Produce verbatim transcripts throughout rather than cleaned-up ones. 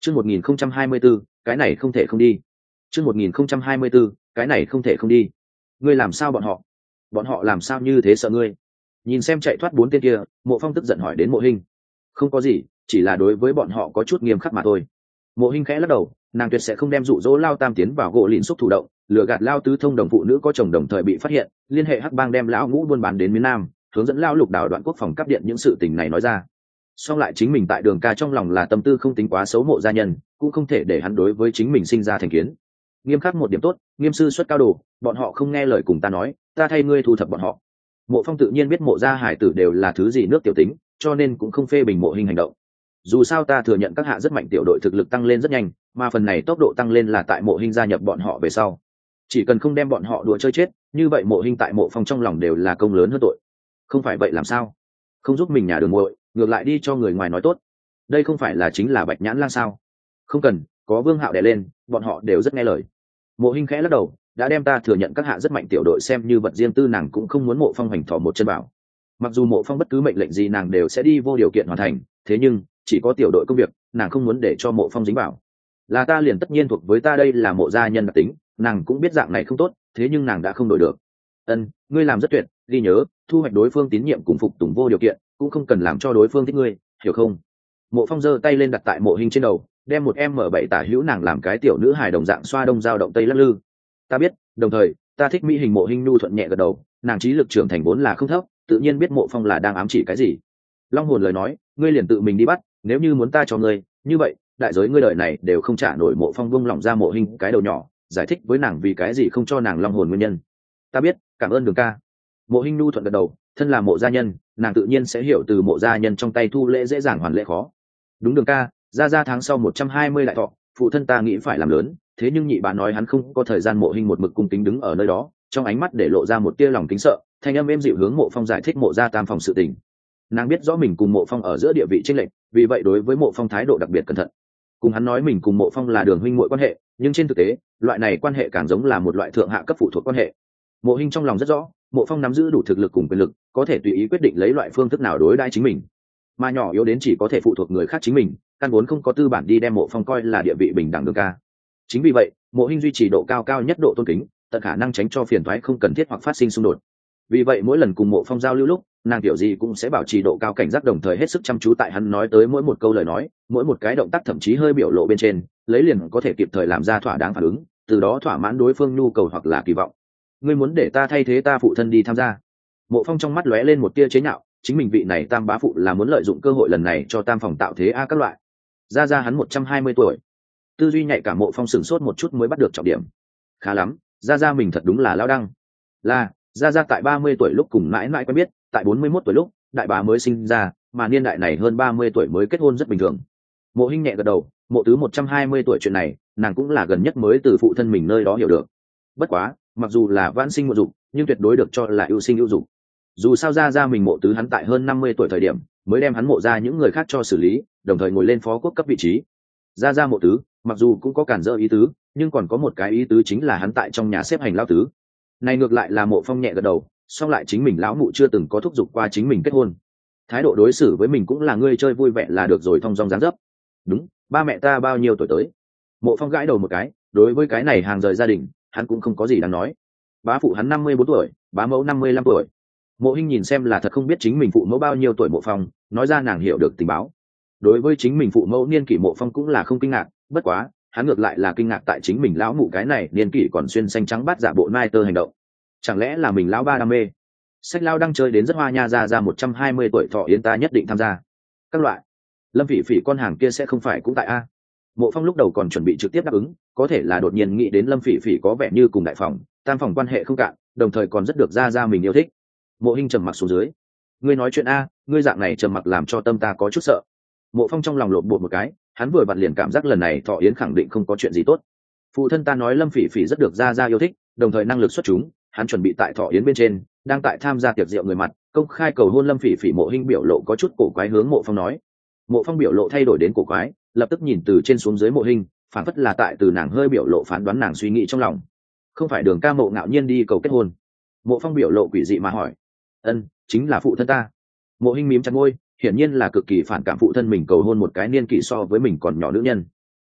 Chương một nghìn không trăm hai mươi bốn, cái này không thể không đi. Chương một nghìn không trăm hai mươi bốn, cái này không thể không đi. Ngươi làm sao bọn họ? Bọn họ làm sao như thế sợ ngươi? Nhìn xem chạy thoát bốn tên kia, Mộ Phong tức giận hỏi đến Mộ Hinh. Không có gì, chỉ là đối với bọn họ có chút nghiêm khắc mà thôi. Mộ Hinh khẽ lắc đầu, nàng tuyệt sẽ không đem dụ dỗ Lao Tam tiến vào gỗ lìn xúc thủ động, lừa gạt Lao Tứ thông đồng phụ nữ có chồng đồng thời bị phát hiện, liên hệ Hắc Bang đem lão Ngũ buôn bán đến miền Nam, hướng dẫn Lao Lục đảo đoạn quốc phòng cấp điện những sự tình này nói ra. Song lại chính mình tại Đường Ca trong lòng là tâm tư không tính quá xấu Mộ gia nhân, cũng không thể để hắn đối với chính mình sinh ra thành kiến. Nghiêm khắc một điểm tốt, nghiêm sư xuất cao đồ, bọn họ không nghe lời cùng ta nói, ta thay ngươi thu thập bọn họ. Mộ Phong tự nhiên biết Mộ gia hải tử đều là thứ gì nước tiểu tính, cho nên cũng không phê bình Mộ Hinh hành động. Dù sao ta thừa nhận các hạ rất mạnh, tiểu đội thực lực tăng lên rất nhanh, mà phần này tốc độ tăng lên là tại Mộ Hinh gia nhập bọn họ về sau. Chỉ cần không đem bọn họ đùa chơi chết, như vậy Mộ Hinh tại Mộ Phong trong lòng đều là công lớn hơn tội. Không phải vậy làm sao? Không giúp mình nhà đường muội, ngược lại đi cho người ngoài nói tốt. Đây không phải là chính là Bạch Nhãn Lang sao? Không cần, có Vương Hạo đè lên, bọn họ đều rất nghe lời. Mộ Hinh khẽ lắc đầu, đã đem ta thừa nhận các hạ rất mạnh tiểu đội xem như vật riêng tư, nàng cũng không muốn Mộ Phong hành thỏ một chân bảo. Mặc dù Mộ Phong bất cứ mệnh lệnh gì nàng đều sẽ đi vô điều kiện hoàn thành, thế nhưng chỉ có tiểu đội công việc, nàng không muốn để cho Mộ Phong dính vào. Là ta liền tất nhiên thuộc với ta, đây là Mộ gia nhân đặc tính, nàng cũng biết dạng này không tốt, thế nhưng nàng đã không đổi được. Ân, ngươi làm rất tuyệt, ghi nhớ, thu hoạch đối phương tín nhiệm cùng phục tùng vô điều kiện, cũng không cần làm cho đối phương thích ngươi, hiểu không? Mộ Phong giơ tay lên đặt tại Mộ Hinh trên đầu, đem một em bảy tả hữu nàng làm cái tiểu nữ hài đồng dạng xoa đông dao động tây lắc lư. Ta biết, đồng thời ta thích mỹ hình. Mộ Hinh nhu thuận nhẹ gật đầu, nàng trí lực trưởng thành vốn là không thấp, tự nhiên biết Mộ Phong là đang ám chỉ cái gì. Long hồn lời nói, ngươi liền tự mình đi bắt, nếu như muốn ta cho ngươi, như vậy đại giới ngươi đời này đều không trả nổi. Mộ Phong buông lỏng ra Mộ Hinh cái đầu nhỏ, giải thích với nàng vì cái gì không cho nàng long hồn nguyên nhân. Ta biết, cảm ơn Đường ca. Mộ Hinh nhu thuận gật đầu, thân là Mộ gia nhân, nàng tự nhiên sẽ hiểu từ Mộ gia nhân trong tay thu lễ dễ dàng hoàn lễ khó. Đúng Đường ca, ra ra tháng sau một trăm hai mươi đại thọ, phụ thân ta nghĩ phải làm lớn, thế nhưng nhị bà nói hắn không có thời gian. Mộ Hinh một mực cung kính đứng ở nơi đó, trong ánh mắt để lộ ra một tia lòng kính sợ, thanh âm êm dịu hướng Mộ Phong giải thích Mộ gia tam phòng sự tình. Nàng biết rõ mình cùng Mộ Phong ở giữa địa vị chênh lệch, vì vậy đối với Mộ Phong thái độ đặc biệt cẩn thận. Cùng hắn nói mình cùng Mộ Phong là đường huynh muội quan hệ, nhưng trên thực tế, loại này quan hệ càng giống là một loại thượng hạ cấp phụ thuộc quan hệ. Mộ Hinh trong lòng rất rõ, Mộ Phong nắm giữ đủ thực lực cùng quyền lực, có thể tùy ý quyết định lấy loại phương thức nào đối đãi chính mình, mà nhỏ yếu đến chỉ có thể phụ thuộc người khác chính mình, căn vốn không có tư bản đi đem Mộ Phong coi là địa vị bình đẳng. Đường ca. Chính vì vậy, Mộ Hinh duy trì độ cao cao nhất độ tôn kính, tận khả năng tránh cho phiền toái không cần thiết hoặc phát sinh xung đột. Vì vậy mỗi lần cùng Mộ Phong giao lưu lúc, nàng kiểu gì cũng sẽ bảo trì độ cao cảnh giác, đồng thời hết sức chăm chú tại hắn nói tới mỗi một câu lời nói, mỗi một cái động tác, thậm chí hơi biểu lộ bên trên, lấy liền có thể kịp thời làm ra thỏa đáng phản ứng, từ đó thỏa mãn đối phương nhu cầu hoặc là kỳ vọng. Ngươi muốn để ta thay thế ta phụ thân đi tham gia? Mộ Phong trong mắt lóe lên một tia chế nhạo, chính mình vị này tam bá phụ là muốn lợi dụng cơ hội lần này cho tam phòng tạo thế a các loại. Ra ra hắn một trăm hai mươi tuổi, tư duy nhạy cảm. Mộ Phong sửng sốt một chút mới bắt được trọng điểm. Khá lắm, ra ra mình thật đúng là lão đăng. Là ra ra tại ba mươi tuổi lúc cùng mãi mãi quen biết, tại bốn mươi mốt tuổi lúc đại bá mới sinh ra, mà niên đại này hơn ba mươi tuổi mới kết hôn rất bình thường. Mộ Hinh nhẹ gật đầu, Mộ tứ một trăm hai mươi tuổi chuyện này, nàng cũng là gần nhất mới từ phụ thân mình nơi đó hiểu được. Bất quá, mặc dù là vãn sinh muộn dục, nhưng tuyệt đối được cho là ưu sinh ưu dục. Dù sao ra ra mình Mộ tứ hắn tại hơn năm mươi tuổi thời điểm mới đem hắn Mộ ra những người khác cho xử lý, đồng thời ngồi lên phó quốc cấp vị trí. Ra ra Mộ tứ mặc dù cũng có cản rỡ ý tứ, nhưng còn có một cái ý tứ chính là hắn tại trong nhà xếp hành lão tứ. Này ngược lại là Mộ Phong nhẹ gật đầu, song lại chính mình lão mụ chưa từng có thúc giục qua chính mình kết hôn. Thái độ đối xử với mình cũng là ngươi chơi vui vẻ là được rồi, thong dong dáng dấp. Đúng, ba mẹ ta bao nhiêu tuổi tới? Mộ Phong gãi đầu một cái, đối với cái này hàng rời gia đình, hắn cũng không có gì đáng nói. Bá phụ hắn năm mươi bốn tuổi, bá mẫu năm mươi lăm tuổi. Mộ Hinh nhìn xem là thật không biết chính mình phụ mẫu bao nhiêu tuổi. Mộ Phong nói ra nàng hiểu được tình báo. Đối với chính mình phụ mẫu niên kỷ, Mộ Phong cũng là không kinh ngạc, bất quá hắn ngược lại là kinh ngạc tại chính mình lão mụ cái này niên kỷ còn xuyên xanh trắng bát giả bộ nai tơ hành động. Chẳng lẽ là mình lão ba đam mê? Sách lao đang chơi đến rất hoa nha, ra ra một trăm hai mươi tuổi thọ yến ta nhất định tham gia. Các loại. Lâm Phỉ Phỉ con hàng kia sẽ không phải cũng tại a? Mộ Phong lúc đầu còn chuẩn bị trực tiếp đáp ứng, có thể là đột nhiên nghĩ đến Lâm Phỉ Phỉ có vẻ như cùng đại phòng, tam phòng quan hệ không cạn, đồng thời còn rất được ra ra mình yêu thích. Mộ Hinh trầm mặc xuống dưới. Ngươi nói chuyện a, ngươi dạng này trầm mặc làm cho tâm ta có chút sợ. Mộ Phong trong lòng lộn bột một cái, hắn vừa vặn liền cảm giác lần này thọ yến khẳng định không có chuyện gì tốt. Phụ thân ta nói Lâm Phỉ Phỉ rất được ra ra yêu thích, đồng thời năng lực xuất chúng, hắn chuẩn bị tại thọ yến bên trên, đang tại tham gia tiệc rượu người mặt, công khai cầu hôn Lâm Phỉ Phỉ. Mộ Hinh biểu lộ có chút cổ quái hướng Mộ Phong nói. Mộ Phong biểu lộ thay đổi đến cổ quái, lập tức nhìn từ trên xuống dưới Mộ Hinh, phản phất là tại từ nàng hơi biểu lộ phán đoán nàng suy nghĩ trong lòng. Không phải Đường ca Mộ ngạo nhiên đi cầu kết hôn? Mộ Phong biểu lộ quỷ dị mà hỏi. Ân, chính là phụ thân ta. Mộ Hinh mím chặt môi, hiển nhiên là cực kỳ phản cảm phụ thân mình cầu hôn một cái niên kỷ so với mình còn nhỏ nữ nhân.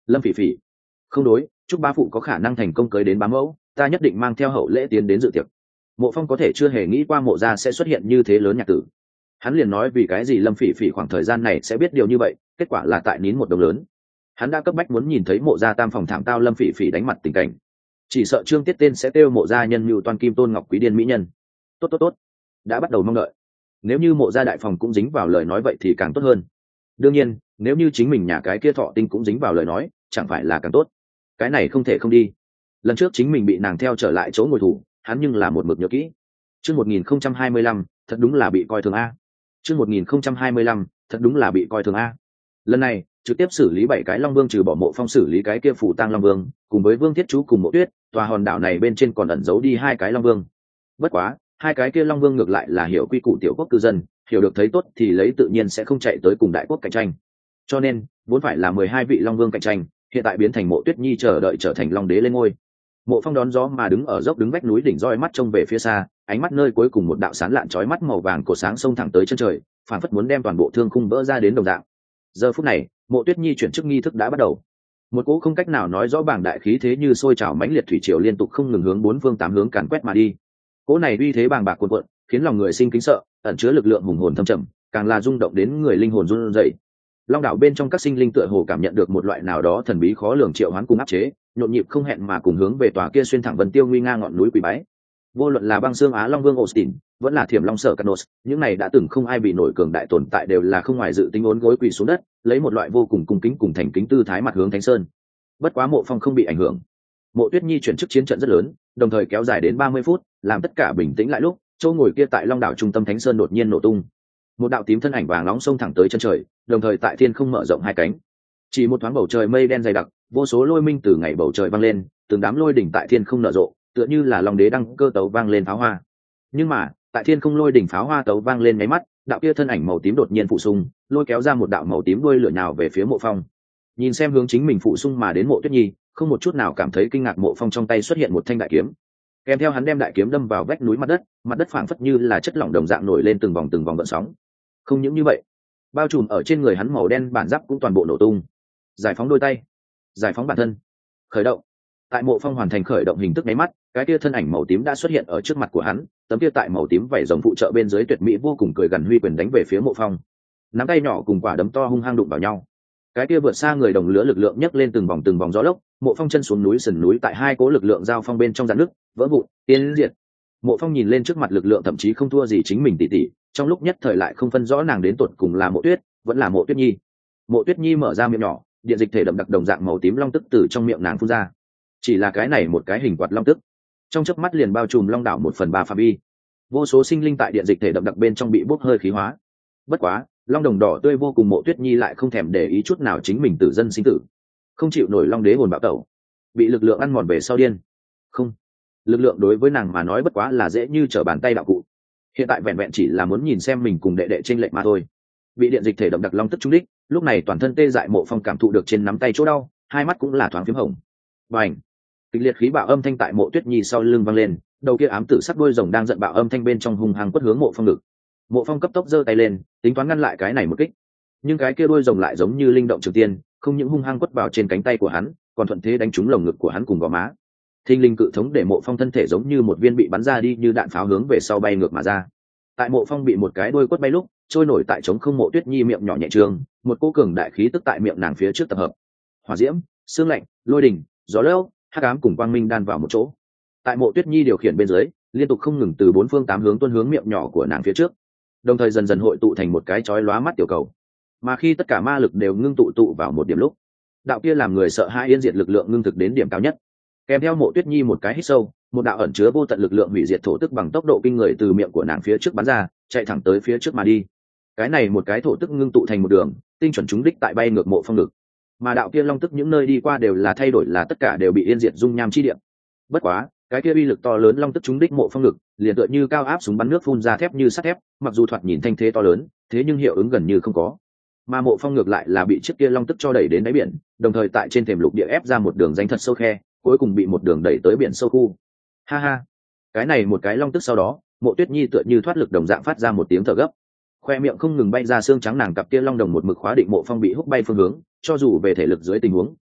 Lâm Phỉ Phỉ. Không đối, chúc ba phụ có khả năng thành công cưới đến bá mẫu, ta nhất định mang theo hậu lễ tiến đến dự tiệc. Mộ Phong có thể chưa hề nghĩ qua Mộ gia sẽ xuất hiện như thế lớn nhạc tử. Hắn liền nói vì cái gì Lâm Phỉ Phỉ khoảng thời gian này sẽ biết điều như vậy, kết quả là tại nín một đồng lớn. Hắn đã cấp bách muốn nhìn thấy Mộ gia tam phòng thảm tao Lâm Phỉ Phỉ đánh mặt tình cảnh. Chỉ sợ Trương Tiết tên sẽ kêu Mộ gia nhân mưu toàn kim tôn ngọc quý điên mỹ nhân. Tốt tốt tốt, đã bắt đầu mong đợi. Nếu như Mộ gia đại phòng cũng dính vào lời nói vậy thì càng tốt hơn. Đương nhiên, nếu như chính mình nhà cái kia Thọ Tinh cũng dính vào lời nói, chẳng phải là càng tốt. Cái này không thể không đi. Lần trước chính mình bị nàng theo trở lại chỗ ngồi thủ, hắn nhưng là một mực nhớ kỹ. Chương một nghìn không trăm hai mươi lăm, thật đúng là bị coi thường a. Chương một nghìn không trăm hai mươi lăm, thật đúng là bị coi thường a. Lần này, trực tiếp xử lý bảy cái Long Vương trừ bỏ Mộ Phong xử lý cái kia phủ tang Long Vương, cùng với Vương Thiết Chú cùng Mộ Tuyết, tòa hòn đảo này bên trên còn ẩn giấu đi hai cái Long Vương. Bất quá, hai cái kia Long Vương ngược lại là hiểu quy củ tiểu quốc cư dân, hiểu được thấy tốt thì lấy tự nhiên sẽ không chạy tới cùng đại quốc cạnh tranh. Cho nên, vốn phải là mười hai vị Long Vương cạnh tranh, hiện tại biến thành Mộ Tuyết Nhi chờ đợi trở thành Long Đế lên ngôi. Mộ Phong đón gió mà đứng ở dốc đứng vách núi đỉnh roi mắt trông về phía xa, ánh mắt nơi cuối cùng một đạo sáng lạn chói mắt màu vàng cổ sáng xông thẳng tới chân trời, phản phất muốn đem toàn bộ thương khung vỡ ra đến đồng dạng. Giờ phút này, Mộ Tuyết Nhi chuyển chức nghi thức đã bắt đầu. Một cỗ không cách nào nói rõ bảng đại khí thế như sôi trào mãnh liệt thủy triều liên tục không ngừng hướng bốn phương tám hướng càn quét mà đi. Cỗ này uy thế bàng bạc cuồn cuộn, khiến lòng người sinh kính sợ, ẩn chứa lực lượng hùng hồn thâm trầm, càng là rung động đến người linh hồn run rẩy. Long đảo bên trong các sinh linh tựa hồ cảm nhận được một loại nào đó thần bí khó lường triệu hoán cùng áp chế, nhộn nhịp không hẹn mà cùng hướng về tòa kia xuyên thẳng vân tiêu nguy nga ngọn núi quỳ bái. Vô luận là băng xương Á Long Vương Austin, vẫn là Thiểm Long Sở Canos, những này đã từng không ai bị nổi cường đại tồn tại đều là không ngoài dự tính ốn gối quỳ xuống đất, lấy một loại vô cùng cung kính cùng thành kính tư thái mặt hướng Thánh Sơn. Bất quá Mộ Phong không bị ảnh hưởng. Mộ Tuyết Nhi chuyển chức chiến trận rất lớn, đồng thời kéo dài đến ba mươi phút, làm tất cả bình tĩnh lại lúc, châu ngồi kia tại Long đảo trung tâm Thánh Sơn đột nhiên nổ tung. Một đạo tím thân ảnh vàng nóng xông thẳng tới chân trời, đồng thời tại thiên không mở rộng hai cánh. Chỉ một thoáng bầu trời mây đen dày đặc, vô số lôi minh từ ngày bầu trời vang lên, từng đám lôi đỉnh tại thiên không nở rộ, tựa như là Long Đế đăng cơ tấu vang lên pháo hoa. Nhưng mà, tại thiên không lôi đỉnh pháo hoa tấu vang lên mấy mắt, đạo kia thân ảnh màu tím đột nhiên phụ xung, lôi kéo ra một đạo màu tím đuôi lửa nhào về phía Mộ Phong. Nhìn xem hướng chính mình phụ xung mà đến Mộ Tuyết Nhi, không một chút nào cảm thấy kinh ngạc. Mộ Phong trong tay xuất hiện một thanh đại kiếm, kèm theo hắn đem đại kiếm đâm vào vách núi mặt đất, mặt đất phảng phất như là chất lỏng đồng dạng nổi lên từng vòng từng vòng gợn sóng. Không những như vậy, bao trùm ở trên người hắn màu đen bản giáp cũng toàn bộ nổ tung. Giải phóng đôi tay, giải phóng bản thân, khởi động. Tại Mộ Phong hoàn thành khởi động hình thức nháy mắt, cái kia thân ảnh màu tím đã xuất hiện ở trước mặt của hắn, tấm kia tại màu tím vảy rồng phụ trợ bên dưới tuyệt mỹ vô cùng cười gần huy quyền đánh về phía Mộ Phong. Nắm tay nhỏ cùng quả đấm to hung hăng đụng vào nhau. Cái kia vượt xa người đồng lứa lực lượng nhấc lên từng vòng từng vòng gió lốc, Mộ Phong chân xuống núi sườn núi tại hai cố lực lượng giao phong bên trong dạn nước, vỡ vụn, tiến diệt. Mộ Phong nhìn lên trước mặt lực lượng thậm chí không thua gì chính mình tỷ tỷ, trong lúc nhất thời lại không phân rõ nàng đến tột cùng là Mộ Tuyết, vẫn là Mộ Tuyết Nhi. Mộ Tuyết Nhi mở ra miệng nhỏ, điện dịch thể đậm đặc đồng dạng màu tím long tức từ trong miệng nàng phun ra. Chỉ là cái này một cái hình quạt long tức, trong chớp mắt liền bao trùm Long đảo một phần ba phạm vi. Vô số sinh linh tại điện dịch thể đậm đặc bên trong bị bốc hơi khí hóa. Bất quá, long đồng đỏ tươi vô cùng Mộ Tuyết Nhi lại không thèm để ý chút nào chính mình tử dân sinh tử, không chịu nổi Long Đế hồn bạo tẩu, bị lực lượng ăn mòn về sau điên. Không, lực lượng đối với nàng mà nói bất quá là dễ như trở bàn tay đạo cụ. Hiện tại vẹn vẹn chỉ là muốn nhìn xem mình cùng đệ đệ chênh lệch mà thôi. Bị điện dịch thể đậm đặc long tức trúng đích, lúc này toàn thân tê dại Mộ Phong cảm thụ được trên nắm tay chỗ đau, hai mắt cũng là thoáng phím hồng. Bành! Kịch liệt khí bạo âm thanh tại Mộ Tuyết Nhi sau lưng vang lên, đầu kia ám tử sắc đuôi rồng đang giận bạo âm thanh bên trong hung hăng quất hướng Mộ Phong ngực. Mộ Phong cấp tốc giơ tay lên, tính toán ngăn lại cái này một kích, nhưng cái kia đuôi rồng lại giống như linh động trường tiên, không những hung hăng quất vào trên cánh tay của hắn, còn thuận thế đánh trúng lồng ngực của hắn cùng gò má. Thinh linh cự thống để Mộ Phong thân thể giống như một viên bị bắn ra đi như đạn pháo hướng về sau bay ngược mà ra. Tại Mộ Phong bị một cái đuôi quất bay lúc, trôi nổi tại trống không Mộ Tuyết Nhi miệng nhỏ nhẹ trường, một cô cường đại khí tức tại miệng nàng phía trước tập hợp. Hỏa diễm, sương lạnh, lôi đình, gió lốc, hắc ám cùng quang minh đan vào một chỗ. Tại Mộ Tuyết Nhi điều khiển bên dưới, liên tục không ngừng từ bốn phương tám hướng tuôn hướng miệng nhỏ của nàng phía trước, đồng thời dần dần hội tụ thành một cái chói lóa mắt tiểu cầu. Mà khi tất cả ma lực đều ngưng tụ tụ vào một điểm lúc, đạo kia làm người sợ hãi yên diệt lực lượng ngưng thực đến điểm cao nhất. Kèm theo Mộ Tuyết Nhi một cái hít sâu, một đạo ẩn chứa vô tận lực lượng hủy diệt thổ tức bằng tốc độ kinh người từ miệng của nàng phía trước bắn ra, chạy thẳng tới phía trước mà đi. Cái này một cái thổ tức ngưng tụ thành một đường, tinh chuẩn trúng đích tại bay ngược Mộ Phong ngực. Mà đạo kia long tức những nơi đi qua đều là thay đổi, là tất cả đều bị yên diệt dung nham chi điểm. Bất quá, cái kia uy lực to lớn long tức trúng đích Mộ Phong ngực, liền tựa như cao áp súng bắn nước phun ra thép như sắt thép, mặc dù thoạt nhìn thanh thế to lớn, thế nhưng hiệu ứng gần như không có. Mà Mộ Phong ngược lại là bị chiếc kia long tức cho đẩy đến đáy biển, đồng thời tại trên thềm lục địa ép ra một đường rãnh thật sâu khe, cuối cùng bị một đường đẩy tới biển sâu khu. Ha ha, cái này một cái long tức sau đó, Mộ Tuyết Nhi tựa như thoát lực đồng dạng phát ra một tiếng thở gấp, khoe miệng không ngừng bay ra xương trắng, nàng cặp kia long đồng một mực khóa định Mộ Phong bị húc bay phương hướng, cho dù về thể lực dưới tình huống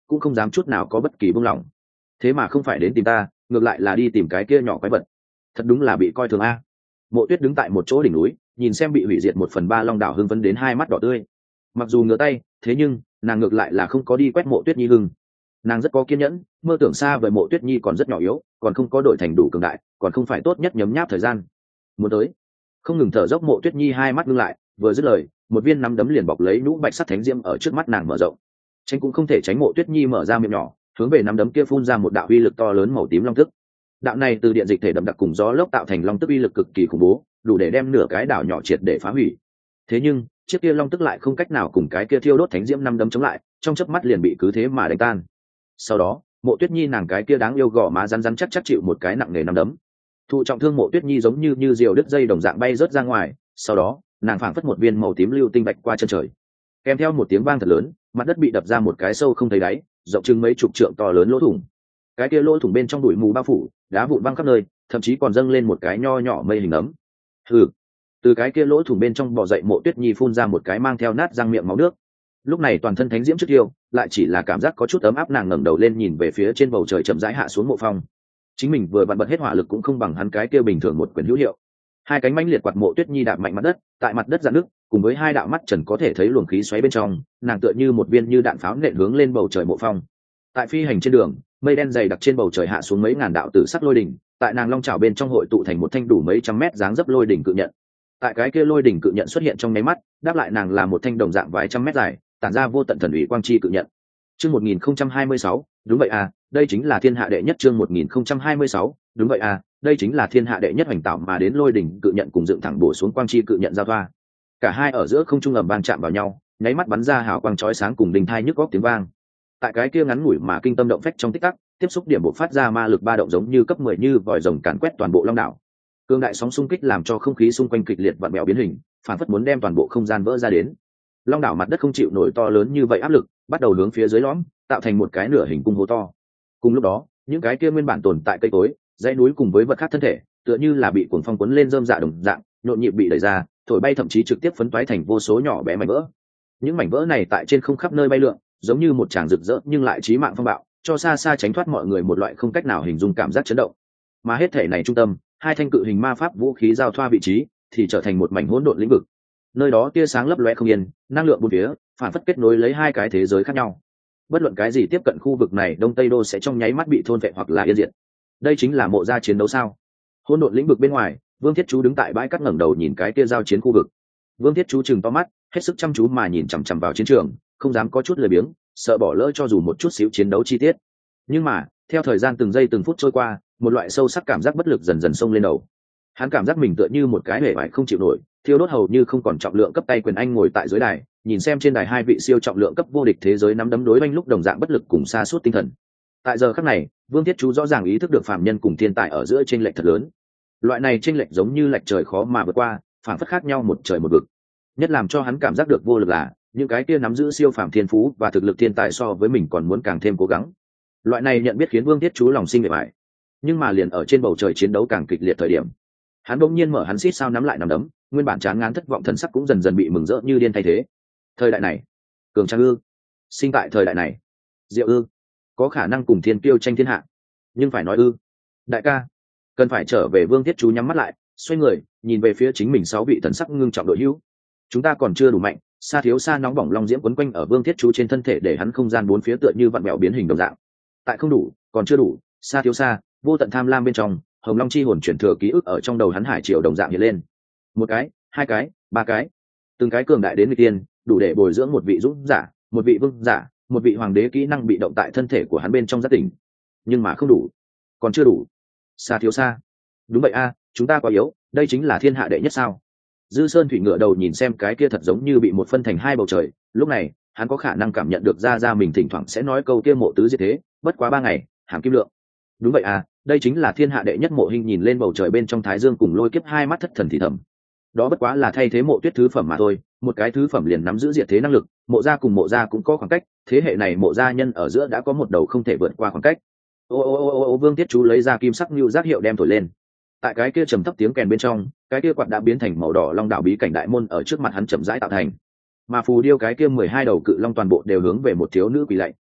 cũng không dám chút nào có bất kỳ buông lỏng. Thế mà không phải đến tìm ta, ngược lại là đi tìm cái kia nhỏ quái vật. Thật đúng là bị coi thường a. Mộ Tuyết đứng tại một chỗ đỉnh núi, nhìn xem bị hủy diệt một phần ba long đảo hưng phấn đến hai mắt đỏ tươi. Mặc dù ngửa tay, thế nhưng nàng ngược lại là không có đi quét Mộ Tuyết Nhi hưng. Nàng rất có kiên nhẫn, mơ tưởng xa vời Mộ Tuyết Nhi còn rất nhỏ yếu, còn không có đổi thành đủ cường đại, còn không phải tốt nhất nhấm nháp thời gian. Muốn tới, không ngừng thở dốc. Mộ Tuyết Nhi hai mắt ngưng lại, vừa dứt lời, một viên nắm đấm liền bọc lấy nhũ bạch sắc thánh diễm ở trước mắt nàng mở rộng. Tránh cũng không thể tránh, Mộ Tuyết Nhi mở ra miệng nhỏ, hướng về nắm đấm kia phun ra một đạo uy lực to lớn màu tím long tức. Đạo này từ điện dịch thể đậm đặc cùng gió lốc tạo thành long tức uy lực cực kỳ khủng bố, đủ để đem nửa cái đảo nhỏ triệt để phá hủy. Thế nhưng chiếc kia long tức lại không cách nào cùng cái kia thiêu đốt thánh diễm năm đấm chống lại, trong chớp mắt liền bị cứ thế mà đánh tan. Sau đó Mộ Tuyết Nhi nàng cái kia đáng yêu gò má rắn rắn chắc chắc chịu một cái nặng nề năm đấm. Thụ trọng thương Mộ Tuyết Nhi giống như như diều đứt dây đồng dạng bay rớt ra ngoài, sau đó nàng phảng phất một viên màu tím lưu tinh bạch qua chân trời. Kèm theo một tiếng vang thật lớn, mặt đất bị đập ra một cái sâu không thấy đáy, rộng chừng mấy chục trượng to lớn lỗ thủng. Cái kia lỗ thủng bên trong bụi mù bao phủ, đá vụn văng khắp nơi, thậm chí còn dâng lên một cái nho nhỏ mây hình ấm. Hừ. Từ cái kia lỗ thủng bên trong bò dậy Mộ Tuyết Nhi phun ra một cái mang theo nát răng miệng máu nước. Lúc này toàn thân thánh diễm trước tiêu, lại chỉ là cảm giác có chút ấm áp. Nàng ngẩng đầu lên nhìn về phía trên bầu trời chậm rãi hạ xuống Mộ Phong. Chính mình vừa vặn bật hết hỏa lực cũng không bằng hắn cái kia bình thường một quyền hữu hiệu. Hai cánh mãnh liệt quạt Mộ Tuyết Nhi đạp mạnh mặt đất, tại mặt đất rạn nước, cùng với hai đạo mắt trần có thể thấy luồng khí xoáy bên trong, nàng tựa như một viên như đạn pháo nện hướng lên bầu trời Mộ Phong. Tại phi hành trên đường, mây đen dày đặc trên bầu trời hạ xuống mấy ngàn đạo tử sắc lôi đỉnh, tại nàng long chảo bên trong hội tụ thành một thanh đủ mấy trăm mét dáng dấp lôi đỉnh cự nhận. Tại cái kia lôi đỉnh cự nhận xuất hiện trong nháy mắt, đáp lại nàng là một thanh đồng dạng vài trăm mét dài, tản ra vô tận thần ủy quang chi cự nhận. Chương một nghìn không trăm hai mươi sáu, đúng vậy à, đây chính là thiên hạ đệ nhất. Chương một nghìn không trăm hai mươi sáu, đúng vậy à, đây chính là thiên hạ đệ nhất hoành tạo mà đến lôi đỉnh cự nhận cùng dựng thẳng bổ xuống quang chi cự nhận giao thoa. Cả hai ở giữa không trung ầm vang chạm vào nhau, nháy mắt bắn ra hào quang chói sáng cùng đình thai nhức góc tiếng vang. Tại cái kia ngắn ngủi mà kinh tâm động phách trong tích tắc, tiếp xúc điểm bộc phát ra ma lực ba động giống như cấp mười như vòi rồng càn quét toàn bộ long đảo. Cương đại sóng xung kích làm cho không khí xung quanh kịch liệt vặn vẹo biến hình, phản phất muốn đem toàn bộ không gian vỡ ra đến. Long đảo mặt đất không chịu nổi to lớn như vậy áp lực, bắt đầu hướng phía dưới lõm, tạo thành một cái nửa hình cung hố to. Cùng lúc đó, những cái kia nguyên bản tồn tại cây cối, dãy núi cùng với vật khác thân thể, tựa như là bị cuồng phong cuốn lên rơm rạ đồng dạng, nhộn nhịp bị đẩy ra, thổi bay thậm chí trực tiếp phấn toái thành vô số nhỏ bé mảnh vỡ. Những mảnh vỡ này tại trên không khắp nơi bay lượn, giống như một tràng rực rỡ nhưng lại chí mạng phong bạo, cho xa xa tránh thoát mọi người một loại không cách nào hình dung cảm giác chấn động. Mà hết thể này trung tâm, hai thanh cự hình ma pháp vũ khí giao thoa vị trí, thì trở thành một mảnh hỗn độn lĩnh vực. Nơi đó tia sáng lấp lóe không yên, năng lượng bốn phía, phản phất kết nối lấy hai cái thế giới khác nhau. Bất luận cái gì tiếp cận khu vực này, Đông Tây Đô sẽ trong nháy mắt bị thôn vệ hoặc là yên diệt. Đây chính là mộ gia chiến đấu sao? Hỗn độn lĩnh vực bên ngoài, Vương Thiết Chú đứng tại bãi cát ngẩng đầu nhìn cái kia giao chiến khu vực. Vương Thiết Chú chừng to mắt, hết sức chăm chú mà nhìn chằm chằm vào chiến trường, không dám có chút lười biếng, sợ bỏ lỡ cho dù một chút xíu chiến đấu chi tiết. Nhưng mà theo thời gian từng giây từng phút trôi qua, một loại sâu sắc cảm giác bất lực dần dần xông lên đầu. Hắn cảm giác mình tựa như một cái hề vải không chịu nổi, thiêu đốt hầu như không còn trọng lượng cấp tay quyền anh ngồi tại dưới đài, nhìn xem trên đài hai vị siêu trọng lượng cấp vô địch thế giới nắm đấm đối oanh lúc đồng dạng bất lực cùng xa suốt tinh thần. Tại giờ khắc này, Vương Thiết Chú rõ ràng ý thức được phàm nhân cùng thiên tài ở giữa chênh lệch thật lớn. Loại này chênh lệch giống như lệch trời khó mà vượt qua, phản phất khác nhau một trời một vực. Nhất làm cho hắn cảm giác được vô lực là, những cái kia nắm giữ siêu phàm thiên phú và thực lực thiên tài so với mình còn muốn càng thêm cố gắng. Loại này nhận biết khiến Vương Thiết Chú lòng sinh bề bại. Nhưng mà liền ở trên bầu trời chiến đấu càng kịch liệt thời điểm, hắn bỗng nhiên mở hắn xít sao nắm lại nắm đấm, nguyên bản chán ngán thất vọng thần sắc cũng dần dần bị mừng rỡ như điên thay thế. Thời đại này, cường trang ư? Sinh tại thời đại này, diệu ư? Có khả năng cùng thiên kiêu tranh thiên hạ, nhưng phải nói ư? Đại ca, cần phải trở về. Vương Thiết Chú nhắm mắt lại, xoay người nhìn về phía chính mình sáu vị thần sắc ngưng trọng đội hữu. Chúng ta còn chưa đủ mạnh, xa thiếu xa nóng bỏng long diễm quấn quanh ở Vương Thiết Chú trên thân thể để hắn không gian bốn phía tựa như vặn vẹo biến hình đồng dạng. Tại không đủ, còn chưa đủ, xa thiếu xa, vô tận tham lam bên trong, hồng long chi hồn chuyển thừa ký ức ở trong đầu hắn hải triều đồng dạng hiện lên. Một cái, hai cái, ba cái, từng cái cường đại đến người tiên, đủ để bồi dưỡng một vị dũng giả, một vị vương giả, một vị hoàng đế kỹ năng bị động tại thân thể của hắn bên trong giác tỉnh. Nhưng mà không đủ, còn chưa đủ, xa thiếu xa. Đúng vậy a, chúng ta quá yếu, đây chính là thiên hạ đệ nhất sao? Dư Sơn Thủy ngựa đầu nhìn xem cái kia thật giống như bị một phân thành hai bầu trời, lúc này hắn có khả năng cảm nhận được ra ra mình thỉnh thoảng sẽ nói câu kia mộ tứ diệt thế, bất quá ba ngày, Hàm Kim Lượng. Đúng vậy à, đây chính là thiên hạ đệ nhất. Mộ Hinh nhìn lên bầu trời bên trong thái dương cùng lôi kiếp hai mắt thất thần thì thầm. Đó bất quá là thay thế Mộ Tuyết thứ phẩm mà thôi, một cái thứ phẩm liền nắm giữ diệt thế năng lực, Mộ gia cùng Mộ gia cũng có khoảng cách, thế hệ này Mộ gia nhân ở giữa đã có một đầu không thể vượt qua khoảng cách. Ô ô ô ô, Vương Thiết Chú lấy ra kim sắc nưu giác hiệu đem thổi lên. Tại cái kia trầm thấp tiếng kèn bên trong, cái kia quạt đã biến thành màu đỏ long đảo bí cảnh đại môn ở trước mặt hắn chậm rãi tạo thành. Mà phù điêu cái kia mười hai đầu cự long toàn bộ đều hướng về một thiếu nữ quỳ lạy.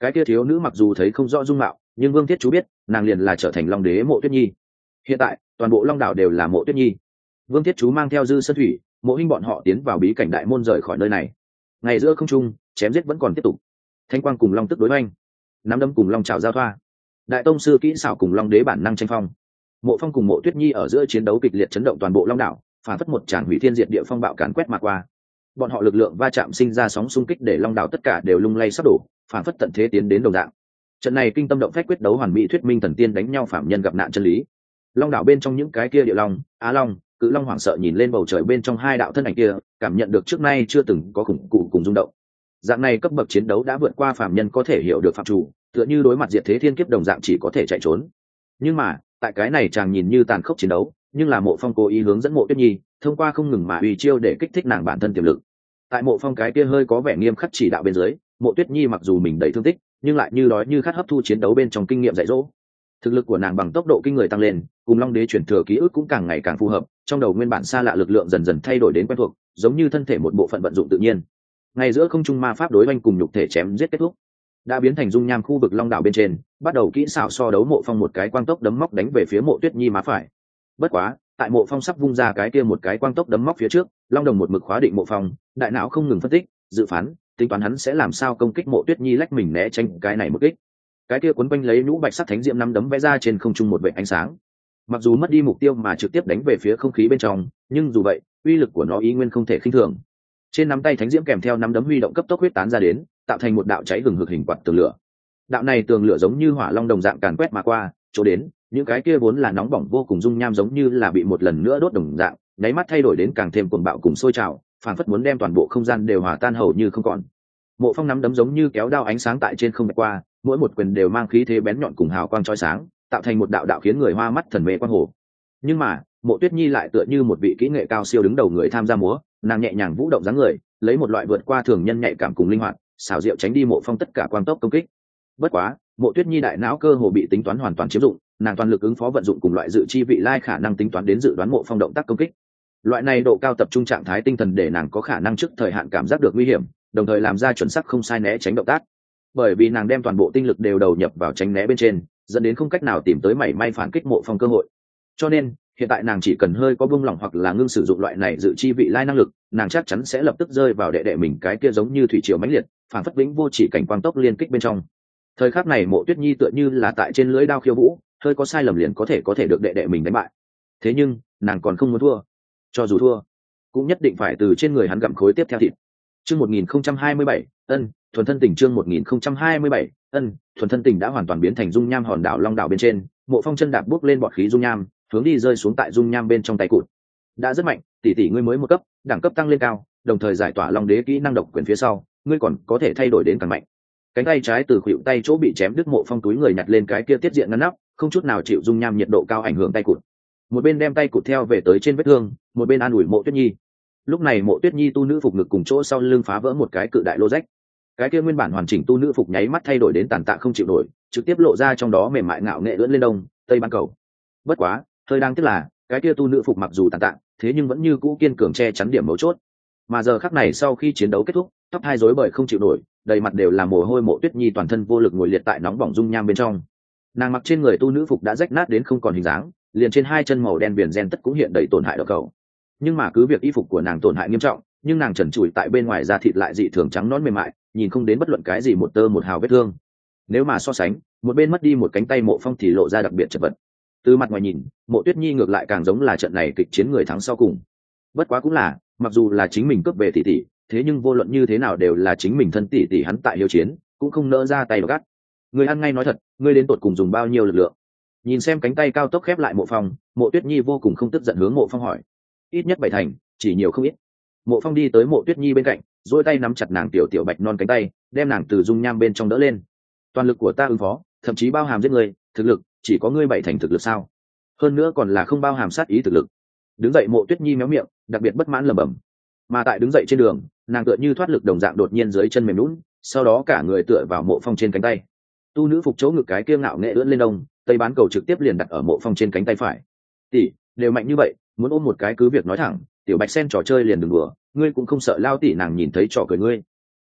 cái kia thiếu nữ mặc dù thấy không rõ dung mạo, nhưng Vương Thiết Chú biết nàng liền là trở thành long đế Mộ Tuyết Nhi. Hiện tại toàn bộ long đảo đều là Mộ Tuyết Nhi. Vương Thiết Chú mang theo Dư Sơn Thủy, Mộ Hinh bọn họ tiến vào bí cảnh đại môn rời khỏi nơi này. Ngày giữa không trung chém giết vẫn còn tiếp tục. Thanh quang cùng long tức đối oanh, nắm đấm cùng long trào giao thoa, đại tông sư kỹ xảo cùng long đế bản năng tranh phong. Mộ Phong cùng Mộ Tuyết Nhi ở giữa chiến đấu kịch liệt chấn động toàn bộ long đảo, phản phất một tràng hủy thiên diệt địa phong bạo càn quét mà qua. Bọn họ lực lượng va chạm sinh ra sóng xung kích để long đảo tất cả đều lung lay sắp đổ, phản phất tận thế tiến đến đồng dạng. Trận này kinh tâm động phách quyết đấu hoàn mỹ thuyết minh thần tiên đánh nhau phạm nhân gặp nạn chân lý. Long đảo bên trong những cái kia địa long, á long, cự long hoảng sợ nhìn lên bầu trời bên trong hai đạo thân ảnh kia, cảm nhận được trước nay chưa từng có khủng cụ cùng rung động. Dạng này cấp bậc chiến đấu đã vượt qua phạm nhân có thể hiểu được phạm chủ, tựa như đối mặt diệt thế thiên kiếp đồng dạng chỉ có thể chạy trốn. Nhưng mà tại cái này chàng nhìn như tàn khốc chiến đấu, nhưng là Mộ Phong cố ý hướng dẫn Mộ Tuyết Nhi thông qua không ngừng mà uy chiêu để kích thích nàng bản thân tiềm lực. Tại Mộ Phong cái kia hơi có vẻ nghiêm khắc chỉ đạo bên dưới, Mộ Tuyết Nhi mặc dù mình đầy thương tích, nhưng lại như đói như khát hấp thu chiến đấu bên trong kinh nghiệm dạy dỗ. Thực lực của nàng bằng tốc độ kinh người tăng lên, cùng long đế chuyển thừa ký ức cũng càng ngày càng phù hợp, trong đầu nguyên bản xa lạ lực lượng dần dần thay đổi đến quen thuộc, giống như thân thể một bộ phận vận dụng tự nhiên. Ngay giữa không trung ma pháp đối oanh cùng nhục thể chém giết kết thúc, đã biến thành dung nham khu vực long đảo bên trên, bắt đầu kỹ xảo so đấu. Mộ Phong một cái quang tốc đấm móc đánh về phía Mộ Tuyết Nhi má phải. Bất quá, tại Mộ Phong sắp vung ra cái kia một cái quang tốc đấm móc phía trước, long đồng một mực khóa định Mộ Phong, đại não không ngừng phân tích, dự phán, tính toán hắn sẽ làm sao công kích Mộ Tuyết Nhi lách mình né tránh cái này một kích. Cái kia cuốn quanh lấy nhũ bạch sắc thánh diệm năm đấm vẽ ra trên không trung một vệt ánh sáng. Mặc dù mất đi mục tiêu mà trực tiếp đánh về phía không khí bên trong, nhưng dù vậy, uy lực của nó ý nguyên không thể khinh thường. Trên nắm tay thánh diễm kèm theo năm đấm huy động cấp tốc huyết tán ra đến, tạo thành một đạo cháy hừng hực hình quạt tường lửa. Đạo này tường lửa giống như hỏa long đồng dạng càn quét mà qua, chỗ đến, những cái kia vốn là nóng bỏng vô cùng dung nham giống như là bị một lần nữa đốt đồng dạng, nháy mắt thay đổi đến càng thêm cuồng bạo cùng sôi trào, phảng phất muốn đem toàn bộ không gian đều hòa tan hầu như không còn. Mộ Phong nắm đấm giống như kéo đao ánh sáng tại trên không bạch qua, mỗi một quyền đều mang khí thế bén nhọn cùng hào quang chói sáng, tạo thành một đạo đạo khiến người hoa mắt thần mê quang hồ. Nhưng mà, Mộ Tuyết Nhi lại tựa như một vị kỹ nghệ cao siêu đứng đầu người tham gia múa, nàng nhẹ nhàng vũ động dáng người, lấy một loại vượt qua thường nhân nhạy cảm cùng linh hoạt, xảo diệu tránh đi Mộ Phong tất cả quang tốc công kích. Bất quá, Mộ Tuyết Nhi đại não cơ hồ bị tính toán hoàn toàn chiếm dụng, nàng toàn lực ứng phó vận dụng cùng loại dự chi vị lai khả năng tính toán đến dự đoán Mộ Phong động tác công kích. Loại này độ cao tập trung trạng thái tinh thần để nàng có khả năng trước thời hạn cảm giác được nguy hiểm, đồng thời làm ra chuẩn xác không sai né tránh động tác. Bởi vì nàng đem toàn bộ tinh lực đều đầu nhập vào tránh né bên trên, dẫn đến không cách nào tìm tới mảy may phản kích Mộ Phong cơ hội. Cho nên, hiện tại nàng chỉ cần hơi có buông lỏng hoặc là ngưng sử dụng loại này dự chi vị lai năng lực, nàng chắc chắn sẽ lập tức rơi vào đệ đệ mình cái kia giống như thủy triều mãnh liệt, phản phất vĩnh vô chỉ cảnh quang tốc liên kích bên trong. Thời khắc này Mộ Tuyết Nhi tựa như là tại trên lưỡi đao khiêu vũ, hơi có sai lầm liền có thể có thể được đệ đệ mình đánh bại. Thế nhưng, nàng còn không muốn thua. Cho dù thua, cũng nhất định phải từ trên người hắn gặm khối tiếp theo thịt. Chương một nghìn không trăm hai mươi bảy, ân, thuần thân tình. Chương một nghìn không trăm hai mươi bảy, ân, thuần thân tình đã hoàn toàn biến thành dung nham hòn đảo long đảo bên trên. Mộ Phong chân đạp bước lên bọt khí dung nham, hướng đi rơi xuống tại dung nham bên trong tay cụt. Đã rất mạnh, tỷ tỷ ngươi mới một cấp, đẳng cấp tăng lên cao, đồng thời giải tỏa long đế kỹ năng độc quyền phía sau, ngươi còn có thể thay đổi đến càng mạnh. Cánh tay trái từ khuỷu tay chỗ bị chém đứt Mộ Phong túi người nhặt lên cái kia tiết diện ngăn nắp, không chút nào chịu dung nham nhiệt độ cao ảnh hưởng tay cụt. Một bên đem tay cụt theo về tới trên vết thương, một bên an ủi Mộ Tuyết Nhi. Lúc này Mộ Tuyết Nhi tu nữ phục ngực cùng chỗ sau lưng phá vỡ một cái cự đại lô rách. Cái kia nguyên bản hoàn chỉnh tu nữ phục nháy mắt thay đổi đến tàn tạ không chịu nổi, trực tiếp lộ ra trong đó mềm mại ngạo nghệ lưỡn lên đông tây ban cầu. Bất quá, hơi đáng tiếc là, cái kia tu nữ phục mặc dù tàn tạ, thế nhưng vẫn như cũ kiên cường che chắn điểm mấu chốt. Mà giờ khắc này sau khi chiến đấu kết thúc, tóc hai rối bời không chịu nổi, đầy mặt đều là mồ hôi. Mộ Tuyết Nhi toàn thân vô lực ngồi liệt tại nóng bỏng dung nham bên trong. Nàng mặc trên người tu nữ phục đã rách nát đến không còn hình dáng, liền trên hai chân màu đen viền ren tất cũng hiện đầy tổn hại độc cầu. Nhưng mà cứ việc y phục của nàng tổn hại nghiêm trọng, nhưng nàng trần trụi tại bên ngoài da thịt lại dị thường trắng nõn mềm mại, nhìn không đến bất luận cái gì một tơ một hào vết thương. Nếu mà so sánh, một bên mất đi một cánh tay Mộ Phong thì lộ ra đặc biệt chật vật. Từ mặt ngoài nhìn, Mộ Tuyết Nhi ngược lại càng giống là trận này kịch chiến người thắng sau cùng. Bất quá cũng là, mặc dù là chính mình cướp về tỷ tỷ, thế nhưng vô luận như thế nào đều là chính mình thân tỷ tỷ hắn tại hiếu chiến, cũng không nỡ ra tay gắt. Người ăn ngay nói thật, ngươi đến tột cùng dùng bao nhiêu lực lượng? Nhìn xem cánh tay cao tốc khép lại Mộ Phong, Mộ Tuyết Nhi vô cùng không tức giận hướng Mộ Phong hỏi. Ít nhất bảy thành, chỉ nhiều không ít. Mộ Phong đi tới Mộ Tuyết Nhi bên cạnh, duỗi tay nắm chặt nàng tiểu tiểu bạch non cánh tay, đem nàng từ dung nham bên trong đỡ lên. Toàn lực của ta ứng phó, thậm chí bao hàm giết người, thực lực chỉ có ngươi bảy thành thực lực sao? Hơn nữa còn là không bao hàm sát ý thực lực. Đứng dậy Mộ Tuyết Nhi méo miệng, đặc biệt bất mãn lẩm bẩm. Mà tại đứng dậy trên đường, nàng tựa như thoát lực đồng dạng đột nhiên dưới chân mềm lún, sau đó cả người tựa vào Mộ Phong trên cánh tay. Tu nữ phục chỗ ngực cái kia ngạo nghệ ưỡn lên đông tây bán cầu trực tiếp liền đặt ở Mộ Phong trên cánh tay phải. Tỷ, đều mạnh như vậy, muốn ôm một cái cứ việc nói thẳng, tiểu bạch sen trò chơi liền đừng đùa, ngươi cũng không sợ lao tỷ nàng nhìn thấy trò cười ngươi.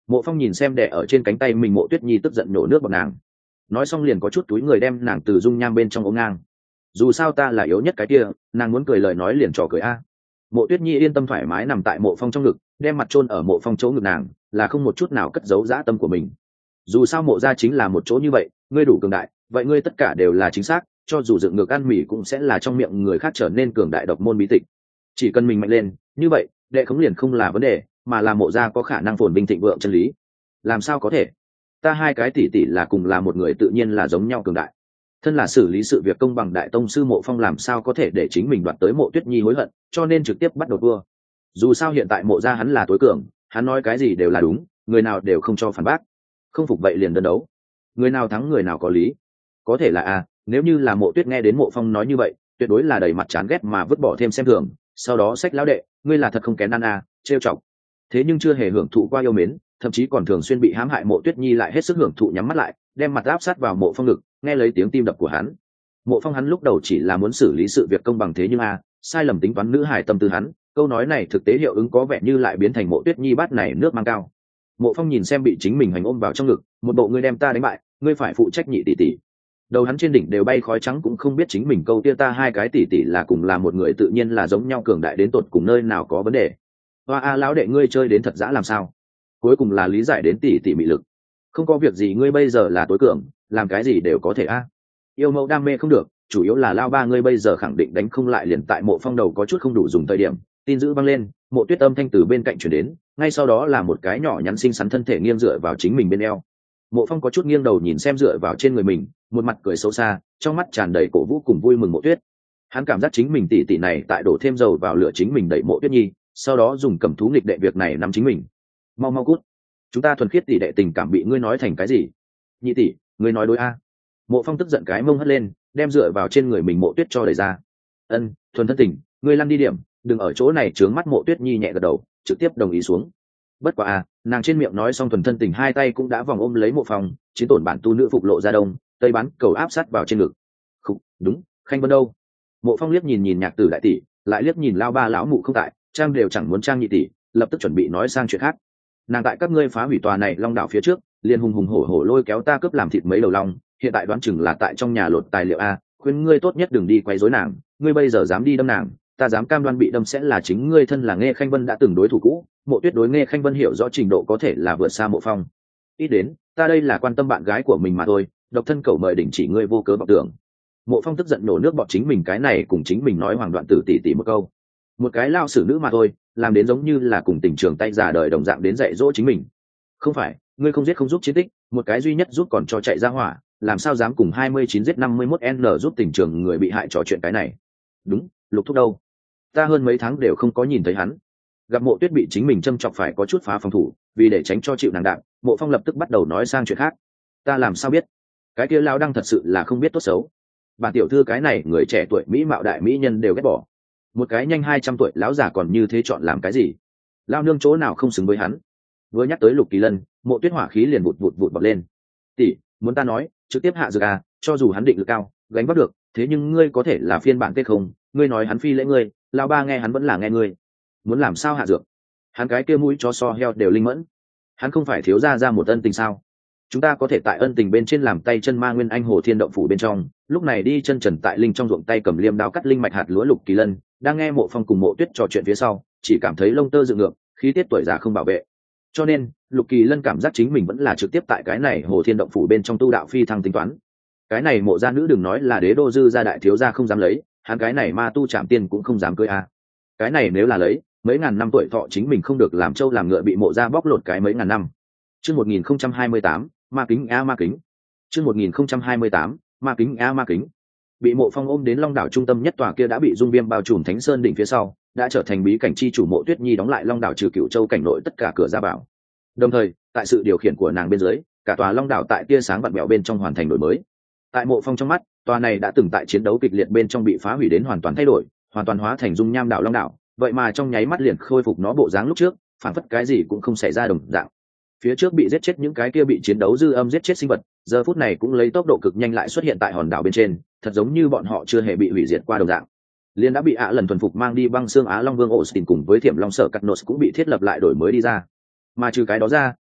Mộ Phong nhìn xem đẻ ở trên cánh tay mình Mộ Tuyết Nhi tức giận nổ nước bọt nàng, nói xong liền có chút túi người đem nàng từ dung nham bên trong ống ngang. Dù sao ta là yếu nhất cái kia, nàng muốn cười lời nói liền trò cười a. Mộ Tuyết Nhi yên tâm thoải mái nằm tại Mộ Phong trong ngực, đem mặt chôn ở Mộ Phong chỗ ngực nàng, là không một chút nào cất giấu dã tâm của mình. Dù sao Mộ gia chính là một chỗ như vậy, ngươi đủ cường đại, vậy ngươi tất cả đều là chính xác, cho dù dựng ngược ăn mỉ cũng sẽ là trong miệng người khác trở nên cường đại độc môn bí tịch. Chỉ cần mình mạnh lên, như vậy, đệ khống liền không là vấn đề, mà là Mộ gia có khả năng phồn vinh thịnh vượng chân lý. Làm sao có thể? Ta hai cái tỷ tỷ là cùng là một người tự nhiên là giống nhau cường đại. Thân là xử lý sự việc công bằng đại tông sư Mộ Phong làm sao có thể để chính mình đoạt tới Mộ Tuyết Nhi hối hận, cho nên trực tiếp bắt đầu vua. Dù sao hiện tại Mộ gia hắn là tối cường, hắn nói cái gì đều là đúng, người nào đều không cho phản bác. Không phục vậy liền đơn đấu, người nào thắng người nào có lý. Có thể là a, nếu như là Mộ Tuyết nghe đến Mộ Phong nói như vậy, tuyệt đối là đầy mặt chán ghét mà vứt bỏ thêm xem thường, sau đó xách lão đệ, ngươi là thật không kén ăn a, trêu chọc. Thế nhưng chưa hề hưởng thụ qua yêu mến, thậm chí còn thường xuyên bị hãm hại Mộ Tuyết Nhi lại hết sức hưởng thụ nhắm mắt lại, đem mặt áp sát vào Mộ Phong ngực, nghe lấy tiếng tim đập của hắn. Mộ Phong hắn lúc đầu chỉ là muốn xử lý sự việc công bằng, thế nhưng a, sai lầm tính toán nữ hài tâm tư hắn, câu nói này thực tế hiệu ứng có vẻ như lại biến thành Mộ Tuyết Nhi bát này nước mang cao. Mộ Phong nhìn xem bị chính mình hành ôm vào trong ngực, một bộ ngươi đem ta đánh bại, ngươi phải phụ trách nhị tỷ tỷ. Đầu hắn trên đỉnh đều bay khói trắng cũng không biết chính mình câu tia ta hai cái tỷ tỷ là cùng là một người tự nhiên là giống nhau cường đại đến tột cùng nơi nào có vấn đề. Hoa a lão đệ ngươi chơi đến thật dã làm sao? Cuối cùng là lý giải đến tỷ tỷ mị lực. Không có việc gì, ngươi bây giờ là tối cường, làm cái gì đều có thể a. Yêu mẫu đam mê không được, chủ yếu là lao ba ngươi bây giờ khẳng định đánh không lại liền tại Mộ Phong đầu có chút không đủ dùng thời điểm, tin dữ văng lên, Mộ Tuyết âm thanh từ bên cạnh chuyển đến, ngay sau đó là một cái nhỏ nhắn xinh xắn thân thể nghiêng dựa vào chính mình bên eo. Mộ Phong có chút nghiêng đầu nhìn xem dựa vào trên người mình, một mặt cười xấu xa, trong mắt tràn đầy cổ vũ cùng vui mừng Mộ Tuyết. Hắn cảm giác chính mình tỷ tỷ này tại đổ thêm dầu vào lửa chính mình đẩy Mộ Tuyết Nhi, sau đó dùng cầm thú nghịch đệ việc này nắm chính mình. Mau mau cút, chúng ta thuần khiết tỷ đệ tình cảm bị ngươi nói thành cái gì? Nhị tỷ, ngươi nói đối a? Mộ Phong tức giận cái mông hất lên, đem dựa vào trên người mình Mộ Tuyết cho đẩy ra. Ân, thuần thân tình, ngươi lăn đi điểm, đừng ở chỗ này trướng mắt. Mộ Tuyết Nhi nhẹ gật đầu, trực tiếp đồng ý xuống. Bất quá à, nàng trên miệng nói xong thuần thân tình, hai tay cũng đã vòng ôm lấy Mộ Phong, chiến tổn bản tu nữ phục lộ ra đông, tây bán cầu áp sát vào trên ngực. Khục, đúng, Khanh Vân đâu? Mộ Phong liếc nhìn nhìn nhạc tử đại tỷ, lại liếc nhìn lao ba lão mụ không tại, trang đều chẳng muốn trang nhị tỷ, lập tức chuẩn bị nói sang chuyện khác. Nàng tại các ngươi phá hủy tòa này long đảo phía trước, liền hùng hùng hổ hổ lôi kéo ta cướp làm thịt mấy đầu long, hiện tại đoán chừng là tại trong nhà lột tài liệu a, khuyên ngươi tốt nhất đừng đi quấy rối nàng, ngươi bây giờ dám đi đâm nàng, ta dám cam đoan bị đâm sẽ là chính ngươi. Thân là Nghe Khanh Vân đã từng đối thủ cũ, Mộ Tuyết đối Nghe Khanh Vân hiểu rõ trình độ có thể là vượt xa Mộ Phong. Ít đến, ta đây là quan tâm bạn gái của mình mà thôi, độc thân cầu mời đình chỉ ngươi vô cớ vọng tưởng. Mộ Phong tức giận nổ nước bọt chính mình cái này cùng chính mình nói hoàng đoạn tử tỷ tỷ một câu. Một cái lao xử nữ mà thôi, làm đến giống như là cùng tình trường tay già đời đồng dạng đến dạy dỗ chính mình. Không phải, ngươi không giết không giúp chiến tích, một cái duy nhất giúp còn cho chạy ra hỏa, làm sao dám cùng hai mươi chín giết năm mươi mốt n giúp tình trường người bị hại trò chuyện cái này. Đúng, Lục Thúc đâu? Ta hơn mấy tháng đều không có nhìn thấy hắn. Gặp Mộ Tuyết bị chính mình châm chọc phải có chút phá phòng thủ, vì để tránh cho chịu nàng đạn, Mộ Phong lập tức bắt đầu nói sang chuyện khác. Ta làm sao biết? Cái kia lao đăng thật sự là không biết tốt xấu. Bà tiểu thư cái này người trẻ tuổi mỹ mạo đại mỹ nhân đều ghét bỏ, một cái nhanh hai trăm tuổi lão già còn như thế chọn làm cái gì? Lao nương chỗ nào không xứng với hắn? Vừa nhắc tới Lục Kỳ Lân, Mộ Tuyết hỏa khí liền vụt vụt vụt bật lên. Tỷ, muốn ta nói, trực tiếp hạ dược à, cho dù hắn định lực cao, gánh vác được, thế nhưng ngươi có thể là phiên bản tê không? Ngươi nói hắn phi lễ ngươi, lao ba nghe hắn vẫn là nghe ngươi. Muốn làm sao hạ dược? Hắn cái kia mũi chó so heo đều linh mẫn, hắn không phải thiếu gia ra một ân tình sao? Chúng ta có thể tại ân tình bên trên làm tay chân ma nguyên anh hồ thiên động phủ bên trong, lúc này đi chân trần tại linh trong ruộng tay cầm liêm đao cắt linh mạch hạt lúa. Lục Kỳ Lân đang nghe Mộ Phong cùng Mộ Tuyết trò chuyện phía sau, chỉ cảm thấy lông tơ dựng ngược, khí tiết tuổi già không bảo vệ, cho nên Lục Kỳ Lân cảm giác chính mình vẫn là trực tiếp tại cái này hồ thiên động phủ bên trong tu đạo phi thăng tính toán. Cái này Mộ gia nữ đừng nói là đế đô dư gia đại thiếu gia không dám lấy, hắn cái này ma tu trạm tiên cũng không dám cưới a. Cái này nếu là lấy, mấy ngàn năm tuổi thọ chính mình không được làm trâu làm ngựa bị Mộ gia bóc lột cái mấy ngàn năm. Chương một nghìn không trăm hai mươi tám, ma kính a ma kính. Chương một nghìn không trăm hai mươi tám, ma kính a ma kính. Bị Mộ Phong ôm đến long đảo trung tâm nhất tòa kia đã bị dung viêm bao trùm Thánh Sơn đỉnh phía sau, đã trở thành bí cảnh chi chủ Mộ Tuyết Nhi đóng lại long đảo trừ Cửu Châu cảnh nội tất cả cửa ra vào. Đồng thời, tại sự điều khiển của nàng bên dưới, cả tòa long đảo tại tia sáng vặn vẹo bên trong hoàn thành đổi mới. Tại Mộ Phong trong mắt, tòa này đã từng tại chiến đấu kịch liệt bên trong bị phá hủy đến hoàn toàn thay đổi, hoàn toàn hóa thành dung nham đảo long đảo, vậy mà trong nháy mắt liền khôi phục nó bộ dáng lúc trước, phản phất cái gì cũng không xảy ra đồng dạng. Phía trước bị giết chết những cái kia bị chiến đấu dư âm giết chết sinh vật, giờ phút này cũng lấy tốc độ cực nhanh lại xuất hiện tại hòn đảo bên trên, thật giống như bọn họ chưa hề bị hủy diệt qua đồng dạng. Liên đã bị ạ lần thuần phục mang đi băng xương Á Long Vương Austin cùng với Thiểm Long Sở Cắt Nốt cũng bị thiết lập lại đổi mới đi ra. Mà trừ cái đó ra,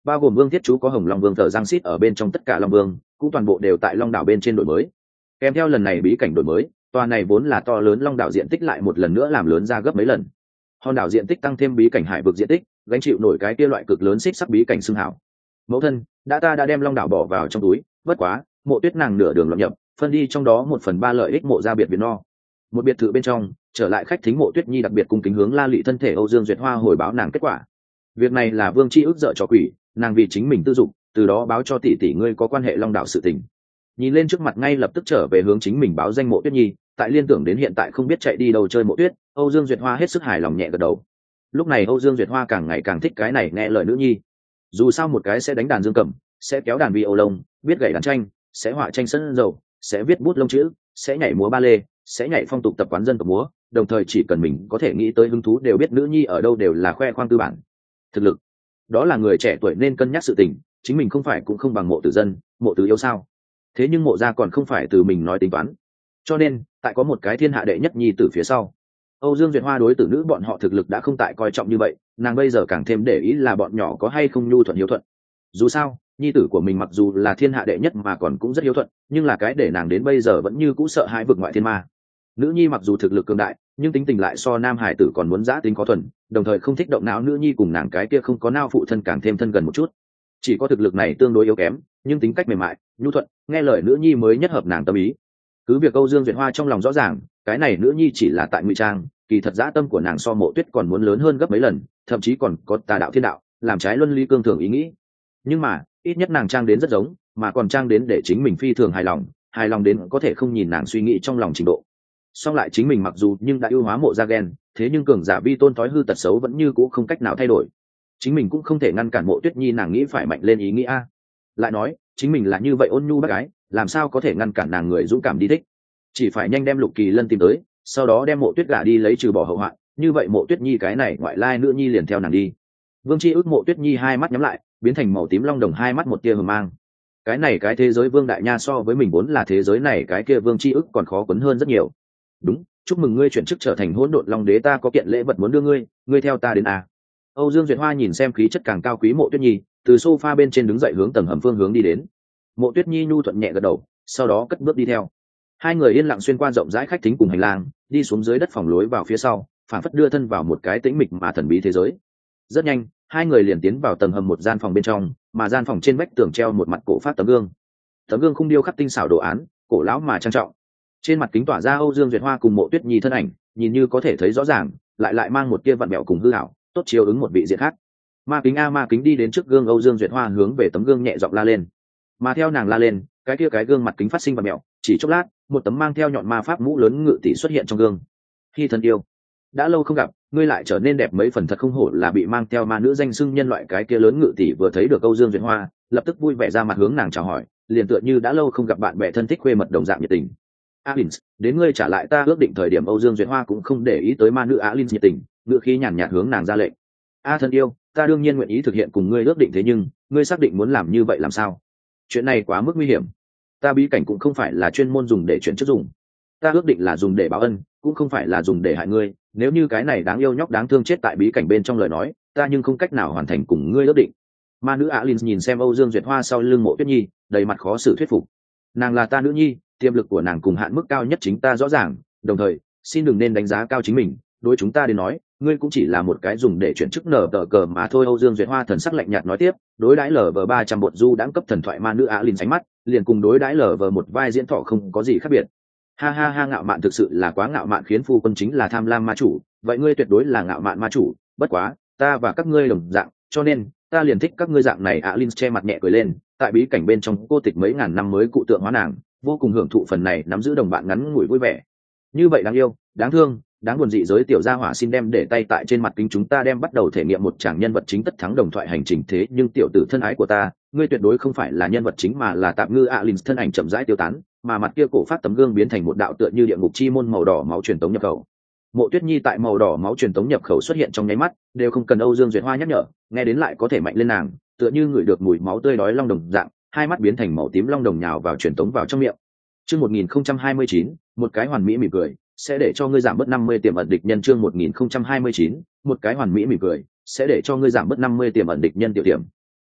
bao gồm vương thiết chú có hồng long vương thờ giang xít ở bên trong tất cả long vương cũng toàn bộ đều tại long đảo bên trên đổi mới. Kèm theo lần này bí cảnh đổi mới, tòa này vốn là to lớn long đảo diện tích lại một lần nữa làm lớn ra gấp mấy lần. Hòn đảo diện tích tăng thêm bí cảnh hải vực diện tích, gánh chịu nổi cái kia loại cực lớn xích sắc bí cảnh xương hảo. Mẫu thân, đã ta đã đem long đảo bỏ vào trong túi, bất quá, Mộ Tuyết nàng nửa đường lọt nhập, phân đi trong đó một phần ba lợi ích mộ gia biệt biệt no. Một biệt thự bên trong, trở lại khách thính Mộ Tuyết Nhi đặc biệt cung kính hướng La Lị thân thể Âu Dương Duyệt Hoa hồi báo nàng kết quả. Việc này là Vương Chi ức dợ cho quỷ, nàng vì chính mình tư dục, từ đó báo cho tỷ tỷ ngươi có quan hệ long đảo sự tình. Nhìn lên trước mặt ngay lập tức trở về hướng chính mình báo danh Mộ Tuyết Nhi, tại liên tưởng đến hiện tại không biết chạy đi đâu chơi Mộ Tuyết, Âu Dương Duyệt Hoa hết sức hài lòng nhẹ gật đầu. Lúc này Âu Dương Duyệt Hoa càng ngày càng thích cái này nghe lời nữ nhi. Dù sao một cái sẽ đánh đàn dương cầm, sẽ kéo đàn vi ô lông, biết gảy đàn tranh, sẽ họa tranh sân dầu, sẽ viết bút lông chữ, sẽ nhảy múa ba lê, sẽ nhảy phong tục tập quán dân tộc múa, đồng thời chỉ cần mình có thể nghĩ tới hứng thú đều biết nữ nhi ở đâu đều là khoe khoang tư bản. Thực lực, đó là người trẻ tuổi nên cân nhắc sự tình, chính mình không phải cũng không bằng Mộ Tử Dân, Mộ Tử Yêu sao? Thế nhưng Mộ gia còn không phải từ mình nói tính toán. Cho nên, tại có một cái thiên hạ đệ nhất nhi tử phía sau. Âu Dương Duyệt Hoa đối tử nữ bọn họ thực lực đã không tại coi trọng như vậy, nàng bây giờ càng thêm để ý là bọn nhỏ có hay không nhu thuận hiếu thuận. Dù sao, nhi tử của mình mặc dù là thiên hạ đệ nhất mà còn cũng rất hiếu thuận, nhưng là cái để nàng đến bây giờ vẫn như cũ sợ hãi vực ngoại thiên ma. Nữ nhi mặc dù thực lực cường đại, nhưng tính tình lại so nam hải tử còn muốn giã tính có thuần, đồng thời không thích động não nữ nhi cùng nàng cái kia không có nao phụ thân càng thêm thân gần một chút. Chỉ có thực lực này tương đối yếu kém, nhưng tính cách mềm mại, nhu thuận, nghe lời nữ nhi mới nhất hợp nàng tâm ý. Cứ việc Âu Dương Duyệt Hoa trong lòng rõ ràng, cái này nữ nhi chỉ là tại ngụy trang, kỳ thật dã tâm của nàng so Mộ Tuyết còn muốn lớn hơn gấp mấy lần, thậm chí còn có tà đạo thiên đạo, làm trái luân lý cương thường ý nghĩ. Nhưng mà, ít nhất nàng trang đến rất giống, mà còn trang đến để chính mình phi thường hài lòng, hài lòng đến có thể không nhìn nàng suy nghĩ trong lòng trình độ. Song lại chính mình mặc dù nhưng đã ưu hóa Mộ gia gen, thế nhưng cường giả vi tôn thói hư tật xấu vẫn như cũ không cách nào thay đổi. Chính mình cũng không thể ngăn cản Mộ Tuyết Nhi nàng nghĩ phải mạnh lên ý nghĩ a. Lại nói, chính mình là như vậy ôn nhu bác gái, làm sao có thể ngăn cản nàng người dũng cảm đi thích. Chỉ phải nhanh đem Lục Kỳ Lân tìm tới, sau đó đem Mộ Tuyết gả đi lấy trừ bỏ hậu hoạn, như vậy Mộ Tuyết Nhi cái này ngoại lai nữ nhi liền theo nàng đi. Vương Chi ước Mộ Tuyết Nhi hai mắt nhắm lại, biến thành màu tím long đồng hai mắt một tia hờ mang. Cái này cái thế giới Vương Đại Nha so với mình vốn là thế giới này cái kia Vương Chi ước còn khó quấn hơn rất nhiều. Đúng, chúc mừng ngươi chuyển chức trở thành hỗn độn long đế, ta có kiện lễ vật muốn đưa ngươi, ngươi theo ta đến à. Âu Dương Duyệt Hoa nhìn xem khí chất càng cao quý Mộ Tuyết Nhi, từ sofa bên trên đứng dậy hướng tầng hầm phương hướng đi đến. Mộ Tuyết Nhi nhu thuận nhẹ gật đầu, sau đó cất bước đi theo. Hai người yên lặng xuyên qua rộng rãi khách thính cùng hành lang, đi xuống dưới đất phòng lối vào phía sau, phản phất đưa thân vào một cái tĩnh mịch mà thần bí thế giới. Rất nhanh, hai người liền tiến vào tầng hầm một gian phòng bên trong, mà gian phòng trên vách tường treo một mặt cổ phát tấm gương. Tấm gương khung điêu khắc tinh xảo đồ án, cổ lão mà trang trọng. Trên mặt kính tỏa ra Âu Dương Duyệt Hoa cùng Mộ Tuyết Nhi thân ảnh, nhìn như có thể thấy rõ ràng, lại lại mang một tia vặn bẹo cùng hư ảo, tốt chiếu ứng một vị diện khác. Ma kính a ma kính đi đến trước gương, Âu Dương Duyệt Hoa hướng về tấm gương nhẹ giọng la lên. Mà theo nàng la lên, cái kia cái gương mặt kính phát sinh vặn bẹo, chỉ chốc lát, một tấm mang theo nhọn ma pháp mũ lớn ngự tỷ xuất hiện trong gương. Khi thân yêu, đã lâu không gặp, ngươi lại trở nên đẹp mấy phần, thật không hổ là bị mang theo ma nữ danh xưng nhân loại. Cái kia lớn ngự tỷ vừa thấy được Âu Dương Duyệt Hoa, lập tức vui vẻ ra mặt hướng nàng chào hỏi, liền tựa như đã lâu không gặp bạn bè thân thích khuê mật đồng dạng nhiệt tình. Alins, đến ngươi trả lại ta ước định thời điểm. Âu Dương Duyệt Hoa cũng không để ý tới ma nữ Alins nhiệt tình, ngự khí nhàn nhạt hướng nàng ra lệnh. A thân yêu, ta đương nhiên nguyện ý thực hiện cùng ngươi ước định, thế nhưng ngươi xác định muốn làm như vậy làm sao? Chuyện này quá mức nguy hiểm. Ta bí cảnh cũng không phải là chuyên môn dùng để chuyển chức dùng, ta ước định là dùng để báo ân, cũng không phải là dùng để hại ngươi. Nếu như cái này đáng yêu nhóc đáng thương chết tại bí cảnh bên trong lời nói, ta nhưng không cách nào hoàn thành cùng ngươi ước định. Ma nữ Alins nhìn xem Âu Dương Duyệt Hoa sau lưng Mộ Tuyết Nhi, đầy mặt khó xử thuyết phục. Nàng là ta nữ nhi, tiềm lực của nàng cùng hạn mức cao nhất chính ta rõ ràng, đồng thời xin đừng nên đánh giá cao chính mình. Đối chúng ta đến nói, ngươi cũng chỉ là một cái dùng để chuyển chức nở tờ cờ mà thôi. Âu Dương Duyệt Hoa thần sắc lạnh nhạt nói tiếp, đối đãi lờ vờ ba trăm bột du đãng cấp thần thoại ma nữ Alins ánh mắt, liền cùng đối đãi lờ vờ một vai diễn thọ không có gì khác biệt. Ha ha ha, ngạo mạn thực sự là quá ngạo mạn, khiến phu quân chính là tham lam ma chủ, vậy ngươi tuyệt đối là ngạo mạn ma chủ. Bất quá, ta và các ngươi đồng dạng, cho nên ta liền thích các ngươi dạng này. Alins che mặt nhẹ cười lên, tại bí cảnh bên trong cô tịch mấy ngàn năm mới cụ tượng hóa nàng, vô cùng hưởng thụ phần này nắm giữ đồng bạn ngắn ngủi vui vẻ. Như vậy đáng yêu, đáng thương, đáng buồn dị giới tiểu gia hỏa, xin đem để tay tại trên mặt kính, chúng ta đem bắt đầu thể nghiệm một tràng nhân vật chính tất thắng đồng thoại hành trình. Thế nhưng tiểu tử thân ái của ta, ngươi tuyệt đối không phải là nhân vật chính mà là tạm ngư. Alins thân ảnh chậm rãi tiêu tán, mà mặt kia cổ phát tấm gương biến thành một đạo tựa như địa ngục chi môn màu đỏ máu truyền tống nhập khẩu. Mộ Tuyết Nhi tại màu đỏ máu truyền tống nhập khẩu xuất hiện trong nháy mắt, đều không cần Âu Dương Duyệt Hoa nhắc nhở, nghe đến lại có thể mạnh lên nàng, tựa như ngửi được mùi máu tươi đói long đồng dạng, hai mắt biến thành màu tím long đồng nhào vào truyền tống vào trong miệng. Chương một nghìn không trăm hai mươi chín, một cái hoàn mỹ mỉm cười sẽ để cho ngươi giảm bớt năm mươi tiềm ẩn địch nhân. Chương một nghìn không trăm hai mươi chín, một cái hoàn mỹ mỉm cười sẽ để cho ngươi giảm bớt năm mươi tiềm ẩn địch nhân. Tiểu điểm.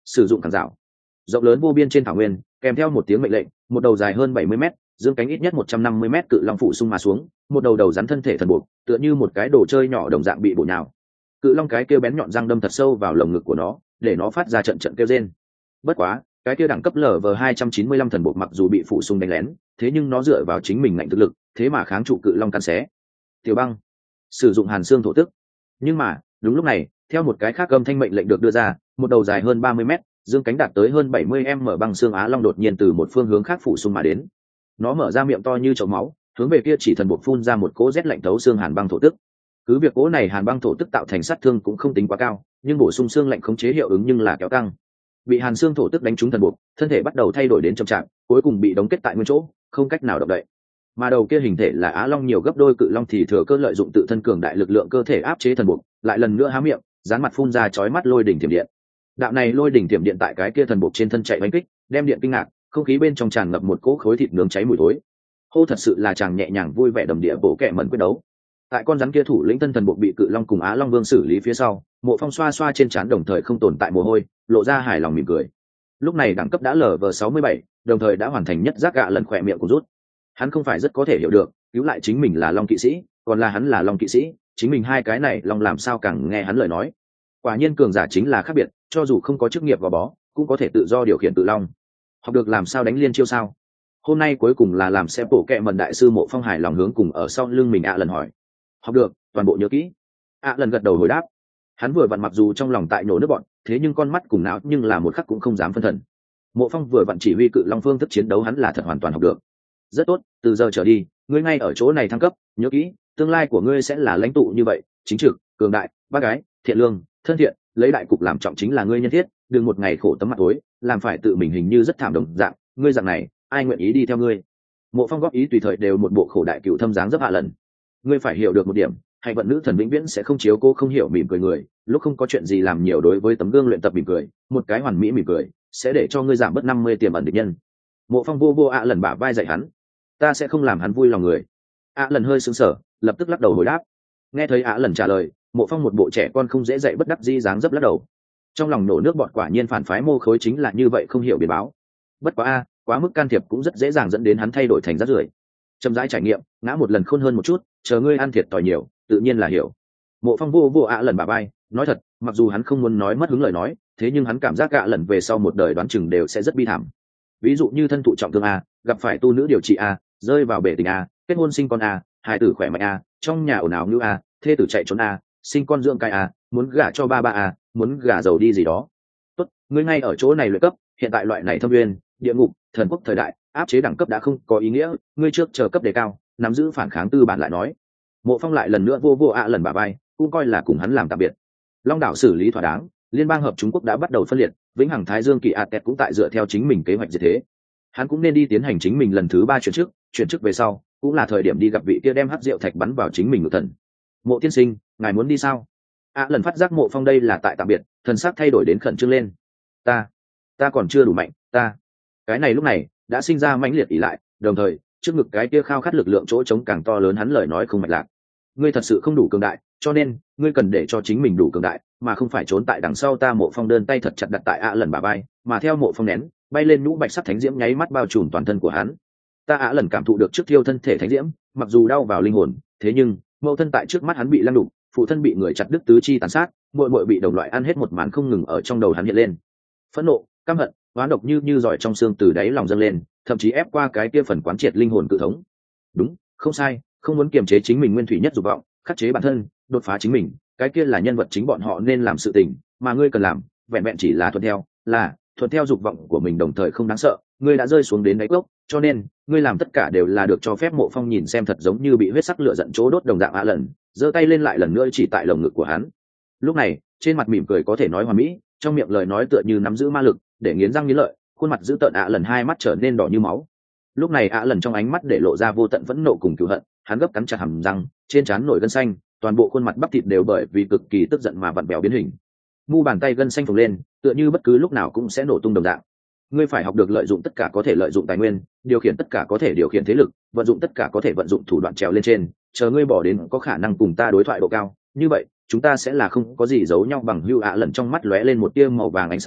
sử dụng cản rào. Rộng lớn vô biên trên thảo nguyên, kèm theo một tiếng mệnh lệnh, một đầu dài hơn bảy mươi mét, dương cánh ít nhất một trăm năm mươi mét cự long phủ sung mà xuống, một đầu đầu rắn thân thể thần buộc, tựa như một cái đồ chơi nhỏ đồng dạng bị bổ nhào. Cự long cái kêu bén nhọn răng đâm thật sâu vào lồng ngực của nó, để nó phát ra trận trận kêu rên. Bất quá, cái kia đẳng cấp lở vờ hai trăm chín mươi lăm thần buộc mặc dù bị phủ sung đánh lén, thế nhưng nó dựa vào chính mình ngạnh thực lực, thế mà kháng trụ cự long cắn xé. Tiểu băng, sử dụng hàn xương thổ tức. Nhưng mà, đúng lúc này, theo một cái khác âm thanh mệnh lệnh được đưa ra, một đầu dài hơn ba mươi mét, dương cánh đạt tới hơn bảy mươi m băng xương á long đột nhiên từ một phương hướng khác phủ sung mà đến. Nó mở ra miệng to như chậu máu, hướng về kia chỉ thần buộc phun ra một cỗ rét lạnh thấu xương hàn băng thổ tức. Cứ việc cỗ này hàn băng thổ tức tạo thành sát thương cũng không tính quá cao, nhưng bổ sung xương lạnh khống chế hiệu ứng nhưng là kéo căng. Bị hàn xương thổ tức đánh trúng thần buộc, thân thể bắt đầu thay đổi đến chậm chạp, cuối cùng bị đóng kết tại nguyên chỗ, không cách nào động đậy. Mà đầu kia hình thể là á long nhiều gấp đôi cự long thì thừa cơ lợi dụng tự thân cường đại lực lượng cơ thể áp chế thần buộc, lại lần nữa há miệng, dán mặt phun ra chói mắt lôi đỉnh thiểm điện. Đạo này lôi đỉnh thiểm điện tại cái kia thần buộc trên thân chạy đánh kích, đem điện kinh ngạc, không khí bên trong tràn ngập một cỗ khối thịt nướng cháy mùi thối. Hô, thật sự là chàng nhẹ nhàng vui vẻ đầm địa bổ kẻ mẩn quyết đấu. Tại con rắn kia thủ lĩnh thân thần buộc bị cự long cùng á long vương xử lý phía sau, Mộ Phong xoa xoa trên trán đồng thời không tồn tại mồ hôi, lộ ra hài lòng mỉm cười. Lúc này đẳng cấp đã lở vờ sáu mươi bảy, đồng thời đã hoàn thành nhất giác gạ lần khỏe miệng của rút. Hắn không phải rất có thể hiểu được, cứu lại chính mình là long kỵ sĩ, còn là hắn là long kỵ sĩ, chính mình hai cái này long làm sao càng nghe hắn lời nói. Quả nhiên cường giả chính là khác biệt, cho dù không có chức nghiệp gò bó, cũng có thể tự do điều khiển tự long. Học được làm sao đánh liên chiêu sao? Hôm nay cuối cùng là làm xem bổ kẹ mần đại sư Mộ Phong hài lòng hướng cùng ở sau lưng mình ạ lần hỏi. Học được, toàn bộ nhớ kỹ. ạ lần gật đầu hồi đáp. Hắn vừa vặn mặc dù trong lòng tại nổ nước bọn, thế nhưng con mắt cùng não nhưng là một khắc cũng không dám phân thần. Mộ Phong vừa vặn chỉ huy cự long phương thức chiến đấu hắn là thật hoàn toàn học được. Rất tốt, từ giờ trở đi, ngươi ngay ở chỗ này thăng cấp, nhớ kỹ, tương lai của ngươi sẽ là lãnh tụ như vậy, chính trực, cường đại, bác gái, thiện lương, thân thiện, lấy đại cục làm trọng chính là ngươi nhân thiết, đừng một ngày khổ tấm mặt tối, làm phải tự mình hình như rất thảm đồng dạng, ngươi dạng này, ai nguyện ý đi theo ngươi? Mộ Phong góp ý tùy thời đều một bộ khổ đại cựu thâm dáng dấp hạ lần. Ngươi phải hiểu được một điểm, hay vận nữ thần vĩnh viễn sẽ không chiếu cô không hiểu mỉm cười người, lúc không có chuyện gì làm nhiều đối với tấm gương luyện tập mỉm cười, một cái hoàn mỹ mỉm cười sẽ để cho ngươi giảm bớt năm mươi tiềm ẩn địch nhân. Mộ Phong vô vô ạ lần bả vai dạy hắn, ta sẽ không làm hắn vui lòng người. ạ lần hơi sững sờ, lập tức lắc đầu hồi đáp. Nghe thấy ạ lần trả lời, Mộ Phong một bộ trẻ con không dễ dạy bất đắc dĩ dáng dấp lắc đầu. Trong lòng nổ nước bọt, quả nhiên phản phái mô khối chính là như vậy, không hiểu biến báo. Bất quá a, quá mức can thiệp cũng rất dễ dàng dẫn đến hắn thay đổi thành rác rưởi. Chậm rãi trải nghiệm, ngã một lần khôn hơn một chút, chờ ngươi ăn thiệt tỏi nhiều, tự nhiên là hiểu. Mộ Phong vô vô ạ lần bả vai, nói thật, mặc dù hắn không muốn nói mất hứng lời nói, thế nhưng hắn cảm giác ạ lần về sau một đời đoán chừng đều sẽ rất bi thảm. Ví dụ như thân thụ trọng thương a, gặp phải tu nữ điều trị a, rơi vào bể tình a, kết hôn sinh con a, hài tử khỏe mạnh a, trong nhà ồn ào như a, thê tử chạy trốn a, sinh con dưỡng cai a, muốn gả cho ba ba a, muốn gả giàu đi gì đó. Tốt, ngươi ngay ở chỗ này luyện cấp, hiện tại loại này thâm nguyên, địa ngục, thần quốc thời đại, áp chế đẳng cấp đã không có ý nghĩa, ngươi trước chờ cấp đề cao, nắm giữ phản kháng tư bản lại nói. Mộ Phong lại lần nữa vô vô ạ lần bả vai, cũng coi là cùng hắn làm tạm biệt. Long đảo xử lý thỏa đáng, liên bang hợp Trung Quốc đã bắt đầu phân liệt, vĩnh hằng Thái Dương kỳ a tẹt cũng tại dựa theo chính mình kế hoạch như thế. Hắn cũng nên đi tiến hành chính mình lần thứ ba chuyển chức, chuyển chức về sau, cũng là thời điểm đi gặp vị kia đem hắc rượu thạch bắn vào chính mình ngự thần. Mộ tiên sinh, ngài muốn đi sao? ạ lần phát giác Mộ Phong đây là tại tạm biệt, thần sắc thay đổi đến khẩn trương lên. Ta, ta còn chưa đủ mạnh, ta. Cái này lúc này đã sinh ra mãnh liệt ỉ lại, đồng thời trước ngực cái kia khao khát lực lượng chỗ trống càng to lớn, hắn lời nói không mạch lạc. Ngươi thật sự không đủ cường đại, cho nên ngươi cần để cho chính mình đủ cường đại, mà không phải trốn tại đằng sau ta. Mộ Phong đơn tay thật chặt đặt tại ạ lần bả vai, mà theo Mộ Phong nén bay lên nhũ bạch sắc thánh diễm nháy mắt bao trùm toàn thân của hắn. Ta ạ lần cảm thụ được trước thiêu thân thể thánh diễm, mặc dù đau vào linh hồn, thế nhưng mẫu thân tại trước mắt hắn bị lăng đục, phụ thân bị người chặt đứt tứ chi tàn sát, muội muội bị đồng loại ăn hết, một màn không ngừng ở trong đầu hắn hiện lên. Phẫn nộ, căm hận, oán độc như như giỏi trong xương từ đáy lòng dâng lên, thậm chí ép qua cái kia phần quán triệt linh hồn cự thống. Đúng, không sai, không muốn kiềm chế chính mình nguyên thủy nhất dục vọng, khắc chế bản thân, đột phá chính mình, cái kia là nhân vật chính bọn họ nên làm sự tình, mà ngươi cần làm, vẹn vẹn chỉ là thuận theo, là thuận theo dục vọng của mình, đồng thời không đáng sợ. Ngươi đã rơi xuống đến đáy cốc, cho nên ngươi làm tất cả đều là được cho phép. Mộ Phong nhìn xem thật giống như bị huyết sắc lửa giận chỗ đốt đồng dạng ạ lần, giơ tay lên lại lần nữa chỉ tại lồng ngực của hắn. Lúc này trên mặt mỉm cười có thể nói hoàn mỹ, trong miệng lời nói tựa như nắm giữ ma lực, để nghiến răng nghiến lợi, khuôn mặt dữ tợn ạ lần hai mắt trở nên đỏ như máu. Lúc này ạ lần trong ánh mắt để lộ ra vô tận phẫn nộ cùng cừu hận, hắn gấp cắn chặt hàm răng, trên trán nổi gân xanh, toàn bộ khuôn mặt bắp thịt đều bởi vì cực kỳ tức giận mà vặn vẹo biến hình. Mu bàn tay gân xanh phồng lên, tựa như bất cứ lúc nào cũng sẽ nổ tung đồng dạng. Ngươi phải học được lợi dụng tất cả có thể lợi dụng tài nguyên, điều khiển tất cả có thể điều khiển thế lực, vận dụng tất cả có thể vận dụng thủ đoạn trèo lên trên, chờ ngươi bỏ đến có khả năng cùng ta đối thoại độ cao, như vậy chúng ta sẽ là không có gì giấu nhau bằng hưu. ạ lần trong mắt lóe lên một tia màu vàng ánh sáng,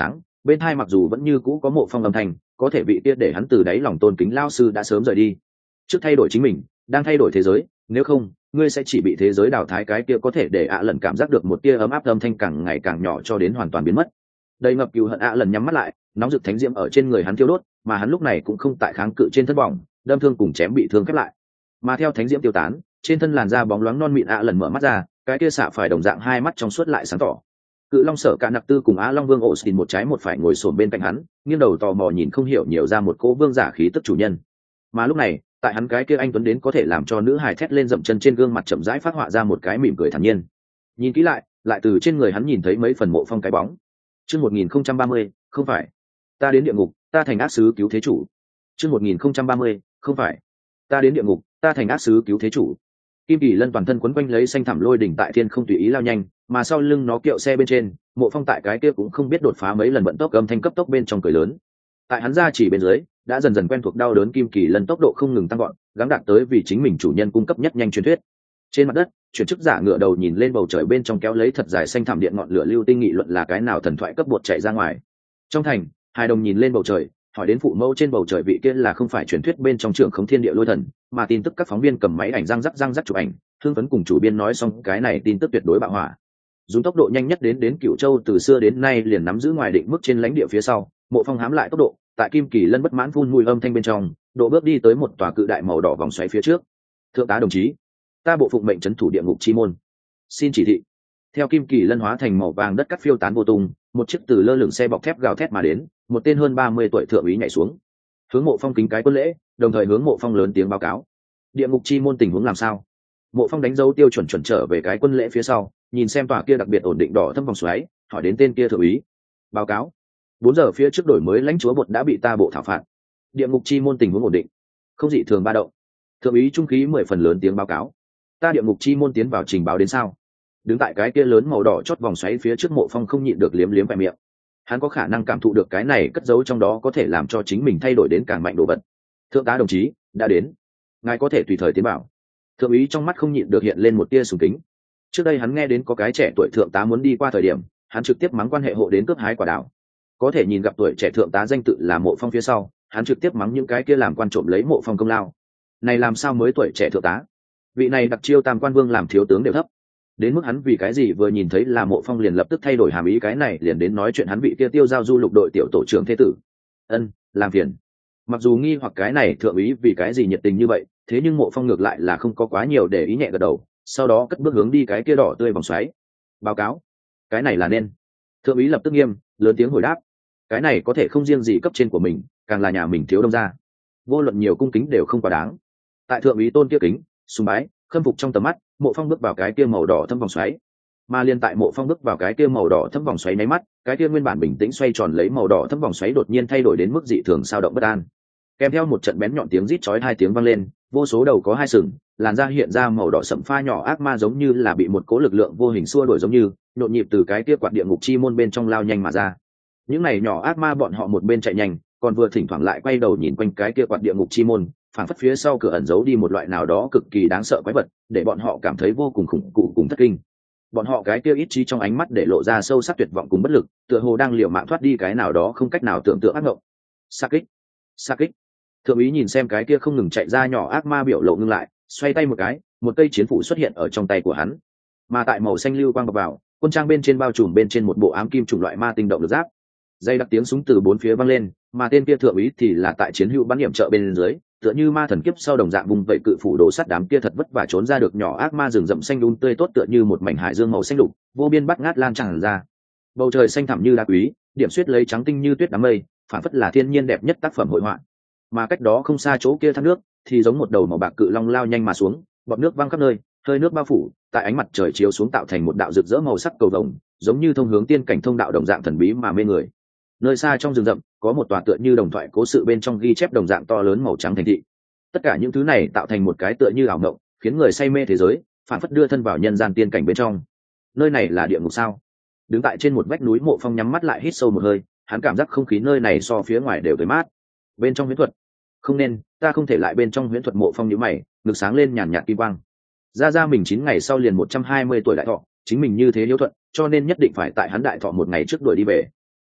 bên hai mặc dù vẫn như cũ có Mộ Phong âm thanh, có thể vị kia để hắn từ đáy lòng tôn kính lao sư đã sớm rời đi. Trước thay đổi chính mình, đang thay đổi thế giới, nếu không ngươi sẽ chỉ bị thế giới đào thái. Cái kia có thể để ạ lần cảm giác được một tia ấm áp âm thanh càng ngày càng nhỏ cho đến hoàn toàn biến mất. Đầy ngập cừu hận ạ lần nhắm mắt lại, nóng rực thánh diễm ở trên người hắn thiêu đốt, mà hắn lúc này cũng không tại kháng cự trên thân bỏng, đâm thương cùng chém bị thương khép lại. Mà theo thánh diễm tiêu tán, trên thân làn da bóng loáng non mịn ạ lần mở mắt ra, cái kia xạ phải đồng dạng hai mắt trong suốt lại sáng tỏ. Cự long sở cả nặc tư cùng á long vương Austin một trái một phải ngồi xổm bên cạnh hắn, nghiêng đầu tò mò nhìn không hiểu nhiều ra một cỗ vương giả khí tức chủ nhân. Mà lúc này, tại hắn cái kia anh tuấn đến có thể làm cho nữ hài thét lên dậm chân trên gương mặt chậm rãi phát họa ra một cái mỉm cười thản nhiên. Nhìn kỹ lại, lại từ trên người hắn nhìn thấy mấy phần Mộ Phong cái bóng. Chương một nghìn không trăm ba mươi, không phải. Ta đến địa ngục, ta thành ác sứ cứu thế chủ. Chương một nghìn không trăm ba mươi, không phải. Ta đến địa ngục, ta thành ác sứ cứu thế chủ. Kim Kỳ Lân toàn thân quấn quanh lấy xanh thẳm lôi đỉnh tại thiên không tùy ý lao nhanh, mà sau lưng nó kiệu xe bên trên, Mộ Phong tại cái kia cũng không biết đột phá mấy lần vận tốc âm thanh cấp tốc bên trong cười lớn. Tại hắn ra chỉ bên dưới, đã dần dần quen thuộc đau đớn Kim Kỳ Lân tốc độ không ngừng tăng gọn, gắng đạt tới vì chính mình chủ nhân cung cấp nhất nhanh truyền thuyết. Trên mặt đất, chuyển chức giả ngựa đầu nhìn lên bầu trời bên trong kéo lấy thật dài xanh thẳm điện ngọn lửa lưu tinh nghị luận là cái nào thần thoại cấp bột chạy ra ngoài. Trong thành, hai đồng nhìn lên bầu trời, hỏi đến phụ mẫu trên bầu trời vị kia là không phải truyền thuyết bên trong trường khống thiên địa lôi thần, mà tin tức các phóng viên cầm máy ảnh răng rắc răng rắc chụp ảnh, thương phấn cùng chủ biên nói xong cái này tin tức tuyệt đối bạo hỏa. Dùng tốc độ nhanh nhất đến đến Cửu Châu từ xưa đến nay liền nắm giữ ngoài định mức trên lãnh địa phía sau, Mộ Phong hám lại tốc độ, tại Kim Kỳ Lân bất mãn phun mùi âm thanh bên trong, độ bước đi tới một tòa cự đại màu đỏ vòng xoáy phía trước. Thượng tá đồng chí, ta bộ phụng mệnh trấn thủ địa ngục chi môn, xin chỉ thị. Theo Kim Kỳ Lân hóa thành màu vàng đất cắt phiêu tán vô tung, một chiếc từ lơ lửng xe bọc thép gào thét mà đến, một tên hơn ba mươi tuổi thượng úy nhảy xuống, hướng Mộ Phong kính cái quân lễ, đồng thời hướng Mộ Phong lớn tiếng báo cáo địa ngục chi môn tình huống làm sao. Mộ Phong đánh dấu tiêu chuẩn chuẩn trở về cái quân lễ phía sau, nhìn xem tòa kia đặc biệt ổn định đỏ thâm vòng xoáy, hỏi đến tên kia thượng úy. Báo cáo, bốn giờ phía trước đổi mới lãnh chúa bột đã bị ta bộ thảo phạt, địa ngục chi môn tình huống ổn định, không dị thường ba động. Thượng úy trung khí mười phần lớn tiếng báo cáo. Ta địa ngục chi môn tiến vào trình báo đến sao? Đứng tại cái kia lớn màu đỏ chót vòng xoáy phía trước, Mộ Phong không nhịn được liếm liếm vẻ miệng. Hắn có khả năng cảm thụ được cái này cất giấu trong đó có thể làm cho chính mình thay đổi đến càng mạnh đồ vật. Thượng tá đồng chí đã đến, ngài có thể tùy thời tiến bảo. Thượng úy trong mắt không nhịn được hiện lên một tia sùng kính. Trước đây hắn nghe đến có cái trẻ tuổi thượng tá muốn đi qua thời điểm, hắn trực tiếp mắng quan hệ hộ đến cướp hái quả đào. Có thể nhìn gặp tuổi trẻ thượng tá danh tự là Mộ Phong phía sau, hắn trực tiếp mắng những cái kia làm quan trộm lấy Mộ Phong công lao. Này làm sao mới tuổi trẻ thượng tá? Vị này đặc chiêu tam quan vương làm thiếu tướng đều thấp. Đến mức hắn vì cái gì vừa nhìn thấy là Mộ Phong liền lập tức thay đổi hàm ý, cái này liền đến nói chuyện hắn vị kia tiêu giao du lục đội tiểu tổ trưởng thế tử. Ân, làm phiền. Mặc dù nghi hoặc cái này thượng úy vì cái gì nhiệt tình như vậy, thế nhưng Mộ Phong ngược lại là không có quá nhiều để ý, nhẹ gật đầu, sau đó cất bước hướng đi cái kia đỏ tươi vòng xoáy. Báo cáo, cái này là nên. Thượng úy lập tức nghiêm, lớn tiếng hồi đáp. Cái này có thể không riêng gì cấp trên của mình, càng là nhà mình thiếu đông gia. Vô luận nhiều cung kính đều không quá đáng. Tại thượng úy tôn kia kính, sùng bái, khâm phục trong tầm mắt, Mộ Phong bước vào cái kia màu đỏ thâm vòng xoáy. Mà liên tại Mộ Phong bước vào cái kia màu đỏ thâm vòng xoáy nháy mắt, cái kia nguyên bản bình tĩnh xoay tròn lấy màu đỏ thâm vòng xoáy đột nhiên thay đổi đến mức dị thường sao động bất an. Kèm theo một trận bén nhọn tiếng rít chói hai tiếng vang lên, vô số đầu có hai sừng, làn da hiện ra màu đỏ sẫm pha nhỏ ác ma giống như là bị một cố lực lượng vô hình xua đuổi giống như, nhộn nhịp từ cái kia quạt địa ngục chi môn bên trong lao nhanh mà ra. Những này nhỏ ác ma bọn họ một bên chạy nhanh, còn vừa thỉnh thoảng lại quay đầu nhìn quanh cái kia quạt địa ngục chi môn, phảng phất phía sau cửa ẩn giấu đi một loại nào đó cực kỳ đáng sợ quái vật, để bọn họ cảm thấy vô cùng khủng cụ cùng thất kinh. Bọn họ cái kia ý chí trong ánh mắt để lộ ra sâu sắc tuyệt vọng cùng bất lực, tựa hồ đang liều mạng thoát đi cái nào đó không cách nào tưởng tượng ác ngộng. Sa kích, sa kích. Thượng úy nhìn xem cái kia không ngừng chạy ra nhỏ ác ma biểu lộ ngưng lại, xoay tay một cái, một cây chiến phủ xuất hiện ở trong tay của hắn. Mà tại màu xanh lưu quang bọc vào, quân trang bên trên bao trùm bên trên một bộ ám kim chủng loại ma tinh động lực giáp. Dây đặc tiếng súng từ bốn phía vang lên, mà tên kia thượng úy thì là tại chiến hữu bắn điểm trợ bên dưới, tựa như ma thần kiếp sau đồng dạng vùng vậy cự phủ đổ sắt đám kia thật vất vả trốn ra được nhỏ ác ma rừng rậm xanh đun tươi tốt tựa như một mảnh hải dương màu xanh lục, vô biên bắt ngát lan tràn ra. Bầu trời xanh thẳm như đá quý, điểm xuyết lấy trắng tinh như tuyết đám mây, phản phất là thiên nhiên đẹp nhất tác phẩm hội họa. Mà cách đó không xa chỗ kia thác nước, thì giống một đầu màu bạc cự long lao nhanh mà xuống, bọt nước văng khắp nơi, hơi nước bao phủ, tại ánh mặt trời chiếu xuống tạo thành một đạo rực rỡ màu sắc cầu vồng, giống như thông hướng tiên cảnh thông đạo đồng dạng thần bí mà mê người. Nơi xa trong rừng rậm, có một tòa tựa như đồng thoại cố sự bên trong ghi chép đồng dạng to lớn màu trắng thành thị. Tất cả những thứ này tạo thành một cái tựa như ảo mộng, khiến người say mê thế giới, phản phất đưa thân vào nhân gian tiên cảnh bên trong. Nơi này là địa ngục sao? Đứng tại trên một vách núi, Mộ Phong nhắm mắt lại hít sâu một hơi, hắn cảm giác không khí nơi này so phía ngoài đều tới mát. Bên trong huyễn thuật, không nên, ta không thể lại bên trong huyễn thuật. Mộ Phong nhíu mày, ngực sáng lên nhàn nhạt kim quang. Ra ra mình chín ngày sau liền một trăm hai mươi tuổi đại thọ, chính mình như thế hiếu thuận, cho nên nhất định phải tại hắn đại thọ một ngày trước đuổi đi về.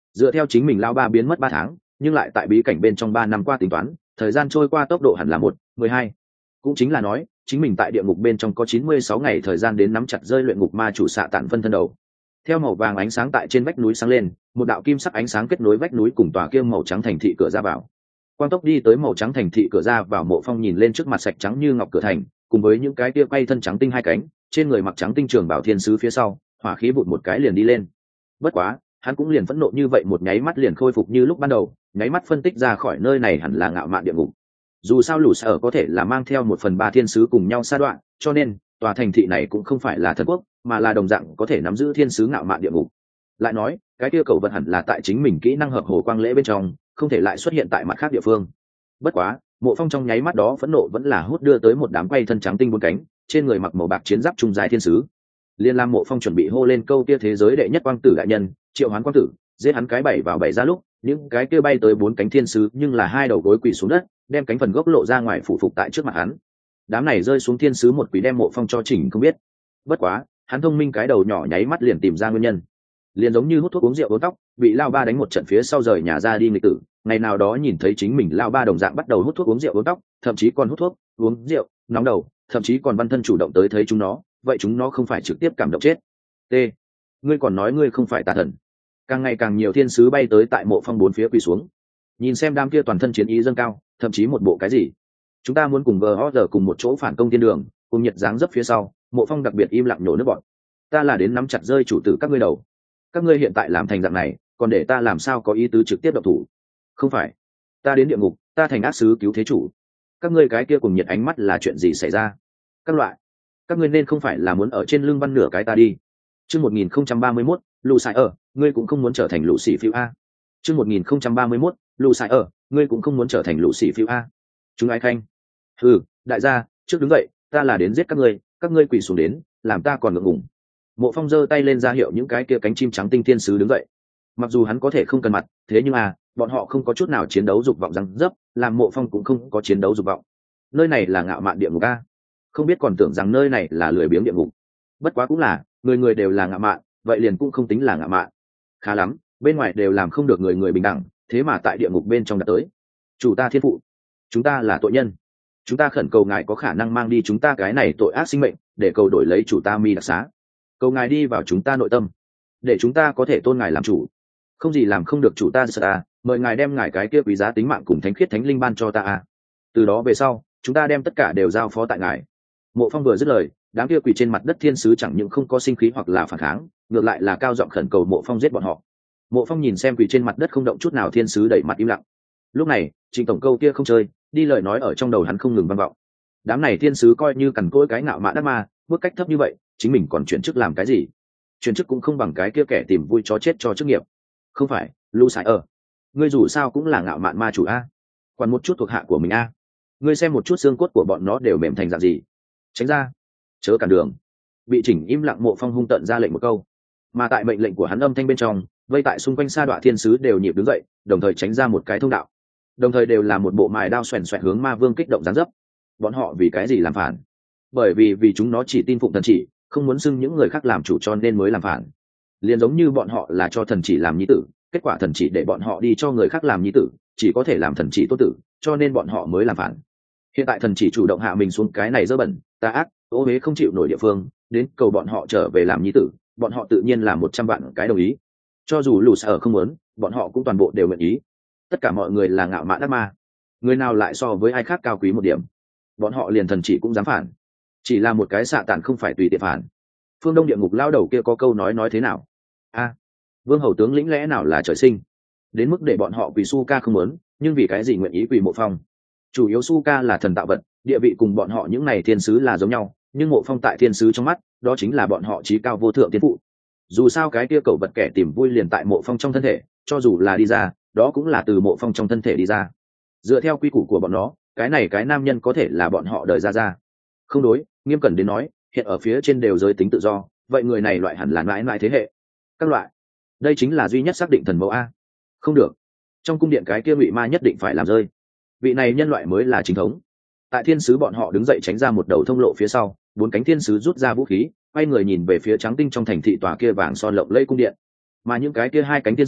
dựa theo chính mình lao ba biến mất ba tháng, nhưng lại tại bí cảnh bên trong ba năm qua tính toán, thời gian trôi qua tốc độ hẳn là một mười hai, cũng chính là nói chính mình tại địa ngục bên trong có chín mươi sáu ngày thời gian đến nắm chặt rơi luyện ngục ma chủ xạ tản phân thân đầu. Theo màu vàng ánh sáng tại trên vách núi sáng lên, một đạo kim sắc ánh sáng kết nối vách núi cùng tòa kia màu trắng thành thị cửa ra vào. Quang tốc đi tới màu trắng thành thị cửa ra vào, Mộ Phong nhìn lên trước mặt sạch trắng như ngọc cửa thành, cùng với những cái kia quay thân trắng tinh hai cánh, trên người mặc trắng tinh trường bảo thiên sứ phía sau, hỏa khí vụt một cái liền đi lên. Bất quá, hắn cũng liền phẫn nộ như vậy một nháy mắt liền khôi phục như lúc ban đầu, nháy mắt phân tích ra khỏi nơi này hẳn là ngạo mạn địa ngục. Dù sao lũ sở có thể là mang theo một phần ba thiên sứ cùng nhau sa đoạn, cho nên tòa thành thị này cũng không phải là thần quốc, mà là đồng dạng có thể nắm giữ thiên sứ ngạo mạn địa ngục. Lại nói, cái kia cầu vật hẳn là tại chính mình kỹ năng hợp hồ quang lễ bên trong, không thể lại xuất hiện tại mặt khác địa phương. Bất quá, Mộ Phong trong nháy mắt đó phẫn nộ vẫn là hút đưa tới một đám quay thân trắng tinh bốn cánh, trên người mặc màu bạc chiến giáp trung giai thiên sứ. Liên Lam Mộ Phong chuẩn bị hô lên câu kia thế giới đệ nhất quang tử đại nhân, triệu hoán quang tử, giết hắn cái bảy vào bảy ra lúc, những cái kia bay tới bốn cánh thiên sứ nhưng là hai đầu gối quỳ xuống đất, đem cánh phần gốc lộ ra ngoài phủ phục tại trước mặt hắn. Đám này rơi xuống thiên sứ một quỷ đem Mộ Phong cho chỉnh không biết. Bất quá, hắn thông minh cái đầu nhỏ nháy mắt liền tìm ra nguyên nhân. Liền giống như hút thuốc uống rượu uống tóc, bị lao ba đánh một trận phía sau rời nhà ra đi nghịch tử, ngày nào đó nhìn thấy chính mình lao ba đồng dạng bắt đầu hút thuốc uống rượu uống tóc, thậm chí còn hút thuốc uống rượu nóng đầu, thậm chí còn văn thân chủ động tới thấy chúng nó, vậy chúng nó không phải trực tiếp cảm động chết. T, ngươi còn nói ngươi không phải tà thần. Càng ngày càng nhiều thiên sứ bay tới tại Mộ Phong bốn phía quỳ xuống, nhìn xem đám kia toàn thân chiến ý dâng cao, thậm chí một bộ cái gì chúng ta muốn cùng gờ giờ cùng một chỗ phản công thiên đường, cùng nhật dáng dấp phía sau. Mộ Phong đặc biệt im lặng nhổ nước bọn, ta là đến nắm chặt rơi chủ tử các ngươi đầu, các ngươi hiện tại làm thành dạng này, còn để ta làm sao có ý tứ trực tiếp độc thủ? Không phải, ta đến địa ngục, ta thành ác sứ cứu thế chủ, các ngươi cái kia cùng nhiệt ánh mắt là chuyện gì xảy ra? Các loại, các ngươi nên không phải là muốn ở trên lưng văn nửa cái ta đi? Chương một nghìn không trăm ba mươi mốt, lù xài ở, ngươi cũng không muốn trở thành lũ xỉ phiêu a. Chương một nghìn không trăm ba mươi mốt, lù xài ở, ngươi cũng không muốn trở thành lũ xỉ phiêu a. Chúng ai khanh? Ừ, đại gia, trước đứng dậy, ta là đến giết các ngươi, các ngươi quỳ xuống đến, làm ta còn ngượng ngùng. Mộ Phong giơ tay lên ra hiệu những cái kia cánh chim trắng tinh thiên sứ đứng dậy. Mặc dù hắn có thể không cần mặt, thế nhưng à, bọn họ không có chút nào chiến đấu dục vọng răng dấp, làm Mộ Phong cũng không có chiến đấu dục vọng. Nơi này là ngạo mạn địa ngục a, không biết còn tưởng rằng nơi này là lười biếng địa ngục. Bất quá cũng là, người người đều là ngạo mạn, vậy liền cũng không tính là ngạo mạn. Khá lắm, bên ngoài đều làm không được người người bình đẳng, thế mà tại địa ngục bên trong đã tới. Chủ ta thiên phụ, chúng ta là tội nhân, chúng ta khẩn cầu ngài có khả năng mang đi chúng ta cái này tội ác sinh mệnh, để cầu đổi lấy chủ ta mi đặc xá. Cầu ngài đi vào chúng ta nội tâm, để chúng ta có thể tôn ngài làm chủ, không gì làm không được chủ ta sợ à, mời ngài đem ngài cái kia quý giá tính mạng cùng thánh khiết thánh linh ban cho ta à. Từ đó về sau, chúng ta đem tất cả đều giao phó tại ngài. Mộ Phong vừa dứt lời, đám kia quỳ trên mặt đất thiên sứ chẳng những không có sinh khí hoặc là phản kháng, ngược lại là cao giọng khẩn cầu Mộ Phong giết bọn họ. Mộ Phong nhìn xem quỳ trên mặt đất không động chút nào thiên sứ đẩy mặt im lặng. Lúc này, Trình tổng câu kia không chơi, đi lời nói ở trong đầu hắn không ngừng vang vọng. Đám này thiên sứ coi như cằn cỗi cái ngạo mạn đắc ma, bước cách thấp như vậy, chính mình còn chuyển chức làm cái gì? Chuyển chức cũng không bằng cái kia kẻ tìm vui chó chết cho chức nghiệp. Không phải, Lu Sải ở, ngươi dù sao cũng là ngạo mạn ma chủ a, còn một chút thuộc hạ của mình a, ngươi xem một chút xương cốt của bọn nó đều mềm thành dạng gì, tránh ra, chớ cản đường. Bị chỉnh im lặng Mộ Phong hung tợn ra lệnh một câu, mà tại mệnh lệnh của hắn âm thanh bên trong, vây tại xung quanh sa đọa thiên sứ đều nhịp đứng dậy, đồng thời tránh ra một cái thông đạo, đồng thời đều là một bộ mài đao xoèn xoẹt hướng ma vương kích động giáng dấp. Bọn họ vì cái gì làm phản? Bởi vì vì chúng nó chỉ tin phụng thần chỉ, không muốn xưng những người khác làm chủ cho nên mới làm phản. Liền giống như bọn họ là cho thần chỉ làm nhi tử, kết quả thần chỉ để bọn họ đi cho người khác làm nhi tử, chỉ có thể làm thần chỉ tốt tử, cho nên bọn họ mới làm phản. Hiện tại thần chỉ chủ động hạ mình xuống cái này dơ bẩn, tà ác, ô uế không chịu nổi địa phương, đến cầu bọn họ trở về làm nhi tử, bọn họ tự nhiên là một trăm vạn cái đồng ý. Cho dù lù sở không muốn, bọn họ cũng toàn bộ đều nguyện ý. Tất cả mọi người là ngạo mạn ác ma, người nào lại so với ai khác cao quý một điểm, bọn họ liền thần chỉ cũng dám phản. Chỉ là một cái xạ tản không phải tùy tiện phản. Phương Đông địa ngục lao đầu kia có câu nói nói thế nào? A, vương hầu tướng lĩnh lẽ nào là trời sinh, đến mức để bọn họ quỳ su ca không muốn, nhưng vì cái gì nguyện ý quỳ Mộ Phong? Chủ yếu su ca là thần tạo vật, địa vị cùng bọn họ những này thiên sứ là giống nhau, nhưng Mộ Phong tại thiên sứ trong mắt, đó chính là bọn họ chí cao vô thượng tiên phụ. Dù sao cái kia cẩu vật kẻ tìm vui liền tại Mộ Phong trong thân thể, cho dù là đi ra, đó cũng là từ Mộ Phong trong thân thể đi ra. Dựa theo quy củ của bọn nó, cái này cái nam nhân có thể là bọn họ đời ra ra. Không đối, nghiêm cẩn đến nói, hiện ở phía trên đều giới tính tự do, vậy người này loại hẳn là mãi mãi thế hệ. Các loại, đây chính là duy nhất xác định thần mẫu a. Không được, trong cung điện cái kia ngụy ma nhất định phải làm rơi. Vị này nhân loại mới là chính thống. Tại thiên sứ bọn họ đứng dậy tránh ra một đầu thông lộ phía sau, bốn cánh thiên sứ rút ra vũ khí, quay người nhìn về phía trắng tinh trong thành thị tòa kia vàng son lộng lẫy cung điện. Mà những cái kia hai cánh thiên sứ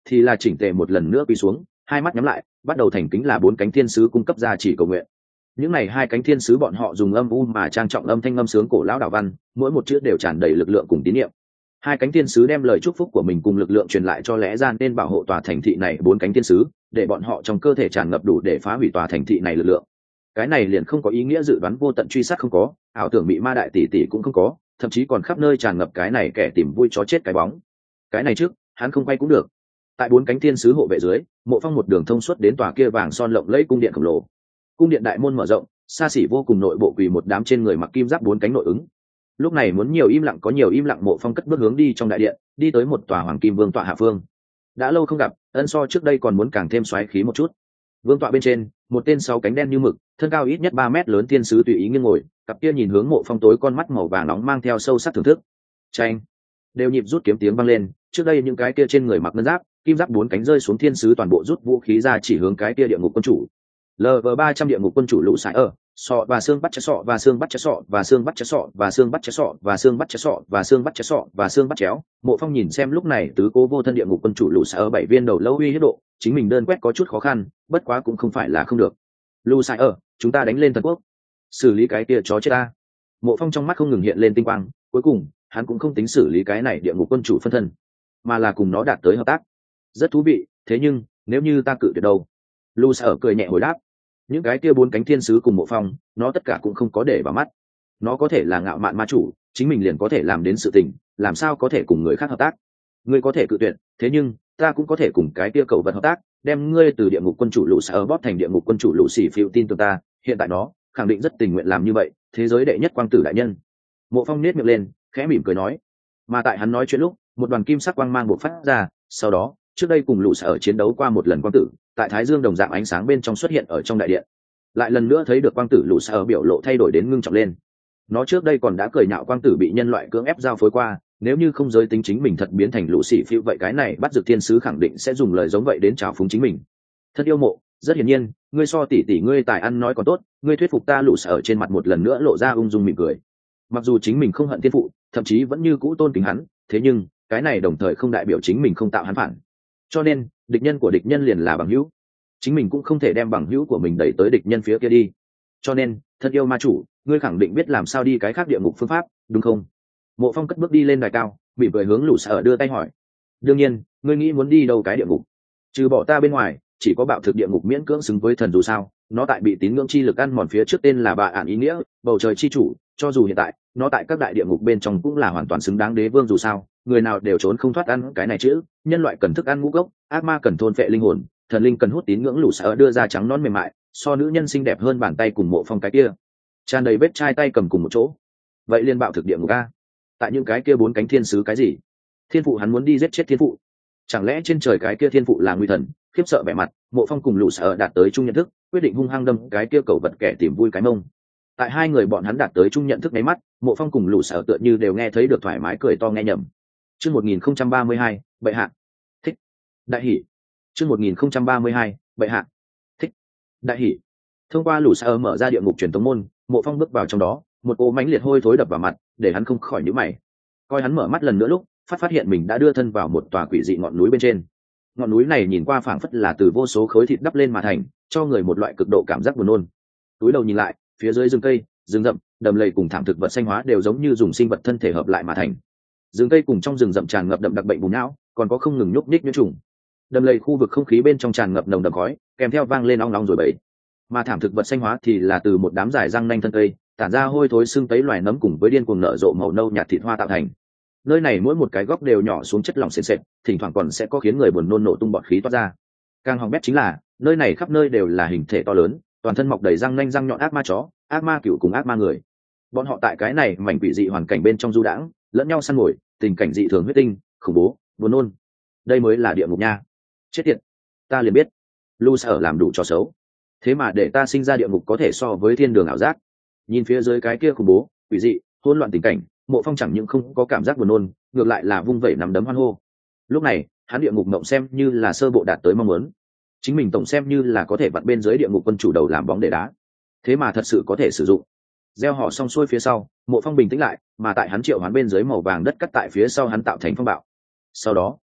thì là chỉnh tề một lần nữa quỳ xuống, hai mắt nhắm lại, bắt đầu thành kính là bốn cánh thiên sứ cung cấp ra chỉ cầu nguyện. Những này hai cánh thiên sứ bọn họ dùng âm u mà trang trọng âm thanh ngâm sướng cổ lão đạo văn, mỗi một chữ đều tràn đầy lực lượng cùng tín niệm. Hai cánh thiên sứ đem lời chúc phúc của mình cùng lực lượng truyền lại cho lẽ gian nên bảo hộ tòa thành thị này bốn cánh thiên sứ, để bọn họ trong cơ thể tràn ngập đủ để phá hủy tòa thành thị này lực lượng. Cái này liền không có ý nghĩa dự đoán vô tận truy sát không có, ảo tưởng bị ma đại tỷ tỷ cũng không có, thậm chí còn khắp nơi tràn ngập cái này kẻ tìm vui chó chết cái bóng. Cái này trước, hắn không quay cũng được. Tại bốn cánh thiên sứ hộ vệ dưới, Mộ Phong một đường thông suốt đến tòa kia vàng son lộng lẫy cung điện khổng lồ. Cung điện đại môn mở rộng, xa xỉ vô cùng, nội bộ quỳ một đám trên người mặc kim giáp bốn cánh nội ứng. Lúc này muốn nhiều im lặng có nhiều im lặng, Mộ Phong cất bước hướng đi trong đại điện, đi tới một tòa hoàng kim vương tọa hạ phương. Đã lâu không gặp, ân so trước đây còn muốn càng thêm xoáy khí một chút. Vương tọa bên trên, một tên sáu cánh đen như mực, thân cao ít nhất ba mét lớn thiên sứ tùy ý nghiêng ngồi, cặp kia nhìn hướng Mộ Phong tối con mắt màu vàng nóng mang theo sâu sắc thưởng thức. Chanh, đều nhịp rút kiếm tiếng vang lên, trước đây những cái kia trên người mặc ngân giáp, kim giáp bốn cánh rơi xuống thiên sứ toàn bộ rút vũ khí ra chỉ hướng cái kia địa ngục quân chủ. lv ba trăm địa ngục quân chủ lũ sải ở, sọ và xương bắt chẽ sọ và xương bắt chẽ sọ và xương bắt chẽ sọ và xương bắt chẽ sọ và xương bắt chẽ sọ và xương bắt chẽ sọ và xương bắt chéo. Mộ Phong nhìn xem lúc này tứ cố vô thân địa ngục quân chủ lũ sải ở bảy viên đầu lâu uy hiếp độ, chính mình đơn quét có chút khó khăn, bất quá cũng không phải là không được. Lũ sải ở, chúng ta đánh lên thần quốc, xử lý cái kia chó chết ta. Mộ Phong trong mắt không ngừng hiện lên tinh quang, cuối cùng hắn cũng không tính xử lý cái này địa ngục quân chủ phân thân, mà là cùng nó đạt tới hợp tác. Rất thú vị, thế nhưng nếu như ta cự tuyệt đâu? Lũ sải ở cười nhẹ hồi đáp. Những cái kia bốn cánh thiên sứ cùng Mộ Phong, nó tất cả cũng không có để vào mắt. Nó có thể là ngạo mạn ma chủ, chính mình liền có thể làm đến sự tình, làm sao có thể cùng người khác hợp tác? Ngươi có thể cự tuyệt, thế nhưng ta cũng có thể cùng cái kia cậu vật hợp tác, đem ngươi từ địa ngục quân chủ lũ sở bóp thành địa ngục quân chủ lũ xỉ phiêu, tin tưởng ta, hiện tại nó khẳng định rất tình nguyện làm như vậy, thế giới đệ nhất quang tử đại nhân. Mộ Phong nét miệng lên, khẽ mỉm cười nói. Mà tại hắn nói chuyện lúc, một đoàn kim sắc quang mang bộc phát ra, sau đó, trước đây cùng lũ sở chiến đấu qua một lần quang tử, tại thái dương đồng dạng ánh sáng bên trong xuất hiện ở trong đại điện. Lại lần nữa thấy được quang tử lũ sở biểu lộ thay đổi đến ngưng trọng lên. Nó trước đây còn đã cười nhạo quang tử bị nhân loại cưỡng ép giao phối qua, nếu như không giới tính chính mình thật biến thành lũ xỉ phiêu, vậy cái này bắt dược thiên sứ khẳng định sẽ dùng lời giống vậy đến trào phúng chính mình. Thật yêu Mộ, rất hiển nhiên, ngươi so tỷ tỷ ngươi tài ăn nói còn tốt, ngươi thuyết phục ta. Lũ sở trên mặt một lần nữa lộ ra ung dung mỉm cười. Mặc dù chính mình không hận thiên phụ, thậm chí vẫn như cũ tôn kính hắn, thế nhưng cái này đồng thời không đại biểu chính mình không tạo hắn phản. Cho nên địch nhân của địch nhân liền là bằng hữu, chính mình cũng không thể đem bằng hữu của mình đẩy tới địch nhân phía kia đi. Cho nên thân yêu ma chủ, ngươi khẳng định biết làm sao đi cái khác địa ngục phương pháp, đúng không? Mộ Phong cất bước đi lên đài cao, bị cười hướng lũ sở đưa tay hỏi. Đương nhiên, ngươi nghĩ muốn đi đâu cái địa ngục? Trừ bỏ ta bên ngoài, chỉ có bạo thực địa ngục miễn cưỡng xứng với thần, dù sao nó tại bị tín ngưỡng chi lực ăn mòn phía trước tên là bà ản ý nghĩa bầu trời chi chủ, cho dù hiện tại nó tại các đại địa ngục bên trong cũng là hoàn toàn xứng đáng đế vương, dù sao người nào đều trốn không thoát ăn cái này chứ. Nhân loại cần thức ăn ngũ gốc, ác ma cần thôn phệ linh hồn, thần linh cần hút tín ngưỡng. Lũ sở đưa ra trắng non mềm mại, so nữ nhân xinh đẹp hơn bàn tay cùng Mộ Phong cái kia tràn đầy vết chai tay cầm cùng một chỗ. Vậy liên bạo thực địa ngục a? Tại những cái kia bốn cánh thiên sứ cái gì? Thiên phụ hắn muốn đi giết chết thiên phụ? Chẳng lẽ trên trời cái kia thiên phụ là nguy thần? Khiếp sợ vẻ mặt, Mộ Phong cùng lũ sở đạt tới chung nhận thức, quyết định hung hăng đâm cái kia cầu vật kẻ tìm vui cái mông. Tại hai người bọn hắn đạt tới chung nhận thức nháy mắt, Mộ Phong cùng lũ sở tựa như đều nghe thấy được thoải mái cười to nghe nhầm. Chương một nghìn không trăm ba mươi hai, bệ hạ thích đại hỉ. Chương một nghìn không trăm ba mươi hai, bệ hạ thích đại hỉ. Thông qua lũ sở mở ra địa ngục truyền tống môn, Mộ Phong bước vào trong đó, một cỗ mãnh liệt hôi thối đập vào mặt, để hắn không khỏi nhíu mày. Coi hắn mở mắt lần nữa lúc, phát phát hiện mình đã đưa thân vào một tòa quỷ dị ngọn núi bên trên. Ngọn núi này nhìn qua phảng phất là từ vô số khối thịt đắp lên mà thành, cho người một loại cực độ cảm giác buồn nôn. Túi đầu nhìn lại, phía dưới rừng cây, rừng rậm, đầm lầy cùng thảm thực vật xanh hóa đều giống như dùng sinh vật thân thể hợp lại mà thành. Rừng cây cùng trong rừng rậm tràn ngập đậm đặc bệnh bùn não, còn có không ngừng nhúc nhích nhiễm trùng. Đầm lầy khu vực không khí bên trong tràn ngập nồng đậm khói, kèm theo vang lên ong ong rồi bẫy. Mà thảm thực vật xanh hóa thì là từ một đám dài răng nanh thân cây, tản ra hôi thối xương tấy loài nấm cùng với điên cuồng nở rộ màu nâu nhạt thịt hoa tạo thành. Nơi này mỗi một cái góc đều nhỏ xuống chất lỏng sền sệt, thỉnh thoảng còn sẽ có khiến người buồn nôn nổ tung bọt khí toát ra. Càng hỏng bét chính là nơi này khắp nơi đều là hình thể to lớn, toàn thân mọc đầy răng nanh răng nhọn ác ma chó, ác ma cựu cùng ác ma người. Bọn họ tại cái này mảnh quỷ dị hoàn cảnh bên trong du đãng, lẫn nhau săn mồi, tình cảnh dị thường huyết tinh, khủng bố, buồn nôn. Đây mới là địa ngục nha. Chết tiệt, ta liền biết, Lu sở làm đủ trò xấu, thế mà để ta sinh ra địa ngục có thể so với thiên đường ảo giác. Nhìn phía dưới cái kia khủng bố, quỷ dị, hỗn loạn tình cảnh, Mộ Phong chẳng những không có cảm giác buồn nôn, ngược lại là vung vẩy nắm đấm hoan hô. Lúc này hắn địa ngục mộng xem như là sơ bộ đạt tới mong muốn, chính mình tổng xem như là có thể vặn bên dưới địa ngục quân chủ đầu làm bóng để đá, thế mà thật sự có thể sử dụng. Gieo họ xong xuôi phía sau, Mộ Phong bình tĩnh lại, mà tại hắn triệu hoán bên dưới màu vàng đất cắt tại phía sau hắn tạo thành phong bạo. Sau đó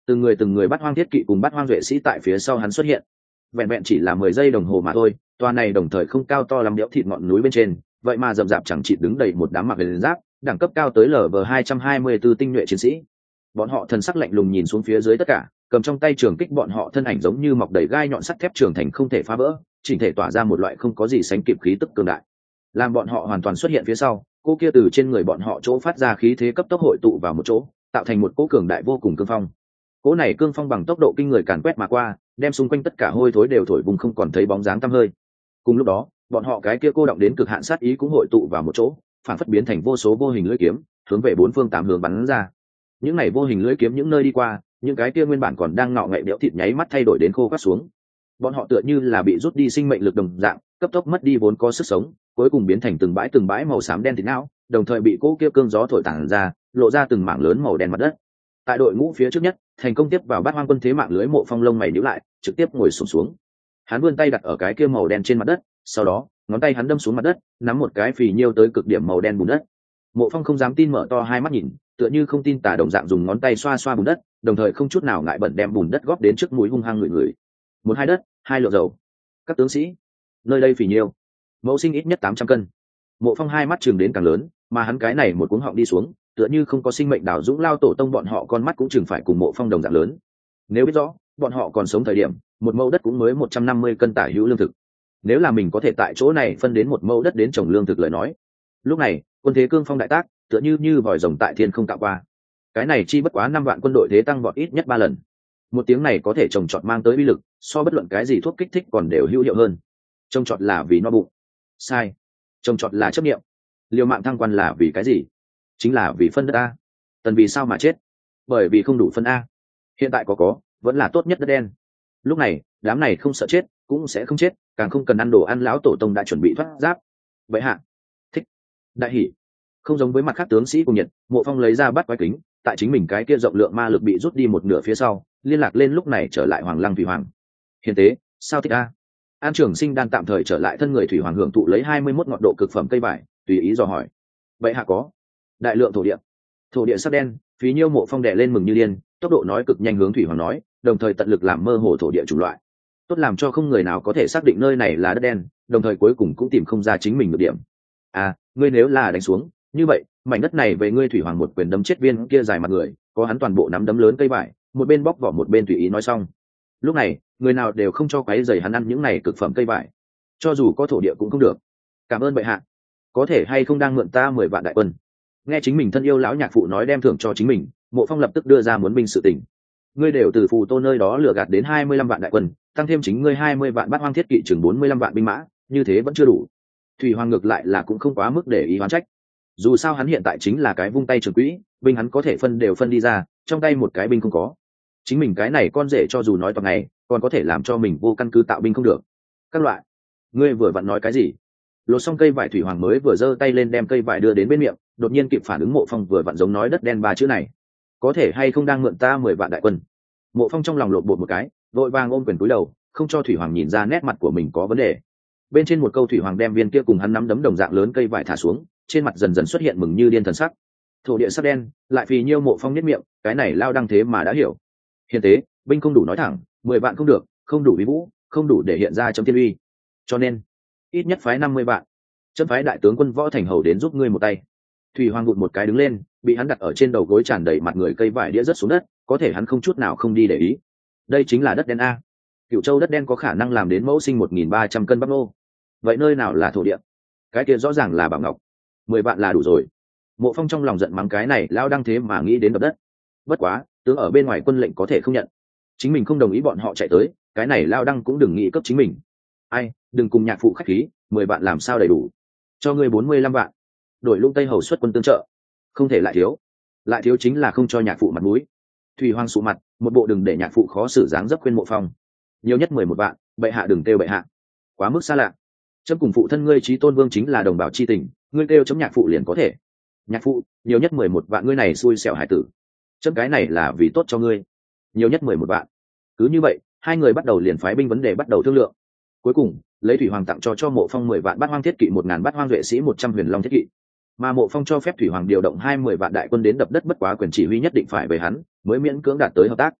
từng người từng người bắt hoang thiết kỵ cùng bắt hoang duệ sĩ tại phía sau hắn xuất hiện. Vẹn vẹn chỉ là mười giây đồng hồ mà thôi, toa này đồng thời không cao to lắm đẽo thịt ngọn núi bên trên, vậy mà rậm rạp chẳng chỉ đứng đầy một đám mặc lên giáp, đẳng cấp cao tới lv hai trăm hai mươi tư tinh nhuệ chiến sĩ. Bọn họ thần sắc lạnh lùng nhìn xuống phía dưới tất cả, cầm trong tay trường kích, bọn họ thân ảnh giống như mọc đầy gai nhọn sắt thép trường thành không thể phá vỡ, chỉnh thể tỏa ra một loại không có gì sánh kịp khí tức cường đại. Làm bọn họ hoàn toàn xuất hiện phía sau, cô kia từ trên người bọn họ chỗ phát ra khí thế cấp tốc hội tụ vào một chỗ, tạo thành một cỗ cường đại vô cùng cương phong. Cỗ này cương phong bằng tốc độ kinh người càn quét mà qua, đem xung quanh tất cả hôi thối đều thổi vùng không còn thấy bóng dáng tăm hơi. Cùng lúc đó, bọn họ cái kia cô động đến cực hạn sát ý cũng hội tụ vào một chỗ, phản phất biến thành vô số vô hình lưỡi kiếm, hướng về bốn phương tám hướng bắn ra. Những này vô hình lưỡi kiếm những nơi đi qua, những cái kia nguyên bản còn đang ngọ ngậy đẽo thịt nháy mắt thay đổi đến khô quắt xuống. Bọn họ tựa như là bị rút đi sinh mệnh lực đồng dạng, cấp tốc mất đi vốn có sức sống, cuối cùng biến thành từng bãi từng bãi màu xám đen thịt não, đồng thời bị cỗ kia cương gió thổi tản ra, lộ ra từng mảng lớn màu đen mặt đất. Tại đội ngũ phía trước nhất, thành công tiếp vào bát hoang quân thế mạng lưới Mộ Phong lông mày nhíu lại, trực tiếp ngồi xổm xuống. Hắn vươn tay đặt ở cái kia màu đen trên mặt đất, sau đó, ngón tay hắn đâm xuống mặt đất, nắm một cái phì nhiêu tới cực điểm màu đen bùn đất. Mộ Phong không dám tin mở to hai mắt nhìn, tựa như không tin tà đồng dạng dùng ngón tay xoa xoa bùn đất, đồng thời không chút nào ngại bẩn đem bùn đất góp đến trước mũi hung hăng ngửi ngửi. Một hai đất, hai lượng dầu. Các tướng sĩ, nơi đây phì nhiêu, mẫu sinh ít nhất tám trăm cân. Mộ Phong hai mắt chừng đến càng lớn, mà hắn cái này một cuống họng đi xuống, tựa như không có sinh mệnh đào dũng lao tổ tông bọn họ con mắt cũng chừng phải cùng Mộ Phong đồng dạng lớn. Nếu biết rõ, bọn họ còn sống thời điểm, một mẫu đất cũng mới một trăm năm mươi cân tả hữu lương thực. Nếu là mình có thể tại chỗ này phân đến một mẫu đất đến trồng lương thực lời nói. Lúc này, quân thế cương phong đại tác, tựa như như vòi rồng tại thiên không tạo qua. Cái này chi bất quá năm vạn quân đội thế tăng vọt ít nhất ba lần. Một tiếng này có thể trồng trọt mang tới uy lực, so bất luận cái gì thuốc kích thích còn đều hữu hiệu hơn. Trồng trọt là vì no bụng. Sai. Trồng trọt là chấp niệm. Liều mạng thăng quan là vì cái gì? Chính là vì phân đất a. Tần vì sao mà chết? Bởi vì không đủ phân a. Hiện tại có có, vẫn là tốt nhất đất đen. Lúc này, đám này không sợ chết, cũng sẽ không chết, càng không cần ăn đồ ăn, lão tổ tông đã chuẩn bị thoát giáp. Vậy hạ, thích, đại hỉ. Không giống với mặt khác tướng sĩ cùng nhiệt, Mộ Phong lấy ra bắt quái kính, tại chính mình cái kia rộng lượng ma lực bị rút đi một nửa phía sau, liên lạc lên lúc này trở lại Hoàng Lăng Thủy Hoàng. Hiền tế, sao thích a? An Trường Sinh đang tạm thời trở lại thân người Thủy Hoàng hưởng thụ lấy hai mươi mốt ngọn độ cực phẩm cây vải, tùy ý dò hỏi. Vậy hạ có đại lượng thổ địa, thổ địa sắc đen, phí nhiêu. Mộ Phong đè lên mừng như điên, tốc độ nói cực nhanh hướng Thủy Hoàng nói, đồng thời tận lực làm mơ hồ thổ địa chủng loại, tốt làm cho không người nào có thể xác định nơi này là đất đen, đồng thời cuối cùng cũng tìm không ra chính mình được điểm. À, ngươi nếu là đánh xuống như vậy, mảnh đất này về ngươi. Thủy Hoàng một quyền đấm chết viên kia dài mặt người, có hắn toàn bộ nắm đấm lớn cây vải, một bên bóc vỏ một bên tùy ý nói xong. Lúc này, người nào đều không cho quấy rầy hắn ăn những này cực phẩm cây vải, cho dù có thổ địa cũng không được. Cảm ơn bệ hạ. Có thể hay không đang mượn ta mười vạn đại quân? Nghe chính mình thân yêu lão nhạc phụ nói đem thưởng cho chính mình, Mộ Phong lập tức đưa ra muốn binh sự tình. Ngươi đều từ phù tô nơi đó lừa gạt đến hai mươi lăm vạn đại quân, tăng thêm chính ngươi hai mươi vạn bát hoang thiết kỵ chừng bốn mươi lăm vạn binh mã, như thế vẫn chưa đủ. Thủy Hoàng ngược lại là cũng không quá mức để ý oán trách. Dù sao hắn hiện tại chính là cái vung tay trường quỹ, binh hắn có thể phân đều phân đi ra, trong tay một cái binh không có. Chính mình cái này con rể cho dù nói toàn ngày, còn có thể làm cho mình vô căn cứ tạo binh không được. Các loại, ngươi vừa vặn nói cái gì? Lột xong cây vải, Thủy Hoàng mới vừa giơ tay lên đem cây vải đưa đến bên miệng, đột nhiên kịp phản ứng. Mộ Phong vừa vặn giống nói đất đen ba chữ này, có thể hay không đang mượn ta mười vạn đại quân? Mộ Phong trong lòng lột bột một cái, vội vàng ôm quyền cúi đầu, không cho Thủy Hoàng nhìn ra nét mặt của mình có vấn đề. Bên trên một câu, Thủy Hoàng đem viên kia cùng hắn nắm đấm đồng dạng lớn cây vải thả xuống, trên mặt dần dần xuất hiện mừng như điên thần sắc. Thổ địa sắc đen, lại phì nhiêu. Mộ Phong nhếch miệng, cái này lao đăng thế mà đã hiểu. Hiền tế, binh không đủ nói thẳng, mười vạn không được, không đủ uy vũ, không đủ để hiện ra trong thiên uy, cho nên ít nhất phái năm mươi vạn. Chấm phái đại tướng quân Võ Thành Hầu đến giúp ngươi một tay. Thủy Hoàng vụt một cái đứng lên, bị hắn đặt ở trên đầu gối tràn đầy mặt người cây vải đĩa rớt xuống đất, có thể hắn không chút nào không đi để ý. Đây chính là đất đen a. Cửu Châu đất đen có khả năng làm đến mẫu sinh một nghìn ba trăm cân bắp nô. Vậy nơi nào là thổ địa? Cái kia rõ ràng là bảo ngọc. Mười vạn là đủ rồi. Mộ Phong trong lòng giận mắng cái này lao đăng thế mà nghĩ đến đập đất. Bất quá, tướng ở bên ngoài quân lệnh có thể không nhận. Chính mình không đồng ý bọn họ chạy tới, cái này lao đăng cũng đừng nghĩ cấp chính mình. Ai, đừng cùng nhạc phụ khách khí, mười vạn làm sao đầy đủ? Cho ngươi bốn mươi lăm vạn. Đổi Lũng Tây Hầu xuất quân tương trợ. Không thể lại thiếu. Lại thiếu chính là không cho nhạc phụ mặt mũi. Thủy Hoàng sụ mặt, một bộ đừng để nhạc phụ khó xử dáng dấp khuyên Mộ Phong. Nhiều nhất mười một vạn, bệ hạ đừng kêu bệ hạ. Quá mức xa lạ. Chấm cùng phụ thân ngươi Chí Tôn Vương chính là đồng bào chi tình, ngươi kêu chấm nhạc phụ liền có thể. Nhạc phụ, nhiều nhất mười một vạn, ngươi này xui xẻo hải tử. Chấm cái này là vì tốt cho ngươi. Nhiều nhất mười một vạn. Cứ như vậy, hai người bắt đầu liền phái binh vấn đề bắt đầu thương lượng. Cuối cùng, lấy Thủy Hoàng tặng cho cho Mộ Phong mười vạn bát hoang thiết kỵ, một ngàn bát hoang duệ sĩ, một trăm huyền long thiết kỵ. Mà Mộ Phong cho phép Thủy Hoàng điều động hai mươi vạn đại quân đến đập đất, bất quá quyền chỉ huy nhất định phải về hắn, mới miễn cưỡng đạt tới hợp tác.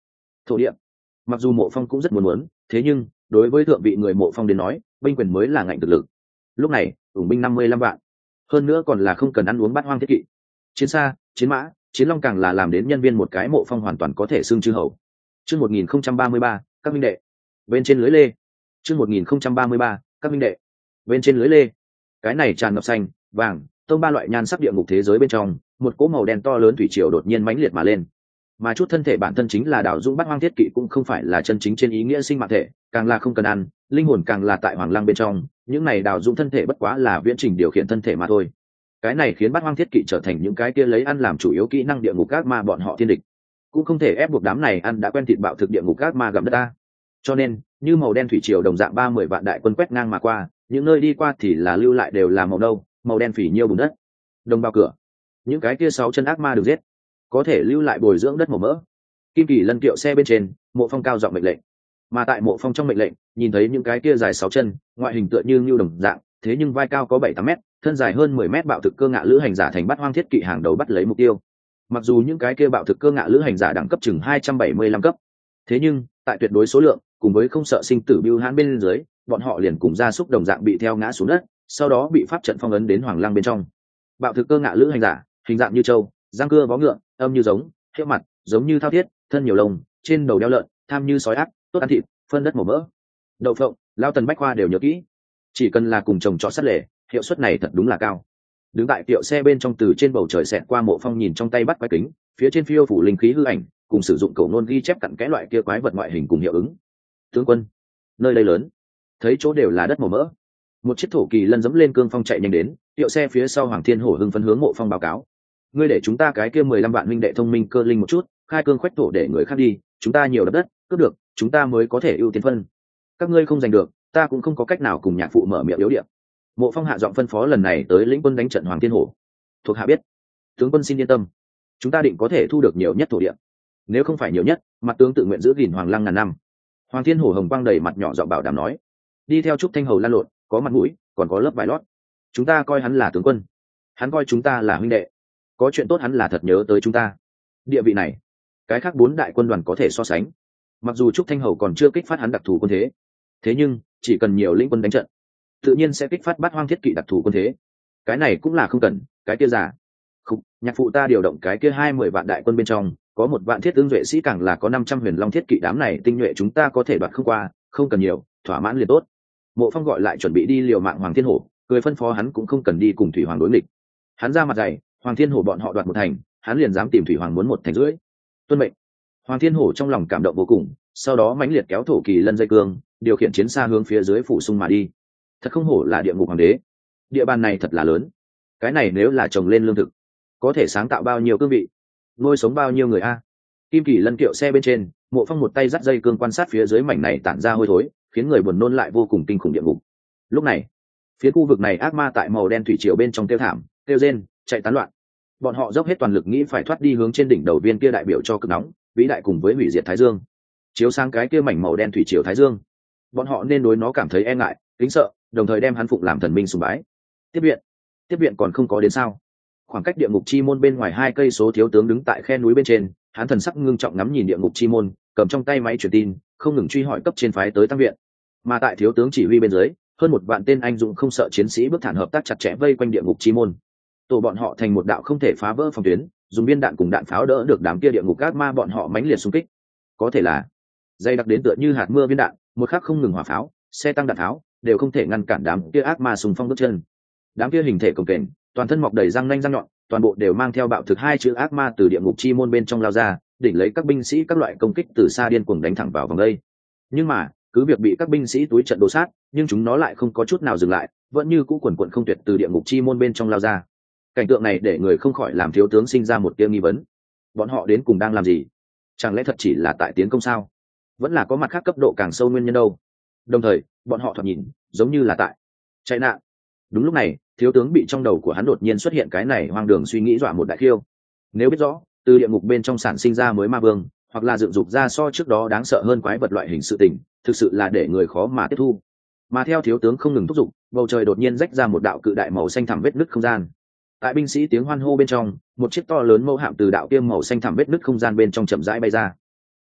Thổ địa. Mặc dù Mộ Phong cũng rất muốn muốn, thế nhưng đối với thượng vị người Mộ Phong đến nói, binh quyền mới là ngạnh thực lực. Lúc này ủng binh năm mươi lăm vạn, hơn nữa còn là không cần ăn uống bát hoang thiết kỵ, chiến xa, chiến mã, chiến long, càng là làm đến nhân viên một cái Mộ Phong hoàn toàn có thể xưng chư hầu. Chương một nghìn không trăm ba mươi ba, các minh đệ. Bên trên lưới lê. Chương một nghìn không trăm ba mươi ba, các minh đệ. Bên trên lưới lê. Cái này tràn ngập xanh, vàng, tông ba loại nhan sắc địa ngục thế giới bên trong, một cỗ màu đen to lớn thủy triều đột nhiên mãnh liệt mà lên. Mà chút thân thể bản thân chính là đảo dũng bát hoang thiết kỵ cũng không phải là chân chính trên ý nghĩa sinh mạng thể, càng là không cần ăn, linh hồn càng là tại hoàng lăng bên trong, những này đảo dũng thân thể bất quá là viễn trình điều khiển thân thể mà thôi. Cái này khiến bát hoang thiết kỵ trở thành những cái kia lấy ăn làm chủ yếu kỹ năng địa ngục ác ma bọn họ thiên địch, cũng không thể ép buộc đám này ăn đã quen thịt bạo thực địa ngục ác ma gặm đất ta. Cho nên như màu đen thủy triều đồng dạng ba mươi vạn đại quân quét ngang mà qua, những nơi đi qua thì là lưu lại đều là màu nâu, màu đen phỉ nhiêu bùn đất. Đồng bào cửa, những cái kia sáu chân ác ma được giết, có thể lưu lại bồi dưỡng đất màu mỡ. Kim Kỳ Lân kiệu xe bên trên, Mộ Phong cao giọng mệnh lệnh. Mà tại Mộ Phong trong mệnh lệnh, nhìn thấy những cái kia dài sáu chân, ngoại hình tựa như ngưu đồng dạng, thế nhưng vai cao có bảy tám mét, thân dài hơn mười mét bạo thực cơ ngạ lữ hành giả thành bát hoang thiết kỵ hàng đầu bắt lấy mục tiêu. Mặc dù những cái kia bạo thực cơ ngạ lữ hành giả đẳng cấp chừng hai trăm bảy mươi lăm cấp, thế nhưng tại tuyệt đối số lượng cùng với không sợ sinh tử bưu hãn bên dưới, bọn họ liền cùng gia súc đồng dạng bị theo ngã xuống đất, sau đó bị pháp trận phong ấn đến hoàng lăng bên trong. Bạo thực cơ ngạ lữ hành giả, hình dạng như trâu, răng cưa vó ngựa, âm như giống, hiệu mặt giống như thao thiết, thân nhiều lông, trên đầu đeo lợn, tham như sói ác, tốt ăn thịt, phân đất màu mỡ. Đậu phộng, lao tần bách khoa đều nhớ kỹ, chỉ cần là cùng chồng trọt sát lệ, hiệu suất này thật đúng là cao. Đứng tại kiệu xe bên trong, từ trên bầu trời xẹt qua, Mộ Phong nhìn trong tay bắt quái kính, phía trên phiêu phủ linh khí hư ảnh, cùng sử dụng cầu nôn ghi chép cặn kẽ loại kia quái vật ngoại hình cùng hiệu ứng. Tướng quân, nơi đây lớn, thấy chỗ đều là đất màu mỡ. Một chiếc thổ kỳ lân dẫm lên cương phong chạy nhanh đến, kiệu xe phía sau Hoàng Thiên Hổ hưng phấn hướng Mộ Phong báo cáo: ngươi để chúng ta cái kia mười lăm vạn minh đệ thông minh cơ linh một chút, khai cương khoách thổ để người khác đi, chúng ta nhiều đất đất cướp được, chúng ta mới có thể ưu tiên phân. Các ngươi không giành được, ta cũng không có cách nào cùng nhạc phụ mở miệng yếu điện. Mộ Phong hạ giọng phân phó lần này tới lĩnh quân đánh trận Hoàng Thiên Hổ. Thuộc hạ biết. Tướng quân xin yên tâm, chúng ta định có thể thu được nhiều nhất thổ địa, nếu không phải nhiều nhất, mặt tướng tự nguyện giữ gìn hoàng lăng ngàn năm. Hoàng Thiên Hổ hồng quang đầy mặt nhỏ giọng bảo đảm nói. Đi theo Trúc Thanh Hầu lan lộn, có mặt mũi, còn có lớp vải lót. Chúng ta coi hắn là tướng quân, hắn coi chúng ta là huynh đệ, có chuyện tốt hắn là thật nhớ tới chúng ta. Địa vị này, cái khác bốn đại quân đoàn có thể so sánh. Mặc dù Trúc Thanh Hầu còn chưa kích phát hắn đặc thù quân thế, thế nhưng chỉ cần nhiều lĩnh quân đánh trận, tự nhiên sẽ kích phát bát hoang thiết kỵ đặc thù quân thế. Cái này cũng là không cần, cái kia giả. Không, nhạc phụ ta điều động cái kia hai mươi vạn đại quân bên trong, có một vạn thiết ứng duệ sĩ, càng là có năm trăm huyền long thiết kỵ, đám này tinh nhuệ chúng ta có thể đoạt không qua, không cần nhiều, thỏa mãn liền tốt. Mộ Phong gọi lại chuẩn bị đi liều mạng Hoàng Thiên Hổ, cười phân phó hắn cũng không cần đi cùng Thủy Hoàng đối nghịch. Hắn ra mặt dày, Hoàng Thiên Hổ bọn họ đoạt một thành, hắn liền dám tìm Thủy Hoàng muốn một thành rưỡi. Tuân mệnh. Hoàng Thiên Hổ trong lòng cảm động vô cùng, sau đó mãnh liệt kéo thổ kỳ lân dây cương, điều khiển chiến xa hướng phía dưới phủ sung mà đi. Thật không hổ là địa ngục hoàng đế, địa bàn này thật là lớn. Cái này nếu là trồng lên lương thực, có thể sáng tạo bao nhiêu cương vị, nuôi sống bao nhiêu người a. Kim Kỳ Lân kiệu xe bên trên, Mộ Phong một tay dắt dây cương quan sát phía dưới mảnh này tản ra hôi thối, khiến người buồn nôn lại vô cùng kinh khủng địa ngục. Lúc này, phía khu vực này ác ma tại màu đen thủy triều bên trong tiêu thảm, tiêu rên, chạy tán loạn. Bọn họ dốc hết toàn lực nghĩ phải thoát đi hướng trên đỉnh đầu viên kia đại biểu cho cực nóng, vĩ đại cùng với hủy diệt thái dương, chiếu sang cái kia mảnh màu đen thủy triều thái dương. Bọn họ nên đối nó cảm thấy e ngại, kính sợ, đồng thời đem hắn phụng làm thần minh sùng bái. Tiếp viện, tiếp viện còn không có đến sao? Khoảng cách địa ngục chi môn bên ngoài hai cây số thiếu tướng đứng tại khe núi bên trên, hắn thần sắc ngưng trọng ngắm nhìn địa ngục chi môn, cầm trong tay máy truyền tin, không ngừng truy hỏi cấp trên phái tới tăng viện. Mà tại thiếu tướng chỉ huy bên dưới, hơn một vạn tên anh dũng không sợ chiến sĩ bước thản hợp tác chặt chẽ vây quanh địa ngục chi môn. Tổ bọn họ thành một đạo không thể phá vỡ phòng tuyến, dùng viên đạn cùng đạn pháo đỡ được đám kia địa ngục ác ma bọn họ mãnh liệt xung kích. Có thể là dây đặc đến tựa như hạt mưa viên đạn, một khắc không ngừng hỏa pháo, xe tăng đạn pháo đều không thể ngăn cản đám kia ác ma xung phong bước chân. Đám kia hình thể cồng kềnh, toàn thân mọc đầy răng nanh răng nhọn, toàn bộ đều mang theo bạo thực hai chữ ác ma từ địa ngục chi môn bên trong lao ra, đỉnh lấy các binh sĩ các loại công kích từ xa điên cuồng đánh thẳng vào vòng đây. Nhưng mà cứ việc bị các binh sĩ túi trận đổ sát, nhưng chúng nó lại không có chút nào dừng lại, vẫn như cũ quần quần không tuyệt từ địa ngục chi môn bên trong lao ra. Cảnh tượng này để người không khỏi làm thiếu tướng sinh ra một tia nghi vấn: bọn họ đến cùng đang làm gì? Chẳng lẽ thật chỉ là tại tiến công sao? Vẫn là có mặt khác cấp độ càng sâu nguyên nhân đâu? Đồng thời bọn họ thoạt nhìn giống như là tại chạy nạn. Đúng lúc này, thiếu tướng bị trong đầu của hắn đột nhiên xuất hiện cái này hoang đường suy nghĩ dọa một đại khiêu. Nếu biết rõ từ địa ngục bên trong sản sinh ra mới ma vương, hoặc là dựng dục ra so trước đó đáng sợ hơn quái vật loại hình sự tình, thực sự là để người khó mà tiếp thu. Mà theo thiếu tướng không ngừng thúc giục, bầu trời đột nhiên rách ra một đạo cự đại màu xanh thẳm vết nứt không gian. Tại binh sĩ tiếng hoan hô bên trong, một chiếc to lớn mẫu hạm từ đạo tiêm màu xanh thẳm vết nứt không gian bên trong chậm rãi bay ra.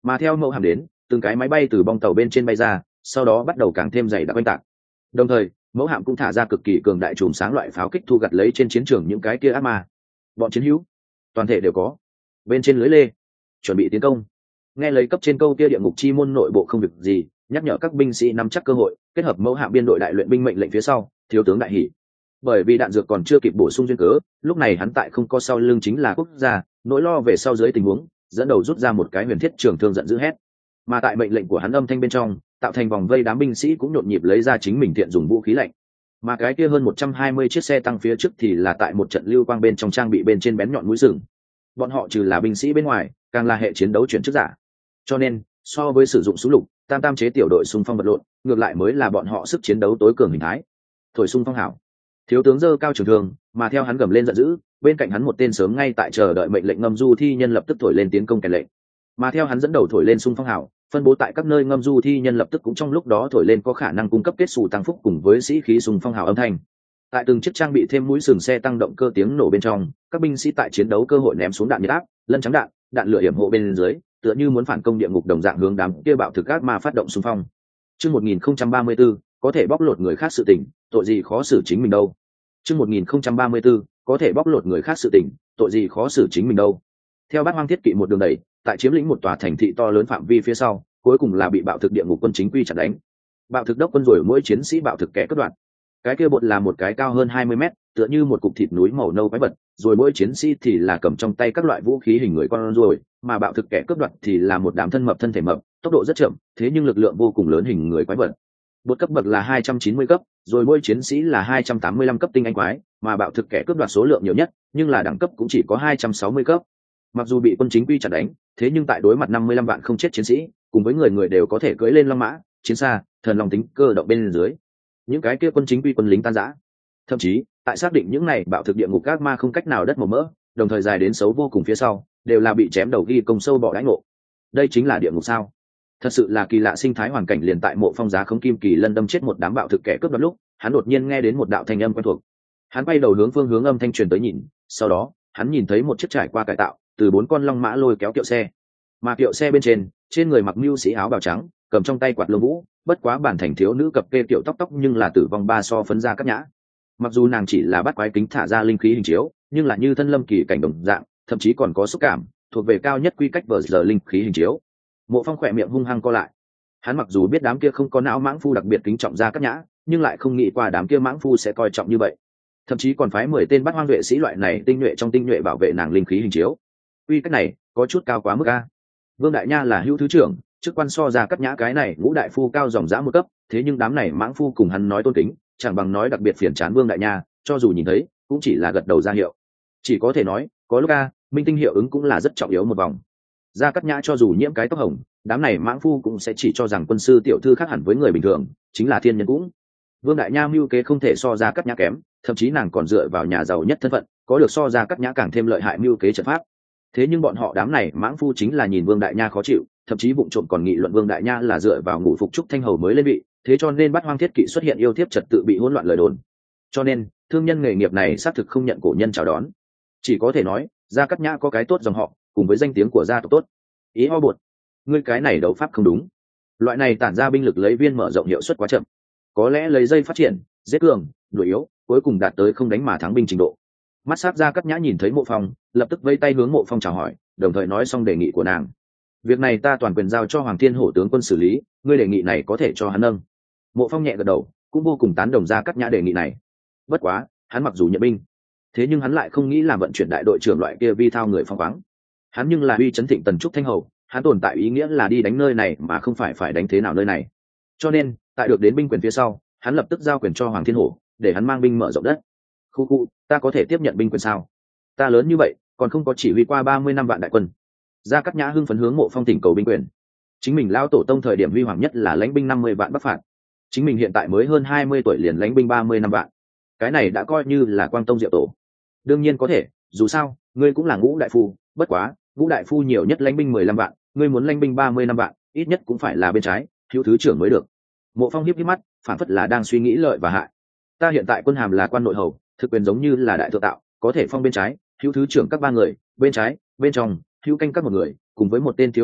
Mà theo mẫu hàm đến, từng cái máy bay từ bong tàu bên trên bay ra, sau đó bắt đầu càng thêm dày đặc oanh tạc. Đồng thời mẫu hạm cũng thả ra cực kỳ cường đại chùm sáng loại pháo kích thu gặt lấy trên chiến trường những cái kia ác ma. Bọn chiến hữu toàn thể đều có bên trên lưới lê chuẩn bị tiến công. Nghe lấy cấp trên câu kia địa ngục chi môn nội bộ không việc gì, nhắc nhở các binh sĩ nắm chắc cơ hội, kết hợp mẫu hạm biên đội đại luyện binh mệnh lệnh phía sau, thiếu tướng đại hỉ. Bởi vì đạn dược còn chưa kịp bổ sung duyên cớ, lúc này hắn tại không có sau lưng chính là quốc gia, nỗi lo về sau dưới tình huống, dẫn đầu rút ra một cái huyền thiết trường thương giận dữ hét. Mà tại mệnh lệnh của hắn âm thanh bên trong, tạo thành vòng vây đám binh sĩ cũng nhộn nhịp lấy ra chính mình tiện dùng vũ khí lạnh. Mà cái kia hơn một trăm hai mươi chiếc xe tăng phía trước thì là tại một trận lưu quang bên trong trang bị bên trên bén nhọn mũi sừng. Bọn họ trừ là binh sĩ bên ngoài, càng là hệ chiến đấu chuyển chức giả. Cho nên, so với sử dụng súng lục, tam tam chế tiểu đội xung phong vật lộn, ngược lại mới là bọn họ sức chiến đấu tối cường hình thái. Thổi xung phong hảo. Thiếu tướng giơ cao trường thương, mà theo hắn gầm lên giận dữ, bên cạnh hắn một tên sớm ngay tại chờ đợi mệnh lệnh ngâm du thi nhân lập tức thổi lên tiến công kèn lệnh. Mà theo hắn dẫn đầu thổi lên xung phong hảo, phân bố tại các nơi ngâm du thi nhân lập tức cũng trong lúc đó thổi lên có khả năng cung cấp kết xù tăng phúc cùng với sĩ khí xung phong hào âm thanh. Tại từng chiếc trang bị thêm mũi sừng xe tăng động cơ tiếng nổ bên trong, các binh sĩ tại chiến đấu cơ hội ném xuống đạn nhiệt áp, lân trắng đạn, đạn lửa hiểm hộ bên dưới, tựa như muốn phản công địa ngục đồng dạng hướng đám kia bạo thực ác ma phát động xung phong. Chương một nghìn không trăm ba mươi tư, có thể bóc lột người khác sự tình, tội gì khó xử chính mình đâu. Chương một nghìn không trăm ba mươi tư, có thể bóc lột người khác sự tình, tội gì khó xử chính mình đâu. Theo Bát Hoang Thiết Kỵ một đường đẩy, tại chiếm lĩnh một tòa thành thị to lớn phạm vi phía sau, cuối cùng là bị bạo thực địa ngục quân chính quy chặt đánh. Bạo thực đốc quân rồi mỗi chiến sĩ bạo thực kẻ cướp đoạt. Cái kia bột là một cái cao hơn hai mươi mét, tựa như một cục thịt núi màu nâu quái vật, rồi mỗi chiến sĩ thì là cầm trong tay các loại vũ khí hình người con rồi, mà bạo thực kẻ cướp đoạt thì là một đám thân mập thân thể mập, tốc độ rất chậm, thế nhưng lực lượng vô cùng lớn hình người quái vật. Bột cấp bậc là hai trăm chín mươi cấp, rồi mỗi chiến sĩ là hai trăm tám mươi lăm cấp tinh anh quái, mà bạo thực kẻ cướp đoạt số lượng nhiều nhất, nhưng là đẳng cấp cũng chỉ có hai trăm sáu mươi cấp. Mặc dù bị quân chính quy chặt đánh, thế nhưng tại đối mặt năm mươi lăm vạn không chết chiến sĩ, cùng với người người đều có thể cưỡi lên long mã, chiến xa, thần long tính cơ động bên dưới, những cái kia quân chính quy quân lính tan rã. Thậm chí tại xác định những này bạo thực địa ngục các ma không cách nào đất màu mỡ, đồng thời dài đến xấu vô cùng phía sau, đều là bị chém đầu ghi công sâu bỏ đáy ngộ. Đây chính là địa ngục sao? Thật sự là kỳ lạ sinh thái hoàn cảnh. Liền tại Mộ Phong giá không kim kỳ lân đâm chết một đám bạo thực kẻ cướp đoạt lúc, hắn đột nhiên nghe đến một đạo thanh âm quen thuộc. Hắn quay đầu hướng phương hướng âm thanh truyền tới nhìn, sau đó hắn nhìn thấy một chiếc trải qua cải tạo từ bốn con long mã lôi kéo kiệu xe, mà kiệu xe bên trên trên người mặc mưu sĩ áo bào trắng, cầm trong tay quạt lông vũ, bất quá bản thành thiếu nữ cập kê kiểu tóc tóc nhưng là tử vong ba so phấn ra cắt nhã. Mặc dù nàng chỉ là bắt quái kính thả ra linh khí hình chiếu, nhưng là như thân lâm kỳ cảnh đồng dạng, thậm chí còn có xúc cảm, thuộc về cao nhất quy cách vờ giờ linh khí hình chiếu. Mộ Phong khỏe miệng hung hăng co lại. Hắn mặc dù biết đám kia không có não mãng phu đặc biệt kính trọng ra cắt nhã, nhưng lại không nghĩ qua đám kia mãng phu sẽ coi trọng như vậy, thậm chí còn phái mười tên bắt hoang vệ sĩ loại này tinh nhuệ trong tinh nhuệ bảo vệ nàng linh khí hình chiếu. Uy cách này có chút cao quá mức a. Vương Đại Nha là hữu thứ trưởng, chức quan so ra cắt nhã cái này ngũ đại phu cao dòng dã một cấp, thế nhưng đám này mãng phu cùng hắn nói tôn kính, chẳng bằng nói đặc biệt phiền chán Vương Đại Nha, cho dù nhìn thấy cũng chỉ là gật đầu ra hiệu. Chỉ có thể nói có lúc a, minh tinh hiệu ứng cũng là rất trọng yếu một vòng. Ra cắt nhã cho dù nhiễm cái tóc hồng, đám này mãng phu cũng sẽ chỉ cho rằng quân sư tiểu thư khác hẳn với người bình thường, chính là thiên nhân cũng. Vương Đại Nha mưu kế không thể so ra cắt nhã kém, thậm chí nàng còn dựa vào nhà giàu nhất thân phận, có được so ra cắt nhã càng thêm lợi hại mưu kế trận pháp. Thế nhưng bọn họ đám này mãng phu chính là nhìn Vương Đại Nha khó chịu, thậm chí vụng trộm còn nghị luận Vương Đại Nha là dựa vào ngũ phục trúc thanh hầu mới lên vị, thế cho nên Bát Hoang Thiết Kỵ xuất hiện yêu thiếp trật tự bị hỗn loạn lời đồn. Cho nên thương nhân nghề nghiệp này xác thực không nhận cổ nhân chào đón, chỉ có thể nói gia cắt nhã có cái tốt dòng họ cùng với danh tiếng của gia tộc tốt. Ý ho bột, ngươi cái này đấu pháp không đúng, loại này tản ra binh lực lấy viên mở rộng hiệu suất quá chậm, có lẽ lấy dây phát triển, giết cường đuổi yếu, cuối cùng đạt tới không đánh mà thắng binh trình độ. Mắt sát ra cắt nhã nhìn thấy Mộ Phong, lập tức vây tay hướng Mộ Phong chào hỏi, đồng thời nói xong đề nghị của nàng. Việc này ta toàn quyền giao cho Hoàng Thiên Hổ tướng quân xử lý, ngươi đề nghị này có thể cho hắn nâng. Mộ Phong nhẹ gật đầu, cũng vô cùng tán đồng ra cắt nhã đề nghị này. Bất quá hắn mặc dù nhận binh, thế nhưng hắn lại không nghĩ làm vận chuyển đại đội trưởng loại kia vi thao người phong khoáng. Hắn nhưng là uy chấn thịnh tần trúc thanh hầu, hắn tồn tại ý nghĩa là đi đánh nơi này mà không phải phải đánh thế nào nơi này. Cho nên tại được đến binh quyền phía sau, hắn lập tức giao quyền cho Hoàng Thiên Hổ, để hắn mang binh mở rộng đất. Khu khu, ta có thể tiếp nhận binh quyền sao? Ta lớn như vậy, còn không có chỉ huy qua ba mươi năm vạn đại quân. Gia Cát Nhã hưng phấn hướng Mộ Phong tỉnh cầu binh quyền. Chính mình lao tổ tông thời điểm huy hoàng nhất là lãnh binh năm mươi vạn bắc phạt, chính mình hiện tại mới hơn hai mươi tuổi liền lãnh binh ba mươi năm vạn, cái này đã coi như là quang tông diệu tổ. Đương nhiên có thể, dù sao ngươi cũng là ngũ đại phu, bất quá ngũ đại phu nhiều nhất lãnh binh mười lăm vạn, ngươi muốn lãnh binh ba mươi năm vạn, ít nhất cũng phải là bên trái hữu thứ trưởng mới được. Mộ Phong hiếp hiếp mắt, phản phất là đang suy nghĩ lợi và hại. Ta hiện tại quân hàm là quan nội hầu, thực quyền giống như là đại thượng tạo, có thể phong bên trái hữu thứ trưởng các ba người, bên trái bên trong hữu canh các một người, cùng với một tên thiếu thượng tạo,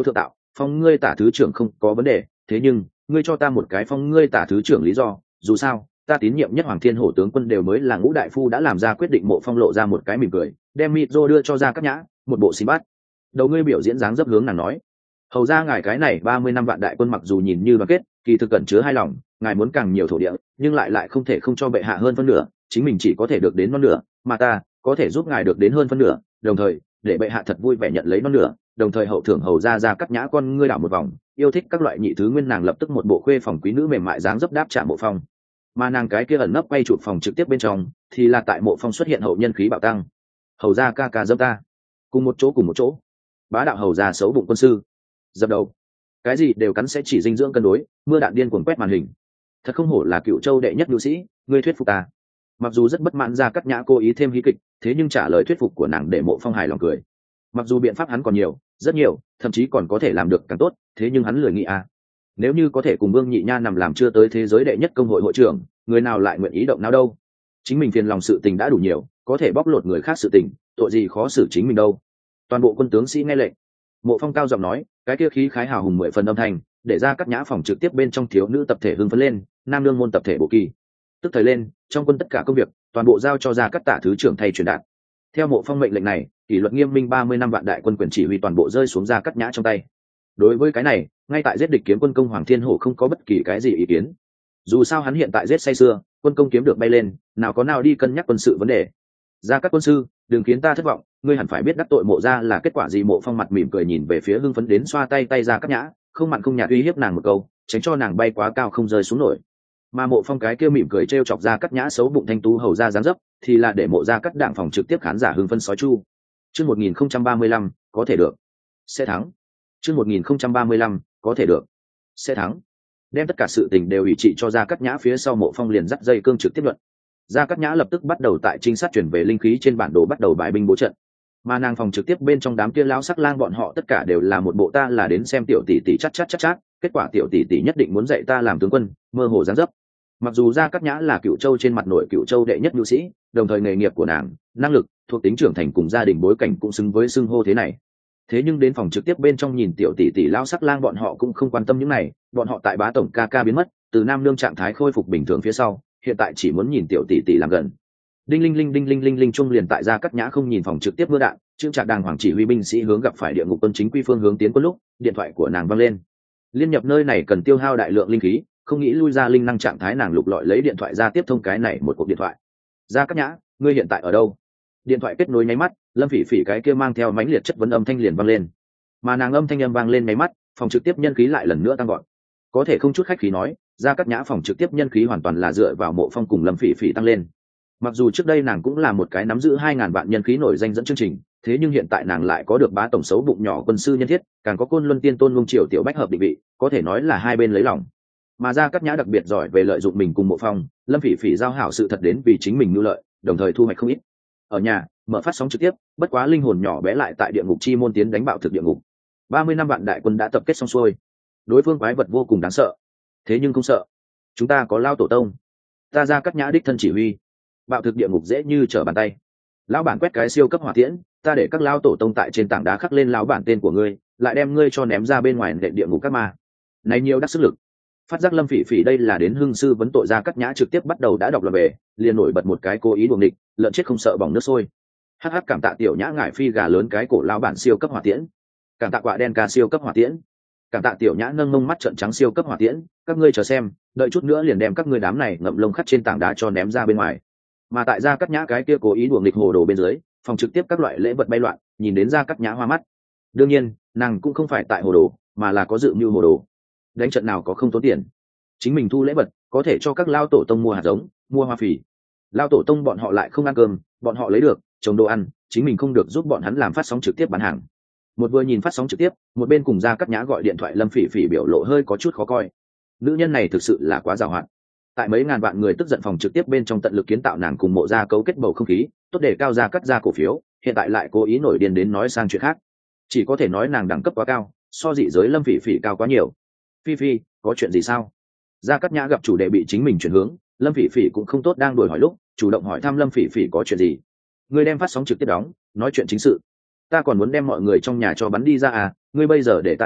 phong ngươi tả thứ trưởng không có vấn đề, thế nhưng ngươi cho ta một cái phong ngươi tả thứ trưởng lý do, dù sao ta tín nhiệm nhất Hoàng Thiên Hổ tướng quân đều mới là Ngũ đại phu đã làm ra quyết định. Mộ Phong lộ ra một cái mỉm cười, đem micro đưa cho Gia Cát Nhã, một bộ xin bắt đầu ngươi biểu diễn dáng dấp hướng nàng nói: hầu ra ngài cái này ba mươi năm vạn đại quân mặc dù nhìn như đoàn kết, kỳ thực cẩn chứa hai lòng, ngài muốn càng nhiều thổ địa, nhưng lại lại không thể không cho bệ hạ hơn phân nửa, chính mình chỉ có thể được đến non nửa, mà ta có thể giúp ngài được đến hơn phân nửa, đồng thời để bệ hạ thật vui vẻ nhận lấy non nửa, đồng thời hậu thưởng hầu ra Gia Cát Nhã con ngươi đảo một vòng, yêu thích các loại nhị thứ nguyên, nàng lập tức một bộ khuê phòng quý nữ mềm mại dáng dấp đáp trả Mộ Phong. Mà nàng cái kia ẩn nấp quay chụp phòng trực tiếp bên trong thì là tại Mộ Phong xuất hiện hậu nhân khí bạo tăng. Hầu ra ca ca dâm ta, cùng một chỗ cùng một chỗ, bá đạo hầu ra xấu bụng quân sư, dập đầu, cái gì đều cắn, sẽ chỉ dinh dưỡng cân đối, mưa đạn điên cuồng quét màn hình. Thật không hổ là Cựu Châu đệ nhất nhu sĩ, ngươi thuyết phục ta. Mặc dù rất bất mãn Gia Cát Nhã cố ý thêm hí kịch, thế nhưng trả lời thuyết phục của nàng để Mộ Phong hài lòng cười. Mặc dù biện pháp hắn còn nhiều, rất nhiều, thậm chí còn có thể làm được càng tốt, thế nhưng hắn lười nghĩ à. Nếu như có thể cùng Vương Nhị Nha nằm làm chưa tới thế giới đệ nhất công hội hội trưởng, người nào lại nguyện ý động não đâu. Chính mình phiền lòng sự tình đã đủ nhiều, có thể bóc lột người khác sự tình, tội gì khó xử chính mình đâu. Toàn bộ quân tướng sĩ nghe lệnh. Mộ Phong cao giọng nói, cái kia khí khái hào hùng mười phần âm thanh, để Ra Cát Nhã phòng trực tiếp bên trong thiếu nữ tập thể hưng phấn lên, nam đương môn tập thể bộ kỳ. Tức thời lên, trong quân tất cả công việc toàn bộ giao cho Gia Cát Tả thứ trưởng thay truyền đạt. Theo Mộ Phong mệnh lệnh này, kỷ luật nghiêm minh ba mươi năm vạn đại quân quyền chỉ huy toàn bộ rơi xuống Gia Cát Nhã trong tay. Đối với cái này, ngay tại giết địch kiếm quân công Hoàng Thiên Hổ không có bất kỳ cái gì ý kiến. Dù sao hắn hiện tại giết say sưa, quân công kiếm được bay lên, nào có nào đi cân nhắc quân sự vấn đề. Gia Cát quân sư, đừng khiến ta thất vọng, ngươi hẳn phải biết đắc tội Mộ gia là kết quả gì. Mộ Phong mặt mỉm cười nhìn về phía hưng phấn đến xoa tay tay Gia Cát Nhã, không mặn không nhạt uy hiếp nàng một câu, tránh cho nàng bay quá cao không rơi xuống nổi. Mà Mộ Phong cái kia mỉm cười trêu chọc Gia Cát Nhã xấu bụng thanh tú hầu ra dáng dấp, thì là để Mộ Gia Cát đảng phòng trực tiếp khán giả hưng phấn sói chu. Chương một nghìn không trăm ba mươi lăm, có thể được, sẽ thắng. Chương một nghìn không trăm ba mươi lăm, có thể được, sẽ thắng. Đem tất cả sự tình đều ủy trị cho Gia Cát Nhã phía sau, Mộ Phong liền dắt dây cương trực tiếp luận. Gia Cát Nhã lập tức bắt đầu tại trinh sát chuyển về linh khí trên bản đồ bắt đầu bài binh bố trận. Mà nàng phòng trực tiếp bên trong đám kia lão sắc lang bọn họ tất cả đều là một bộ ta là đến xem tiểu tỷ tỷ chắc chắc chắc chắc, kết quả tiểu tỷ tỷ nhất định muốn dạy ta làm tướng quân, mơ hồ dáng dấp. Mặc dù Gia Cát Nhã là Cựu Châu trên mặt nổi Cựu Châu đệ nhất nhu sĩ, đồng thời nghề nghiệp của nàng, năng lực, thuộc tính trưởng thành cùng gia đình bối cảnh cũng xứng với xưng hô thế này. Thế nhưng đến phòng trực tiếp bên trong nhìn tiểu tỷ tỷ lão sắc lang bọn họ cũng không quan tâm những này, bọn họ tại bá tổng ca ca biến mất, từ nam nương trạng thái khôi phục bình thường phía sau, hiện tại chỉ muốn nhìn tiểu tỷ tỷ làm gần. Đinh linh linh đinh linh linh linh trung liền tại Gia Cát Nhã không nhìn phòng trực tiếp mưa đạn, trương trạc đàng hoàng chỉ huy binh sĩ hướng gặp phải địa ngục quân chính quy phương hướng tiến quân lúc, điện thoại của nàng vang lên. Liên nhập nơi này cần tiêu hao đại lượng linh khí, không nghĩ lui ra linh năng trạng thái, nàng lục lọi lấy điện thoại ra tiếp thông cái này một cuộc điện thoại. Gia Cát Nhã, ngươi hiện tại ở đâu? Điện thoại kết nối nháy mắt, Lâm Phỉ Phỉ cái kia mang theo mãnh liệt chất vấn âm thanh liền vang lên. Mà nàng âm thanh âm vang lên nháy mắt, phòng trực tiếp nhân khí lại lần nữa tăng vọt. Có thể không chút khách khí nói, Gia Cát Nhã phòng trực tiếp nhân khí hoàn toàn là dựa vào Mộ Phong cùng Lâm Phỉ Phỉ tăng lên. Mặc dù trước đây nàng cũng là một cái nắm giữ hai ngàn vạn nhân khí nổi danh dẫn chương trình, thế nhưng hiện tại nàng lại có được bá tổng xấu bụng nhỏ quân sư nhân thiết, càng có Côn Luân Tiên Tôn Ngông Triều tiểu bách hợp định vị, có thể nói là hai bên lấy lòng. Mà Gia Cát Nhã đặc biệt giỏi về lợi dụng mình cùng Mộ Phong, Lâm Phỉ Phỉ giao hảo sự thật đến vì chính mình nhu lợi, đồng thời thu hoạch không ít. Ở nhà, mở phát sóng trực tiếp, bất quá linh hồn nhỏ bé lại tại địa ngục chi môn tiến đánh bạo thực địa ngục. ba mươi năm vạn đại quân đã tập kết xong xuôi. Đối phương quái vật vô cùng đáng sợ. Thế nhưng không sợ. Chúng ta có Lao tổ tông. Ta Gia Cát Nhã đích thân chỉ huy. Bạo thực địa ngục dễ như trở bàn tay. Lão bản quét cái siêu cấp hỏa tiễn, ta để các lao tổ tông tại trên tảng đá khắc lên lão bản tên của ngươi, lại đem ngươi cho ném ra bên ngoài nệm địa ngục các ma. Này nhiều đắc sức lực. Phát giác Lâm Phỉ Phỉ đây là đến hưng sư vấn tội, Gia Cát Nhã trực tiếp bắt đầu đã đọc là về, liền nổi bật một cái cố ý đuồng địch, lợn chết không sợ bỏng nước sôi. Hắc hắc, cảm tạ tiểu nhã ngải phi gà lớn cái cổ lão bản siêu cấp hỏa tiễn. Cảm tạ quạ đen ca siêu cấp hỏa tiễn. Cảm tạ tiểu nhã nâng mông mắt trợn trắng siêu cấp hỏa tiễn, các ngươi chờ xem, đợi chút nữa liền đem các ngươi đám này ngậm lông khắc trên tảng đá cho ném ra bên ngoài. Mà tại Gia Cát Nhã cái kia cố ý đuồng nghịch hồ đồ bên dưới, phòng trực tiếp các loại lễ vật bay loạn, nhìn đến Gia Cát Nhã hoa mắt. Đương nhiên, nàng cũng không phải tại hồ đồ, mà là có dự mưu hồ đồ. Đánh trận nào có không tốn tiền, chính mình thu lễ vật, có thể cho các lao tổ tông mua hạt giống, mua hoa phỉ. Lao tổ tông bọn họ lại không ăn cơm, bọn họ lấy được trồng đồ ăn, chính mình không được giúp bọn hắn làm phát sóng trực tiếp bán hàng. Một vừa nhìn phát sóng trực tiếp, một bên cùng Gia Cát Nhã gọi điện thoại, Lâm Phỉ Phỉ biểu lộ hơi có chút khó coi. Nữ nhân này thực sự là quá giàu hạn. Tại mấy ngàn vạn người tức giận phòng trực tiếp bên trong tận lực kiến tạo nàng cùng Mộ gia cấu kết bầu không khí, tốt để cao Gia Cát gia cổ phiếu, hiện tại lại cố ý nổi điên đến nói sang chuyện khác. Chỉ có thể nói nàng đẳng cấp quá cao, so dị giới Lâm Phỉ Phỉ cao quá nhiều. Phi Phi, có chuyện gì sao? Gia Cát Nhã gặp chủ đề bị chính mình chuyển hướng, Lâm Phỉ Phỉ cũng không tốt đang đuổi hỏi lúc, chủ động hỏi thăm Lâm Phỉ Phỉ có chuyện gì. Ngươi đem phát sóng trực tiếp đóng, nói chuyện chính sự. Ta còn muốn đem mọi người trong nhà cho bắn đi ra à, ngươi bây giờ để ta đóng,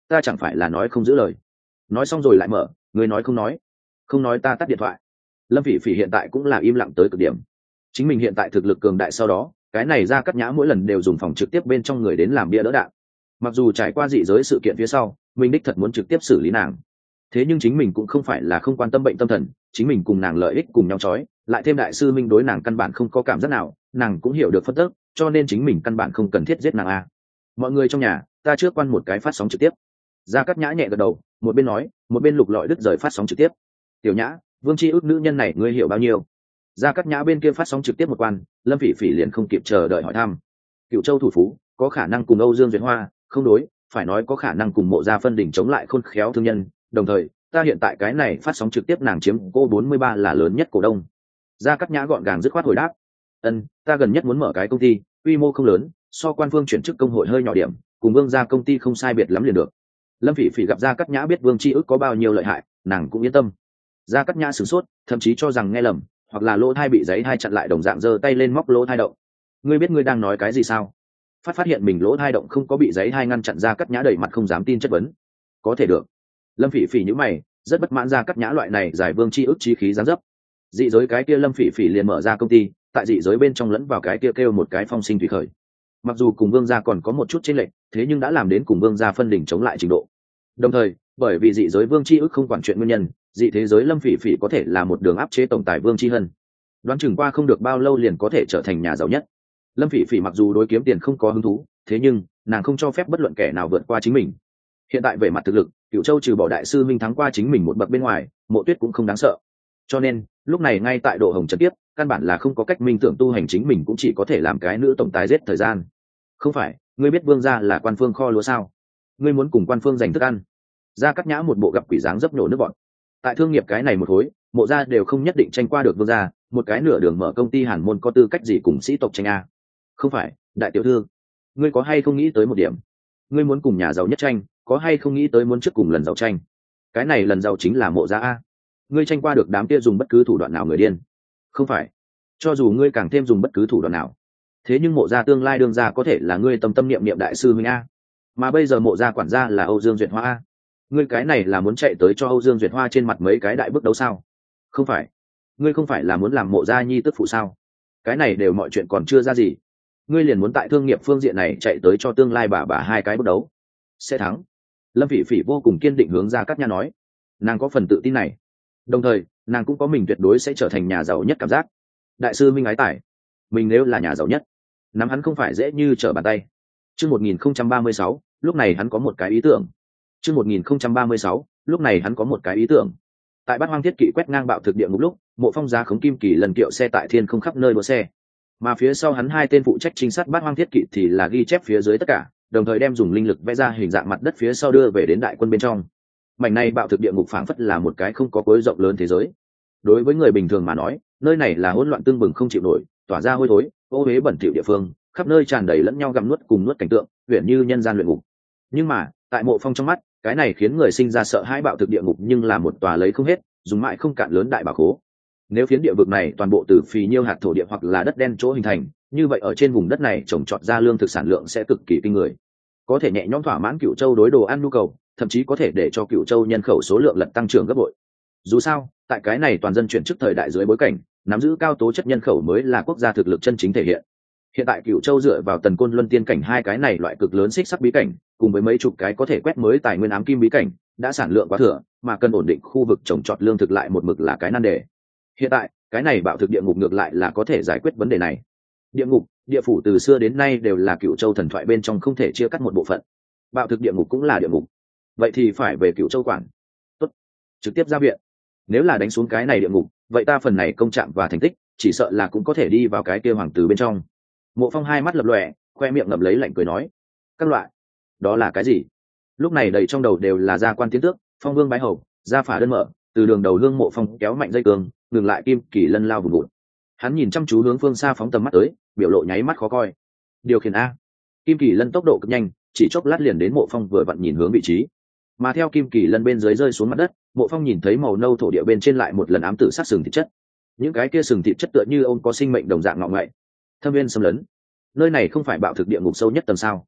ta chẳng phải là nói không giữ lời. Nói xong rồi lại mở, người nói không nói, không nói ta tắt điện thoại. Lâm Phỉ Phỉ hiện tại cũng là im lặng tới cực điểm. Chính mình hiện tại thực lực cường đại, sau đó cái này Gia Cát Nhã mỗi lần đều dùng phòng trực tiếp bên trong người đến làm bia đỡ đạn. Mặc dù trải qua dị giới sự kiện phía sau, mình đích thật muốn trực tiếp xử lý nàng, thế nhưng chính mình cũng không phải là không quan tâm bệnh tâm thần, chính mình cùng nàng lợi ích cùng nhau chói, lại thêm đại sư minh đối nàng căn bản không có cảm giác nào, nàng cũng hiểu được phân tức, cho nên chính mình căn bản không cần thiết giết nàng a. Mọi người trong nhà, ta trước quan một cái phát sóng trực tiếp. Gia Cát Nhã nhẹ gật đầu, một bên nói, một bên lục lọi đứt rời phát sóng trực tiếp. Tiểu Nhã, Vương Chi Ước nữ nhân này ngươi hiểu bao nhiêu? Gia Cát Nhã bên kia phát sóng trực tiếp một quan, Lâm Phỉ Phỉ liền không kịp chờ đợi hỏi thăm. Cựu Châu thủ phú, có khả năng cùng Âu Dương Duyệt Hoa, không đối, phải nói có khả năng cùng Mộ Gia phân đỉnh chống lại khôn khéo thương nhân, đồng thời, ta hiện tại cái này phát sóng trực tiếp nàng chiếm cô bốn mươi ba là lớn nhất cổ đông. Gia Cát Nhã gọn gàng dứt khoát hồi đáp. Ân, ta gần nhất muốn mở cái công ty, quy mô không lớn, so quan phương chuyển chức công hội hơi nhỏ điểm, cùng Vương gia công ty không sai biệt lắm liền được. Lâm Phỉ Phỉ gặp Gia Cát Nhã biết Vương Chi Ước có bao nhiêu lợi hại, nàng cũng yên tâm. Gia Cát Nhã sửng sốt, thậm chí cho rằng nghe lầm, hoặc là lỗ thai bị giấy thai chặn lại, đồng dạng giơ tay lên móc lỗ thai động. Ngươi biết ngươi đang nói cái gì sao? Phát phát hiện mình lỗ thai động không có bị giấy thai ngăn chặn, Gia Cát Nhã đầy mặt không dám tin chất vấn. Có thể được. Lâm Phỉ Phỉ nhíu mày, rất bất mãn Gia Cát Nhã loại này giải Vương Chi Ước chí khí dáng dấp. Dị giới cái kia Lâm Phỉ Phỉ liền mở ra công ty, tại dị giới bên trong lẫn vào cái kia kêu một cái phong sinh thủy khởi. Mặc dù cùng Vương gia còn có một chút chênh lệch, thế nhưng đã làm đến cùng Vương gia phân đỉnh chống lại trình độ. Đồng thời, bởi vì dị giới Vương Chi Ước không quản chuyện nguyên nhân, dị thế giới Lâm Phỉ Phỉ có thể là một đường áp chế tổng tài Vương Chi Hân. Đoán chừng qua không được bao lâu liền có thể trở thành nhà giàu nhất. Lâm Phỉ Phỉ mặc dù đối kiếm tiền không có hứng thú, thế nhưng nàng không cho phép bất luận kẻ nào vượt qua chính mình. Hiện tại về mặt thực lực, Cửu Châu trừ bỏ đại sư Minh thắng qua chính mình một bậc bên ngoài, Mộ Tuyết cũng không đáng sợ. Cho nên, lúc này ngay tại độ hồng trần tiếp, căn bản là không có cách minh tưởng tu hành, chính mình cũng chỉ có thể làm cái nữ tổng tài giết thời gian. Không phải, ngươi biết Vương gia là quan phương kho lúa sao? Ngươi muốn cùng quan phương giành thức ăn. Gia Cát Nhã một bộ gặp quỷ dáng dấp nhổ nước bọn. Tại thương nghiệp cái này một khối, Mộ gia đều không nhất định tranh qua được Vương gia, một cái nửa đường mở công ty Hàn Môn có tư cách gì cùng sĩ tộc tranh a? Không phải, đại tiểu thư, ngươi có hay không nghĩ tới một điểm? Ngươi muốn cùng nhà giàu nhất tranh, có hay không nghĩ tới muốn trước cùng lần giàu tranh? Cái này lần giàu chính là Mộ gia a. Ngươi tranh qua được đám kia dùng bất cứ thủ đoạn nào người điên? Không phải, cho dù ngươi càng thêm dùng bất cứ thủ đoạn nào, thế nhưng Mộ gia tương lai đương gia có thể là ngươi tâm tâm niệm niệm đại sư huynh a, mà bây giờ Mộ gia quản gia là Âu Dương Duyệt Hoa a. Ngươi cái này là muốn chạy tới cho Âu Dương Duyệt Hoa trên mặt mấy cái đại bước đấu sao? Không phải, ngươi không phải là muốn làm Mộ gia nhi tức phụ sao? Cái này đều mọi chuyện còn chưa ra gì, ngươi liền muốn tại thương nghiệp phương diện này chạy tới cho tương lai bà bà hai cái bước đấu. Sẽ thắng. Lâm Phỉ Phỉ vô cùng kiên định hướng Gia Cát Nhã nói, nàng có phần tự tin này, đồng thời nàng cũng có mình tuyệt đối sẽ trở thành nhà giàu nhất cảm giác. Đại sư Minh ái tài, mình nếu là nhà giàu nhất, nắm hắn không phải dễ như trở bàn tay. Chương một nghìn không trăm ba mươi sáu, lúc này hắn có một cái ý tưởng. Chương một nghìn không trăm ba mươi sáu, lúc này hắn có một cái ý tưởng. Tại Bát Hoang Thiết Kỵ quét ngang bạo thực địa ngục lúc, Mộ Phong giá khống Kim Kỳ lần kiệu xe tại thiên không khắp nơi đua xe, mà phía sau hắn hai tên phụ trách trinh sát Bát Hoang Thiết Kỵ thì là ghi chép phía dưới tất cả, đồng thời đem dùng linh lực vẽ ra hình dạng mặt đất phía sau đưa về đến đại quân bên trong. Mảnh này bạo thực địa ngục phảng phất là một cái không có cuối rộng lớn thế giới. Đối với người bình thường mà nói, nơi này là hỗn loạn tương bừng không chịu nổi, tỏa ra hôi thối, ô uế bẩn thỉu địa phương, khắp nơi tràn đầy lẫn nhau gặm nuốt cùng nuốt cảnh tượng, huyền như nhân gian luyện ngục. Nhưng mà, tại Mộ Phong trong mắt, cái này khiến người sinh ra sợ hãi bạo thực địa ngục nhưng là một tòa lấy không hết, dùng mãi không cạn lớn đại bảo khố. Nếu phiến địa vực này toàn bộ từ phì nhiêu hạt thổ địa hoặc là đất đen chỗ hình thành, như vậy ở trên vùng đất này trồng trọt ra lương thực sản lượng sẽ cực kỳ kinh người, có thể nhẹ nhõm thỏa mãn Cửu Châu đối đồ ăn nhu cầu, thậm chí có thể để cho Cửu Châu nhân khẩu số lượng lật tăng trưởng gấp bội. Dù sao, tại cái này toàn dân chuyển chức thời đại dưới bối cảnh, nắm giữ cao tố chất nhân khẩu mới là quốc gia thực lực chân chính thể hiện. Hiện tại Cửu Châu dựa vào Tần Côn Luân tiên cảnh hai cái này loại cực lớn xích sắc bí cảnh, cùng với mấy chục cái có thể quét mới tài nguyên ám kim bí cảnh, đã sản lượng quá thừa, mà cần ổn định khu vực trồng trọt lương thực lại một mực là cái nan đề. Hiện tại, cái này bạo thực địa ngục ngược lại là có thể giải quyết vấn đề này. Địa ngục, địa phủ từ xưa đến nay đều là Cửu Châu thần thoại bên trong không thể chia cắt một bộ phận. Bạo thực địa ngục cũng là địa ngục, vậy thì phải về Cửu Châu quản. Tốt, trực tiếp ra viện. Nếu là đánh xuống cái này địa ngục, vậy ta phần này công trạng và thành tích, chỉ sợ là cũng có thể đi vào cái kia hoàng tử bên trong. Mộ Phong hai mắt lập lòe, khoe miệng ngậm lấy lạnh cười nói, các loại, đó là cái gì? Lúc này đầy trong đầu đều là gia quan tiến tước, phong vương bái hầu, gia phả đơn mở, từ đường đầu hương Mộ Phong kéo mạnh dây cường, ngừng lại Kim Kỳ lân lao vùng vụt. Hắn nhìn chăm chú hướng phương xa phóng tầm mắt tới, biểu lộ nháy mắt khó coi. Điều khiển a. Kim Kỳ lân tốc độ cực nhanh, chỉ chốc lát liền đến Mộ Phong vừa vặn nhìn hướng vị trí. Mà theo Kim Kỳ lân bên dưới rơi xuống mặt đất, Mộ Phong nhìn thấy màu nâu thổ địa bên trên lại một lần ám tử sát sừng thịt chất. Những cái kia sừng thịt chất tựa như ông có sinh mệnh đồng dạng ngọ ngậy. Thâm viên xâm lấn, nơi này không phải bạo thực địa ngục sâu nhất tầng sao?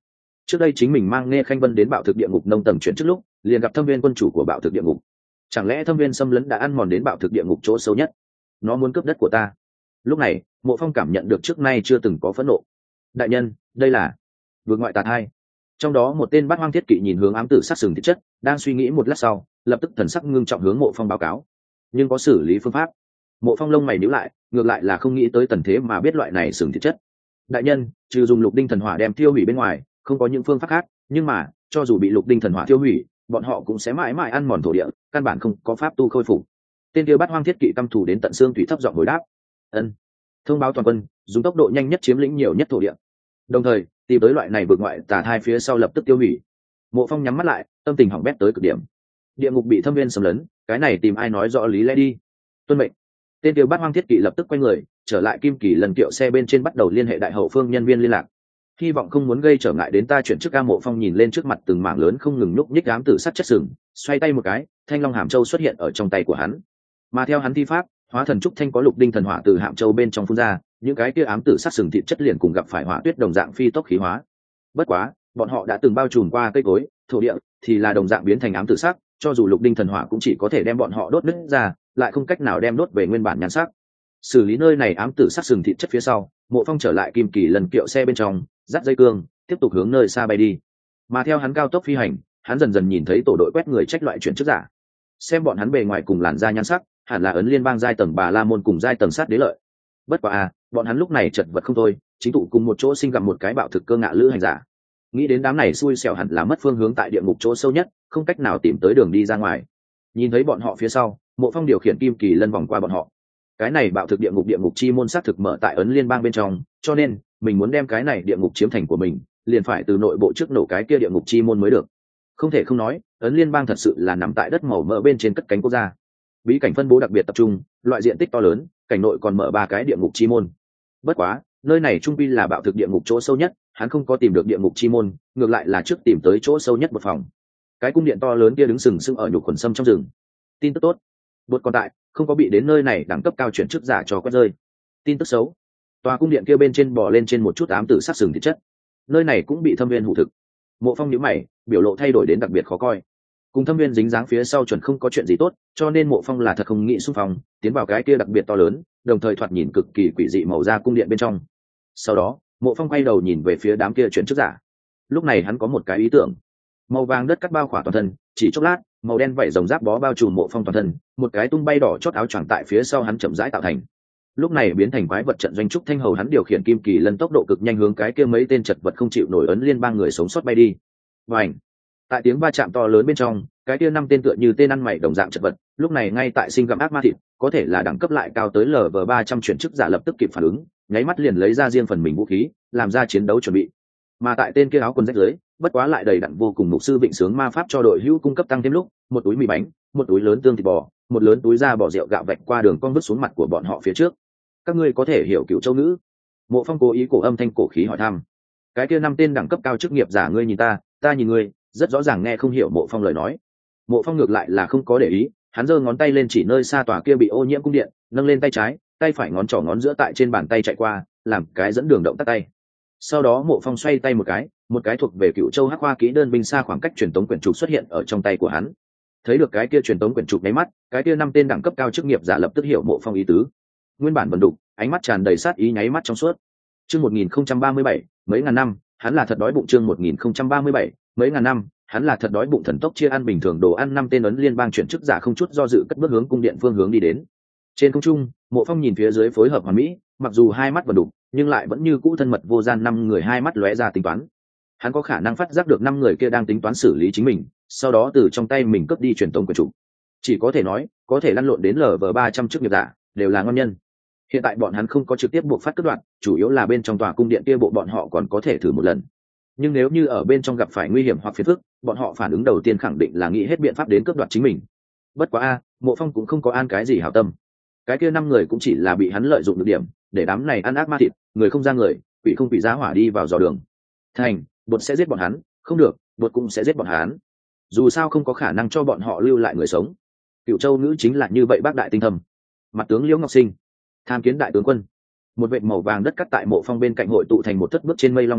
Trước đây chính mình mang Nghe Khanh Vân đến bạo thực địa ngục nông tầng chuyển trước lúc liền gặp thâm viên quân chủ của bạo thực địa ngục. Chẳng lẽ thâm viên xâm lấn đã ăn mòn đến bạo thực địa ngục chỗ sâu nhất, nó muốn cướp đất của ta? Lúc này Mộ Phong cảm nhận được trước nay chưa từng có phẫn nộ. Đại nhân, đây là vượt ngoại tà thai. Trong đó một tên bát hoang thiết kỵ nhìn hướng ám tử sát sừng thiết chất, đang suy nghĩ một lát sau lập tức thần sắc ngưng trọng hướng Mộ Phong báo cáo. Nhưng có xử lý phương pháp. Mộ Phong lông mày nhíu lại, ngược lại là không nghĩ tới tần thế mà biết loại này sừng thiết chất. Đại nhân, trừ dùng lục đinh thần hỏa đem tiêu hủy bên ngoài, không có những phương pháp khác, nhưng mà cho dù bị lục đinh thần hỏa tiêu hủy, bọn họ cũng sẽ mãi mãi ăn mòn thổ địa, căn bản không có pháp tu khôi phục. Tên kia bắt hoang thiết kỵ căm thù đến tận xương thủy thấp giọng hồi đáp. Ân. Thông báo toàn quân, dùng tốc độ nhanh nhất chiếm lĩnh nhiều nhất thổ địa, đồng thời tìm tới loại này vượt ngoại tà thai phía sau lập tức tiêu hủy. Mộ Phong nhắm mắt lại, tâm tình hỏng bét tới cực điểm. Địa ngục bị thâm viên xâm lấn, cái này tìm ai nói rõ lý lẽ đi. Tuân mệnh. Tên kia bắt hoang thiết kỵ lập tức quay người trở lại kim kỳ lần kiệu xe bên trên, bắt đầu liên hệ đại hậu phương nhân viên liên lạc, hy vọng không muốn gây trở ngại đến ta chuyển chức. Ca Mộ Phong nhìn lên trước mặt từng mảng lớn không ngừng nhúc nhích ám tử sắt chất sừng, xoay tay một cái, thanh long hàm châu xuất hiện ở trong tay của hắn. Mà theo hắn thi pháp, hóa thần trúc thanh có lục đinh thần hỏa từ hàm châu bên trong phun ra, những cái kia ám tử sắt sừng thịt chất liền cùng gặp phải hỏa tuyết đồng dạng phi tốc khí hóa. Bất quá, bọn họ đã từng bao trùm qua cây cối, thổ địa thì là đồng dạng biến thành ám tử sắc, cho dù lục đinh thần hỏa cũng chỉ có thể đem bọn họ đốt nứt ra, lại không cách nào đem đốt về nguyên bản nhan sắc. Xử lý nơi này ám tử sắc sừng thịt chất phía sau, Mộ Phong trở lại kim kỳ lần kiệu xe bên trong, dắt dây cương tiếp tục hướng nơi xa bay đi. Mà theo hắn cao tốc phi hành, hắn dần dần nhìn thấy tổ đội quét người trách loại chuyển chức giả. Xem bọn hắn bề ngoài cùng làn da nhan sắc, hẳn là ấn liên bang giai tầng Bà La Môn cùng giai tầng Sát Đế Lợi. Bất quá à, bọn hắn lúc này chật vật không thôi, chính tụ cùng một chỗ sinh gặp một cái bạo thực cơ ngạ lữ hành giả. Nghĩ đến đám này xui xẻo hẳn là mất phương hướng tại địa ngục chỗ sâu nhất, không cách nào tìm tới đường đi ra ngoài. Nhìn thấy bọn họ phía sau, Mộ Phong điều khiển kim kỳ lân vòng qua bọn họ. Cái này bạo thực địa ngục địa ngục chi môn xác thực mở tại ấn liên bang bên trong, cho nên mình muốn đem cái này địa ngục chiếm thành của mình, liền phải từ nội bộ trước nổ cái kia địa ngục chi môn mới được. Không thể không nói, ấn liên bang thật sự là nằm tại đất màu mỡ bên trên cất cánh quốc gia. Bí cảnh phân bố đặc biệt tập trung, loại diện tích to lớn, cảnh nội còn mở ba cái địa ngục chi môn. Bất quá, nơi này trung quy là bạo thực địa ngục chỗ sâu nhất, hắn không có tìm được địa ngục chi môn, ngược lại là trước tìm tới chỗ sâu nhất một phòng. Cái cung điện to lớn kia đứng sừng sững ở nhục khuẩn sâm trong rừng. Tin tức tốt, bột còn tại, không có bị đến nơi này đẳng cấp cao chuyển chức giả cho quét rơi. Tin tức xấu, tòa cung điện kia bên trên bò lên trên một chút ám tử sát sừng thịt chất, nơi này cũng bị thâm viên hủ thực. Mộ Phong nhíu mày, biểu lộ thay đổi đến đặc biệt khó coi. Cùng thâm viên dính dáng phía sau chuẩn không có chuyện gì tốt, cho nên Mộ Phong là thật không nghĩ xung phong tiến vào cái kia đặc biệt to lớn, đồng thời thoạt nhìn cực kỳ quỷ dị màu da cung điện bên trong. Sau đó Mộ Phong quay đầu nhìn về phía đám kia chuyển chức giả. Lúc này hắn có một cái ý tưởng. Màu vàng đất cắt bao khỏa toàn thân, chỉ chốc lát màu đen vảy rồng giáp bó bao trùm Mộ Phong toàn thân, một cái tung bay đỏ chót áo choàng tại phía sau hắn chậm rãi tạo thành. Lúc này biến thành quái vật trận doanh trúc thanh hầu, hắn điều khiển kim kỳ lân tốc độ cực nhanh hướng cái kia mấy tên chật vật không chịu nổi ấn liên bang người sống sót bay đi. Và ảnh, tại tiếng va chạm to lớn bên trong, cái kia năm tên tựa như tên ăn mày đồng dạng chật vật, lúc này ngay tại sinh gặm ác ma thịt, có thể là đẳng cấp lại cao tới lờ vờ ba trăm chuyển chức giả lập tức kịp phản ứng, nháy mắt liền lấy ra riêng phần mình vũ khí, làm ra chiến đấu chuẩn bị. Mà tại tên kia áo quần rách rưới, bất quá lại đầy đặn vô cùng mục sư vịnh sướng ma pháp cho đội hữu cung cấp tăng thêm lúc, một túi mì bánh, một túi lớn tương thịt bò, một lớn túi da bò rượu gạo vạch qua đường cong vứt xuống mặt của bọn họ phía trước. Các ngươi có thể hiểu cựu châu ngữ? Mộ Phong cố ý cổ âm thanh cổ khí hỏi thăm. Cái kia năm tên đẳng cấp cao chức nghiệp giả, ngươi nhìn ta, ta nhìn ngươi, rất rõ ràng nghe không hiểu Mộ Phong lời nói. Mộ Phong ngược lại là không có để ý, hắn giơ ngón tay lên chỉ nơi xa tòa kia bị ô nhiễm cung điện, nâng lên tay trái, tay phải ngón trỏ ngón giữa tại trên bàn tay chạy qua, làm cái dẫn đường động tác tay. Sau đó Mộ Phong xoay tay một cái, một cái thuộc về cựu châu hắc hoa kỹ đơn binh xa khoảng cách truyền tống quyển trục xuất hiện ở trong tay của hắn. Thấy được cái kia truyền tống quyển trục nháy mắt, cái kia năm tên đẳng cấp cao chức nghiệp giả lập tức hiểu Mộ Phong ý tứ. Nguyên bản vần đục, ánh mắt tràn đầy sát ý nháy mắt trong suốt. Chương một nghìn không trăm ba mươi bảy, mấy ngàn năm, hắn là thật đói bụng. Chương một nghìn không trăm ba mươi bảy, mấy ngàn năm, hắn là thật đói bụng. Thần tốc chia ăn bình thường đồ ăn, năm tên ấn liên bang chuyển chức giả không chút do dự cất bước hướng cung điện phương hướng đi đến. Trên không trung, Mộ Phong nhìn phía dưới phối hợp hoàn mỹ, mặc dù hai mắt vần đục, nhưng lại vẫn như cũ thân mật vô gian, năm người hai mắt lóe ra tính toán. Hắn có khả năng phát giác được năm người kia đang tính toán xử lý chính mình, sau đó từ trong tay mình cướp đi truyền tống quyển trục. Chỉ có thể nói, có thể lăn lộn đến lờ vờ ba trăm chức nghiệp giả, đều là ngon nhân. Hiện tại bọn hắn không có trực tiếp buộc phát cướp đoạt, chủ yếu là bên trong tòa cung điện kia bộ bọn họ còn có thể thử một lần. Nhưng nếu như ở bên trong gặp phải nguy hiểm hoặc phiền phức, bọn họ phản ứng đầu tiên khẳng định là nghĩ hết biện pháp đến cướp đoạt chính mình. Bất quá a, Mộ Phong cũng không có an cái gì hảo tâm. Cái kia năm người cũng chỉ là bị hắn lợi dụng được điểm, để đám này ăn ác ma thịt, người không ra người, quỷ không quỷ giá hỏa đi vào dò đường. Thành, bột sẽ giết bọn hắn, không được, bột cũng sẽ giết bọn hắn. Dù sao không có khả năng cho bọn họ lưu lại người sống. Cựu châu nữ chính là như vậy bác đại tinh thầm. Mặt tướng Liễu Ngọc Sinh, tham kiến đại tướng quân. Một vệt màu vàng đất cắt tại Mộ Phong bên cạnh hội tụ thành một thất bước trên mây long mã,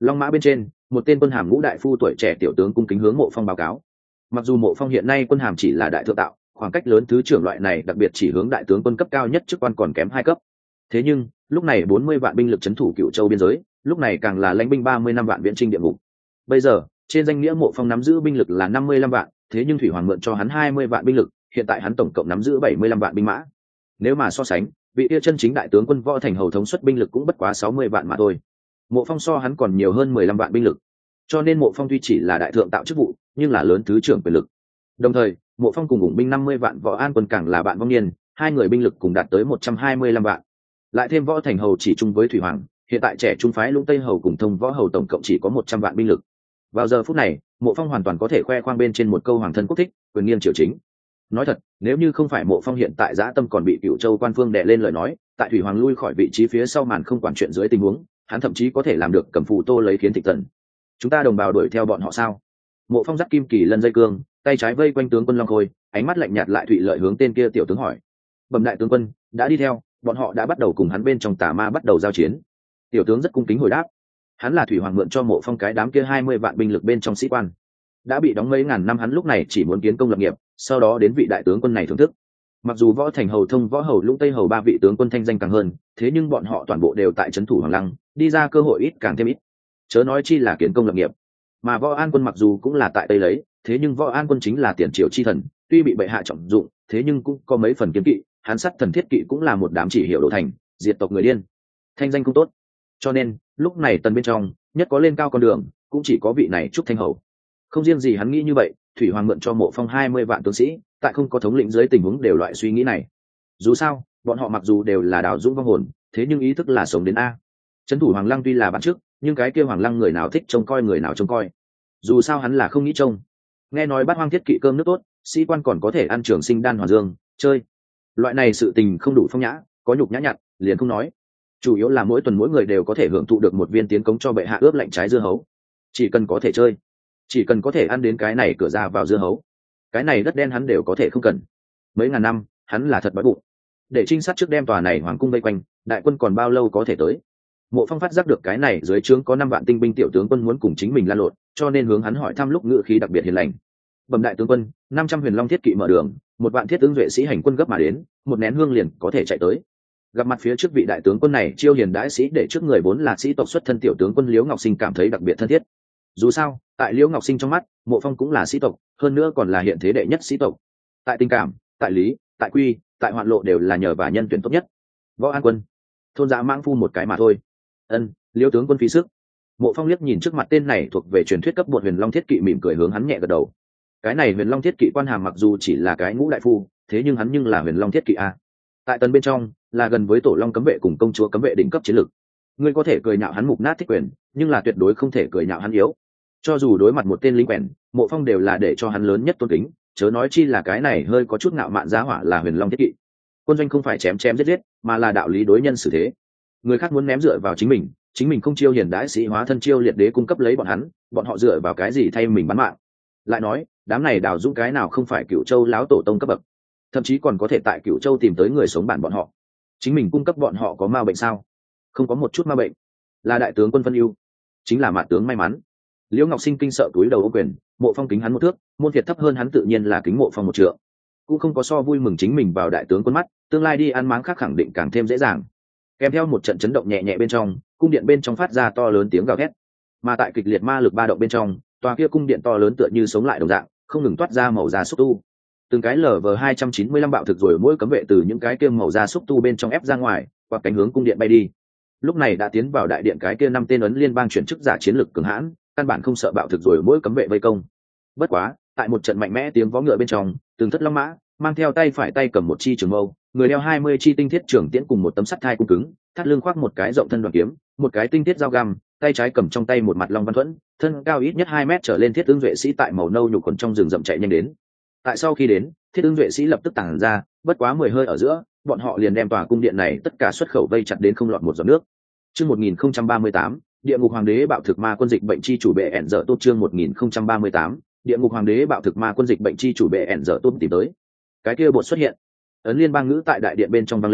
Long mã bên trên, một tên quân hàm ngũ đại phu tuổi trẻ tiểu tướng cung kính hướng Mộ Phong báo cáo. Mặc dù Mộ Phong hiện nay quân hàm chỉ là đại thượng tạo, khoảng cách lớn thứ trưởng loại này đặc biệt chỉ hướng đại tướng quân cấp cao nhất chức quan còn kém hai cấp. Thế nhưng, lúc này bốn mươi vạn binh lực trấn thủ Cựu Châu biên giới, lúc này càng là lãnh binh ba mươi năm vạn viễn chinh địa ngục. Bây giờ, trên danh nghĩa Mộ Phong nắm giữ binh lực là năm mươi lăm vạn, thế nhưng Thủy Hoàng mượn cho hắn hai mươi vạn binh lực, hiện tại hắn tổng cộng nắm giữ bảy mươi lăm vạn binh mã. Nếu mà so sánh, vị kia chân chính đại tướng quân Võ Thành Hầu thống suất binh lực cũng bất quá sáu mươi vạn mà thôi. Mộ Phong so hắn còn nhiều hơn mười lăm vạn binh lực. Cho nên Mộ Phong tuy chỉ là đại thượng tạo chức vụ, nhưng là lớn thứ trưởng quyền lực. Đồng thời, Mộ Phong cùng ủng binh năm mươi vạn Võ An quân càng là bạn vong niên, hai người binh lực cùng đạt tới một trăm hai mươi lăm vạn. Lại thêm Võ Thành Hầu chỉ chung với Thủy Hoàng, hiện tại trẻ trung phái Lũng Tây Hầu cùng Thông Võ Hầu tổng cộng chỉ có một trăm vạn binh lực. Vào giờ phút này, Mộ Phong hoàn toàn có thể khoe khoang bên trên một câu hoàng thân quốc thích, quyền nghiêng triều chính. Nói thật, nếu như không phải Mộ Phong hiện tại dã tâm còn bị Cửu Châu quan phương đè lên lời nói, tại Thủy Hoàng lui khỏi vị trí phía sau màn không quản chuyện dưới tình huống, hắn thậm chí có thể làm được cầm phù tô lấy khiến thịnh tần. Chúng ta đồng bào đuổi theo bọn họ sao? Mộ Phong dắt kim kỳ lân dây cương, tay trái vây quanh tướng quân Long Khôi, ánh mắt lạnh nhạt lại thụy lợi hướng tên kia tiểu tướng hỏi. Bẩm đại tướng quân, đã đi theo, bọn họ đã bắt đầu cùng hắn bên trong tà ma bắt đầu giao chiến. Tiểu tướng rất cung kính hồi đáp. Hắn là Thủy Hoàng mượn cho Mộ Phong cái đám kia hai mươi vạn binh lực bên trong sĩ quan, đã bị đóng mấy ngàn năm, hắn lúc này chỉ muốn kiến công lập nghiệp, sau đó đến vị đại tướng quân này thưởng thức. Mặc dù Võ Thành Hầu, Thông Võ Hầu, Lũng Tây Hầu ba vị tướng quân thanh danh càng hơn, thế nhưng bọn họ toàn bộ đều tại trấn thủ Hoàng Lăng, đi ra cơ hội ít càng thêm ít, chớ nói chi là kiến công lập nghiệp. Mà Võ An quân mặc dù cũng là tại Tây lấy, thế nhưng Võ An quân chính là tiền triều chi thần, tuy bị bệ hạ trọng dụng, thế nhưng cũng có mấy phần kiếm kỵ, hắn sát thần thiết kỵ cũng là một đám chỉ hiểu đổ thành, diệt tộc người điên, thanh danh không tốt. Cho nên lúc này tần bên trong nhất có lên cao con đường, cũng chỉ có vị này Trúc Thanh Hầu. Không riêng gì hắn nghĩ như vậy, Thủy Hoàng mượn cho Mộ Phong hai mươi vạn tướng sĩ, tại không có thống lĩnh dưới tình huống đều loại suy nghĩ này. Dù sao, bọn họ mặc dù đều là đào dũng vong hồn, thế nhưng ý thức là sống đến a. Trấn thủ Hoàng Lăng tuy là bản chức, nhưng cái kia Hoàng Lăng người nào thích trông coi người nào trông coi. Dù sao hắn là không nghĩ trông. Nghe nói Bát Hoang thiết kỵ cơm nước tốt, sĩ quan còn có thể ăn trường sinh đan hoàn dương, chơi. Loại này sự tình không đủ phong nhã, có nhục nhã nhặn, liền không nói. Chủ yếu là mỗi tuần mỗi người đều có thể hưởng thụ được một viên tiến cống cho bệ hạ ướp lạnh trái dưa hấu. Chỉ cần có thể chơi, chỉ cần có thể ăn đến cái này cửa ra vào dưa hấu, cái này đất đen hắn đều có thể không cần. Mấy ngàn năm hắn là thật đói bụng. Để trinh sát trước đem tòa này hoàng cung vây quanh, đại quân còn bao lâu có thể tới? Mộ Phong phát giác được cái này dưới trướng có năm vạn tinh binh tiểu tướng quân muốn cùng chính mình lan lộn, cho nên hướng hắn hỏi thăm lúc ngữ khí đặc biệt hiền lành. Bẩm đại tướng quân, năm trăm huyền long thiết kỵ mở đường, một vạn thiết ứng duệ sĩ hành quân gấp mà đến, một nén hương liền có thể chạy tới. Gặp mặt phía trước vị đại tướng quân này chiêu hiền đãi sĩ để trước người vốn là sĩ tộc xuất thân tiểu tướng quân Liễu Ngọc Sinh cảm thấy đặc biệt thân thiết. Dù sao, tại Liễu Ngọc Sinh trong mắt, Mộ Phong cũng là sĩ tộc, hơn nữa còn là hiện thế đệ nhất sĩ tộc. Tại tình cảm, tại lý, tại quy, tại hoạn lộ đều là nhờ và nhân tuyển tốt nhất. Võ An quân, thôn dã mãng phu một cái mà thôi. Ân, Liễu tướng quân phí sức. Mộ Phong liếc nhìn trước mặt tên này thuộc về truyền thuyết cấp bột huyền long thiết kỵ, mỉm cười hướng hắn nhẹ gật đầu. Cái này huyền long thiết kỵ quan hàm mặc dù chỉ là cái ngũ đại phu, thế nhưng hắn nhưng là huyền long thiết kỵ a. Tại tần bên trong là gần với tổ long cấm vệ cùng công chúa cấm vệ đỉnh cấp chiến lược. Ngươi có thể cười nhạo hắn mục nát thích quyền, nhưng là tuyệt đối không thể cười nhạo hắn yếu. Cho dù đối mặt một tên lính quèn, Mộ Phong đều là để cho hắn lớn nhất tôn kính, chớ nói chi là cái này hơi có chút ngạo mạn giá hỏa là huyền long thiết kỵ. Quân doanh không phải chém chém giết giết, mà là đạo lý đối nhân xử thế. Người khác muốn ném dựa vào chính mình, chính mình không chiêu hiền đãi sĩ hóa thân chiêu liệt đế cung cấp lấy bọn hắn, bọn họ dựa vào cái gì thay mình bán mạng? Lại nói, đám này đào dũng cái nào không phải Cửu Châu láo tổ tông cấp bậc, thậm chí còn có thể tại Cửu Châu tìm tới người sống bản bọn họ. Chính mình cung cấp bọn họ có ma bệnh sao? Không có một chút ma bệnh. Là đại tướng quân phân ưu, chính là mạn tướng may mắn. Liễu Ngọc Sinh kinh sợ túi đầu ô quyền, Mộ Phong kính hắn một thước, môn thiệt thấp hơn hắn tự nhiên là kính Mộ Phong một trượng. Cũng không có so vui mừng chính mình vào đại tướng quân mắt, tương lai đi ăn máng khác khẳng định càng thêm dễ dàng. Kèm theo một trận chấn động nhẹ nhẹ bên trong, cung điện bên trong phát ra to lớn tiếng gào thét. Mà tại kịch liệt ma lực ba động bên trong, tòa kia cung điện to lớn tựa như sống lại đồng dạng, không ngừng toát ra màu da xúc tu. Từng cái lở vờ hai trăm chín mươi lăm bạo thực rồi mỗi cấm vệ từ những cái kia màu da xúc tu bên trong ép ra ngoài, qua cánh hướng cung điện bay đi. Lúc này đã tiến vào đại điện cái kia năm tên ấn liên bang chuyển chức giả chiến lực cường hãn, căn bản không sợ bạo thực rồi mỗi cấm vệ vây công. Bất quá, tại một trận mạnh mẽ tiếng vó ngựa bên trong, từng thất long mã mang theo tay phải tay cầm một chi trường mâu, người đeo hai mươi chi tinh thiết trường tiễn cùng một tấm sắt thai cung cứng, thắt lưng khoác một cái rộng thân đoàn kiếm, một cái tinh thiết dao găm, tay trái cầm trong tay một mặt long văn thuẫn, thân cao ít nhất hai mét trở lên thiết ứng duệ sĩ tại màu nâu nhục quần trong rừng rậm chạy nhanh đến. Tại sau khi đến, thiết ứng duệ sĩ lập tức tản ra, bất quá mười hơi ở giữa, bọn họ liền đem tòa cung điện này tất cả xuất khẩu vây chặt đến không lọt một giọt nước. Chương một nghìn không trăm ba mươi tám, địa ngục hoàng đế bạo thực ma quân dịch bệnh chi chủ bệ ẻn dở tốt. Chương một nghìn không trăm ba mươi tám, địa ngục hoàng đế bạo thực ma quân dịch bệnh chi chủ bệ ẻn dở tốt tìm tới. Cái kia bột xuất hiện, ấn liên bang ngữ tại đại điện bên trong vang lên,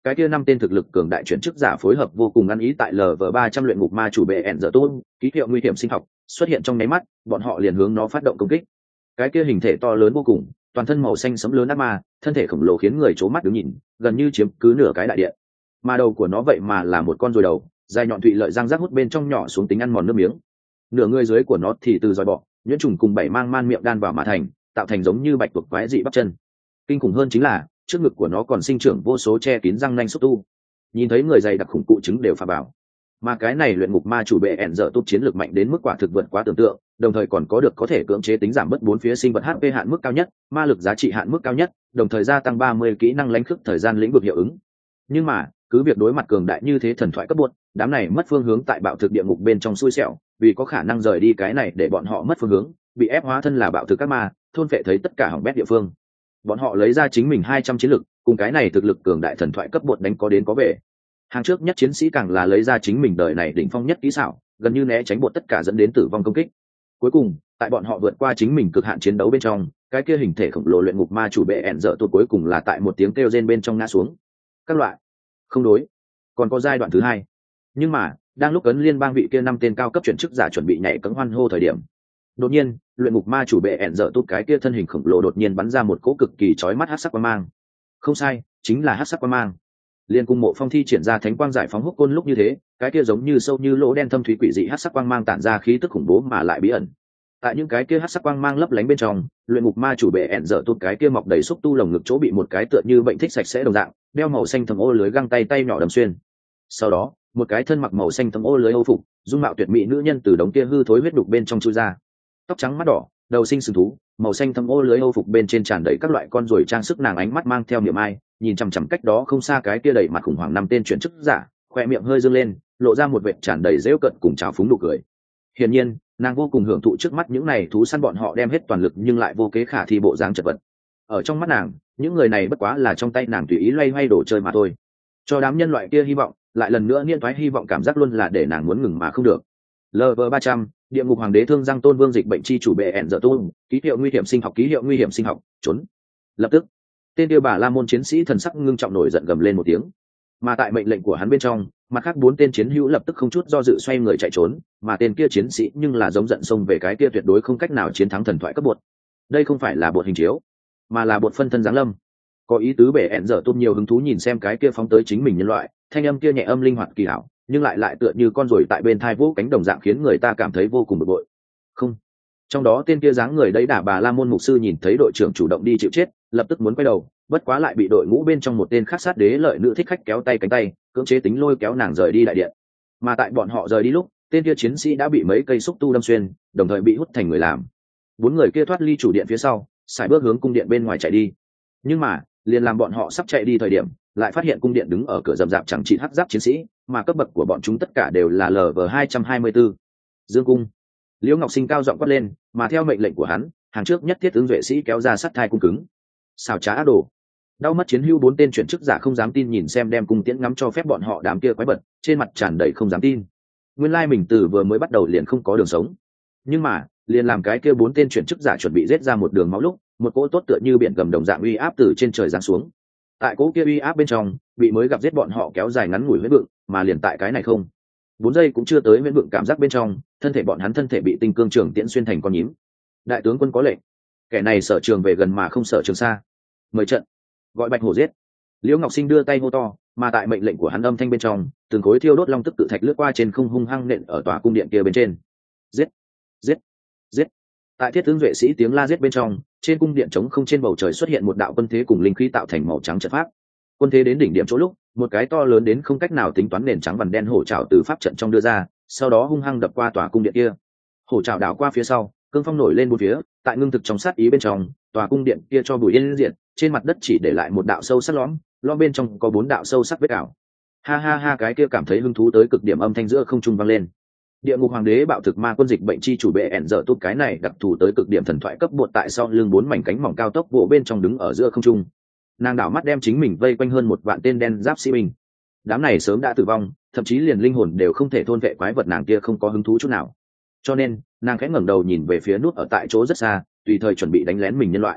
cái kia năm tên thực lực cường đại chuyển chức giả phối hợp vô cùng ăn ý tại lv ba trăm luyện ngục ma chủ bệ ẹn dở tôn ký hiệu nguy hiểm sinh học xuất hiện trong nháy mắt, bọn họ liền hướng nó phát động công kích. Cái kia hình thể to lớn vô cùng, toàn thân màu xanh sẫm lớn ác ma, thân thể khổng lồ khiến người chố mắt đứng nhìn, gần như chiếm cứ nửa cái đại địa. Mà đầu của nó vậy mà là một con ruồi đầu, dài nhọn thụy lợi răng rác hút bên trong nhỏ xuống tính ăn mòn nước miếng. Nửa người dưới của nó thì từ dòi bọ, nhuyễn trùng cùng bảy mang man miệng đan vào mà thành, tạo thành giống như bạch tuộc quái dị bắp chân. Kinh khủng hơn chính là trước ngực của nó còn sinh trưởng vô số che kín răng nanh xúc tu. Nhìn thấy người dày đặc khủng cụ trứng đều phà bảo. Mà cái này luyện ngục ma chủ bệ ẻn dở tốt chiến lược mạnh đến mức quả thực vượt quá tưởng tượng, đồng thời còn có được có thể cưỡng chế tính giảm bớt bốn phía sinh vật hát pê hạn mức cao nhất, ma lực giá trị hạn mức cao nhất, đồng thời gia tăng ba mươi kỹ năng lãnh khước thời gian lĩnh vực hiệu ứng. Nhưng mà cứ việc đối mặt cường đại như thế thần thoại cấp buốt, đám này mất phương hướng tại bạo thực địa ngục bên trong xui xẻo, vì có khả năng rời đi cái này để bọn họ mất phương hướng, bị ép hóa thân là bạo thực các ma, thôn vệ thấy tất cả hỏng bét địa phương. Bọn họ lấy ra chính mình hai trăm chiến lực, cùng cái này thực lực cường đại thần thoại cấp buốt đánh có đến có về. Hàng trước nhất chiến sĩ càng là lấy ra chính mình đời này đỉnh phong nhất kỹ xảo, gần như né tránh buốt tất cả dẫn đến tử vong công kích. Cuối cùng, tại bọn họ vượt qua chính mình cực hạn chiến đấu bên trong, cái kia hình thể khổng lồ luyện ngục ma chủ bệ ẻn dở tuột cuối cùng là tại một tiếng kêu rên bên trong ngã xuống. Các loại không đối, còn có giai đoạn thứ hai. Nhưng mà đang lúc ấn liên bang vị kia năm tên cao cấp chuyển chức giả chuẩn bị nhảy cẫng hoan hô thời điểm, đột nhiên luyện ngục ma chủ bệ ẻn dở tuột cái kia thân hình khổng lồ đột nhiên bắn ra một cỗ cực kỳ chói mắt hắc sắc quang mang. Không sai, chính là hắc sắc quang mang. Liên cung mộ phong thi triển ra thánh quang giải phóng húc côn lúc như thế, cái kia giống như sâu như lỗ đen thâm thúy quỷ dị hắc sắc quang mang tản ra khí tức khủng bố mà lại bí ẩn. Tại những cái kia hắc sắc quang mang lấp lánh bên trong, luyện ngục ma chủ bệ ẻn dở tụt cái kia mọc đầy xúc tu lồng ngực chỗ bị một cái tựa như bệnh thích sạch sẽ đồng dạng, đeo màu xanh thầm ô lưới găng tay tay nhỏ đâm xuyên. Sau đó, một cái thân mặc màu xanh thầm ô lưới âu phục, dung mạo tuyệt mỹ nữ nhân từ đống kia hư thối huyết đục bên trong chui ra. Tóc trắng mắt đỏ, đầu sinh sừng thú, màu xanh thầm ô lưới âu phục bên trên tràn đầy các loại con ruồi trang sức, nàng ánh mắt mang theo niềm ai, nhìn chằm chằm cách đó không xa cái kia đầy mặt khủng hoảng năm tên chuyển chức giả, khoe miệng hơi dương lên, lộ ra một vệt tràn đầy giễu cợt cùng trào phúng nụ cười. Hiển nhiên, nàng vô cùng hưởng thụ trước mắt những này thú săn bọn họ đem hết toàn lực nhưng lại vô kế khả thi bộ dáng chật vật. Ở trong mắt nàng, những người này bất quá là trong tay nàng tùy ý loay hoay đồ chơi mà thôi. Cho đám nhân loại kia hy vọng, lại lần nữa niên thoái hy vọng cảm giác luôn là để nàng muốn ngừng mà không được. lv ba trăm địa ngục hoàng đế thương giang tôn vương dịch bệnh chi chủ bệ ẹn dở tôn, ký hiệu nguy hiểm sinh học ký hiệu nguy hiểm sinh học, trốn. Lập tức, tên kia bà la môn chiến sĩ thần sắc ngưng trọng nổi giận gầm lên một tiếng. Mà tại mệnh lệnh của hắn bên trong, mặt khác bốn tên chiến hữu lập tức không chút do dự xoay người chạy trốn, mà tên kia chiến sĩ nhưng là giống giận xông về cái kia tuyệt đối không cách nào chiến thắng thần thoại cấp bột. Đây không phải là bột hình chiếu, mà là bột phân thân giáng lâm. Có ý tứ bể ẹn dở tôn nhiều hứng thú nhìn xem cái kia phóng tới chính mình nhân loại, thanh âm kia nhẹ âm linh hoạt kỳ hảo, nhưng lại lại tựa như con ruồi tại bên thai vỗ cánh đồng dạng khiến người ta cảm thấy vô cùng bực bội. Không. Trong đó tên kia dáng người đấy đả bà la môn mục sư nhìn thấy đội trưởng chủ động đi chịu chết, lập tức muốn quay đầu, bất quá lại bị đội ngũ bên trong một tên khác sát đế lợi nữ thích khách kéo tay cánh tay, cưỡng chế tính lôi kéo nàng rời đi đại điện. Mà tại bọn họ rời đi lúc, tên kia chiến sĩ đã bị mấy cây xúc tu đâm xuyên, đồng thời bị hút thành người làm. Bốn người kia thoát ly chủ điện phía sau, sải bước hướng cung điện bên ngoài chạy đi. Nhưng mà liền làm bọn họ sắp chạy đi thời điểm, lại phát hiện cung điện đứng ở cửa rậm rạp chẳng trị hắc giáp chiến sĩ, mà cấp bậc của bọn chúng tất cả đều là lv hai trăm hai mươi tư. Dương cung. Liễu Ngọc Sinh cao giọng quát lên, mà theo mệnh lệnh của hắn, hàng trước nhất thiết ứng duệ sĩ kéo ra sắt thai cung cứng. Xảo trá ác đồ. Đau mất chiến hưu bốn tên chuyển chức giả không dám tin nhìn xem đem cung tiễn ngắm cho phép bọn họ đám kia quái bật, trên mặt tràn đầy không dám tin. Nguyên lai mình từ vừa mới bắt đầu liền không có đường sống. Nhưng mà, liền làm cái kia bốn tên chuyển chức giả chuẩn bị giết ra một đường máu lúc, một cỗ tốt tựa như biển gầm đồng dạng uy áp từ trên trời giáng xuống. Tại cỗ kia uy áp bên trong, bị mới gặp giết bọn họ kéo dài ngắn ngủi huyết vượng, mà liền tại cái này không bốn giây cũng chưa tới huyết vượng cảm giác bên trong, thân thể bọn hắn thân thể bị tinh cương trường tiễn xuyên thành con nhím. Đại tướng quân có lệnh, kẻ này sợ trường về gần mà không sợ trường xa. Mời trận, gọi bạch hổ giết. Liễu Ngọc Sinh đưa tay hô to, mà tại mệnh lệnh của hắn âm thanh bên trong, từng khối thiêu đốt long tức tự thạch lướt qua trên không hung hăng nện ở tòa cung điện kia bên trên. Giết, giết, giết. Tại thiết tướng duệ sĩ tiếng la giết bên trong, trên cung điện trống không trên bầu trời xuất hiện một đạo quân thế cùng linh khí tạo thành màu trắng trận pháp. Quân thế đến đỉnh điểm chỗ lúc, một cái to lớn đến không cách nào tính toán nền trắng vằn đen hổ trảo từ pháp trận trong đưa ra, sau đó hung hăng đập qua tòa cung điện kia. Hổ trảo đảo qua phía sau, cương phong nổi lên bốn phía, tại ngưng thực trong sát ý bên trong, tòa cung điện kia cho bụi yên diện, trên mặt đất chỉ để lại một đạo sâu sắc lõm, lõm bên trong có bốn đạo sâu sắc vết ảo. Ha ha ha, cái kia cảm thấy hứng thú tới cực điểm âm thanh giữa không trung vang lên. Địa ngục hoàng đế bạo thực ma quân dịch bệnh chi chủ bệ ẻn dở tốt cái này đặc thù tới cực điểm thần thoại cấp bột tại sau lưng bốn mảnh cánh mỏng cao tốc vỗ bên trong đứng ở giữa không trung. Nàng đảo mắt đem chính mình vây quanh hơn một vạn tên đen giáp sĩ binh. Đám này sớm đã tử vong, thậm chí liền linh hồn đều không thể thôn vệ quái vật nàng kia không có hứng thú chút nào. Cho nên nàng khẽ ngẩng đầu nhìn về phía nút ở tại chỗ rất xa, tùy thời chuẩn bị đánh lén mình nhân loại.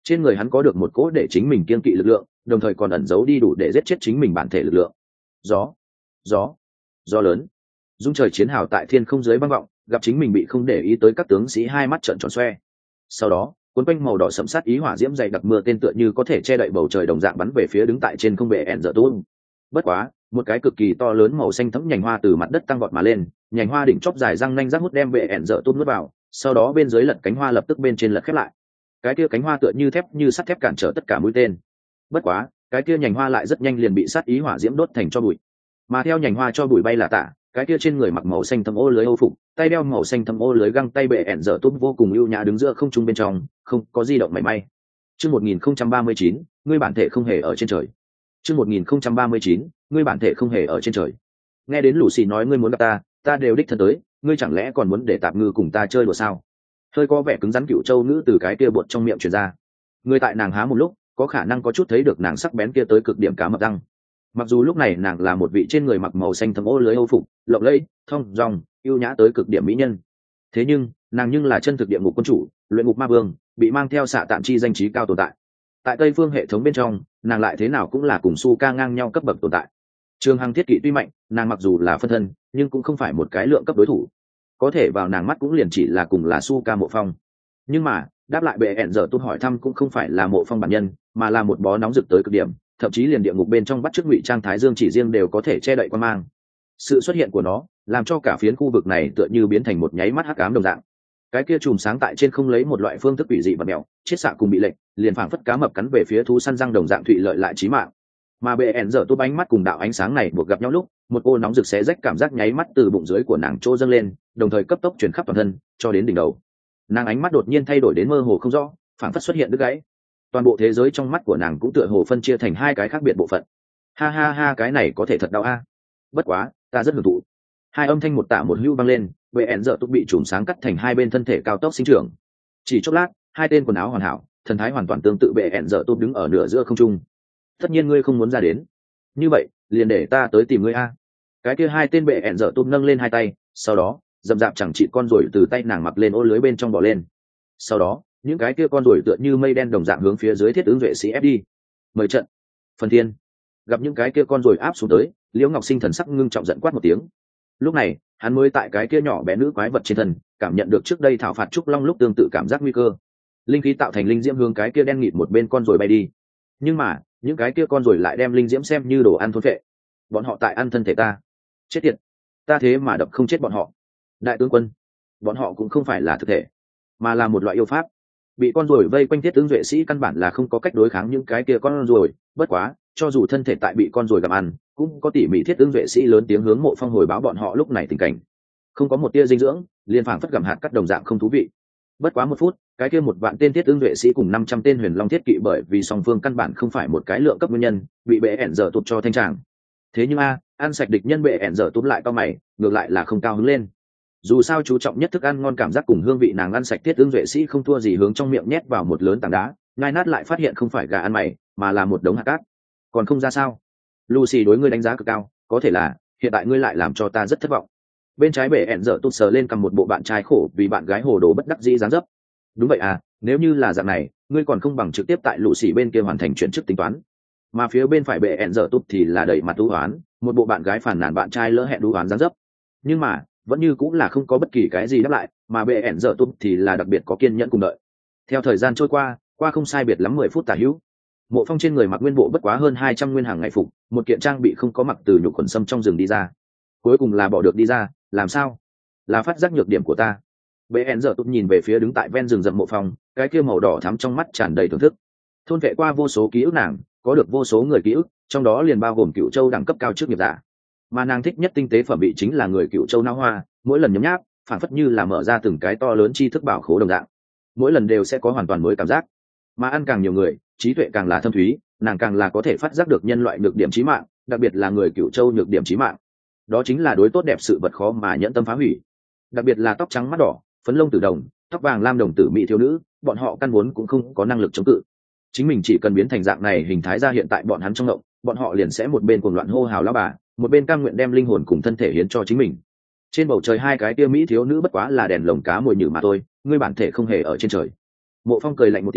Trên người hắn có được một cỗ để chính mình kiên kỵ lực lượng, đồng thời còn ẩn giấu đi đủ để giết chết chính mình bản thể lực lượng. Gió, gió, gió lớn. Dung trời chiến hào tại thiên không dưới băng vọng, gặp chính mình bị không để ý tới các tướng sĩ hai mắt trợn tròn xoe. Sau đó, cuốn quanh màu đỏ sẫm sát ý hỏa diễm dày đặc mưa tên tựa như có thể che đậy bầu trời đồng dạng bắn về phía đứng tại trên không bệ ẹn dở tốt. Bất quá, một cái cực kỳ to lớn màu xanh thẫm nhành hoa từ mặt đất tăng vọt mà lên, nhành hoa đỉnh chóp dài răng nanh rác hút đem bệ ẹn dở tốt nuốt vào, sau đó bên dưới lật cánh hoa lập tức bên trên lật khép lại. Cái kia cánh hoa tựa như thép như sắt thép cản trở tất cả mũi tên. Bất quá, cái kia nhành hoa lại rất nhanh liền bị sát ý hỏa diễm đốt thành cho bụi. Mà theo nhành hoa cho bụi bay là tả, cái kia trên người mặc màu xanh thẫm ô lưới âu phục, tay đeo màu xanh thẫm ô lưới găng tay bệ ẹn dở tốt vô cùng ưu nhã đứng giữa không trung bên trong, không có di động mảy may. Chương một nghìn không trăm ba mươi chín, ngươi bản thể không hề ở trên trời. Chương một nghìn không trăm ba mươi chín, ngươi bản thể không hề ở trên trời. Nghe đến Lucy nói ngươi muốn gặp ta, ta đều đích thân tới, ngươi chẳng lẽ còn muốn để tạp ngư cùng ta chơi đùa sao? Hơi có vẻ cứng rắn cựu châu ngữ từ cái kia bột trong miệng truyền ra. Người tại nàng há một lúc, có khả năng có chút thấy được nàng sắc bén kia tới cực điểm cá mập răng. Mặc dù lúc này nàng là một vị trên người mặc màu xanh thẫm ô lưới âu phục, lộng lẫy, thông dong, ưu nhã tới cực điểm mỹ nhân. Thế nhưng, nàng nhưng là chân thực địa ngục quân chủ, luyện ngục ma vương, bị mang theo xạ tạm chi danh trí cao tồn tại. Tại Tây Phương hệ thống bên trong, nàng lại thế nào cũng là cùng Su Ca ngang nhau cấp bậc tồn tại. Trường Hằng thiết kỵ tuy mạnh, nàng mặc dù là phân thân, nhưng cũng không phải một cái lượng cấp đối thủ. Có thể vào nàng mắt cũng liền chỉ là cùng là Su Ca Mộ Phong. Nhưng mà, đáp lại bệ ẹn giờ tốt hỏi thăm cũng không phải là Mộ Phong bản nhân, mà là một bó nóng rực tới cực điểm, thậm chí liền địa ngục bên trong bắt chước ngụy trang thái dương chỉ riêng đều có thể che đậy quan mang. Sự xuất hiện của nó làm cho cả phiến khu vực này tựa như biến thành một nháy mắt hắc ám đồng dạng. Cái kia chùm sáng tại trên không lấy một loại phương thức quỷ dị và mèo, chiết xạ cùng bị lệnh, liền phảng phất cá mập cắn về phía thú săn răng đồng dạng thụy lợi lại chí mạng. Mà bệ ẻn giờ tốt ánh mắt cùng đạo ánh sáng này buộc gặp nhau lúc, một cô nóng rực xé rách cảm giác nháy mắt từ bụng dưới của nàng trô dâng lên, đồng thời cấp tốc truyền khắp toàn thân, cho đến đỉnh đầu. Nàng ánh mắt đột nhiên thay đổi đến mơ hồ không rõ, phảng phất xuất hiện đứt gãy. Toàn bộ thế giới trong mắt của nàng cũng tựa hồ phân chia thành hai cái khác biệt bộ phận. Ha ha ha, cái này có thể thật đau a. Bất quá, ta rất hưởng thụ. Hai âm thanh một tạ một hưu vang lên, bệ ẻn giờ tốt bị chùm sáng cắt thành hai bên thân thể cao tốc sinh trưởng. Chỉ chốc lát, hai tên quần áo hoàn hảo, thần thái hoàn toàn tương tự bệ ẻn giờ tốt đứng ở nửa giữa không trung. Tất nhiên ngươi không muốn ra đến, như vậy liền để ta tới tìm ngươi a. Cái kia hai tên bệ ẻn giờ tốt nâng lên hai tay, sau đó dầm dạp chẳng trị con rồi từ tay nàng mặc lên ô lưới bên trong bò lên. Sau đó những cái kia con rồi tựa như mây đen đồng dạng hướng phía dưới thiết ứng vệ sĩ ép đi. Mời trận. Phần thiên gặp những cái kia con rồi áp xuống tới, Liễu Ngọc Sinh thần sắc ngưng trọng giận quát một tiếng. Lúc này hắn mới tại cái kia nhỏ bé nữ quái vật trên thân cảm nhận được trước đây thảo phạt trúc long lúc tương tự cảm giác nguy cơ. Linh khí tạo thành linh diễm hướng cái kia đen nghịt một bên con rồi bay đi. Nhưng mà những cái kia con rồi lại đem linh diễm xem như đồ ăn thôn phệ. Bọn họ tại ăn thân thể ta. Chết tiệt, ta thế mà đập không chết bọn họ. Đại tướng quân, bọn họ cũng không phải là thực thể, mà là một loại yêu pháp. Bị con ruồi vây quanh thiết tướng vệ sĩ căn bản là không có cách đối kháng những cái kia con ruồi. Bất quá, cho dù thân thể tại bị con ruồi gặm ăn, cũng có tỉ mỉ thiết tướng vệ sĩ lớn tiếng hướng Mộ Phong hồi báo bọn họ lúc này tình cảnh. Không có một tia dinh dưỡng, liền phảng phất gặm hạt cắt đồng dạng không thú vị. Bất quá một phút, cái kia một vạn tên thiết tướng vệ sĩ cùng năm trăm tên huyền long thiết kỵ bởi vì song phương căn bản không phải một cái lượng cấp nguyên nhân, bị bệ ẻn giờ tụt cho thanh tràng. Thế nhưng a, ăn sạch địch nhân bệ ẻn giờ tụt lại cao mày, ngược lại là không cao hứng lên. Dù sao chú trọng nhất thức ăn ngon cảm giác cùng hương vị nàng ăn sạch thiết tướng vệ sĩ không thua gì hướng trong miệng nhét vào một lớn tảng đá, ngai nát lại phát hiện không phải gà ăn mày, mà là một đống hạt cát. Còn không ra sao? Lucy đối ngươi đánh giá cực cao, có thể là hiện tại ngươi lại làm cho ta rất thất vọng. Bên trái bệ ẻn dở tụt sờ lên cầm một bộ bạn trai khổ vì bạn gái hồ đồ bất đắc dĩ dáng dấp. Đúng vậy à, nếu như là dạng này, ngươi còn không bằng trực tiếp tại Lucy bên kia hoàn thành chuyển chức tính toán. Mà phía bên phải bệ ẻn dở tụt thì là đẩy mặt đú oán, một bộ bạn gái phản nàn bạn trai lỡ hẹn đú oán dáng dấp. Nhưng mà vẫn như cũng là không có bất kỳ cái gì đáp lại, mà bệ ẻn dở tụt thì là đặc biệt có kiên nhẫn cùng đợi. Theo thời gian trôi qua, qua không sai biệt lắm mười phút tả hữu, Mộ Phong trên người mặc nguyên bộ bất quá hơn hai trăm nguyên hàng ngày phục, một kiện trang bị không có mặc từ nhục quần sâm trong rừng đi ra. Cuối cùng là bỏ được đi ra, làm sao? Là phát giác nhược điểm của ta. Bệ ẻn giờ tụt nhìn về phía đứng tại ven rừng rậm Mộ Phong, cái kia màu đỏ thắm trong mắt tràn đầy thưởng thức. Thôn vệ qua vô số ký ức nàng, có được vô số người ký ức, trong đó liền bao gồm Cựu Châu đẳng cấp cao trước nghiệp giả. Mà nàng thích nhất tinh tế phẩm vị chính là người Cựu Châu nao hoa, mỗi lần nhấm nháp, phản phất như là mở ra từng cái to lớn tri thức bảo khố đồng dạng. Mỗi lần đều sẽ có hoàn toàn mới cảm giác. Mà ăn càng nhiều người, trí tuệ càng là thâm thúy, nàng càng là có thể phát giác được nhân loại nhược điểm chí mạng, đặc biệt là người Cựu Châu nhược điểm chí mạng. Đó chính là đối tốt đẹp sự vật khó mà nhẫn tâm phá hủy. Đặc biệt là tóc trắng mắt đỏ, phấn lông tử đồng, tóc vàng lam đồng tử mỹ thiếu nữ, bọn họ căn vốn cũng không có năng lực chống cự. Chính mình chỉ cần biến thành dạng này hình thái ra hiện tại bọn hắn trong động, bọn họ liền sẽ một bên cuồng loạn hô hào lão bà, một bên cam nguyện đem linh hồn cùng thân thể hiến cho chính mình. Trên bầu trời hai cái tia mỹ thiếu nữ bất quá là đèn lồng cá mồi nhử mà thôi, ngươi bản thể không hề ở trên trời. Mộ Phong cười lạnh một tiếng,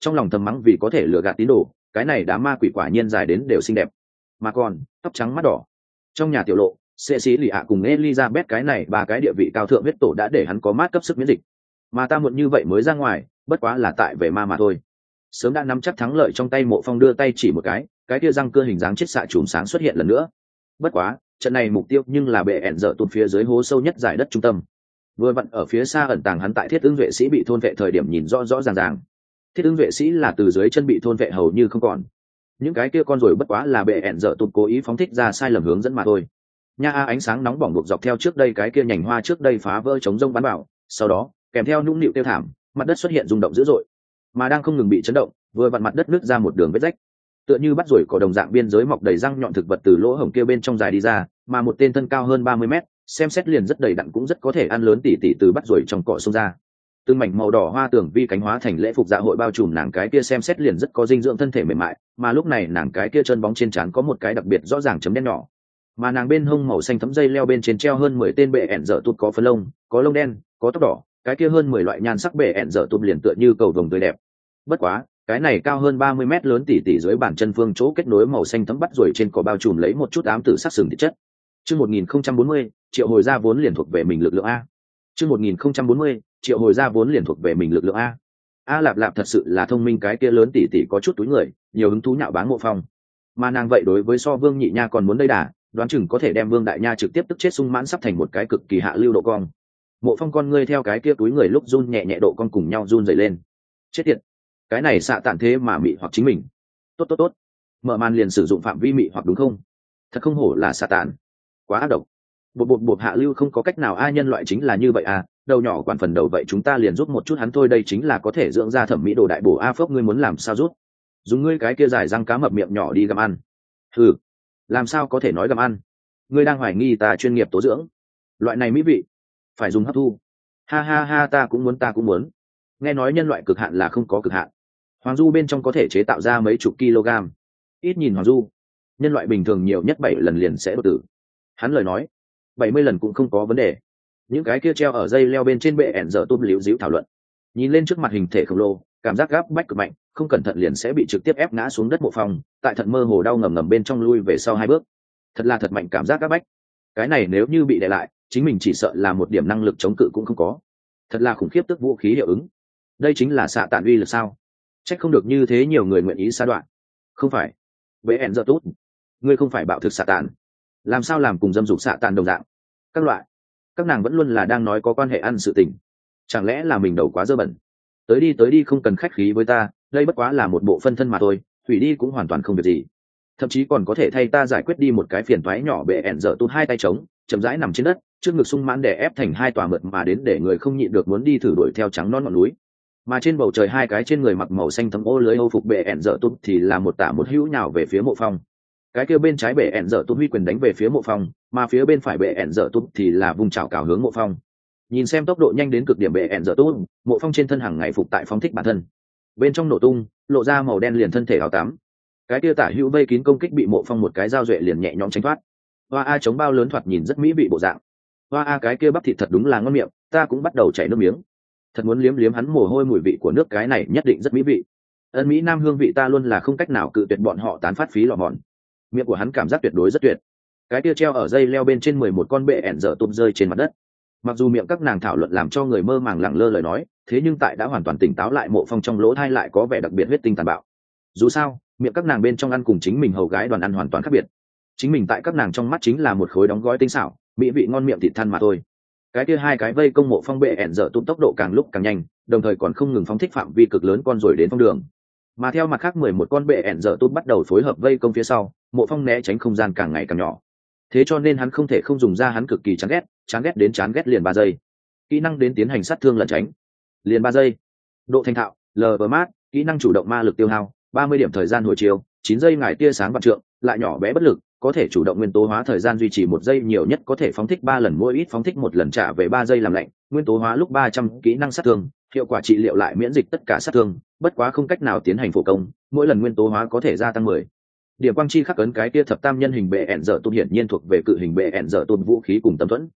trong lòng thầm mắng vì có thể lừa gạt tín đồ, cái này đám ma quỷ quả nhiên dài đến đều xinh đẹp, mà còn tóc trắng mắt đỏ. Trong nhà tiểu lộ, Sệ Sĩ Lì ạ cùng Elizabeth cái này ba cái địa vị cao thượng huyết tổ đã để hắn có mát cấp sức miễn dịch, mà ta muộn như vậy mới ra ngoài, bất quá là tại về ma mà thôi. Sớm đã nắm chắc thắng lợi trong tay, Mộ Phong đưa tay chỉ một cái, cái kia răng cưa hình dáng chết xạ chùm sáng xuất hiện lần nữa. Bất quá trận này mục tiêu nhưng là bệ ẻn dở tụt phía dưới hố sâu nhất giải đất trung tâm, vừa vặn ở phía xa ẩn tàng hắn tại thiết ứng vệ sĩ bị thôn vệ thời điểm nhìn rõ rõ ràng ràng. Thiết ứng vệ sĩ là từ dưới chân bị thôn vệ hầu như không còn, những cái kia con rồi bất quá là bệ ẻn dở tụt cố ý phóng thích ra sai lầm hướng dẫn mà thôi. Nha a, ánh sáng nóng bỏng buộc dọc theo trước đây cái kia nhành hoa trước đây phá vỡ chống rông bắn vào, sau đó kèm theo nũng nịu tiêu thảm, mặt đất xuất hiện rung động dữ dội, mà đang không ngừng bị chấn động, vừa vặn mặt đất nứt ra một đường vết rách, tựa như bắt ruồi cỏ đồng dạng, biên giới mọc đầy răng nhọn thực vật từ lỗ hổng kia bên trong dài đi ra, mà một tên thân cao hơn ba mươi mét, xem xét liền rất đầy đặn cũng rất có thể ăn lớn tỉ tỉ từ bắt ruồi trong cỏ xông ra. Từng mảnh màu đỏ hoa tưởng vi cánh hóa thành lễ phục dạ hội bao trùm nàng cái kia xem xét liền rất có dinh dưỡng thân thể mềm mại, mà lúc này nàng cái kia chân bóng trên trán có một cái đặc biệt rõ ràng chấm đen nhỏ, mà nàng bên hông màu xanh thấm dây leo bên trên treo hơn mười tên bệ ẻn dở tụt, có phấn lông, có lông đen, có tóc đỏ, cái kia hơn mười loại nhan sắc bệ ẻn dở tụt liền tựa như cầu vồng tươi đẹp. Bất quá cái này cao hơn ba mươi mét lớn tỉ tỉ dưới bàn chân phương chỗ kết nối màu xanh thấm bắt rồi trên cỏ bao trùm lấy một chút ám tử sắc sừng thịt chất. Chương một nghìn không trăm bốn mươi, triệu hồi ra vốn liền thuộc về mình lực lượng a. Chương một nghìn không trăm bốn mươi, triệu hồi ra vốn liền thuộc về mình lực lượng a. A Lạp Lạp thật sự là thông minh, cái kia lớn tỉ tỉ có chút túi người, nhiều hứng thú nhạo báng Mộ Phong. Mà nàng vậy đối với so Vương Nhị Nha còn muốn đây đà, đoán chừng có thể đem Vương Đại Nha trực tiếp tức chết sung mãn sắp thành một cái cực kỳ hạ lưu độ cong. Mộ Phong con ngươi theo cái kia túi người lúc run nhẹ nhẹ độ con cùng nhau run dậy lên. Chết tiệt, cái này xạ tản thế mà mị hoặc chính mình. Tốt tốt tốt, mở màn liền sử dụng phạm vi mị hoặc đúng không? Thật không hổ là xạ tản, quá ác độc. Bột bột bột hạ lưu không có cách nào, a nhân loại chính là như vậy à, đầu nhỏ quản phần đầu vậy chúng ta liền giúp một chút hắn thôi, đây chính là có thể dưỡng ra thẩm mỹ đồ đại bổ a. Phốc, ngươi muốn làm sao rút? Dùng ngươi cái kia dài răng cá mập miệng nhỏ đi gặm ăn. Hừ, làm sao có thể nói gặm ăn? Ngươi đang hoài nghi ta chuyên nghiệp tố dưỡng? Loại này mỹ vị phải dùng hấp thu. Ha ha ha, ta cũng muốn, ta cũng muốn. Nghe nói nhân loại cực hạn là không có cực hạn, hoàng du bên trong có thể chế tạo ra mấy chục kg. Ít nhìn hoàng du, nhân loại bình thường nhiều nhất bảy lần liền sẽ đột tử. Hắn lời nói bảy mươi lần cũng không có vấn đề. Những cái kia treo ở dây leo bên trên bệ ẻn dở tôm liễu díu thảo luận, nhìn lên trước mặt hình thể khổng lồ, cảm giác gáp bách cực mạnh, không cẩn thận liền sẽ bị trực tiếp ép ngã xuống đất. Mộ Phong tại thận mơ hồ đau ngầm ngầm bên trong lui về sau hai bước, thật là thật mạnh cảm giác gáp bách. Cái này nếu như bị đè lại, chính mình chỉ sợ là một điểm năng lực chống cự cũng không có. Thật là khủng khiếp, tức vũ khí hiệu ứng. Đây chính là xạ tản uy lực sao? Trách không được như thế nhiều người nguyện ý sa đoạn. Không phải bệ ẻn dở tốt, ngươi không phải bạo thực xạ tản, làm sao làm cùng dâm dục xạ tản đồng dạng? Các loại, các nàng vẫn luôn là đang nói có quan hệ ăn sự tình, chẳng lẽ là mình đầu quá dơ bẩn? Tới đi tới đi, không cần khách khí với ta, đây bất quá là một bộ phân thân mà thôi, hủy đi cũng hoàn toàn không việc gì, thậm chí còn có thể thay ta giải quyết đi một cái phiền toái nhỏ. Bệ ẻn dở tụt hai tay trống, chậm rãi nằm trên đất, trước ngực sung mãn đè ép thành hai tòa mượt mà đến để người không nhịn được muốn đi thử đuổi theo trắng non ngọn núi. Mà trên bầu trời hai cái trên người mặc màu xanh thấm ô lưới âu phục bệ ẻn dở tụt thì là một tả một hữu nhào về phía Mộ Phong. Cái kia bên trái bệ ẻn dở tụt huy quyền đánh về phía Mộ Phong, mà phía bên phải bệ ẻn dở tụt thì là vùng chảo cào hướng Mộ Phong. Nhìn xem tốc độ nhanh đến cực điểm bệ ẻn dở tụt, Mộ Phong trên thân hàng ngày phục tại phóng thích bản thân, bên trong nổ tung lộ ra màu đen liền thân thể áo tắm. Cái kia tả hữu vây kín công kích bị Mộ Phong một cái dao duệ liền nhẹ nhõm tránh thoát. Hoa a chống bao lớn thoạt nhìn rất mỹ vị bộ dạng. Hoa a cái kia bắp thịt thật đúng là ngon miệng, ta cũng bắt đầu chảy nước miếng, thật muốn liếm liếm hắn mồ hôi, mùi vị của nước cái này nhất định rất mỹ vị. Ân mỹ nam hương vị ta luôn là không cách nào cự tuyệt, bọn họ tán phát phí lọ mòn. Miệng của hắn cảm giác tuyệt đối rất tuyệt. Cái kia treo ở dây leo bên trên mười một con bệ ẻn dở tôm rơi trên mặt đất. Mặc dù miệng các nàng thảo luận làm cho người mơ màng lẳng lơ lời nói, thế nhưng tại đã hoàn toàn tỉnh táo lại Mộ Phong trong lỗ thai lại có vẻ đặc biệt huyết tinh tàn bạo. Dù sao miệng các nàng bên trong ăn cùng chính mình hầu gái đoàn ăn hoàn toàn khác biệt. Chính mình tại các nàng trong mắt chính là một khối đóng gói tinh xảo mỹ vị ngon miệng thịt than mà thôi. Cái kia hai cái vây công Mộ Phong bệ ẻn dở tôm tốc độ càng lúc càng nhanh, đồng thời còn không ngừng phóng thích phạm vi cực lớn con rồi đến phong đường. Mà theo mặt khác mười một con bệ ẻn dở tôm bắt đầu phối hợp vây công phía sau, Mộ Phong né tránh không gian càng ngày càng nhỏ. Thế cho nên hắn không thể không dùng ra hắn cực kỳ chán ghét, chán ghét đến chán ghét liền ba giây. Kỹ năng đến tiến hành sát thương lẩn tránh, liền ba giây. Độ thành thạo, lờ vờ mát, kỹ năng chủ động ma lực tiêu hao, ba mươi điểm thời gian hồi chiều, chín giây ngải tia sáng vạn trượng, lại nhỏ bé bất lực, có thể chủ động nguyên tố hóa thời gian duy trì một giây, nhiều nhất có thể phóng thích ba lần, mỗi ít phóng thích một lần trả về ba giây làm lạnh, nguyên tố hóa lúc ba trăm kỹ năng sát thương, hiệu quả trị liệu lại miễn dịch tất cả sát thương, bất quá không cách nào tiến hành phổ công, mỗi lần nguyên tố hóa có thể gia tăng mười điểm quang chi khắc ấn. Cái kia thập tam nhân hình bệ ẻn dở tôm hiển nhiên thuộc về cự hình bệ ẻn dở tôm vũ khí cùng tấm thuẫn.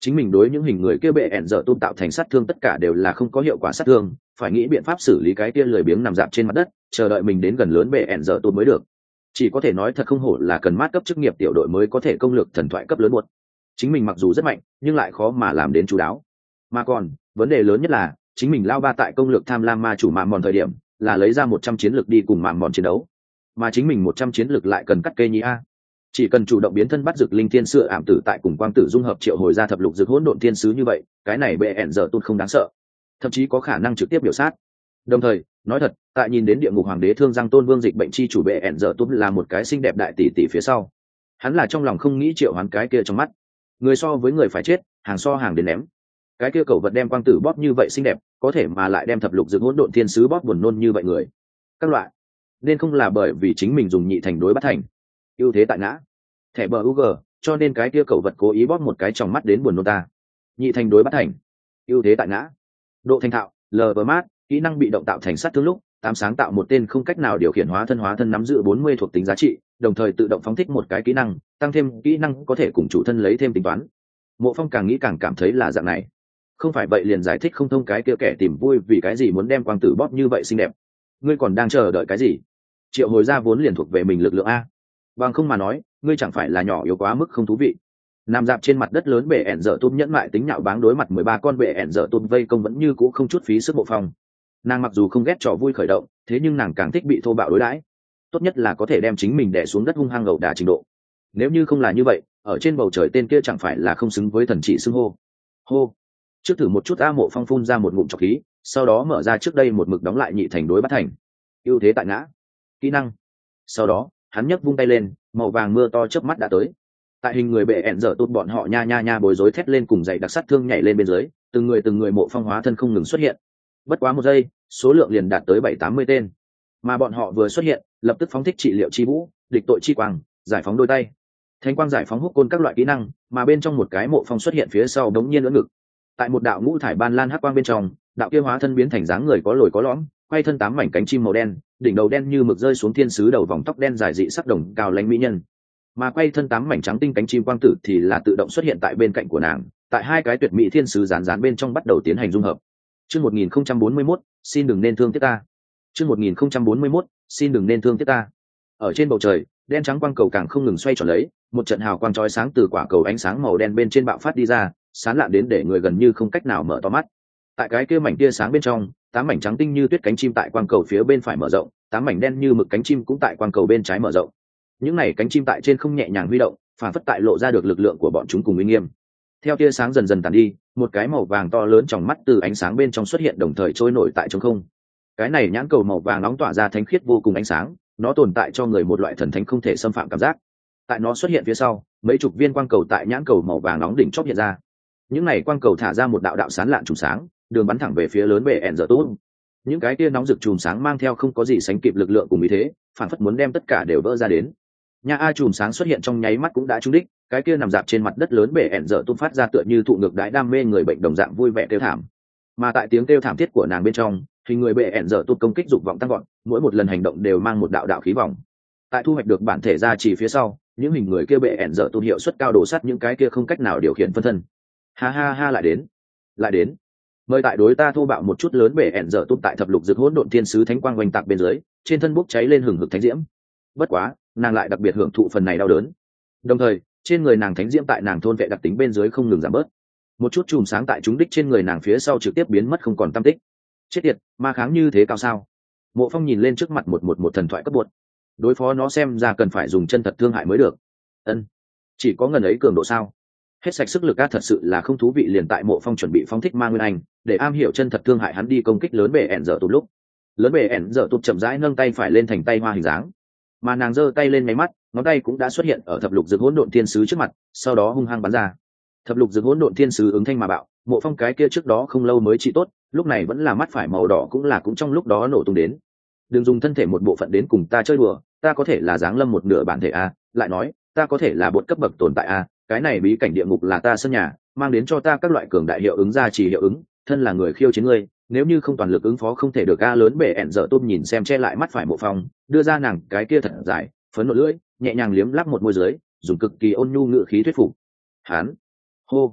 chính mình đối những hình người kia bệ ẻn dở tôm tạo thành sát thương tất cả đều là không có hiệu quả sát thương, phải nghĩ biện pháp xử lý cái kia lười biếng nằm dạp trên mặt đất chờ đợi mình đến gần lớn bệ ẻn dở tôm mới được. Chỉ có thể nói thật không hổ là cần mát cấp chức nghiệp tiểu đội mới có thể công lược thần thoại cấp lớn buột. Chính mình mặc dù rất mạnh nhưng lại khó mà làm đến chú đáo. Mà còn vấn đề lớn nhất là chính mình lao ba tại công lược tham lam ma chủ mạm mòn thời điểm là lấy ra một trăm chiến lược đi cùng mạm mòn chiến đấu, mà chính mình một trăm chiến lược lại cần cắt cây nhí a. Chỉ cần chủ động biến thân bắt dược linh thiên sữa ảm tử tại cùng quang tử dung hợp triệu hồi ra thập lục dược hỗn độn thiên sứ như vậy, cái này bệ ẻn giờ tôn không đáng sợ, thậm chí có khả năng trực tiếp biểu sát. Đồng thời nói thật, tại nhìn đến địa ngục hoàng đế thương giang tôn vương dịch bệnh chi chủ bệ ẻn giờ tôn là một cái xinh đẹp đại tỷ tỷ phía sau, hắn là trong lòng không nghĩ triệu hoán cái kia trong mắt người so với người phải chết, hàng so hàng đến ném. Cái kia cầu vật đem quang tử bóp như vậy xinh đẹp, có thể mà lại đem thập lục dược hỗn độn thiên sứ bóp buồn nôn như vậy người các loại, nên không là bởi vì chính mình dùng nhị thành đối bắt thành ưu thế tại ngã thẻ bờ u g, cho nên cái kia cầu vật cố ý bóp một cái trong mắt đến buồn nôn ta. Nhị thành đối bắt thành ưu thế tại ngã độ thành thạo lờ vờ mát kỹ năng bị động tạo thành sát thương lúc tám sáng tạo một tên không cách nào điều khiển hóa thân hóa thân nắm giữ bốn mươi thuộc tính giá trị, đồng thời tự động phóng thích một cái kỹ năng tăng thêm kỹ năng có thể cùng chủ thân lấy thêm tính toán. Mộ Phong càng nghĩ càng cảm thấy là dạng này, không phải vậy liền giải thích không thông cái kia kẻ tìm vui vì cái gì muốn đem quang tử bóp như vậy xinh đẹp. Ngươi còn đang chờ đợi cái gì? Triệu hồi ra vốn liền thuộc về mình lực lượng a, bằng không mà nói ngươi chẳng phải là nhỏ yếu quá mức không thú vị. Nằm dạp trên mặt đất lớn bệ ẻn dở tôm nhẫn mại tính nhạo báng đối mặt mười ba con bệ ẻn dở tôm vây công vẫn như cũ không chút phí sức. Mộ Phong nàng mặc dù không ghét trò vui khởi động, thế nhưng nàng càng thích bị thô bạo đối đãi, tốt nhất là có thể đem chính mình đè xuống đất hung hăng gầu đả trình độ. Nếu như không là như vậy, ở trên bầu trời tên kia chẳng phải là không xứng với thần chỉ xưng hô. Hô, trước thử một chút. A Mộ Phong phun ra một ngụm trọc khí, sau đó mở ra trước đây một mực đóng lại nhị thành đối bắt thành ưu thế tại ngã kỹ năng. Sau đó hắn nhấc vung tay lên, màu vàng mưa to chớp mắt đã tới. Tại hình người bệ ẻn dở tốt bọn họ nha nha nha bối rối thét lên cùng dậy đặc sát thương nhảy lên bên dưới, từng người từng người Mộ Phong hóa thân không ngừng xuất hiện. Bất quá một giây, số lượng liền đạt tới bảy tám mươi tên, mà bọn họ vừa xuất hiện lập tức phóng thích trị liệu chi vũ, địch tội chi quang, giải phóng đôi tay, thanh quang giải phóng hút côn các loại kỹ năng, mà bên trong một cái Mộ Phong xuất hiện phía sau đống nhiên lưỡng ngực. Tại một đạo ngũ thải ban lan hắc quang bên trong, đạo kia hóa thân biến thành dáng người có lồi có lõm, quay thân tám mảnh cánh chim màu đen, đỉnh đầu đen như mực rơi xuống thiên sứ đầu vòng tóc đen dài dị sắc đồng cao lãnh mỹ nhân, mà quay thân tám mảnh trắng tinh cánh chim quang tử thì là tự động xuất hiện tại bên cạnh của nàng, tại hai cái tuyệt mỹ thiên sứ rán rán bên trong bắt đầu tiến hành dung hợp. Chương một nghìn không trăm bốn mươi mốt, xin đừng nên thương tiếc ta. Chương một nghìn không trăm bốn mươi mốt, xin đừng nên thương tiếc ta. Ở trên bầu trời, đen trắng quang cầu càng không ngừng xoay tròn lấy, một trận hào quang chói sáng từ quả cầu ánh sáng màu đen bên trên bạo phát đi ra, sáng lạ đến để người gần như không cách nào mở to mắt. Tại cái kia mảnh tia sáng bên trong, tám mảnh trắng tinh như tuyết cánh chim tại quang cầu phía bên phải mở rộng, tám mảnh đen như mực cánh chim cũng tại quang cầu bên trái mở rộng. Những này cánh chim tại trên không nhẹ nhàng huy động, phản phất tại lộ ra được lực lượng của bọn chúng cùng uy nghiêm. Theo tia sáng dần dần tàn đi, một cái màu vàng to lớn trong mắt từ ánh sáng bên trong xuất hiện, đồng thời trôi nổi tại trong không. Cái này nhãn cầu màu vàng nóng tỏa ra thánh khiết vô cùng ánh sáng, nó tồn tại cho người một loại thần thánh không thể xâm phạm cảm giác. Tại nó xuất hiện phía sau, mấy chục viên quang cầu tại nhãn cầu màu vàng nóng đỉnh chóp hiện ra. Những này quang cầu thả ra một đạo đạo sáng lạn trùng sáng, đường bắn thẳng về phía lớn bệ ẻn giờ tốt. Những cái kia nóng rực chùm sáng mang theo không có gì sánh kịp lực lượng cùng ý thế, phản phất muốn đem tất cả đều vỡ ra đến. Nha a chùm sáng xuất hiện trong nháy mắt cũng đã trúng đích, cái kia nằm dạp trên mặt đất lớn bệ ẻn giờ tung phát ra tựa như thụ ngược đái đam mê người bệnh đồng dạng vui vẻ kêu thảm. Mà tại tiếng kêu thảm thiết của nàng bên trong, hình người bệ ẻn giờ tung công kích dục vọng tăng gọn, mỗi một lần hành động đều mang một đạo đạo khí vòng. Tại thu hoạch được bản thể ra chỉ phía sau, những hình người kia bệ ẻn giờ tung hiệu suất cao đổ sát những cái kia không cách nào điều khiển phân thân. Ha ha ha, lại đến, lại đến. Mời tại đối ta thô bạo một chút lớn bệ ẻn giờ tung tại thập lục dược hỗn độn thiên sứ thánh quang quanh tạc bên dưới, trên thân bốc cháy lên hừng hực thánh diễm. Bất quá, nàng lại đặc biệt hưởng thụ phần này đau đớn. Đồng thời, trên người nàng thánh diễm tại nàng thôn vệ đặc tính bên dưới không ngừng giảm bớt. Một chút chùm sáng tại chúng đích trên người nàng phía sau trực tiếp biến mất không còn tăm tích. Chết tiệt, ma kháng như thế cao sao? Mộ Phong nhìn lên trước mặt một một một thần thoại cấp bột. Đối phó nó xem ra cần phải dùng chân thật thương hại mới được. Ân, chỉ có ngần ấy cường độ sao? Hết sạch sức lực a, thật sự là không thú vị. Liền tại Mộ Phong chuẩn bị phóng thích ma nguyên anh để am hiểu chân thật thương hại hắn đi công kích lớn bệ ẻn giờ tụt lúc, lớn bệ ẻn giờ tụt chậm rãi nâng tay phải lên thành tay hoa hình dáng, mà nàng giơ tay lên máy mắt, ngón tay cũng đã xuất hiện ở thập lục dược hỗn độn thiên sứ trước mặt, sau đó hung hăng bắn ra. Thập lục dược hỗn độn thiên sứ ứng thanh mà bạo, Mộ Phong cái kia trước đó không lâu mới trị tốt, lúc này vẫn là mắt phải màu đỏ cũng là cũng trong lúc đó nổ tung đến. Đừng dùng thân thể một bộ phận đến cùng ta chơi đùa, ta có thể là giáng lâm một nửa bản thể a, lại nói ta có thể là bột cấp bậc tồn tại a, cái này bí cảnh địa ngục là ta sân nhà, mang đến cho ta các loại cường đại hiệu ứng ra chỉ hiệu ứng, thân là người khiêu chiến ngươi, nếu như không toàn lực ứng phó không thể được. A lớn bể ẹn dở tôm nhìn xem che lại mắt phải Mộ Phong, đưa ra nàng cái kia thật dài phấn nộ lưỡi, nhẹ nhàng liếm lắp một môi dưới, dùng cực kỳ ôn nhu ngữ khí thuyết phục. Hán, hô,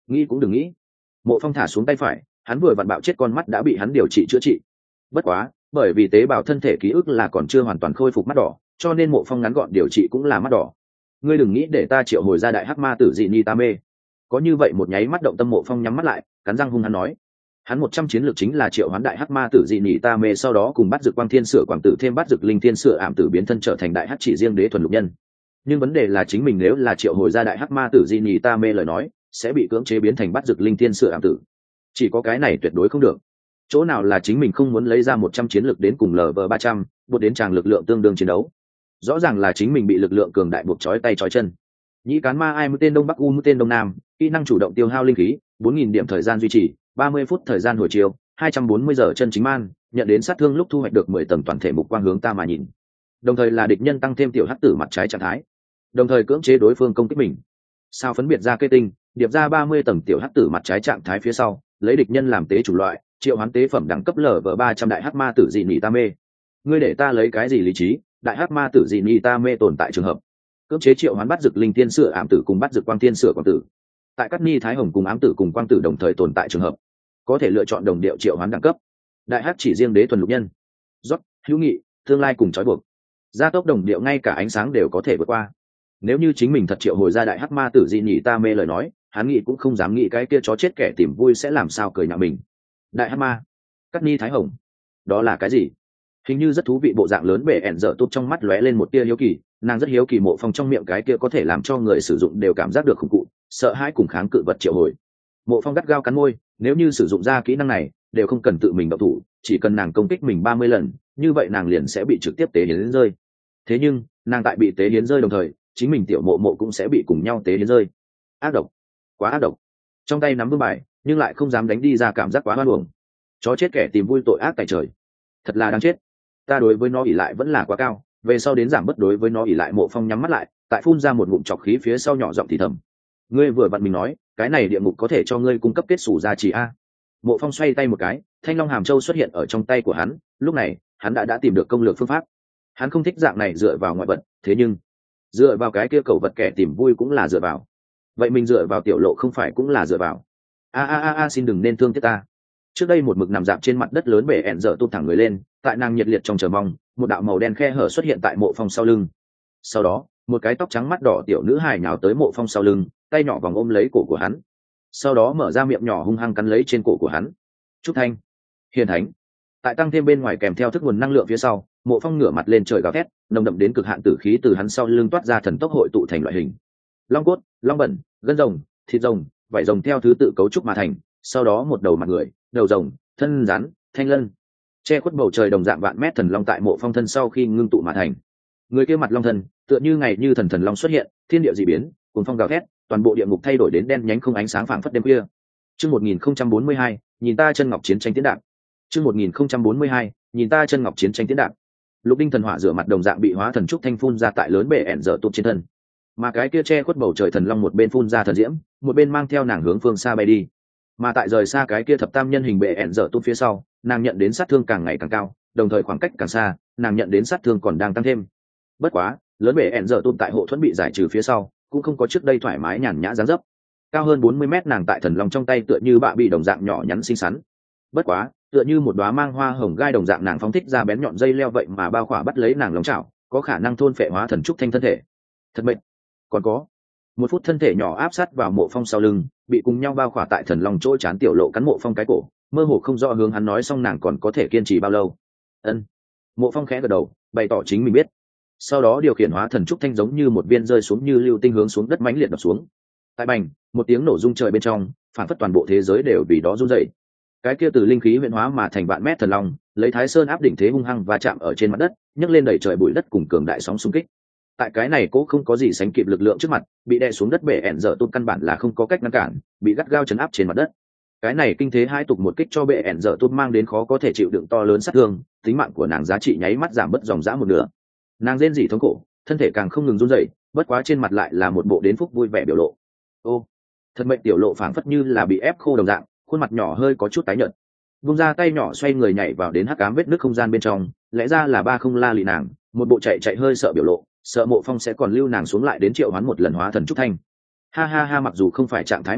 nghĩ cũng đừng nghĩ. Mộ Phong thả xuống tay phải, hắn vừa vặn bạo chết con mắt đã bị hắn điều trị chữa trị. Bất quá bởi vì tế bào thân thể ký ức là còn chưa hoàn toàn khôi phục mắt đỏ, cho nên Mộ Phong ngắn gọn điều trị cũng là mắt đỏ. Ngươi đừng nghĩ để ta triệu hồi ra đại hắc ma tử dị ni ta mê. Có như vậy một nháy mắt động tâm, Mộ Phong nhắm mắt lại, cắn răng hung hắn nói. Hắn một trăm chiến lược chính là triệu hoán đại hắc ma tử dị ni ta mê, sau đó cùng bắt dược quang thiên sửa quảng tử thêm bắt dược linh thiên sửa ảm tử biến thân trở thành đại hắc chỉ riêng đế thuần lục nhân. Nhưng vấn đề là chính mình nếu là triệu hồi ra đại hắc ma tử dị ni ta mê lời nói, sẽ bị cưỡng chế biến thành bắt dược linh thiên sửa ảm tử. Chỉ có cái này tuyệt đối không được. Chỗ nào là chính mình không muốn lấy ra một trăm chiến lược đến cùng lv ba trăm, buộc đến tràng lực lượng tương đương chiến đấu. Rõ ràng là chính mình bị lực lượng cường đại buộc trói tay trói chân. Nhĩ cán ma ai mũi tên đông bắc u mũi tên đông nam, kỹ năng chủ động tiêu hao linh khí, bốn nghìn điểm thời gian duy trì, ba mươi phút thời gian hồi chiều, hai trăm bốn mươi giờ chân chính man, nhận đến sát thương lúc thu hoạch được mười tầng toàn thể mục quang hướng ta mà nhìn. Đồng thời là địch nhân tăng thêm tiểu hắc tử mặt trái trạng thái. Đồng thời cưỡng chế đối phương công kích mình. Sao phân biệt ra cây tinh, điệp ra ba mươi tầng tiểu hắc tử mặt trái trạng thái phía sau, lấy địch nhân làm tế chủ loại, triệu hoán tế phẩm đẳng cấp lv ba trăm đại hắc ma tử dị nị ta mê. Ngươi để ta lấy cái gì lý trí? Đại hắc ma tử dị nị ta mê tồn tại trường hợp. Cưỡng chế triệu hoán bắt dược linh tiên sửa ảm tử cùng bắt dược quang tiên sửa quang tử. Tại các ni thái hồng cùng ám tử cùng quang tử đồng thời tồn tại trường hợp, có thể lựa chọn đồng điệu triệu hoán đẳng cấp. Đại hắc chỉ riêng đế thuần lục nhân. Rót, hữu nghị, tương lai cùng trói buộc. Gia tốc đồng điệu ngay cả ánh sáng đều có thể vượt qua. Nếu như chính mình thật triệu hồi ra đại hắc ma tử dị nị ta mê lời nói, hắn nghĩ cũng không dám nghĩ cái kia chó chết kẻ tìm vui sẽ làm sao cười nhạo mình. Đại hắc ma, cắt ni thái hồng, đó là cái gì? Hình như rất thú vị bộ dạng lớn bể ẻn dở túp trong mắt lóe lên một tia hiếu kỳ, nàng rất hiếu kỳ Mộ Phong trong miệng cái kia có thể làm cho người sử dụng đều cảm giác được khủng cụ, sợ hãi cùng kháng cự vật triệu hồi. Mộ Phong gắt gao cắn môi, nếu như sử dụng ra kỹ năng này, đều không cần tự mình động thủ, chỉ cần nàng công kích mình ba mươi lần, như vậy nàng liền sẽ bị trực tiếp tế hiến rơi. Thế nhưng, nàng tại bị tế hiến rơi đồng thời, chính mình tiểu mộ mộ cũng sẽ bị cùng nhau tế hiến rơi. Ác độc, quá ác độc. Trong tay nắm vương bài, nhưng lại không dám đánh đi ra, cảm giác quá hoan uổng. Chó chết kẻ tìm vui tội ác tại trời, thật là đáng chết. Ta đối với nó ỷ lại vẫn là quá cao, về sau đến giảm bất đối với nó ỷ lại. Mộ Phong nhắm mắt lại, tại phun ra một ngụm trọc khí phía sau nhỏ giọng thì thầm. Ngươi vừa vặn mình nói, cái này địa ngục có thể cho ngươi cung cấp kết xù gia trì a. Mộ Phong xoay tay một cái, thanh long hàm châu xuất hiện ở trong tay của hắn, lúc này, hắn đã đã tìm được công lược phương pháp. Hắn không thích dạng này dựa vào ngoại vật, thế nhưng dựa vào cái kia cầu vật kẻ tìm vui cũng là dựa vào. Vậy mình dựa vào tiểu lộ không phải cũng là dựa vào. A a a a xin đừng nên thương tiếc ta. Trước đây một mực nằm dạp trên mặt đất lớn bể ẹn dở tụt thẳng người lên, tại nàng nhiệt liệt trong chờ mong, một đạo màu đen khe hở xuất hiện tại Mộ Phong sau lưng. Sau đó, một cái tóc trắng mắt đỏ tiểu nữ hài nhào tới Mộ Phong sau lưng, tay nhỏ vòng ôm lấy cổ của hắn. Sau đó mở ra miệng nhỏ hung hăng cắn lấy trên cổ của hắn. Trúc Thanh, Hiền Thánh. Tại tăng thêm bên ngoài kèm theo thức nguồn năng lượng phía sau, Mộ Phong ngửa mặt lên trời gào thét, nồng đậm đến cực hạn tử khí từ hắn sau lưng toát ra, thần tốc hội tụ thành loại hình. Long cốt, long bẩn, gân rồng, thịt rồng, vảy rồng theo thứ tự cấu trúc mà thành, sau đó một đầu mặt người, đầu rồng, thân rắn, thanh lân, che khuất bầu trời đồng dạng vạn mét thần long tại Mộ Phong thân sau khi ngưng tụ mà thành. Người kia mặt long thần, tựa như ngày như thần thần long xuất hiện, thiên địa dị biến, cuồng phong gào thét, toàn bộ địa ngục thay đổi đến đen nhánh không ánh sáng phảng phất đêm khuya. Chương một nghìn không trăm bốn mươi hai, nhìn ta chân ngọc chiến tranh tiến đạn. Chương một nghìn không trăm bốn mươi hai, nhìn ta chân ngọc chiến tranh tiến đạn. Lục đinh thần hỏa rửa mặt đồng dạng bị hóa thần trúc thanh phun ra tại lớn bể ẻn dở tụt trên thân. Mà cái kia che khuất bầu trời thần long một bên phun ra thần diễm, một bên mang theo nàng hướng phương xa bay đi. Mà tại rời xa cái kia thập tam nhân hình bệ ẻn dở tụt phía sau, nàng nhận đến sát thương càng ngày càng cao, đồng thời khoảng cách càng xa, nàng nhận đến sát thương còn đang tăng thêm. Bất quá, lớn bệ ẻn dở tụt tại hộ thuẫn bị giải trừ phía sau, cũng không có trước đây thoải mái nhàn nhã dáng dấp. Cao hơn bốn mươi mét nàng tại thần long trong tay tựa như bạ bị đồng dạng nhỏ nhắn xinh xắn. Bất quá, tựa như một đóa mang hoa hồng gai đồng dạng nàng phóng thích ra bén nhọn dây leo vậy mà bao khỏa bắt lấy nàng lòng chảo, có khả năng thôn phệ hóa thần trúc thanh thân thể. Thật mệnh. Còn có một phút thân thể nhỏ áp sát vào Mộ Phong sau lưng, bị cùng nhau bao khỏa tại thần long chỗ chán tiểu lộ cắn Mộ Phong cái cổ, mơ hồ không rõ hướng hắn nói xong nàng còn có thể kiên trì bao lâu. Ân. Mộ Phong khẽ gật đầu, bày tỏ chính mình biết. Sau đó điều khiển hóa thần trúc thanh giống như một viên rơi xuống như lưu tinh hướng xuống đất mãnh liệt đập xuống. Tại bành, một tiếng nổ rung trời bên trong, phản phất toàn bộ thế giới đều vì đó run rẩy. Cái kia từ linh khí huyễn hóa mà thành vạn mét thần long, lấy Thái Sơn áp đỉnh thế hung hăng và chạm ở trên mặt đất, nhấc lên đẩy trời bụi đất cùng cường đại sóng xung kích. Tại cái này cố không có gì sánh kịp lực lượng trước mặt, bị đè xuống đất bể ẻn dở tụt căn bản là không có cách ngăn cản, bị gắt gao chấn áp trên mặt đất. Cái này kinh thế hai tục một kích cho bệ ẻn dở tụt mang đến khó có thể chịu đựng to lớn sát thương, tính mạng của nàng giá trị nháy mắt giảm mất dòng dã một nửa. Nàng rên rỉ thống khổ, thân thể càng không ngừng run rẩy, bất quá trên mặt lại là một bộ đến phúc vui vẻ biểu lộ. Ô, thật mệnh tiểu lộ phảng phất như là bị ép khô đồng dạng, khuôn mặt nhỏ hơi có chút tái nhợt. Vung ra tay nhỏ xoay người nhảy vào đến hắc ám vết nứt không gian bên trong, lẽ ra là ba không la lì nàng, một bộ chạy chạy hơi sợ biểu lộ, sợ Mộ Phong sẽ còn lưu nàng xuống lại đến triệu hoán một lần hóa thần trúc thanh. Ha ha ha, mặc dù không phải trạng thái mạnh nhất,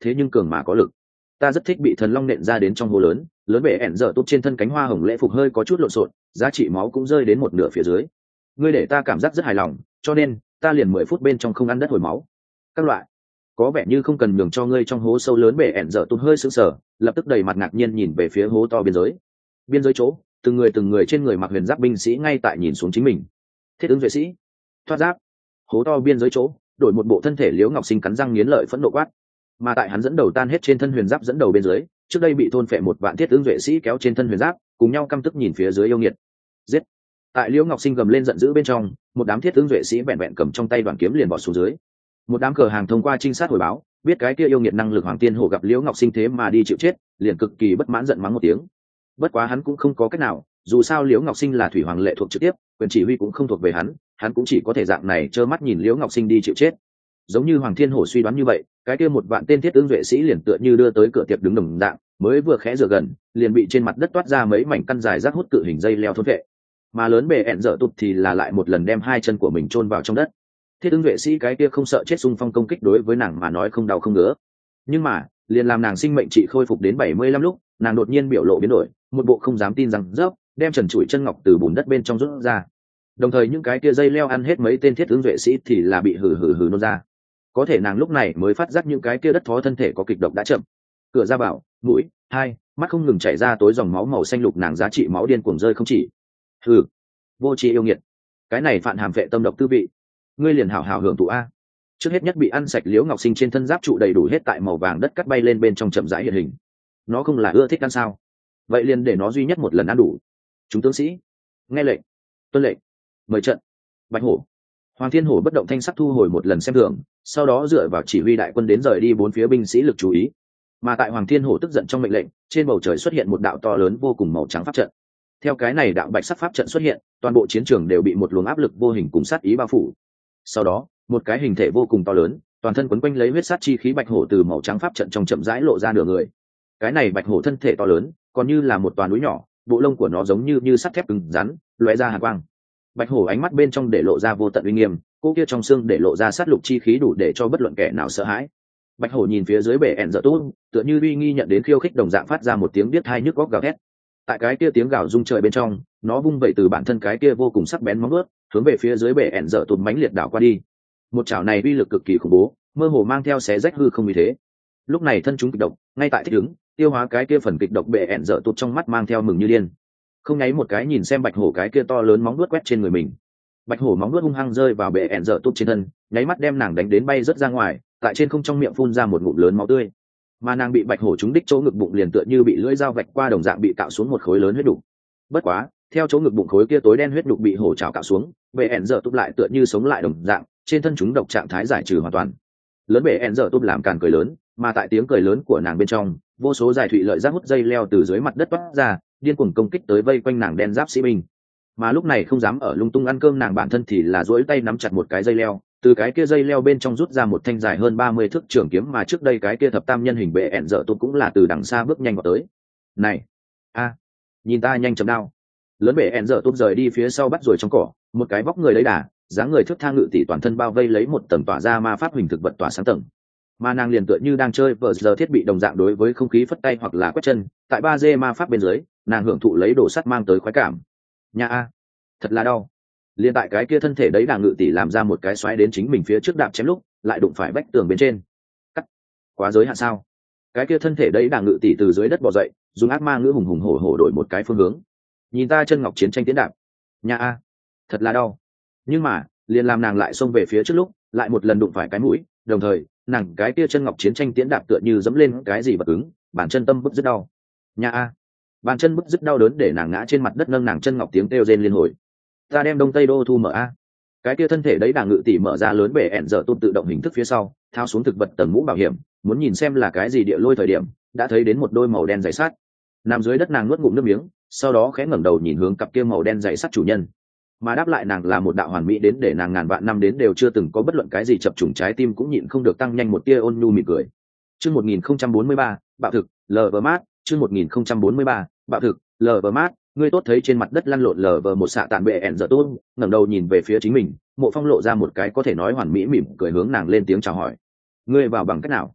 thế nhưng cường mà có lực. Ta rất thích bị thần long nện ra đến trong hố lớn, lớn bệ ẻn dở tốt trên thân cánh hoa hồng lễ phục hơi có chút lộn xộn, giá trị máu cũng rơi đến một nửa phía dưới. Ngươi để ta cảm giác rất hài lòng, cho nên ta liền mười phút bên trong không ăn đất hồi máu. Các loại, có vẻ như không cần nhường cho ngươi trong hố sâu lớn bệ ẻn dở tốt hơi sững sờ, lập tức đầy mặt ngạc nhiên nhìn về phía hố to biên giới. Biên giới chỗ, từng người từng người trên người mặc huyền giáp binh sĩ ngay tại nhìn xuống chính mình. Thiết ứng vệ sĩ, thoát giáp. Hố to biên giới chỗ, đổi một bộ thân thể Liễu Ngọc Sinh cắn răng nghiến lợi phẫn nộ quát. Mà tại hắn dẫn đầu tan hết trên thân huyền giáp dẫn đầu bên dưới, trước đây bị thôn phệ một vạn thiết ứng vệ sĩ kéo trên thân huyền giáp, cùng nhau căm tức nhìn phía dưới yêu nghiệt. Giết! Tại Liễu Ngọc Sinh gầm lên giận dữ bên trong, một đám thiết ứng vệ sĩ vẹn vẹn cầm trong tay đoàn kiếm liền bỏ xuống dưới. Một đám cờ hàng thông qua trinh sát hồi báo, biết cái kia yêu nghiệt năng lực Hoàng Tiên Hổ gặp Liễu Ngọc Sinh thế mà đi chịu chết, liền cực kỳ bất mãn giận mắng một tiếng. Bất quá hắn cũng không có cách nào, dù sao Liễu Ngọc Sinh là thủy hoàng lệ thuộc trực tiếp, quyền chỉ huy cũng không thuộc về hắn, hắn cũng chỉ có thể dạng này trơ mắt nhìn Liễu Ngọc Sinh đi chịu chết. Giống như Hoàng Thiên Hổ suy đoán như vậy, cái kia một vạn tên thiết ứng vệ sĩ liền tựa như đưa tới cửa tiệc đứng đồng dạng, mới vừa khẽ rửa gần, liền bị trên mặt đất toát ra mấy mảnh căn dài rác hút cự hình dây leo thôn vệ. Mà lớn bề ẹn dở tụt thì là lại một lần đem hai chân của mình chôn vào trong đất. Thiết ứng vệ sĩ cái kia không sợ chết xung phong công kích đối với nàng mà nói không đau không ngứa. Nhưng mà, liền làm nàng sinh mệnh trị khôi phục đến bảy mươi lăm lúc, nàng đột nhiên biểu lộ biến đổi, một bộ không dám tin rằng dốc, đem trần trụi chân ngọc từ bùn đất bên trong rút ra. Đồng thời những cái kia dây leo ăn hết mấy tên thiết ứng vệ sĩ thì là bị hừ hừ hừ nôn ra. Có thể nàng lúc này mới phát giác những cái kia đất thó thân thể có kịch độc đã chậm. Cửa ra bảo, mũi, hai, mắt không ngừng chảy ra tối dòng máu màu xanh lục, nàng giá trị máu điên cuồng rơi không chỉ. Hừ, vô tri yêu nghiệt, cái này phản hàm vệ tâm độc tư vị, ngươi liền hảo hảo hưởng thụ a. Trước hết nhất bị ăn sạch Liễu Ngọc Sinh trên thân giáp trụ đầy đủ hết tại màu vàng đất cắt bay lên bên trong chậm rãi hiện hình. Nó không là ưa thích ăn sao? Vậy liền để nó duy nhất một lần ăn đủ. Chúng tướng sĩ, nghe lệnh, tuân lệnh, mời trận. Bạch Hổ, Hoàng Thiên Hổ bất động thanh sắc thu hồi một lần xem thường, sau đó dựa vào chỉ huy đại quân đến rời đi bốn phía binh sĩ lực chú ý. Mà tại Hoàng Thiên Hổ tức giận trong mệnh lệnh, trên bầu trời xuất hiện một đạo to lớn vô cùng màu trắng pháp trận. Theo cái này đạo bạch sắc pháp trận xuất hiện, toàn bộ chiến trường đều bị một luồng áp lực vô hình cùng sát ý bao phủ. Sau đó, một cái hình thể vô cùng to lớn, toàn thân quấn quanh lấy huyết sát chi khí bạch hổ từ màu trắng pháp trận trong chậm rãi lộ ra nửa người. Cái này bạch hổ thân thể to lớn, còn như là một toàn núi nhỏ, bộ lông của nó giống như như sắt thép cứng rắn, lóe ra hàn quang. Bạch hổ ánh mắt bên trong để lộ ra vô tận uy nghiêm, cô kia trong xương để lộ ra sát lục chi khí đủ để cho bất luận kẻ nào sợ hãi. Bạch hổ nhìn phía dưới bể ẹn dở tốt, tựa như uy nghi nhận đến khiêu khích đồng dạng phát ra một tiếng biết hai nhức góc gào thét. Tại cái kia tiếng gào rung trời bên trong, nó vung vẩy từ bản thân cái kia vô cùng sắc bén móng vuốt, hướng về phía dưới bể ẹn dở tụt mãnh liệt đảo qua đi. Một chảo này uy lực cực kỳ khủng bố, mơ hồ mang theo xé rách hư không như thế. Lúc này thân chúng kịch độc, ngay tại thích ứng, tiêu hóa cái kia phần kịch độc bể ẹn dở tụt trong mắt mang theo mừng như điên. Không nháy một cái nhìn xem bạch hổ cái kia to lớn móng vuốt quét trên người mình. Bạch hổ móng vuốt hung hăng rơi vào bể ẹn dở tụt trên thân, nháy mắt đem nàng đánh đến bay rất ra ngoài, tại trên không trong miệng phun ra một ngụm lớn máu tươi. Mà nàng bị bạch hổ trúng đích chỗ ngực bụng liền tựa như bị lưỡi dao vạch qua đồng dạng bị cạo xuống một khối lớn huyết đục. Bất quá, theo chỗ ngực bụng khối kia tối đen huyết đục bị hổ chảo cạo xuống, bệ ẻn dở túp lại tựa như sống lại đồng dạng, trên thân chúng độc trạng thái giải trừ hoàn toàn. Lớn bệ ẻn dở túp làm càn cười lớn, mà tại tiếng cười lớn của nàng bên trong, vô số dài thụy lợi giáp hút dây leo từ dưới mặt đất toát ra, điên cuồng công kích tới vây quanh nàng đen giáp sĩ binh. Mà lúc này không dám ở lung tung ăn cơm nàng bản thân thì là duỗi tay nắm chặt một cái dây leo, từ cái kia dây leo bên trong rút ra một thanh dài hơn ba mươi thước trường kiếm mà trước đây cái kia thập tam nhân hình bệ ẹn dở tụt cũng là từ đằng xa bước nhanh vào tới. Này, a, nhìn ta nhanh chấm đao. Lớn bệ ẹn dở tụt rời đi phía sau bắt rồi trong cỏ, một cái vóc người lấy đà, dáng người thước tha ngự tỷ toàn thân bao vây lấy một tầng tỏa ra ma pháp hình thực vật tỏa sáng tầng. Mà nàng liền tựa như đang chơi vờ giờ thiết bị đồng dạng đối với không khí phất tay hoặc là quét chân, tại ba D ma pháp bên dưới, nàng hưởng thụ lấy đồ sắt mang tới khoái cảm. Nha a, thật là đau. Liên tại cái kia thân thể đấy đàng ngự tỷ làm ra một cái xoáy đến chính mình phía trước đạp chém lúc, lại đụng phải vách tường bên trên. Cắt. Quá giới hạn sao? Cái kia thân thể đấy đàng ngự tỷ từ dưới đất bò dậy, dùng ác ma ngữ hùng hùng hổ hổ đổi một cái phương hướng. Nhìn ta chân ngọc chiến tranh tiến đạp. Nha a, thật là đau. Nhưng mà, liền làm nàng lại xông về phía trước lúc, lại một lần đụng phải cái mũi, đồng thời, nàng cái kia chân ngọc chiến tranh tiến đạp tựa như dẫm lên cái gì vật cứng, bản chân tâm bức rất đau. Nha a. Bàn chân bức rất đau đớn để nàng ngã trên mặt đất nâng nàng chân ngọc tiếng kêu rên liên hồi. Ta đem đông tây đô thu mở a. Cái kia thân thể đấy đàng ngự tỷ mở ra lớn bể ẹn dở tôn tự động hình thức phía sau, thao xuống thực vật tầng mũ bảo hiểm, muốn nhìn xem là cái gì địa lôi thời điểm, đã thấy đến một đôi màu đen dày sắt. Nằm dưới đất nàng nuốt ngụm nước miếng, sau đó khẽ ngẩng đầu nhìn hướng cặp kia màu đen dày sắt chủ nhân. Mà đáp lại nàng là một đạo hoàn mỹ đến để nàng ngàn vạn năm đến đều chưa từng có bất luận cái gì chập trùng trái tim cũng nhịn không được tăng nhanh một tia ôn nhu mỉm cười. Chương một nghìn không trăm bốn mươi ba, bạo thực, lờ vờ mát, chương một nghìn không trăm bốn mươi ba, bạo thực, lờ vờ mát, ngươi tốt thấy trên mặt đất lăn lộn lờ vờ một xạ tàn bệ ẻn giờ tốt, ngẩng đầu nhìn về phía chính mình, Mộ Phong lộ ra một cái có thể nói hoàn mỹ mỉm cười hướng nàng lên tiếng chào hỏi. Ngươi vào bằng cách nào?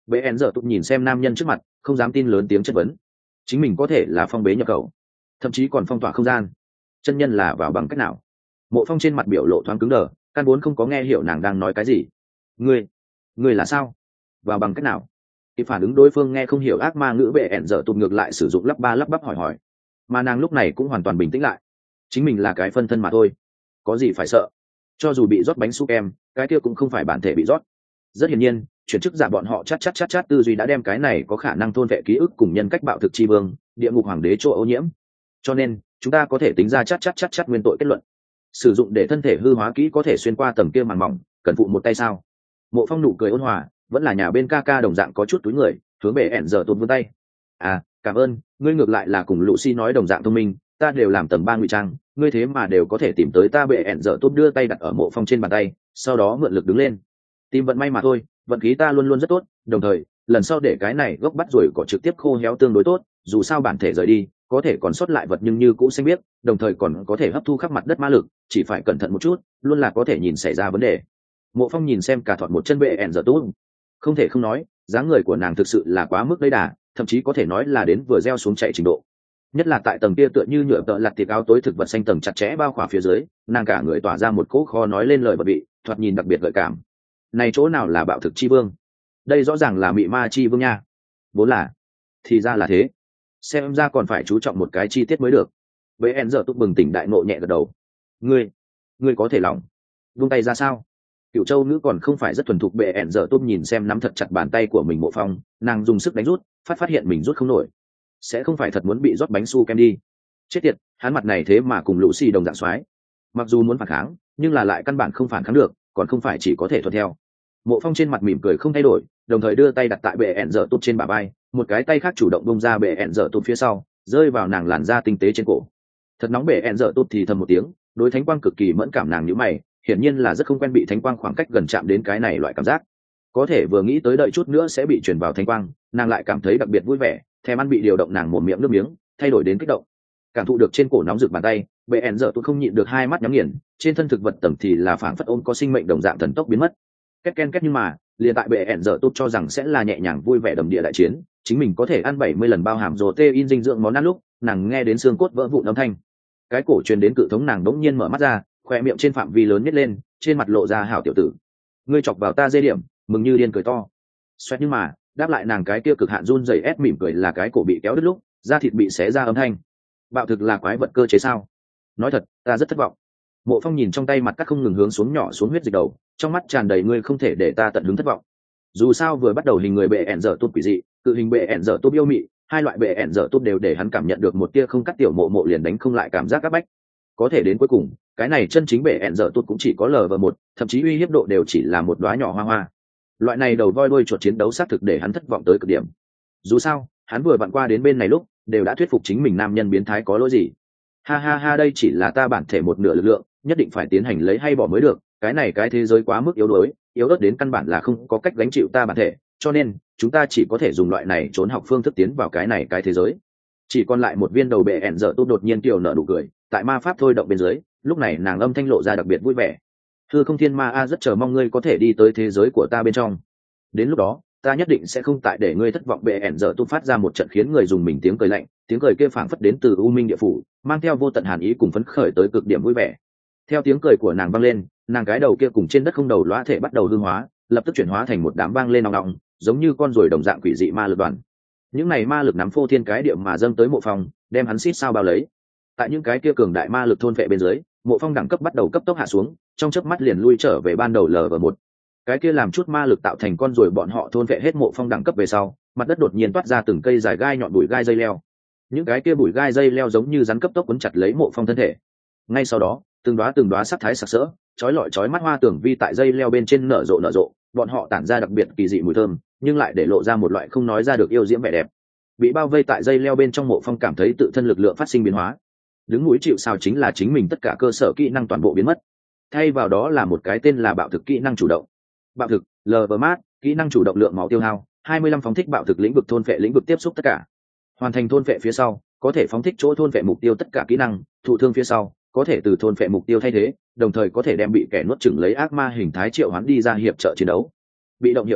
Bệ ẻn giờ tụt nhìn xem nam nhân trước mặt, không dám tin, lớn tiếng chất vấn. Chính mình có thể là phong bế nhập khẩu, thậm chí còn phong tỏa không gian. Chân nhân là vào bằng cách nào? Mộ Phong trên mặt biểu lộ thoáng cứng đờ, căn vốn không có nghe hiểu nàng đang nói cái gì. Ngươi, ngươi là sao? Vào bằng cách nào? Khi phản ứng đối phương nghe không hiểu ác ma ngữ, bệ ẻn giờ tụt ngược lại sử dụng lắp ba lắp bắp hỏi hỏi. Mà nàng lúc này cũng hoàn toàn bình tĩnh lại. Chính mình là cái phân thân mà thôi, có gì phải sợ? Cho dù bị rót bánh su kem, cái kia cũng không phải bản thể bị rót. Rất hiển nhiên, chuyển chức giả bọn họ chát chát chát chát tư duy đã đem cái này có khả năng thôn vệ ký ức cùng nhân cách bạo thực chi vương, địa ngục hoàng đế chỗ ô nhiễm. Cho nên chúng ta có thể tính ra chát chát chát chát nguyên tội kết luận. Sử dụng để thân thể hư hóa kỹ có thể xuyên qua tầng kia màn mỏng, cần phụ một tay sao? Mộ Phong nụ cười ôn hòa, vẫn là nhà bên ca ca đồng dạng có chút túi người, hướng bệ ẻn giờ tụt vươn tay. À, cảm ơn, ngươi ngược lại là cùng Lucy nói đồng dạng thông minh, ta đều làm tầng ba ngụy trang, ngươi thế mà đều có thể tìm tới ta. Bệ ẻn giờ tụt đưa tay đặt ở Mộ Phong trên bàn tay, sau đó mượn lực đứng lên. Tìm vận may mà thôi, vận khí ta luôn luôn rất tốt, đồng thời lần sau để cái này gốc bắt rồi có trực tiếp khô héo tương đối tốt, dù sao bản thể rời đi có thể còn sót lại vật nhưng như cũ xanh biết, đồng thời còn có thể hấp thu khắp mặt đất ma lực, chỉ phải cẩn thận một chút, luôn là có thể nhìn xảy ra vấn đề. Mộ Phong nhìn xem cả thọt một chân bệ ẻn giờ tốt, không thể không nói dáng người của nàng thực sự là quá mức đấy đà, thậm chí có thể nói là đến vừa gieo xuống chạy trình độ. Nhất là tại tầng kia tựa như nhựa tợ lặt tiệc áo tối thực vật xanh tầng chặt chẽ bao khỏa phía dưới, nàng cả người tỏa ra một cỗ kho nói lên lời bật vị, thoạt nhìn đặc biệt gợi cảm. Này chỗ nào là bạo thực chi vương, đây rõ ràng là mị ma chi vương nha. Vốn là thì ra là thế, xem ra còn phải chú trọng một cái chi tiết mới được. Với en giờ túc bừng tỉnh đại nộ nhẹ gật đầu. Ngươi, ngươi có thể lòng vung tay ra sao? Cựu châu nữ còn không phải rất thuần thục. Bệ ẹn giờ túc nhìn xem nắm thật chặt bàn tay của mình. Mộ Phong, nàng dùng sức đánh rút, phát phát hiện mình rút không nổi. Sẽ không phải thật muốn bị rót bánh su kem đi? Chết tiệt, hắn mặt này thế mà cùng lũ xì đồng dạng xoái. Mặc dù muốn phản kháng, nhưng là lại căn bản không phản kháng được, còn không phải chỉ có thể thuận theo. Mộ Phong trên mặt mỉm cười không thay đổi, đồng thời đưa tay đặt tại bệ ẹn giờ túc trên bả vai, một cái tay khác chủ động bung ra bệ ẹn dở tụt phía sau, rơi vào nàng làn da tinh tế trên cổ. Thật nóng. Bệ ẹn dở tụt thì thầm một tiếng, đối thánh quang cực kỳ mẫn cảm. Nàng nhíu mày, hiển nhiên là rất không quen bị thánh quang khoảng cách gần chạm đến cái này loại cảm giác. Có thể vừa nghĩ tới đợi chút nữa sẽ bị truyền vào thánh quang, nàng lại cảm thấy đặc biệt vui vẻ, thèm ăn bị điều động. Nàng một miệng nước miếng thay đổi đến kích động, cảm thụ được trên cổ nóng rực bàn tay. Bệ ẹn dở tụt không nhịn được hai mắt nhắm nghiền, trên thân thực vật tầng thì là phảng phất ôm có sinh mệnh đồng dạng thần tốc biến mất. Két ken két, nhưng mà liền tại bệ ẹn dở tụt cho rằng sẽ là nhẹ nhàng vui vẻ đầm địa đại chiến, chính mình có thể ăn bảy mươi lần bao hàm rồ tê in dinh dưỡng món ăn lúc, nàng nghe đến xương cốt vỡ vụn âm thanh, cái cổ truyền đến cự thống. Nàng đống nhiên mở mắt ra, khoe miệng trên phạm vi lớn nhếch lên, trên mặt lộ ra hảo tiểu tử, ngươi chọc vào ta dê điểm, mừng như điên cười to. Xoẹt, nhưng mà đáp lại nàng cái kia cực hạn run rẩy ép mỉm cười là cái cổ bị kéo đứt lúc da thịt bị xé ra âm thanh. Bạo thực là quái vật cơ chế sao? Nói thật, ta rất thất vọng. Mộ Phong nhìn trong tay mặt cắt không ngừng hướng xuống nhỏ xuống huyết dịch đầu, trong mắt tràn đầy ngươi không thể để ta tận hứng thất vọng. Dù sao vừa bắt đầu hình người bệ ẻn dở tốt quỷ dị, tự hình bệ ẻn dở tốt yêu mị, hai loại bệ ẻn dở tốt đều để hắn cảm nhận được một tia không cắt tiểu mộ mộ liền đánh không lại cảm giác các bách. Có thể đến cuối cùng, cái này chân chính bệ ẻn dở tốt cũng chỉ có lờ vờ một, thậm chí uy hiếp độ đều chỉ là một đóa nhỏ hoa hoa. Loại này đầu voi đuôi chuột chiến đấu xác thực để hắn thất vọng tới cực điểm. Dù sao, hắn vừa vặn qua đến bên này lúc, đều đã thuyết phục chính mình nam nhân biến thái có lỗi gì. Ha ha ha, đây chỉ là ta bản thể một nửa lực lượng, nhất định phải tiến hành lấy hay bỏ mới được. Cái này cái thế giới quá mức yếu đuối, yếu ớt đến căn bản là không có cách gánh chịu ta bản thể, cho nên chúng ta chỉ có thể dùng loại này trốn học phương thức tiến vào cái này cái thế giới. Chỉ còn lại một viên đầu bệ ẻn dở tốt đột nhiên tiểu nở nụ cười, tại ma pháp thôi động bên dưới, lúc này nàng âm thanh lộ ra đặc biệt vui vẻ. Hư không thiên ma a, rất chờ mong ngươi có thể đi tới thế giới của ta bên trong. Đến lúc đó, ta nhất định sẽ không tại để ngươi thất vọng. Bệ ẻn dở tốt phát ra một trận khiến người dùng mình tiếng cười lạnh, tiếng cười kia phảng phất đến từ u minh địa phủ, mang theo vô tận hàn ý cùng phấn khởi tới cực điểm vui vẻ. Theo tiếng cười của nàng vang lên, nàng cái đầu kia cùng trên đất không đầu lõa thể bắt đầu hư hóa, lập tức chuyển hóa thành một đám vang lên nòng nòng, giống như con ruồi đồng dạng quỷ dị ma lực đoàn. Những này ma lực nắm phô thiên cái địa mà dâng tới Mộ Phong, đem hắn xít sao bao lấy. Tại những cái kia cường đại ma lực thôn vệ bên dưới, Mộ Phong đẳng cấp bắt đầu cấp tốc hạ xuống, trong chớp mắt liền lui trở về ban đầu lờ vờ một. Cái kia làm chút ma lực tạo thành con ruồi bọn họ thôn vệ hết Mộ Phong đẳng cấp về sau, mặt đất đột nhiên toát ra từng cây dài gai nhọn bụi gai dây leo. Những cái kia bụi gai dây leo giống như rắn cấp tốc quấn chặt lấy Mộ Phong thân thể. Ngay sau đó, từng đóa từng đóa sắc thái sặc sỡ, chói lọi chói mắt hoa tưởng vi tại dây leo bên trên nở rộ nở rộ, bọn họ tản ra đặc biệt kỳ dị mùi thơm, nhưng lại để lộ ra một loại không nói ra được yêu diễm vẻ đẹp. Bị bao vây tại dây leo bên trong, Mộ Phong cảm thấy tự thân lực lượng phát sinh biến hóa. Đứng núi chịu sào chính là chính mình tất cả cơ sở kỹ năng toàn bộ biến mất, thay vào đó là một cái tên là bạo thực kỹ năng chủ động. Bạo thực, lờ vờ mát, kỹ năng chủ động lượng máu tiêu hao hai mươi lăm, phóng thích bạo thực lĩnh vực thôn phệ lĩnh vực tiếp xúc tất cả. Hoàn thành thôn phệ phía sau, có thể phóng thích chỗ thôn phệ mục tiêu tất cả kỹ năng, thụ thương phía sau, có thể từ thôn phệ mục tiêu thay thế, đồng thời có thể đem bị kẻ nuốt chửng lấy ác ma hình thái triệu hoán đi ra hiệp trợ chiến đấu. Bị động hiệu ứng,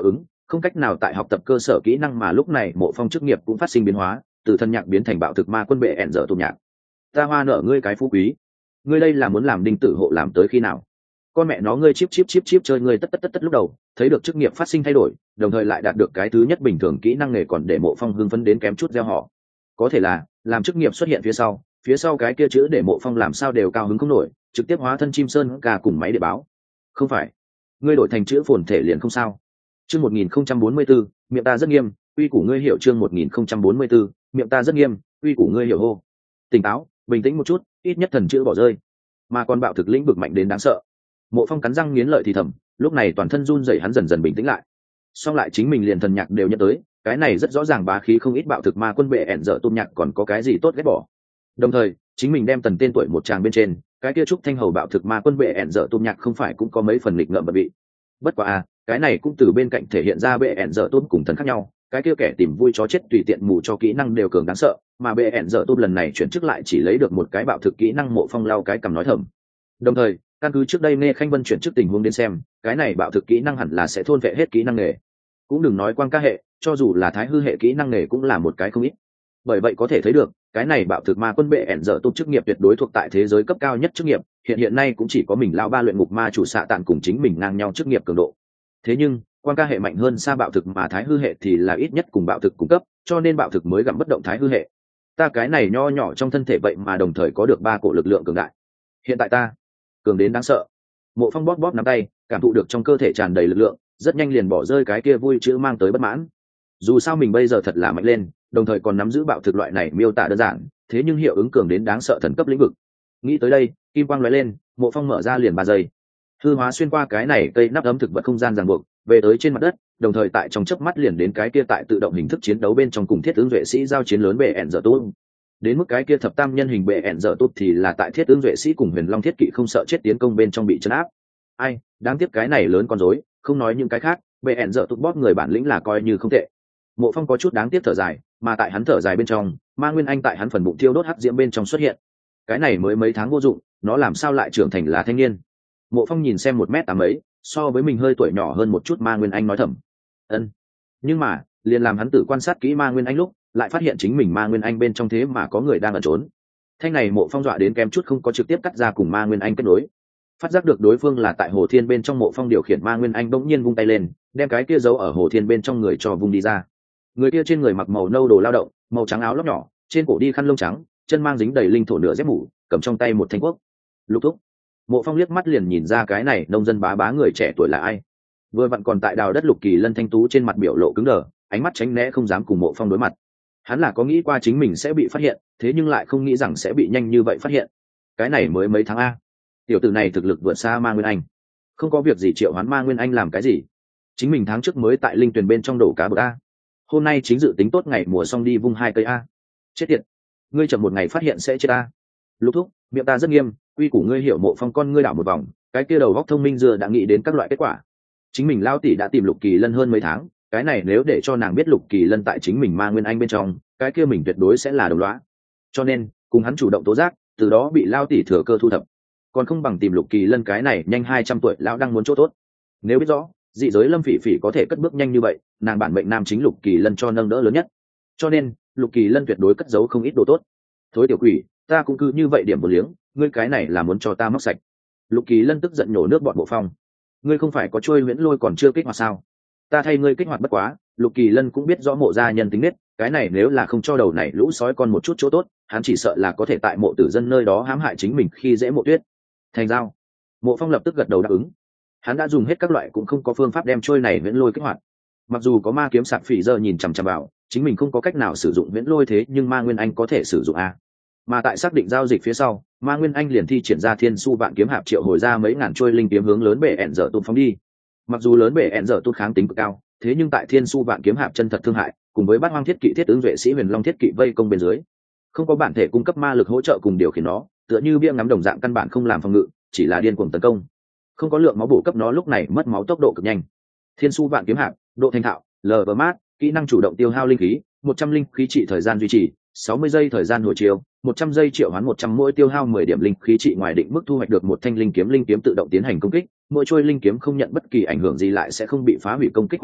không cách nào tại học tập cơ sở kỹ năng, mà lúc này Mộ Phong chức nghiệp cũng phát sinh biến hóa, từ thân nhạc biến thành bạo thực ma quân bệ ẹn dở tụm nhạc. Ta hoa nợ ngươi cái phú quý, ngươi đây là muốn làm đinh tử hộ làm tới khi nào? Con mẹ nó, ngươi chip chip chip chip chơi ngươi tất tất tất tất. Lúc đầu thấy được chức nghiệp phát sinh thay đổi, đồng thời lại đạt được cái thứ nhất bình thường kỹ năng nghề, còn để Mộ Phong hưng phấn đến kém chút gieo họ. Có thể là làm chức nghiệp xuất hiện phía sau, phía sau cái kia chữ để Mộ Phong làm sao đều cao hứng không nổi, trực tiếp hóa thân chim sơn ca cùng máy để báo. Không phải, ngươi đổi thành chữ phồn thể liền không sao. Chương một nghìn không trăm bốn mươi bốn, miệng ta rất nghiêm, uy củ ngươi hiểu. Chương một nghìn không trăm bốn mươi bốn, miệng ta rất nghiêm, uy củ ngươi hiểu. Hô, tỉnh táo, bình tĩnh một chút, ít nhất thần chữ bỏ rơi, mà còn bạo thực lĩnh vực mạnh đến đáng sợ. Mộ Phong cắn răng nghiến lợi thì thầm, lúc này toàn thân run rẩy, hắn dần dần bình tĩnh lại. Song lại chính mình liền thần nhạc đều nhận tới, cái này rất rõ ràng bá khí không ít. Bạo thực ma quân bệ ẹn dở tôm nhạc còn có cái gì tốt ghét bỏ. Đồng thời chính mình đem tần tên tuổi một tràng bên trên, cái kia trúc thanh hầu bạo thực ma quân bệ ẹn dở tôm nhạc không phải cũng có mấy phần nghịch ngợm bật bị. Bất quá à, cái này cũng từ bên cạnh thể hiện ra bệ ẹn dở tôm cùng thần khác nhau. Cái kia kẻ tìm vui chó chết tùy tiện mù cho kỹ năng đều cường đáng sợ, mà bệ ẹn dở tôm lần này chuyển chức lại chỉ lấy được một cái bạo thực kỹ năng. Mộ Phong lau cái cầm nói thầm. Đồng thời căn cứ trước đây nghe Khanh Vân chuyển chức tình huống đến xem, cái này bạo thực kỹ năng hẳn là sẽ thôn vệ hết kỹ năng nghề. Cũng đừng nói quang ca hệ, cho dù là thái hư hệ kỹ năng nghề cũng là một cái không ít. Bởi vậy có thể thấy được, cái này bạo thực ma quân bệ ẹn dở tôm chức nghiệp tuyệt đối thuộc tại thế giới cấp cao nhất chức nghiệp, hiện hiện nay cũng chỉ có mình lão ba luyện ngục ma chủ xạ tạn cùng chính mình ngang nhau chức nghiệp cường độ. Thế nhưng quang ca hệ mạnh hơn xa bạo thực, mà thái hư hệ thì là ít nhất cùng bạo thực cung cấp, cho nên bạo thực mới gặm bất động thái hư hệ. Ta cái này nho nhỏ trong thân thể vậy mà đồng thời có được ba cổ lực lượng cường đại. Hiện tại ta cường đến đáng sợ. Mộ Phong bóp bóp nắm tay, cảm thụ được trong cơ thể tràn đầy lực lượng, rất nhanh liền bỏ rơi cái kia vui chữ mang tới bất mãn. Dù sao mình bây giờ thật là mạnh lên, đồng thời còn nắm giữ bạo thực loại này miêu tả đơn giản, thế nhưng hiệu ứng cường đến đáng sợ thần cấp lĩnh vực. Nghĩ tới đây, kim quang lóe lên, Mộ Phong mở ra liền ba giây, hư hóa xuyên qua cái này cây nắp ấm thực vật không gian ràng buộc, về tới trên mặt đất, đồng thời tại trong chớp mắt liền đến cái kia tại tự động hình thức chiến đấu bên trong cùng thiết tướng duệ sĩ giao chiến lớn bệ ẹn dở tốt. Đến mức cái kia thập tam nhân hình bệ ẹn dở tốt thì là tại thiết tướng duệ sĩ cùng huyền long thiết kỵ không sợ chết tiến công bên trong bị chấn áp. Ai, đáng tiếc cái này lớn con rối, không nói những cái khác, bệ ẹn dở tốt bóp người bản lĩnh là coi như không tệ. Mộ Phong có chút đáng tiếc thở dài, mà tại hắn thở dài bên trong, Ma Nguyên Anh tại hắn phần bụng thiêu đốt hắc diễm bên trong xuất hiện. Cái này mới mấy tháng vô dụng, nó làm sao lại trưởng thành là thanh niên? Mộ Phong nhìn xem một mét tám ấy, so với mình hơi tuổi nhỏ hơn một chút Ma Nguyên Anh nói thầm. Ân. Nhưng mà, liền làm hắn tự quan sát kỹ Ma Nguyên Anh lúc, lại phát hiện chính mình Ma Nguyên Anh bên trong thế mà có người đang ẩn trốn. Thanh này Mộ Phong dọa đến kém chút không có trực tiếp cắt ra cùng Ma Nguyên Anh kết nối. Phát giác được đối phương là tại Hồ Thiên bên trong, Mộ Phong điều khiển Ma Nguyên Anh bỗng nhiên vung tay lên, đem cái kia giấu ở Hồ Thiên bên trong người cho vung đi ra. Người kia trên người mặc màu nâu đồ lao động, màu trắng áo lót nhỏ, trên cổ đi khăn lông trắng, chân mang dính đầy linh thổ nửa dép mũ, cầm trong tay một thanh quốc. Lục Thúc. Mộ Phong liếc mắt liền nhìn ra cái này nông dân bá bá người trẻ tuổi là ai. Vừa vặn còn tại đào đất Lục Kỳ Lân thanh tú trên mặt biểu lộ cứng đờ, ánh mắt tránh né không dám cùng Mộ Phong đối mặt. Hắn là có nghĩ qua chính mình sẽ bị phát hiện, thế nhưng lại không nghĩ rằng sẽ bị nhanh như vậy phát hiện. Cái này mới mấy tháng a, tiểu tử này thực lực vượt xa Ma Nguyên Anh. Không có việc gì triệu hoán Ma Nguyên Anh làm cái gì? Chính mình tháng trước mới tại linh tuyền bên trong đổ cá bự a, hôm nay chính dự tính tốt ngày mùa xong đi vung hai cây a. Chết tiệt, ngươi chậm một ngày phát hiện sẽ chết a. Lục Thúc, miệng ta rất nghiêm, quy củ ngươi hiểu. Mộ Phong con ngươi đảo một vòng, cái kia đầu góc thông minh dừa đã nghĩ đến các loại kết quả. Chính mình lao tỷ đã tìm Lục Kỳ Lân hơn mấy tháng, cái này nếu để cho nàng biết Lục Kỳ Lân tại chính mình Ma Nguyên Anh bên trong, cái kia mình tuyệt đối sẽ là đồng lõa. Cho nên cùng hắn chủ động tố giác, từ đó bị lao tỷ thừa cơ thu thập, còn không bằng tìm Lục Kỳ Lân cái này nhanh hai trăm tuổi lão đang muốn chỗ tốt. Nếu biết rõ dị giới Lâm Phỉ Phỉ có thể cất bước nhanh như vậy, nàng bản mệnh nam chính Lục Kỳ Lân cho nâng đỡ lớn nhất, cho nên Lục Kỳ Lân tuyệt đối cất giấu không ít đồ tốt. Thối tiểu quỷ, ta cũng cứ như vậy điểm một liếng, ngươi cái này là muốn cho ta móc sạch. Lục Kỳ Lân tức giận nhổ nước bọn Mộ Phong. Ngươi không phải có trôi huyễn lôi còn chưa kích hoạt sao? Ta thay ngươi kích hoạt bất quá. Lục Kỳ Lân cũng biết rõ Mộ gia nhân tính nết, cái này nếu là không cho đầu này lũ sói con một chút chỗ tốt, hắn chỉ sợ là có thể tại Mộ tử dân nơi đó hãm hại chính mình khi dễ Mộ Tuyết. Thành giao. Mộ Phong lập tức gật đầu đáp ứng. Hắn đã dùng hết các loại cũng không có phương pháp đem trôi này huyễn lôi kích hoạt. Mặc dù có ma kiếm sạc phỉ giờ nhìn chằm chằm vào, chính mình không có cách nào sử dụng huyễn lôi, thế nhưng Ma Nguyên Anh có thể sử dụng a. Mà tại xác định giao dịch phía sau, Ma Nguyên Anh liền thi triển ra Thiên Su Vạn Kiếm Hạp, triệu hồi ra mấy ngàn trôi linh kiếm hướng lớn bệ ẹn dở tụt phóng đi. Mặc dù lớn bệ ẹn dở tụt kháng tính cực cao, thế nhưng tại Thiên Su Vạn Kiếm Hạp chân thật thương hại, cùng với Bát Hoang Thiết Kỵ thiết ứng duệ sĩ Huyền Long Thiết Kỵ vây công bên dưới, không có bản thể cung cấp ma lực hỗ trợ cùng điều khiển nó, tựa như bia ngắm đồng dạng căn bản không làm phòng ngự, chỉ là điên cuồng tấn công. Không có lượng máu bổ cấp nó lúc này mất máu tốc độ cực nhanh. Thiên Su Vạn Kiếm Hạp, độ thành thạo, lờ vờ mát, kỹ năng chủ động tiêu hao linh khí, một trăm linh khí trị thời gian duy trì, sáu mươi giây thời gian hồi chiều, một trăm giây triệu hoán một trăm mỗi tiêu hao mười điểm linh khí trị ngoài định mức thu hoạch được một thanh linh kiếm, linh kiếm tự động tiến hành công kích, mỗi trôi linh kiếm không nhận bất kỳ ảnh hưởng gì lại sẽ không bị phá hủy công kích khoảng cách,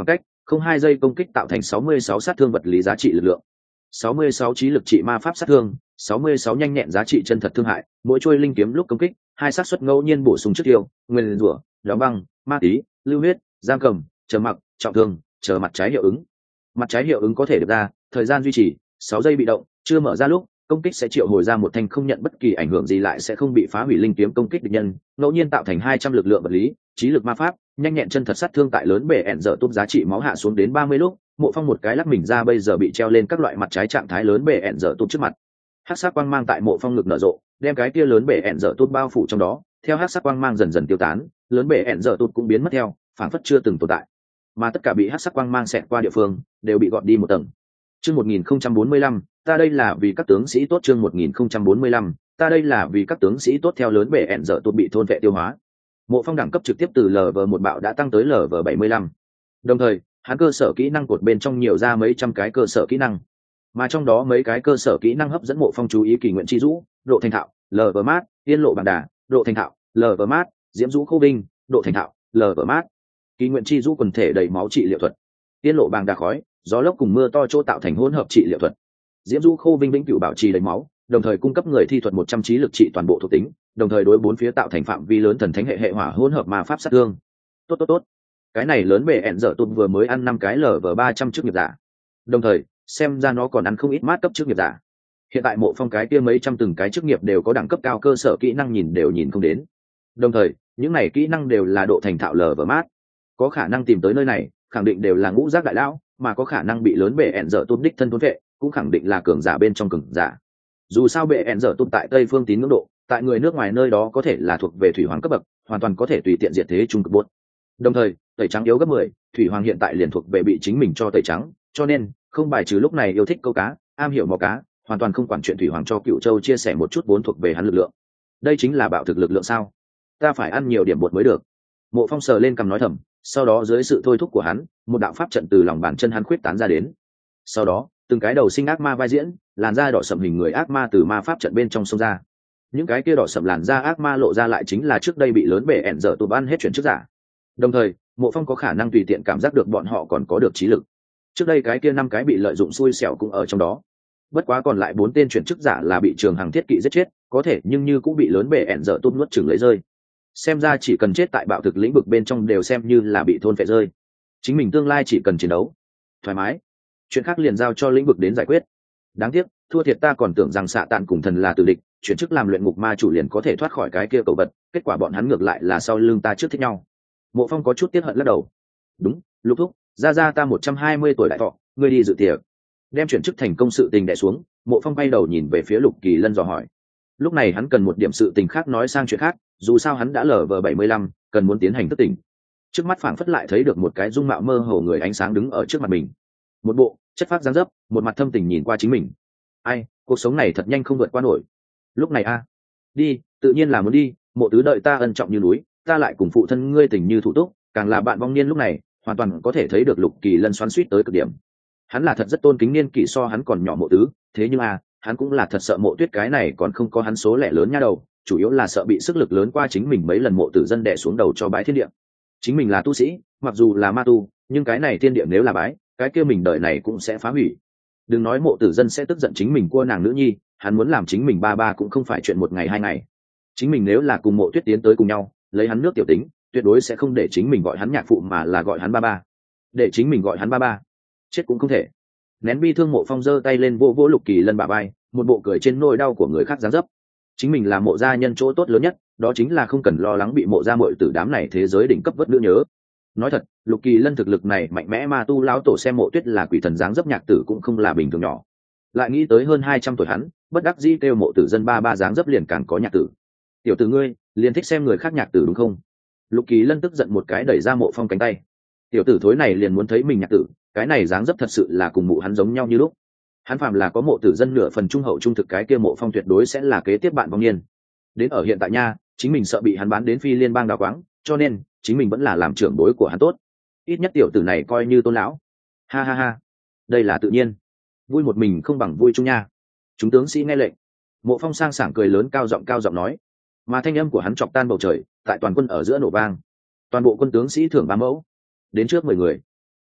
không hai giây công kích tạo thành sáu mươi sáu sát thương vật lý giá trị lực lượng, sáu mươi sáu trí lực trị ma pháp sát thương, sáu mươi sáu nhanh nhẹn giá trị chân thật thương hại, mỗi chuôi linh kiếm lúc công kích hai xác suất ngẫu nhiên bổ sung trước tiêu, nguyên rủa, đóng băng, ma tí, lưu huyết, giam cầm, chờ mặc, trọng thương, chờ mặt trái hiệu ứng. Mặt trái hiệu ứng có thể được ra, thời gian duy trì sáu giây bị động, chưa mở ra lúc công kích sẽ triệu hồi ra một thanh không nhận bất kỳ ảnh hưởng gì lại sẽ không bị phá hủy linh kiếm công kích địch nhân, ngẫu nhiên tạo thành hai trăm lực lượng vật lý, trí lực ma pháp, nhanh nhẹn chân thật sát thương tại lớn bể ẹn dở túp giá trị máu hạ xuống đến ba mươi lúc, Mộ Phong một cái lắc mình ra bây giờ bị treo lên các loại mặt trái trạng thái lớn bể ẹn dở túp trước mặt. Hắc sắc quang mang tại Mộ Phong ngực nở rộ, đem cái kia lớn bể ẹn dở túp bao phủ trong đó, theo hắc sắc quang mang dần dần tiêu tán, lớn bể ẹn dở túp cũng biến mất theo, phản phất chưa từng tồn tại. Mà tất cả bị hắc sắc quang mang xẹt qua địa phương, đều bị gọt đi một tầng. Chương một nghìn không trăm bốn mươi lăm, ta đây là vì các tướng sĩ tốt. Chương một nghìn không trăm bốn mươi lăm, ta đây là vì các tướng sĩ tốt. Theo lớn bể ẹn dở tụt bị thôn vệ tiêu hóa, Mộ Phong đẳng cấp trực tiếp từ lv một bạo đã tăng tới lv bảy mươi lăm. Đồng thời hắn cơ sở kỹ năng cột bên trong nhiều ra mấy trăm cái cơ sở kỹ năng, mà trong đó mấy cái cơ sở kỹ năng hấp dẫn Mộ Phong chú ý: kỳ nguyện chi dũ, độ thành thạo, lv mát, tiên lộ bảng đà, độ thành thạo, lv mát, diễm dũ khô vinh, độ thành thạo, lv mát. Kỳ nguyện chi dũ quần thể đầy máu trị liệu thuật, tiên lộ bảng đà khói, gió lốc cùng mưa to chỗ tạo thành hỗn hợp trị liệu thuật, diễm du khô vinh vĩnh cửu bảo trì đầy máu, đồng thời cung cấp người thi thuật một trăm trí lực trị toàn bộ thuộc tính, đồng thời đối bốn phía tạo thành phạm vi lớn thần thánh hệ hệ hỏa hỗn hợp ma pháp sát thương. Tốt tốt tốt, cái này lớn bề ẹn dở tụt vừa mới ăn năm cái lv ba trăm chức nghiệp giả, đồng thời xem ra nó còn ăn không ít mát cấp chức nghiệp giả. Hiện tại Mộ Phong cái kia mấy trăm từng cái chức nghiệp đều có đẳng cấp cao cơ sở kỹ năng nhìn đều nhìn không đến, đồng thời những này kỹ năng đều là độ thành thạo lv mát, có khả năng tìm tới nơi này khẳng định đều là ngũ giác đại lão, mà có khả năng bị lớn bệ ẹn dở tụt đích thân thôn vệ cũng khẳng định là cường giả bên trong cường giả. Dù sao bệ ẹn dở tụt tại Tây phương tín ngưỡng độ, tại người nước ngoài nơi đó có thể là thuộc về thủy hoàng cấp bậc, hoàn toàn có thể tùy tiện diệt thế trung cực bốt. Đồng thời tẩy trắng yếu gấp mười, thủy hoàng hiện tại liền thuộc về bị chính mình cho tẩy trắng, cho nên không bài trừ lúc này yêu thích câu cá, am hiểu mò cá, hoàn toàn không quản chuyện thủy hoàng cho Cựu Châu chia sẻ một chút vốn thuộc về hắn lực lượng. Đây chính là bạo thực lực lượng sao? Ta phải ăn nhiều điểm bột mới được. Mộ Phong sờ lên cằm nói thầm, sau đó dưới sự thôi thúc của hắn, một đạo pháp trận từ lòng bàn chân hắn khuyết tán ra đến. Sau đó từng cái đầu sinh ác ma vai diễn, làn da đỏ sậm hình người ác ma từ ma pháp trận bên trong xông ra. Những cái kia đỏ sậm làn da ác ma lộ ra lại chính là trước đây bị lớn bể ẹn dở tụt ban hết chuyển trước giả. Đồng thời Mộ Phong có khả năng tùy tiện cảm giác được bọn họ còn có được trí lực. Trước đây cái kia năm cái bị lợi dụng xui xẻo cũng ở trong đó. Bất quá còn lại bốn tên chuyển chức giả là bị Trường Hằng Thiết Kỵ giết chết, có thể nhưng như cũng bị lớn bể ẹn dở tụt nuốt chửng lấy rơi. Xem ra chỉ cần chết tại bạo thực lĩnh vực bên trong đều xem như là bị thôn phệ rơi. Chính mình tương lai chỉ cần chiến đấu thoải mái, chuyện khác liền giao cho lĩnh vực đến giải quyết. Đáng tiếc thua thiệt, ta còn tưởng rằng xạ tạn cùng thần là tử địch, chuyển chức làm luyện ngục ma chủ liền có thể thoát khỏi cái kia cầu vật, kết quả bọn hắn ngược lại là sau lưng ta trước thích nhau. Mộ Phong có chút tiếc hận lắc đầu. Đúng, Lục thúc, ra ra ta một trăm hai mươi tuổi đại thọ, ngươi đi dự tiệc. Đem chuyển chức thành công sự tình đè xuống, Mộ Phong bay đầu nhìn về phía Lục Kỳ Lân dò hỏi. Lúc này hắn cần một điểm sự tình khác nói sang chuyện khác, dù sao hắn đã lv bảy mươi lăm, cần muốn tiến hành thức tỉnh. Trước mắt phảng phất lại thấy được một cái dung mạo mơ hồ người ánh sáng đứng ở trước mặt mình, một bộ chất phác dáng dấp, một mặt thâm tình nhìn qua chính mình. Ai, cuộc sống này thật nhanh không vượt qua nổi. Lúc này a, đi, tự nhiên là muốn đi. Mộ tứ đợi ta ân trọng như núi, ta lại cùng phụ thân ngươi tình như thủ túc, càng là bạn vong niên. Lúc này hoàn toàn có thể thấy được Lục Kỳ Lân xoắn xuýt tới cực điểm. Hắn là thật rất tôn kính niên kỷ so hắn còn nhỏ Mộ tứ, thế nhưng a, hắn cũng là thật sợ Mộ Tuyết cái này còn không có hắn số lẻ lớn nha đầu, chủ yếu là sợ bị sức lực lớn qua chính mình mấy lần Mộ tử dân đè xuống đầu cho bái thiên địa. Chính mình là tu sĩ, mặc dù là ma tu, nhưng cái này thiên địa nếu là bái, cái kia mình đời này cũng sẽ phá hủy. Đừng nói Mộ tử dân sẽ tức giận chính mình cua nàng nữ nhi, hắn muốn làm chính mình ba ba cũng không phải chuyện một ngày hai ngày. Chính mình nếu là cùng Mộ Tuyết tiến tới cùng nhau, lấy hắn nước tiểu tính, tuyệt đối sẽ không để chính mình gọi hắn nhạc phụ mà là gọi hắn ba ba. Để chính mình gọi hắn ba ba, chết cũng không thể. Nén bi thương, Mộ Phong giơ tay lên vỗ vỗ Lục Kỳ Lân bả vai, một bộ cười trên nỗi đau của người khác dáng dấp. Chính mình là Mộ gia nhân chỗ tốt lớn nhất, đó chính là không cần lo lắng bị Mộ gia muội tử đám này thế giới đỉnh cấp vất nữa nhớ. Nói thật, Lục Kỳ Lân thực lực này mạnh mẽ, ma tu lão tổ xem Mộ Tuyết là quỷ thần dáng dấp nhạc tử cũng không là bình thường nhỏ. Lại nghĩ tới hơn hai trăm tuổi hắn, bất đắc dĩ kêu Mộ tử dân ba ba dáng dấp liền càng có nhạc tử. Tiểu tử ngươi, liền thích xem người khác nhạc tử đúng không? Lục Kỳ Lân tức giận một cái đẩy ra Mộ Phong cánh tay. Tiểu tử thối này liền muốn thấy mình nhạc tử, cái này dáng dấp thật sự là cùng mụ hắn giống nhau như lúc. Hắn phàm là có Mộ tử dân nửa phần trung hậu trung thực, cái kia Mộ Phong tuyệt đối sẽ là kế tiếp bạn vong niên. Đến ở hiện tại nha, chính mình sợ bị hắn bán đến Phi Liên bang đào quáng, cho nên chính mình vẫn là làm trưởng bối của hắn tốt. Ít nhất tiểu tử này coi như tôn lão. Ha ha ha, đây là tự nhiên. Vui một mình không bằng vui chung nha. Chúng tướng sĩ nghe lệnh. Mộ Phong sang sảng cười lớn, cao giọng cao giọng nói, mà thanh âm của hắn chọc tan bầu trời, tại toàn quân ở giữa nổ vang. Toàn bộ quân tướng sĩ thưởng ba mẫu, đến trước mười người.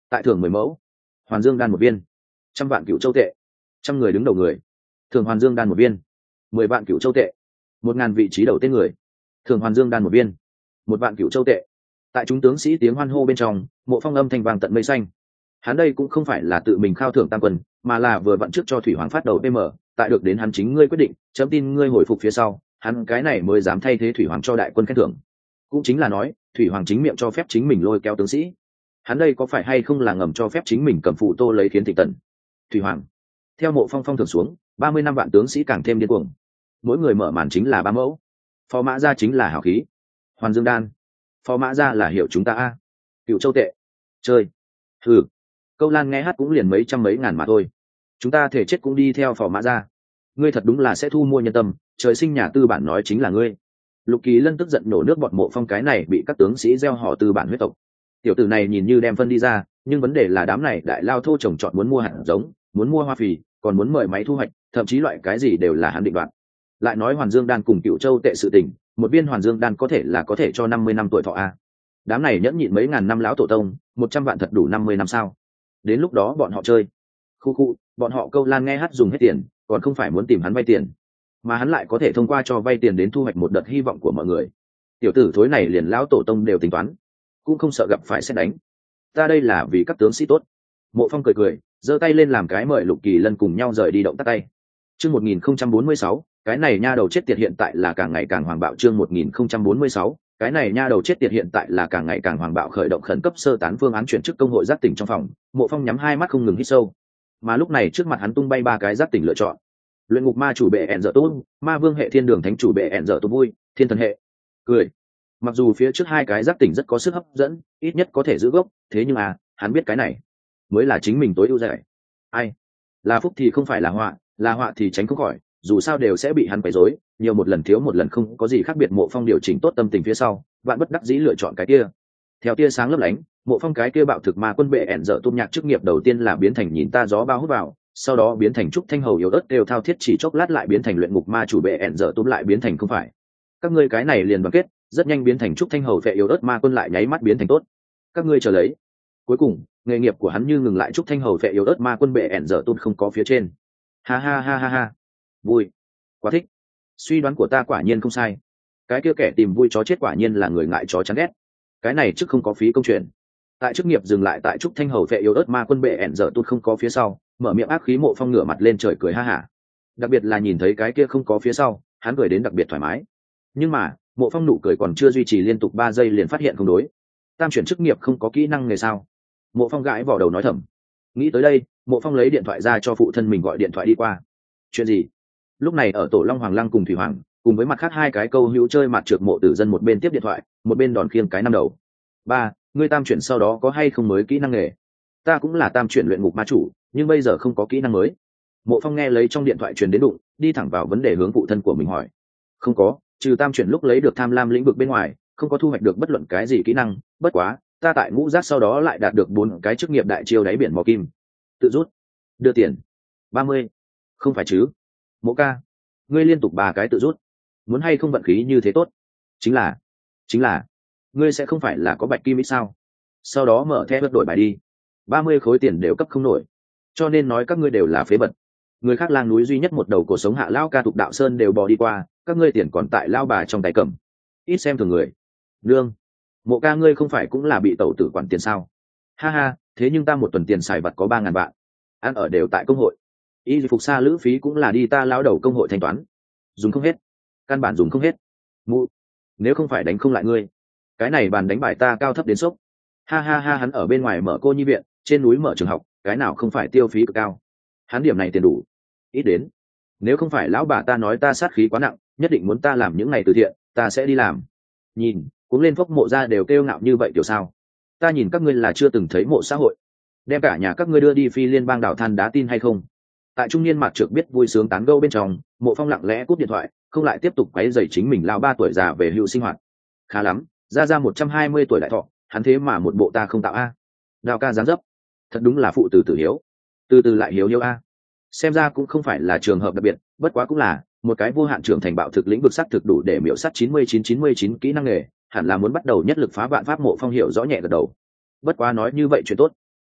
tại thưởng mười mẫu, hoàn dương đan một viên, trăm vạn cựu châu tệ, trăm người đứng đầu người, thường hoàn dương đan một viên, mười vạn cựu châu tệ, một ngàn vị trí đầu tên người, thường hoàn dương đan một viên, một vạn cựu châu tệ. Tại chúng tướng sĩ tiếng hoan hô bên trong, Mộ Phong âm thanh vang tận mây xanh. Hắn đây cũng không phải là tự mình khao thưởng tam quân, mà là vừa vặn trước cho thủy hoàng phát đầu pê em, tại được đến hắn chính ngươi quyết định, chấm tin ngươi hồi phục phía sau, hắn cái này mới dám thay thế thủy hoàng cho đại quân khen thưởng. Cũng chính là nói, thủy hoàng chính miệng cho phép chính mình lôi kéo tướng sĩ. Hắn đây có phải hay không là ngầm cho phép chính mình cầm phụ tô lấy khiến thịnh tần. Thủy hoàng theo Mộ Phong phong thưởng xuống, ba mươi năm vạn tướng sĩ càng thêm điên cuồng. Mỗi người mở màn chính là ba mẫu, phó mã gia chính là hảo khí, hoàn dương đan, phó mã gia là hiệu chúng ta a, cựu châu tệ, chơi. Ừ, câu lan nghe hát cũng liền mấy trăm mấy ngàn mà thôi, chúng ta thể chết cũng đi theo phò mã gia. Ngươi thật đúng là sẽ thu mua nhân tâm, trời sinh nhà tư bản nói chính là ngươi. Lục Kỳ Lân tức giận nổ nước bọt Mộ Phong cái này bị các tướng sĩ gieo họ tư bản huyết tộc. Tiểu tử này nhìn như đem phân đi ra, nhưng vấn đề là đám này đại lao thô trồng trọt muốn mua hạt giống, muốn mua hoa phì, còn muốn mời máy thu hoạch, thậm chí loại cái gì đều là hắn định đoạt. Lại nói hoàn dương đan cùng cựu châu tệ sự tình, một viên hoàn dương đan có thể là có thể cho năm mươi năm tuổi thọ a. Đám này nhẫn nhịn mấy ngàn năm lão tổ tông, một trăm vạn thật đủ năm mươi năm sao? Đến lúc đó bọn họ chơi. Khu khu, bọn họ câu lan nghe hát dùng hết tiền, còn không phải muốn tìm hắn vay tiền, mà hắn lại có thể thông qua cho vay tiền đến thu hoạch một đợt hy vọng của mọi người. Tiểu tử thối này liền lão tổ tông đều tính toán, cũng không sợ gặp phải xét đánh. Ta đây là vì các tướng sĩ tốt. Mộ Phong cười cười, giơ tay lên làm cái mời Lục Kỳ Lân cùng nhau rời đi động tắt tay. Chương một nghìn không trăm bốn mươi sáu, cái này nha đầu chết tiệt hiện tại là càng ngày càng hoàng bạo. Chương một nghìn không trăm bốn mươi sáu, cái này nha đầu chết tiệt hiện tại là càng ngày càng hoàng bạo. Khởi động khẩn cấp sơ tán phương án chuyển chức công hội giác tỉnh trong phòng, Mộ Phong nhắm hai mắt không ngừng hít sâu. Mà lúc này trước mặt hắn tung bay ba cái giác tỉnh lựa chọn: luyện ngục ma chủ bệ ẹn dở tốt, ma vương hệ thiên đường thánh chủ bệ ẹn dở tốt vui, thiên thần hệ cười. Mặc dù phía trước hai cái giác tỉnh rất có sức hấp dẫn, ít nhất có thể giữ gốc, thế nhưng à, hắn biết cái này mới là chính mình tối ưu giải. Ai là phúc thì không phải là họa, là họa thì tránh không khỏi, dù sao đều sẽ bị hắn quấy rối, nhiều một lần thiếu một lần không có gì khác biệt. Mộ Phong điều chỉnh tốt tâm tình phía sau, vạn bất đắc dĩ lựa chọn cái kia. Theo tia sáng lấp lánh, Mộ Phong cái kia bạo thực ma quân bệ ẹn dở tôm nhạc chức nghiệp đầu tiên là biến thành nhìn ta gió bao hút vào, sau đó biến thành trúc thanh hầu yếu ớt đều thao thiết, chỉ chốc lát lại biến thành luyện ngục ma chủ bệ ẹn dở tôm, lại biến thành không phải. Các ngươi cái này liền đoàn kết, rất nhanh biến thành trúc thanh hầu phệ yếu ớt ma quân, lại nháy mắt biến thành tốt. Các ngươi chờ lấy. Cuối cùng, nghề nghiệp của hắn như ngừng lại, trúc thanh hầu phệ yếu ớt ma quân bệ ẹn dở tôm không có phía trên. Ha ha ha ha ha. Vui. Quá thích. Suy đoán của ta quả nhiên không sai. Cái kia kẻ tìm vui chó chết quả nhiên là người ngại chó chán ghét. Cái này trước không có phí công chuyện. Tại chức nghiệp dừng lại tại trúc thanh hầu phệ yếu ớt ma quân bệ ẹn dở tút không có phía sau, mở miệng ác khí. Mộ Phong ngửa mặt lên trời cười ha hả. Đặc biệt là nhìn thấy cái kia không có phía sau, hắn cười đến đặc biệt thoải mái. Nhưng mà Mộ Phong nụ cười còn chưa duy trì liên tục ba giây liền phát hiện không đối. Tam chuyển chức nghiệp không có kỹ năng nghề sao? Mộ Phong gãi vào đầu nói thầm. Nghĩ tới đây, Mộ Phong lấy điện thoại ra cho phụ thân mình gọi điện thoại đi qua. Chuyện gì? Lúc này ở tổ Long Hoàng Lăng cùng Thủy Hoàng, cùng với mặt khác hai cái câu hữu chơi mặt trượt Mộ Tử Dân, một bên tiếp điện thoại, một bên đòn khiêng cái năm đầu. Ba, ngươi tam chuyển sau đó có hay không mới kỹ năng nghề? Ta cũng là tam chuyển luyện ngục ma chủ, nhưng bây giờ không có kỹ năng mới. Mộ Phong nghe lấy trong điện thoại truyền đến đụng, đi thẳng vào vấn đề hướng phụ thân của mình hỏi. Không có, trừ tam chuyển lúc lấy được tham lam lĩnh vực bên ngoài, không có thu hoạch được bất luận cái gì kỹ năng. Bất quá, ta tại ngũ giác sau đó lại đạt được bốn cái chức nghiệp đại chiêu đáy biển mò kim. Tự rút, đưa tiền, ba mươi. Không phải chứ? Mộ ca, ngươi liên tục ba cái tự rút, muốn hay không vận khí như thế tốt? Chính là, chính là, ngươi sẽ không phải là có bạch kim ít sao? Sau đó mở thẻ bất đổi bài đi, ba mươi khối tiền đều cấp không nổi, cho nên nói các ngươi đều là phế vật. Người khác lang núi duy nhất một đầu cổ sống hạ lao ca Thục Đạo Sơn đều bò đi qua, các ngươi tiền còn tại lao bà trong tay cầm, ít xem thường người. Lương, Mộ ca ngươi không phải cũng là bị tẩu tử quản tiền sao? Ha ha, thế nhưng ta một tuần tiền xài vặt có ba ngàn vạn, ăn ở đều tại công hội, y phục xa lữ phí cũng là đi ta lao đầu công hội thanh toán, dùng không hết, căn bản dùng không hết. Mụ, nếu không phải đánh không lại ngươi, cái này bàn đánh bài ta cao thấp đến sốc. Ha ha ha, hắn ở bên ngoài mở cô nhi viện, trên núi mở trường học, cái nào không phải tiêu phí cực cao. Hắn điểm này tiền đủ, ít đến. Nếu không phải lão bà ta nói ta sát khí quá nặng, nhất định muốn ta làm những ngày từ thiện, ta sẽ đi làm. Nhìn, cũng lên phốc Mộ ra đều kêu ngạo như vậy kiểu sao? Ta nhìn các ngươi là chưa từng thấy Mộ xã hội, đem cả nhà các ngươi đưa đi phi liên bang đảo than đá, tin hay không? Tại trung niên mặt trược biết vui sướng tán gẫu bên trong, Mộ Phong lặng lẽ cúp điện thoại, không lại tiếp tục quấy rầy chính mình lao ba tuổi già về hưu sinh hoạt. Khá lắm, ra ra một trăm hai mươi tuổi đại thọ, hắn thế mà một bộ ta không tạo a. Đào ca dáng dấp, thật đúng là phụ tử tử hiếu, từ từ lại hiếu hiếu a. Xem ra cũng không phải là trường hợp đặc biệt, bất quá cũng là một cái vô hạn trưởng thành bạo thực lĩnh vực sát thực đủ để miểu sát chín mươi chín chín mươi chín kỹ năng nghề, hẳn là muốn bắt đầu nhất lực phá vạn pháp. Mộ Phong hiểu rõ nhẹ gật đầu. Bất quá nói như vậy chuyện tốt,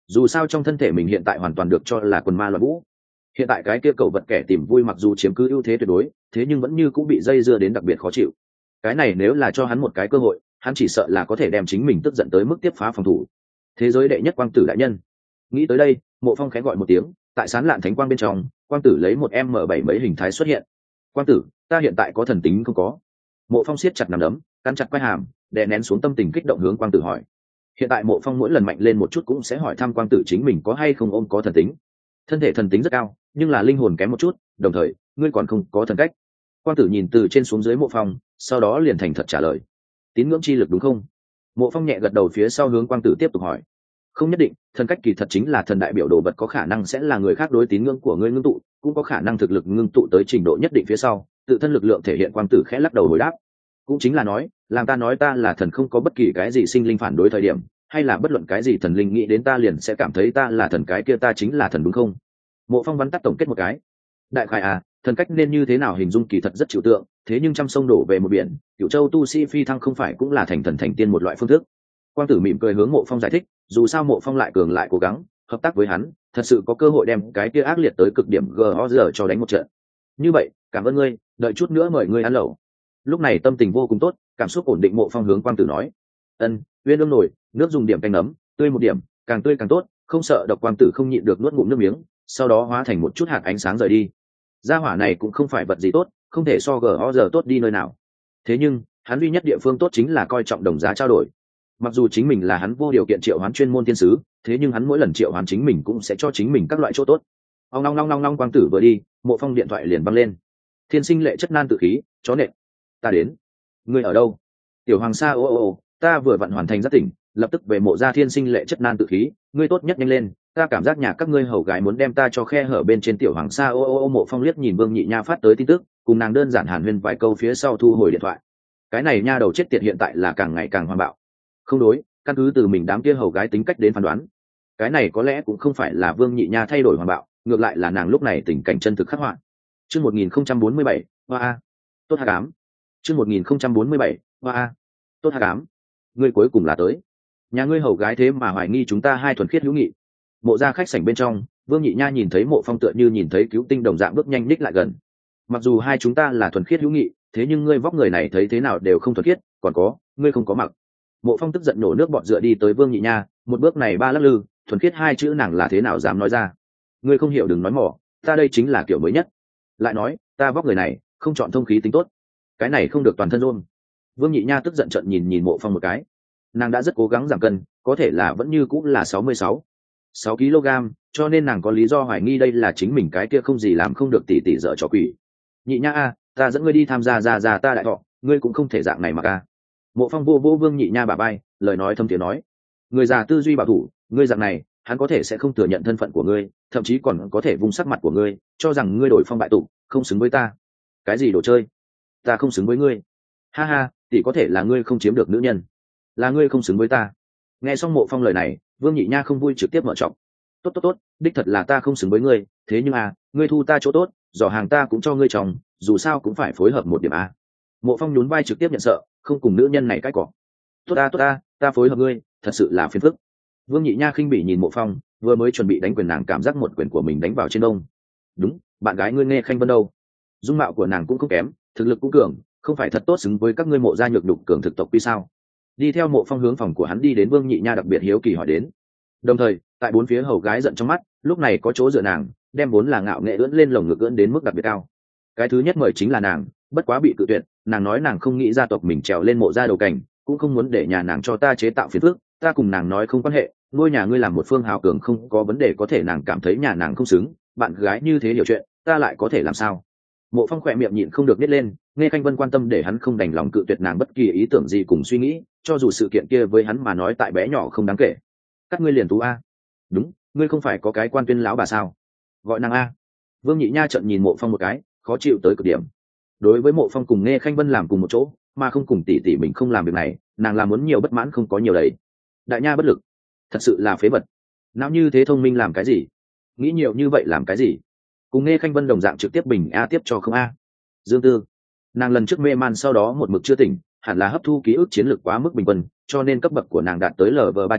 dù sao trong thân thể mình hiện tại hoàn toàn được cho là quần ma loạn vũ. Hiện tại cái kia cầu vật kẻ tìm vui mặc dù chiếm cứ ưu thế tuyệt đối, thế nhưng vẫn như cũng bị dây dưa đến đặc biệt khó chịu. Cái này nếu là cho hắn một cái cơ hội, hắn chỉ sợ là có thể đem chính mình tức giận tới mức tiếp phá phòng thủ. Thế giới đệ nhất quang tử đại nhân. Nghĩ tới đây, Mộ Phong khẽ gọi một tiếng, tại sán lạn thánh quang bên trong, quang tử lấy một m bảy mấy hình thái xuất hiện. Quang tử, ta hiện tại có thần tính không có? Mộ Phong siết chặt nắm đấm, cắn chặt quai hàm, đè nén xuống tâm tình kích động hướng quang tử hỏi. Hiện tại Mộ Phong mỗi lần mạnh lên một chút cũng sẽ hỏi thăm quang tử chính mình có hay không ôm có thần tính. Thân thể thần tính rất cao, nhưng là linh hồn kém một chút, đồng thời ngươi còn không có thần cách. Quang tử nhìn từ trên xuống dưới Mộ Phong, sau đó liền thành thật trả lời. Tín ngưỡng chi lực đúng không? Mộ Phong nhẹ gật đầu, phía sau hướng quang tử tiếp tục hỏi. Không nhất định, thần cách kỳ thật chính là thần đại biểu đồ vật, có khả năng sẽ là người khác đối tín ngưỡng của ngươi ngưng tụ, cũng có khả năng thực lực ngưng tụ tới trình độ nhất định phía sau tự thân lực lượng thể hiện. Quang tử khẽ lắc đầu hồi đáp. Cũng chính là nói, làm ta nói ta là thần không có bất kỳ cái gì sinh linh phản đối thời điểm, hay là bất luận cái gì thần linh nghĩ đến ta liền sẽ cảm thấy ta là thần, cái kia ta chính là thần đúng không? Mộ Phong vắn tắt tổng kết một cái. Đại khái à, thần cách nên như thế nào hình dung kỳ thật rất trừu tượng, thế nhưng trăm sông đổ về một biển, Cửu Châu tu sĩ phi thăng không phải cũng là thành thần thành tiên một loại phương thức. Quang tử mỉm cười hướng Mộ Phong giải thích, dù sao Mộ Phong lại cường lại cố gắng hợp tác với hắn, thật sự có cơ hội đem cái kia ác liệt tới cực điểm gờ giờ cho đánh một trận. Như vậy, cảm ơn ngươi, đợi chút nữa mời ngươi ăn lẩu. Lúc này tâm tình vô cùng tốt, cảm xúc ổn định, Mộ Phong hướng Quang tử nói. Ân, uyên ương nổi, nước dùng điểm canh nấm, tươi một điểm, càng tươi càng tốt, không sợ độc. Quang tử không nhịn được nuốt ngụm nước miếng, sau đó hóa thành một chút hạt ánh sáng rời đi. Gia hỏa này cũng không phải vật gì tốt, không thể so gờ giờ tốt đi nơi nào. Thế nhưng hắn duy nhất địa phương tốt chính là coi trọng đồng giá trao đổi. Mặc dù chính mình là hắn vô điều kiện triệu hoán chuyên môn thiên sứ, thế nhưng hắn mỗi lần triệu hoán chính mình cũng sẽ cho chính mình các loại chỗ tốt. Ông long long long long. Quang tử vừa đi, Mộ Phong điện thoại liền văng lên. Thiên sinh lệ chất nan tự khí, chó nện. Ta đến. Ngươi ở đâu? Tiểu hoàng sa ô ô ô, ta vừa vặn hoàn thành giác tỉnh, lập tức về mộ gia thiên sinh lệ chất nan tự khí, ngươi tốt nhất nhanh lên, ta cảm giác nhà các ngươi hầu gái muốn đem ta cho khe hở bên trên. Tiểu hoàng sa ô ô ô. Mộ Phong liếc nhìn Vương Nhị Nha phát tới tin tức, cùng nàng đơn giản hàn huyên vài câu phía sau thu hồi điện thoại. Cái này nha đầu chết tiệt hiện tại là càng ngày càng hoang bạo. Không đối, căn cứ từ mình đám kia hầu gái tính cách đến phán đoán, cái này có lẽ cũng không phải là Vương Nhị Nha thay đổi hoang bạo, ngược lại là nàng lúc này tình cảnh chân thực khắc họa. Chương một nghìn không trăm bốn mươi bảy, hoa tốt hắc ám. Chương một nghìn không trăm bốn mươi bảy, hoa tốt hắc ám. Ngươi cuối cùng là tới. Nhà ngươi hầu gái thế mà hoài nghi chúng ta hai thuần khiết hữu nghị. Mộ gia khách sảnh bên trong, Vương Nhị Nha nhìn thấy Mộ Phong tựa như nhìn thấy cứu tinh đồng dạng bước nhanh ních lại gần. Mặc dù hai chúng ta là thuần khiết hữu nghị, thế nhưng ngươi vóc người này thấy thế nào đều không thuần khiết, còn có, ngươi không có mặc. Mộ Phong tức giận nổ nước bọt dựa đi tới Vương Nhị Nha, một bước này ba lắc lư, thuần khiết hai chữ nàng là thế nào dám nói ra. Ngươi không hiểu đừng nói mỏ, ta đây chính là kiểu mới nhất. Lại nói, ta vóc người này, không chọn thông khí tính tốt. Cái này không được toàn thân rôn. Vương Nhị Nha tức giận trợn nhìn nhìn Mộ Phong một cái. Nàng đã rất cố gắng giảm cân, có thể là vẫn như cũng là sáu mươi sáu, sáu ki lô gam, cho nên nàng có lý do hoài nghi đây là chính mình cái kia không gì làm không được tỉ tỉ dở trò quỷ. Nhị Nha a, ta dẫn ngươi đi tham gia ra ra ta đại thọ, ngươi cũng không thể dạng này mà ca. Mộ Phong vô vô Vương Nhị Nha bả vai, lời nói thâm tiếng nói. Người già tư duy bảo thủ, ngươi dạng này, hắn có thể sẽ không thừa nhận thân phận của ngươi, thậm chí còn có thể vung sắc mặt của ngươi, cho rằng ngươi đổi phong bại tục, không xứng với ta. Cái gì đồ chơi? Ta không xứng với ngươi? Ha ha, tỷ có thể là ngươi không chiếm được nữ nhân, là ngươi không xứng với ta. Nghe xong Mộ Phong lời này, Vương Nhị Nha không vui trực tiếp mở trọng. Tốt tốt tốt, đích thật là ta không xứng với ngươi, thế nhưng à, ngươi thu ta chỗ tốt, giỏ hàng ta cũng cho ngươi chồng, dù sao cũng phải phối hợp một điểm à. Mộ Phong nhún vai trực tiếp nhận sợ, không cùng nữ nhân này cãi cọ. Tốt ta tốt ta, ta phối hợp ngươi, thật sự là phiền phức. Vương Nhị Nha khinh bỉ nhìn Mộ Phong, vừa mới chuẩn bị đánh quyền nàng cảm giác một quyền của mình đánh vào trên đông. Đúng, bạn gái ngươi Nghe Khanh Vân đâu? Dung mạo của nàng cũng không kém, thực lực cũng cường, không phải thật tốt xứng với các ngươi Mộ gia nhược đục cường thực tộc quy sao? Đi theo Mộ Phong hướng phòng của hắn đi đến, Vương Nhị Nha đặc biệt hiếu kỳ hỏi đến. Đồng thời, tại bốn phía hầu gái giận trong mắt, lúc này có chỗ dựa nàng, đem vốn là ngạo nghệ ưỡn lên lồng ngực ưỡn đến mức đặc biệt cao. Cái thứ nhất mời chính là nàng, bất quá bị cự tuyệt, nàng nói nàng không nghĩ gia tộc mình trèo lên Mộ gia đầu cảnh, cũng không muốn để nhà nàng cho ta chế tạo phiền phức, ta cùng nàng nói không quan hệ, ngôi nhà ngươi làm một phương hào cường không có vấn đề, có thể nàng cảm thấy nhà nàng không xứng, bạn gái như thế hiểu chuyện, ta lại có thể làm sao? Mộ Phong khỏe miệng nhịn không được nít lên, Nghe Khanh Vân quan tâm để hắn không đành lòng cự tuyệt nàng bất kỳ ý tưởng gì cùng suy nghĩ, cho dù sự kiện kia với hắn mà nói tại bé nhỏ không đáng kể. Các ngươi liền tú a? Đúng, ngươi không phải có cái quan tuyên lão bà sao? Gọi nàng a. Vương Nhị Nha trợn nhìn Mộ Phong một cái, khó chịu tới cực điểm. Đối với Mộ Phong cùng Nghe Khanh Vân làm cùng một chỗ, mà không cùng tỷ tỷ mình không làm việc này, nàng là muốn nhiều bất mãn không có nhiều đấy. Đại Nha bất lực, thật sự là phế vật. Não như thế thông minh làm cái gì? Nghĩ nhiều như vậy làm cái gì? Cùng Nghe Khanh Vân đồng dạng trực tiếp bình a tiếp cho không a. Dương Tư, nàng lần trước mê man sau đó một mực chưa tỉnh, hẳn là hấp thu ký ức chiến lược quá mức bình quân, cho nên cấp bậc của nàng đạt tới lv ba trăm,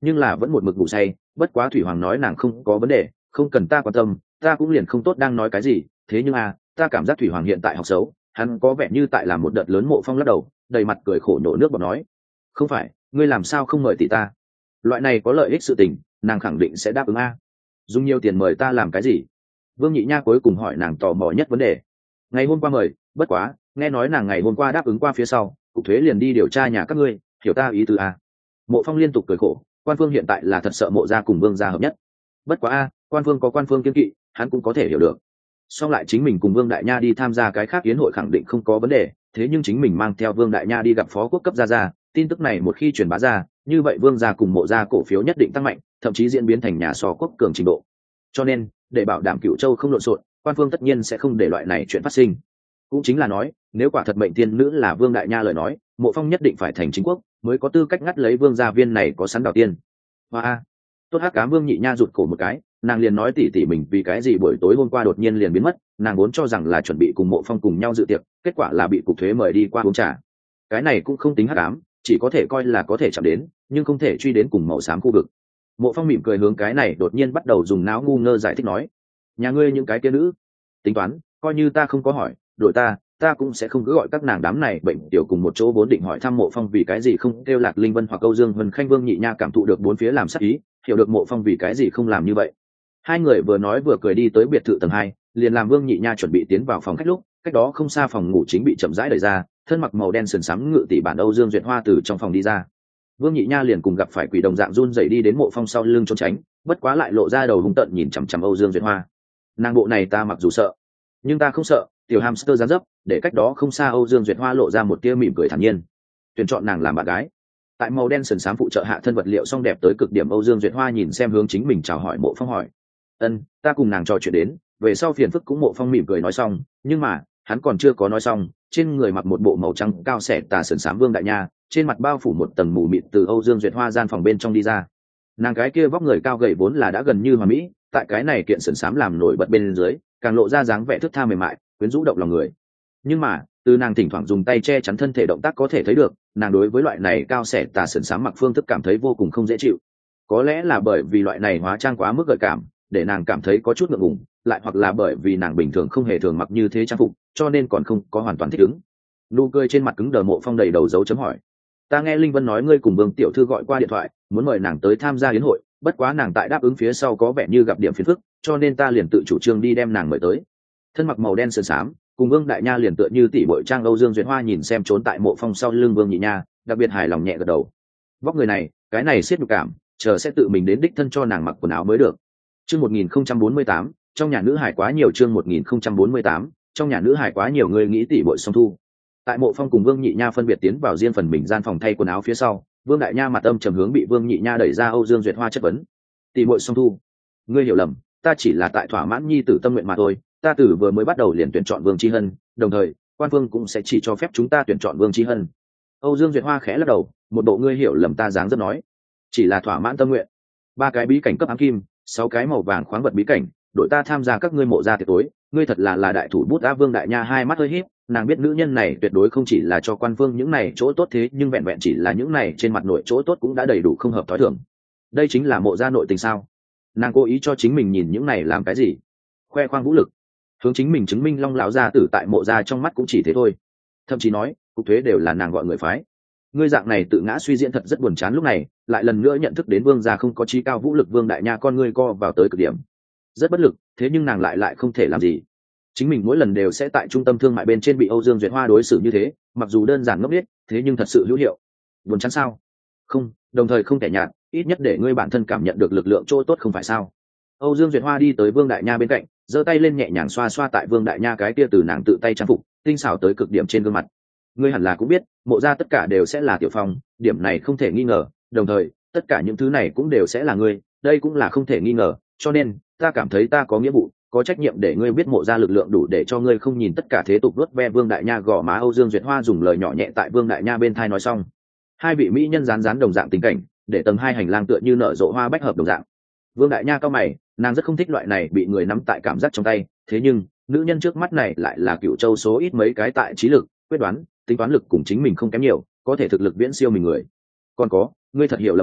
nhưng là vẫn một mực ngủ say. Bất quá thủy hoàng nói nàng không có vấn đề, không cần ta quan tâm, ta cũng liền không tốt đang nói cái gì. Thế nhưng à, ta cảm giác thủy hoàng hiện tại học xấu, hắn có vẻ như tại làm một đợt lớn. Mộ Phong lắc đầu, đầy mặt cười khổ nổ nước bọt nói, không phải, ngươi làm sao không mời tỷ ta? Loại này có lợi ích sự tình, nàng khẳng định sẽ đáp ứng a. Dùng nhiều tiền mời ta làm cái gì? Vương Nhị Nha cuối cùng hỏi nàng tò mò nhất vấn đề. Ngày hôm qua mời, bất quá nghe nói nàng ngày hôm qua đáp ứng qua phía sau, cục thuế liền đi điều tra nhà các ngươi, hiểu ta ý tứ a. Mộ Phong liên tục cười khổ, quan phương hiện tại là thật sợ mộ gia cùng vương gia hợp nhất. Bất quá a, quan phương có quan phương kiên kỵ, hắn cũng có thể hiểu được. Song lại chính mình cùng Vương Đại Nha đi tham gia cái khác yến hội khẳng định không có vấn đề, thế nhưng chính mình mang theo Vương Đại Nha đi gặp phó quốc cấp gia gia, tin tức này một khi truyền bá ra, như vậy Vương gia cùng mộ gia cổ phiếu nhất định tăng mạnh, thậm chí diễn biến thành nhà sò quốc cường trình độ. Cho nên, để bảo đảm Cửu Châu không lộn xộn, quan phương tất nhiên sẽ không để loại này chuyện phát sinh. Cũng chính là nói, nếu quả thật mệnh tiên nữ là Vương Đại Nha lời nói, Mộ Phong nhất định phải thành chính quốc, mới có tư cách ngắt lấy Vương gia viên này có sẵn đào tiên. Hoa, tốt hắc cám. Vương Nhị Nha rụt cổ một cái, nàng liền nói tỉ tỉ mình vì cái gì buổi tối hôm qua đột nhiên liền biến mất, nàng vốn cho rằng là chuẩn bị cùng Mộ Phong cùng nhau dự tiệc, kết quả là bị cục thuế mời đi qua uống trà. Cái này cũng không tính hắc ám, chỉ có thể coi là có thể chạm đến, nhưng không thể truy đến cùng màu xám khu vực. Mộ Phong mỉm cười hướng cái này đột nhiên bắt đầu dùng não ngu ngơ giải thích nói, nhà ngươi những cái kia nữ tính toán, coi như ta không có hỏi, đội ta ta cũng sẽ không cứ gọi các nàng đám này bệnh tiểu cùng một chỗ. Vốn định hỏi thăm Mộ Phong vì cái gì không kêu Lạc Linh Vân hoặc Âu Dương Vân Khanh. Vương Nhị Nha cảm thụ được bốn phía làm sắc ý, hiểu được Mộ Phong vì cái gì không làm như vậy. Hai người vừa nói vừa cười đi tới biệt thự tầng hai, liền làm Vương Nhị Nha chuẩn bị tiến vào phòng khách lúc, cách đó không xa phòng ngủ chính bị chậm rãi đẩy ra, thân mặc màu đen sườn xám ngự tỷ bản Âu Dương Duyệt Hoa từ trong phòng đi ra. Vương Nhị Nha liền cùng gặp phải quỷ đồng dạng run rẩy đi đến Mộ Phong sau lưng trốn tránh, bất quá lại lộ ra đầu hung tợn nhìn chằm chằm Âu Dương Duyệt Hoa. Nàng bộ này ta mặc dù sợ, nhưng ta không sợ. Tiểu hamster dáng dấp, để cách đó không xa Âu Dương Duyệt Hoa lộ ra một tia mỉm cười thản nhiên, tuyển chọn nàng làm bạn gái. Tại màu đen sườn xám phụ trợ hạ thân vật liệu song đẹp tới cực điểm, Âu Dương Duyệt Hoa nhìn xem hướng chính mình chào hỏi Mộ Phong hỏi, ân, ta cùng nàng trò chuyện đến, về sau phiền phức cũng. Mộ Phong mỉm cười nói xong, nhưng mà hắn còn chưa có nói xong, trên người mặc một bộ màu trắng cao xẻ tà sườn xám Vương Đại Nha trên mặt bao phủ một tầng mù mịt từ Âu Dương Duyệt Hoa gian phòng bên trong đi ra. Nàng cái kia vóc người cao gầy vốn là đã gần như hoàn mỹ, tại cái này kiện sườn xám làm nổi bật bên dưới, càng lộ ra dáng vẻ thướt tha mềm mại, quyến rũ động lòng người. Nhưng mà từ nàng thỉnh thoảng dùng tay che chắn thân thể động tác có thể thấy được, nàng đối với loại này cao xẻ tà sườn xám mặc phương thức cảm thấy vô cùng không dễ chịu. Có lẽ là bởi vì loại này hóa trang quá mức gợi cảm, để nàng cảm thấy có chút ngượng ngùng, lại hoặc là bởi vì nàng bình thường không hề thường mặc như thế trang phục, cho nên còn không có hoàn toàn thích ứng. Nụ cười trên mặt cứng đờ. Mộ Phong đầy đầu dấu chấm hỏi, ta nghe Linh Vân nói ngươi cùng Vương tiểu thư gọi qua điện thoại, muốn mời nàng tới tham gia yến hội, bất quá nàng tại đáp ứng phía sau có vẻ như gặp điểm phiền phức, cho nên ta liền tự chủ trương đi đem nàng mời tới. Thân mặc màu đen sườn xám, cùng Vương Đại Nha liền tựa như tỷ bội trang Âu Dương Duyệt Hoa nhìn xem trốn tại Mộ Phong sau lưng Vương Nhị Nha, đặc biệt hài lòng nhẹ gật đầu. Vóc người này, cái này siết nhục cảm, chờ sẽ tự mình đến đích thân cho nàng mặc quần áo mới được. Chương một nghìn không trăm bốn mươi tám, trong nhà nữ hải quá nhiều. Chương một nghìn không trăm bốn mươi tám, trong nhà nữ hải quá nhiều. Người nghĩ tỷ bội song thu. Tại Mộ Phong cùng Vương Nhị Nha phân biệt tiến vào riêng phần mình gian phòng thay quần áo phía sau, Vương Đại Nha mặt âm trầm hướng bị Vương Nhị Nha đẩy ra Âu Dương Duyệt Hoa chất vấn, tỷ bội song thu, ngươi hiểu lầm, ta chỉ là tại thỏa mãn nhi tử tâm nguyện mà thôi. Ta từ vừa mới bắt đầu liền tuyển chọn Vương Chi Hân, đồng thời quan phương cũng sẽ chỉ cho phép chúng ta tuyển chọn Vương Chi Hân. Âu Dương Duyệt Hoa khẽ lắc đầu, một bộ ngươi hiểu lầm ta dáng dấp nói, chỉ là thỏa mãn tâm nguyện. Ba cái bí cảnh cấp ám kim, sáu cái màu vàng khoáng vật bí cảnh, đội ta tham gia các ngươi mộ gia tiệc tối, ngươi thật là là đại thủ bút. Á Vương Đại Nha hai mắt hơi híp, nàng biết nữ nhân này tuyệt đối không chỉ là cho quan phương những này chỗ tốt, thế nhưng vẹn vẹn chỉ là những này trên mặt nội chỗ tốt cũng đã đầy đủ không hợp thói thường. Đây chính là mộ gia nội tình sao? Nàng cố ý cho chính mình nhìn những này làm cái gì? Khoe khoang vũ lực, hướng chính mình chứng minh Long lão gia tử tại mộ gia trong mắt cũng chỉ thế thôi. Thậm chí nói cục thuế đều là nàng gọi người phái. Ngươi dạng này tự ngã suy diễn thật rất buồn chán. Lúc này lại lần nữa nhận thức đến Vương gia không có trí cao vũ lực, Vương Đại Nha con ngươi co vào tới cực điểm, rất bất lực. Thế nhưng nàng lại lại không thể làm gì. Chính mình mỗi lần đều sẽ tại trung tâm thương mại bên trên bị Âu Dương Duyệt Hoa đối xử như thế, mặc dù đơn giản ngốc nghếch, thế nhưng thật sự hữu hiệu. Buồn chán sao? Không, đồng thời không thể nhạt, ít nhất để ngươi bản thân cảm nhận được lực lượng chỗ tốt không phải sao? Âu Dương Duyệt Hoa đi tới Vương Đại Nha bên cạnh, giơ tay lên nhẹ nhàng xoa xoa tại Vương Đại Nha cái kia từ nàng tự tay trang phục tinh xảo tới cực điểm trên gương mặt. Ngươi hẳn là cũng biết, mộ gia tất cả đều sẽ là Tiểu Phong, điểm này không thể nghi ngờ, đồng thời tất cả những thứ này cũng đều sẽ là ngươi, đây cũng là không thể nghi ngờ, cho nên ta cảm thấy ta có nghĩa vụ, có trách nhiệm để ngươi biết mộ gia lực lượng đủ để cho ngươi không nhìn tất cả thế tục luốt ve. Vương Đại Nha gò má Âu Dương Duyệt Hoa dùng lời nhỏ nhẹ tại Vương Đại Nha bên thai nói xong. Hai vị mỹ nhân rán rán đồng dạng tình cảnh, để tầng hai hành lang tựa như nở rộ hoa bách hợp đồng dạng. Vương Đại Nha cao mày, nàng rất không thích loại này bị người nắm tại cảm giác trong tay, thế nhưng nữ nhân trước mắt này lại là Cửu Châu số ít mấy cái tại trí lực, quyết đoán, tính toán lực cùng chính mình không kém nhiều, có thể thực lực viễn siêu mình người. Còn có, ngươi thật hiểu lầm ta,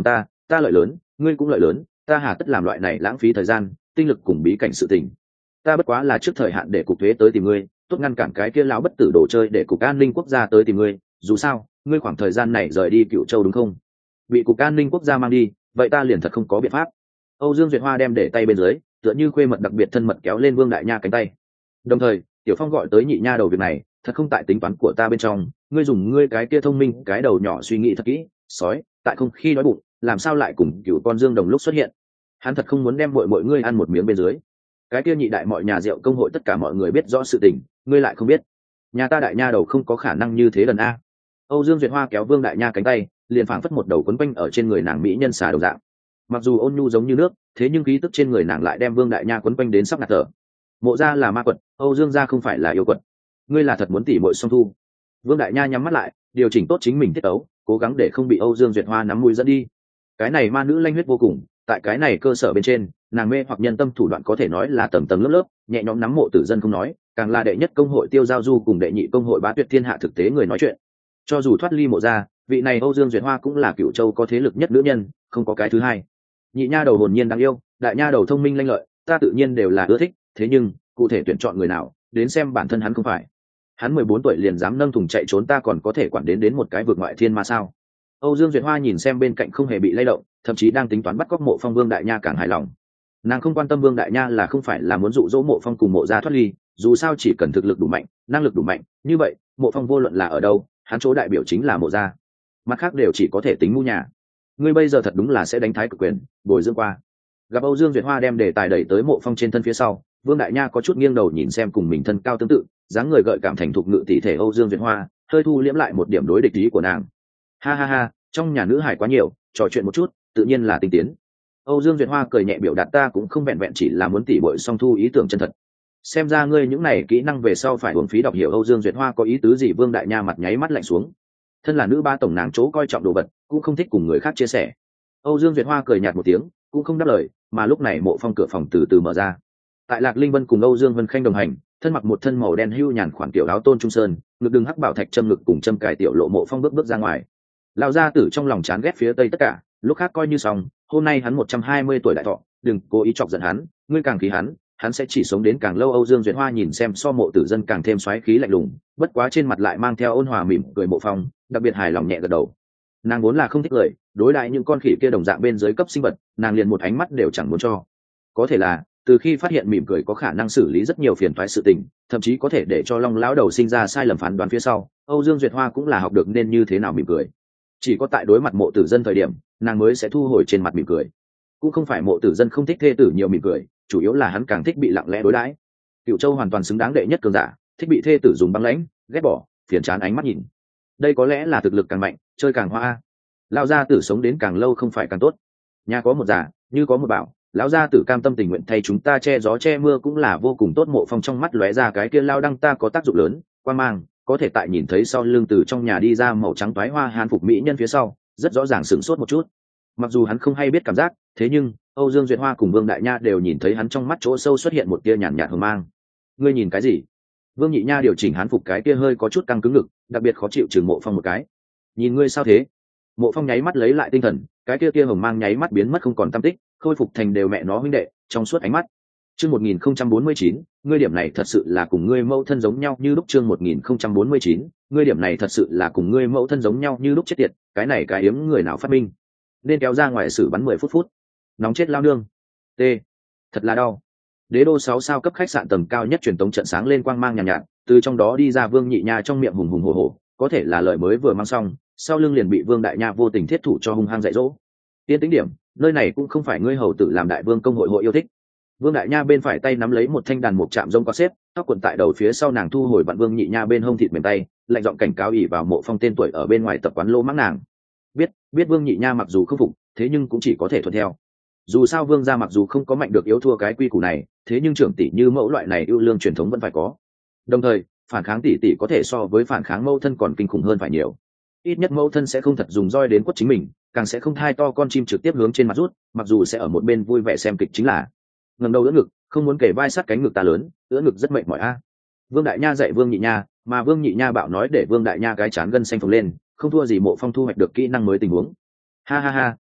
ta lợi lớn ngươi cũng lợi lớn, ta hà tất làm loại này lãng phí thời gian tinh lực cùng bí cảnh sự tình. Ta bất quá là trước thời hạn để cục thuế tới tìm ngươi, tốt ngăn cản cái kia lão bất tử đồ chơi để cục an ninh quốc gia tới tìm ngươi. Dù sao ngươi khoảng thời gian này rời đi Cựu Châu đúng không? Bị cục an ninh quốc gia mang đi, vậy ta liền thật không có biện pháp. Âu Dương Duyệt Hoa đem để tay bên dưới, tựa như khuê mật đặc biệt thân mật kéo lên Vương Đại Nha cánh tay. Đồng thời Tiểu Phong gọi tới nhị nha đầu việc này thật không tại tính toán của ta bên trong, ngươi dùng ngươi cái kia thông minh cái đầu nhỏ suy nghĩ thật kỹ. Sói tại không khi đói bụng làm sao lại cùng cựu con dương đồng lúc xuất hiện? Hắn thật không muốn đem mọi mọi ngươi ăn một miếng bên dưới. Cái kia nhị đại mọi nhà rượu công hội tất cả mọi người biết rõ sự tình, ngươi lại không biết. Nhà ta đại nha đầu không có khả năng như thế lần a. Âu Dương Duyệt Hoa kéo Vương Đại Nha cánh tay, liền phảng phất một đầu quấn quanh ở trên người nàng mỹ nhân xà đầu dạng. Mặc dù ôn nhu giống như nước, thế nhưng khí tức trên người nàng lại đem Vương Đại Nha quấn quanh đến sắp ngạt thở. Mộ gia là ma quật, Âu Dương gia không phải là yêu quật. Ngươi là thật muốn tỉ muội song thu. Vương Đại Nha nhắm mắt lại, điều chỉnh tốt chính mình tiết tấu, cố gắng để không bị Âu Dương Duyệt Hoa nắm mũi dẫn đi. Cái này ma nữ lanh huyết vô cùng, tại cái này cơ sở bên trên, nàng mê hoặc nhân tâm thủ đoạn có thể nói là tầng tầng lớp lớp, nhẹ nhõm nắm mộ tử dân không nói, càng là đệ nhất công hội Tiêu Giao Du cùng đệ nhị công hội Bá Tuyệt Thiên Hạ thực tế người nói chuyện. Cho dù thoát ly mộ gia, vị này Âu Dương Duyệt Hoa cũng là Cựu Châu có thế lực nhất nữ nhân, không có cái thứ hai. Nhị nha đầu hồn nhiên đáng yêu, đại nha đầu thông minh lanh lợi, ta tự nhiên đều là ưa thích, thế nhưng cụ thể tuyển chọn người nào, đến xem bản thân hắn không phải. Hắn mười bốn tuổi liền dám nâng thùng chạy trốn, ta còn có thể quản đến đến một cái vực ngoại thiên ma sao? Âu Dương Duyệt Hoa nhìn xem bên cạnh không hề bị lay động, thậm chí đang tính toán bắt cóc Mộ Phong Vương Đại Nha càng hài lòng. Nàng không quan tâm Vương Đại Nha là không phải là muốn dụ dỗ Mộ Phong cùng Mộ gia thoát ly, dù sao chỉ cần thực lực đủ mạnh, năng lực đủ mạnh, như vậy Mộ Phong vô luận là ở đâu, hắn chỗ đại biểu chính là Mộ gia. Mặt khác đều chỉ có thể tính ngu nhà. Ngươi bây giờ thật đúng là sẽ đánh thái cực quyền, bồi dưỡng qua. Gặp Âu Dương Duyệt Hoa đem đề tài đẩy tới Mộ Phong trên thân phía sau, Vương Đại Nha có chút nghiêng đầu nhìn xem cùng mình thân cao tương tự, dáng người gợi cảm thành thục ngự tỷ thể Âu Dương Duyệt Hoa, hơi thu liễm lại một điểm đối địch ý của nàng. Ha ha ha, trong nhà nữ hải quá nhiều, trò chuyện một chút, tự nhiên là tinh tiến. Âu Dương Duyệt Hoa cười nhẹ biểu đạt ta cũng không vẹn vẹn chỉ là muốn tỉ bội song thu ý tưởng chân thật. Xem ra ngươi những này kỹ năng về sau phải uổng phí đọc hiểu. Âu Dương Duyệt Hoa có ý tứ gì? Vương Đại Nha mặt nháy mắt lạnh xuống. Thân là nữ ba tổng nàng chỗ coi trọng đồ vật, cũng không thích cùng người khác chia sẻ. Âu Dương Duyệt Hoa cười nhạt một tiếng, cũng không đáp lời, mà lúc này Mộ Phong cửa phòng từ từ mở ra. Tại Lạc Linh Vân cùng Âu Dương Vân Khanh đồng hành, thân mặc một thân màu đen hưu nhàn khoản tiểu áo tôn trung sơn, ngực đường hắc bảo thạch châm ngực cùng châm cài tiểu lộ Mộ Phong bước bước ra ngoài. Lão gia tử trong lòng chán ghét phía tây tất cả, lúc khác coi như xong, hôm nay hắn một trăm hai mươi tuổi đại thọ, đừng cố ý chọc giận hắn, ngươi càng khí hắn, hắn sẽ chỉ sống đến càng lâu. Âu Dương Duyệt Hoa nhìn xem so Mộ tử dân càng thêm xoáy khí lạnh lùng, bất quá trên mặt lại mang theo ôn hòa mỉm cười. Mộ Phong đặc biệt hài lòng nhẹ gật đầu. Nàng vốn là không thích lời, đối lại những con khỉ kia đồng dạng bên dưới cấp sinh vật, nàng liền một ánh mắt đều chẳng muốn cho. Có thể là từ khi phát hiện mỉm cười có khả năng xử lý rất nhiều phiền toái sự tình, thậm chí có thể để cho Long lão đầu sinh ra sai lầm phán đoán phía sau, Âu Dương Duyệt Hoa cũng là học được nên như thế nào mỉm cười. Chỉ có tại đối mặt Mộ tử dân thời điểm, nàng mới sẽ thu hồi trên mặt mỉm cười. Cũng không phải Mộ tử dân không thích thê tử nhiều mỉm cười, chủ yếu là hắn càng thích bị lặng lẽ đối đãi. Cựu Châu hoàn toàn xứng đáng đệ nhất cường giả, thích bị thê tử dùng băng lãnh, ghét bỏ, phiền chán ánh mắt nhìn. Đây có lẽ là thực lực càng mạnh, chơi càng hoa. Lão gia tử sống đến càng lâu không phải càng tốt. Nhà có một già, như có một bảo, lão gia tử cam tâm tình nguyện thay chúng ta che gió che mưa cũng là vô cùng tốt. Mộ Phong trong mắt lóe ra cái kia lao đăng ta có tác dụng lớn, quan mang, có thể tại nhìn thấy sau lưng từ trong nhà đi ra màu trắng toái hoa hàn phục mỹ nhân phía sau, rất rõ ràng sửng sốt một chút. Mặc dù hắn không hay biết cảm giác, thế nhưng Âu Dương Duyệt Hoa cùng Vương Đại Nha đều nhìn thấy hắn trong mắt chỗ sâu xuất hiện một tia nhàn nhạt hờ mang. Ngươi nhìn cái gì? Vương Nhị Nha điều chỉnh hán phục cái kia hơi có chút căng cứng ngực, đặc biệt khó chịu chừng Mộ Phong một cái. Nhìn ngươi sao thế? Mộ Phong nháy mắt lấy lại tinh thần, cái kia kia hồng mang nháy mắt biến mất không còn tăm tích, khôi phục thành đều mẹ nó huynh đệ trong suốt ánh mắt. Chương một nghìn không trăm bốn mươi chín, ngươi điểm này thật sự là cùng ngươi mẫu thân giống nhau như lúc. Chương một nghìn không trăm bốn mươi chín, ngươi điểm này thật sự là cùng ngươi mẫu thân giống nhau như lúc. Chết tiệt, cái này cái yếm người nào phát minh? Nên kéo ra ngoài xử bắn mười phút phút. Nóng chết lao nương. T. Thật là đau. Đế đô sáu sao cấp khách sạn tầng cao nhất truyền tống trận sáng lên quang mang nhàn nhạt, nhạt, từ trong đó đi ra Vương Nhị Nha trong miệng hùng hùng hổ hổ, có thể là lời mới vừa mang xong, sau lưng liền bị Vương Đại Nha vô tình thiết thủ cho hung hăng dạy dỗ. Tiên tính điểm, nơi này cũng không phải ngươi hầu tử làm đại vương công hội hội yêu thích. Vương Đại Nha bên phải tay nắm lấy một thanh đàn mục chạm rông có xếp, tóc quần tại đầu phía sau nàng thu hồi vặn Vương Nhị Nha bên hông thịt mềm tay, lạnh giọng cảnh cáo ỉ vào Mộ Phong tên tuổi ở bên ngoài tập quán lỗ mắng nàng. Biết, biết Vương Nhị Nha mặc dù không phục, thế nhưng cũng chỉ có thể thuận theo. Dù sao Vương gia mặc dù không có mạnh được yếu thua cái quy củ này, thế nhưng trưởng tỷ như mẫu loại này ưu lương truyền thống vẫn phải có. Đồng thời, phản kháng tỷ tỷ có thể so với phản kháng mẫu thân còn kinh khủng hơn phải nhiều. Ít nhất mẫu thân sẽ không thật dùng roi đến quất chính mình, càng sẽ không thai to con chim trực tiếp hướng trên mặt rút, mặc dù sẽ ở một bên vui vẻ xem kịch chính là. Ngẩng đầu đỡ ngực, không muốn kể vai sát cánh ngực ta lớn, đỡ ngực rất mệt mỏi a. Vương Đại Nha dạy Vương Nhị Nha, mà Vương Nhị Nha bạo nói để Vương Đại Nha cái chán gân xanh phồng lên, không thua gì Mộ Phong thu hoạch được kỹ năng mới tình huống. Ha ha ha, tốt tốt,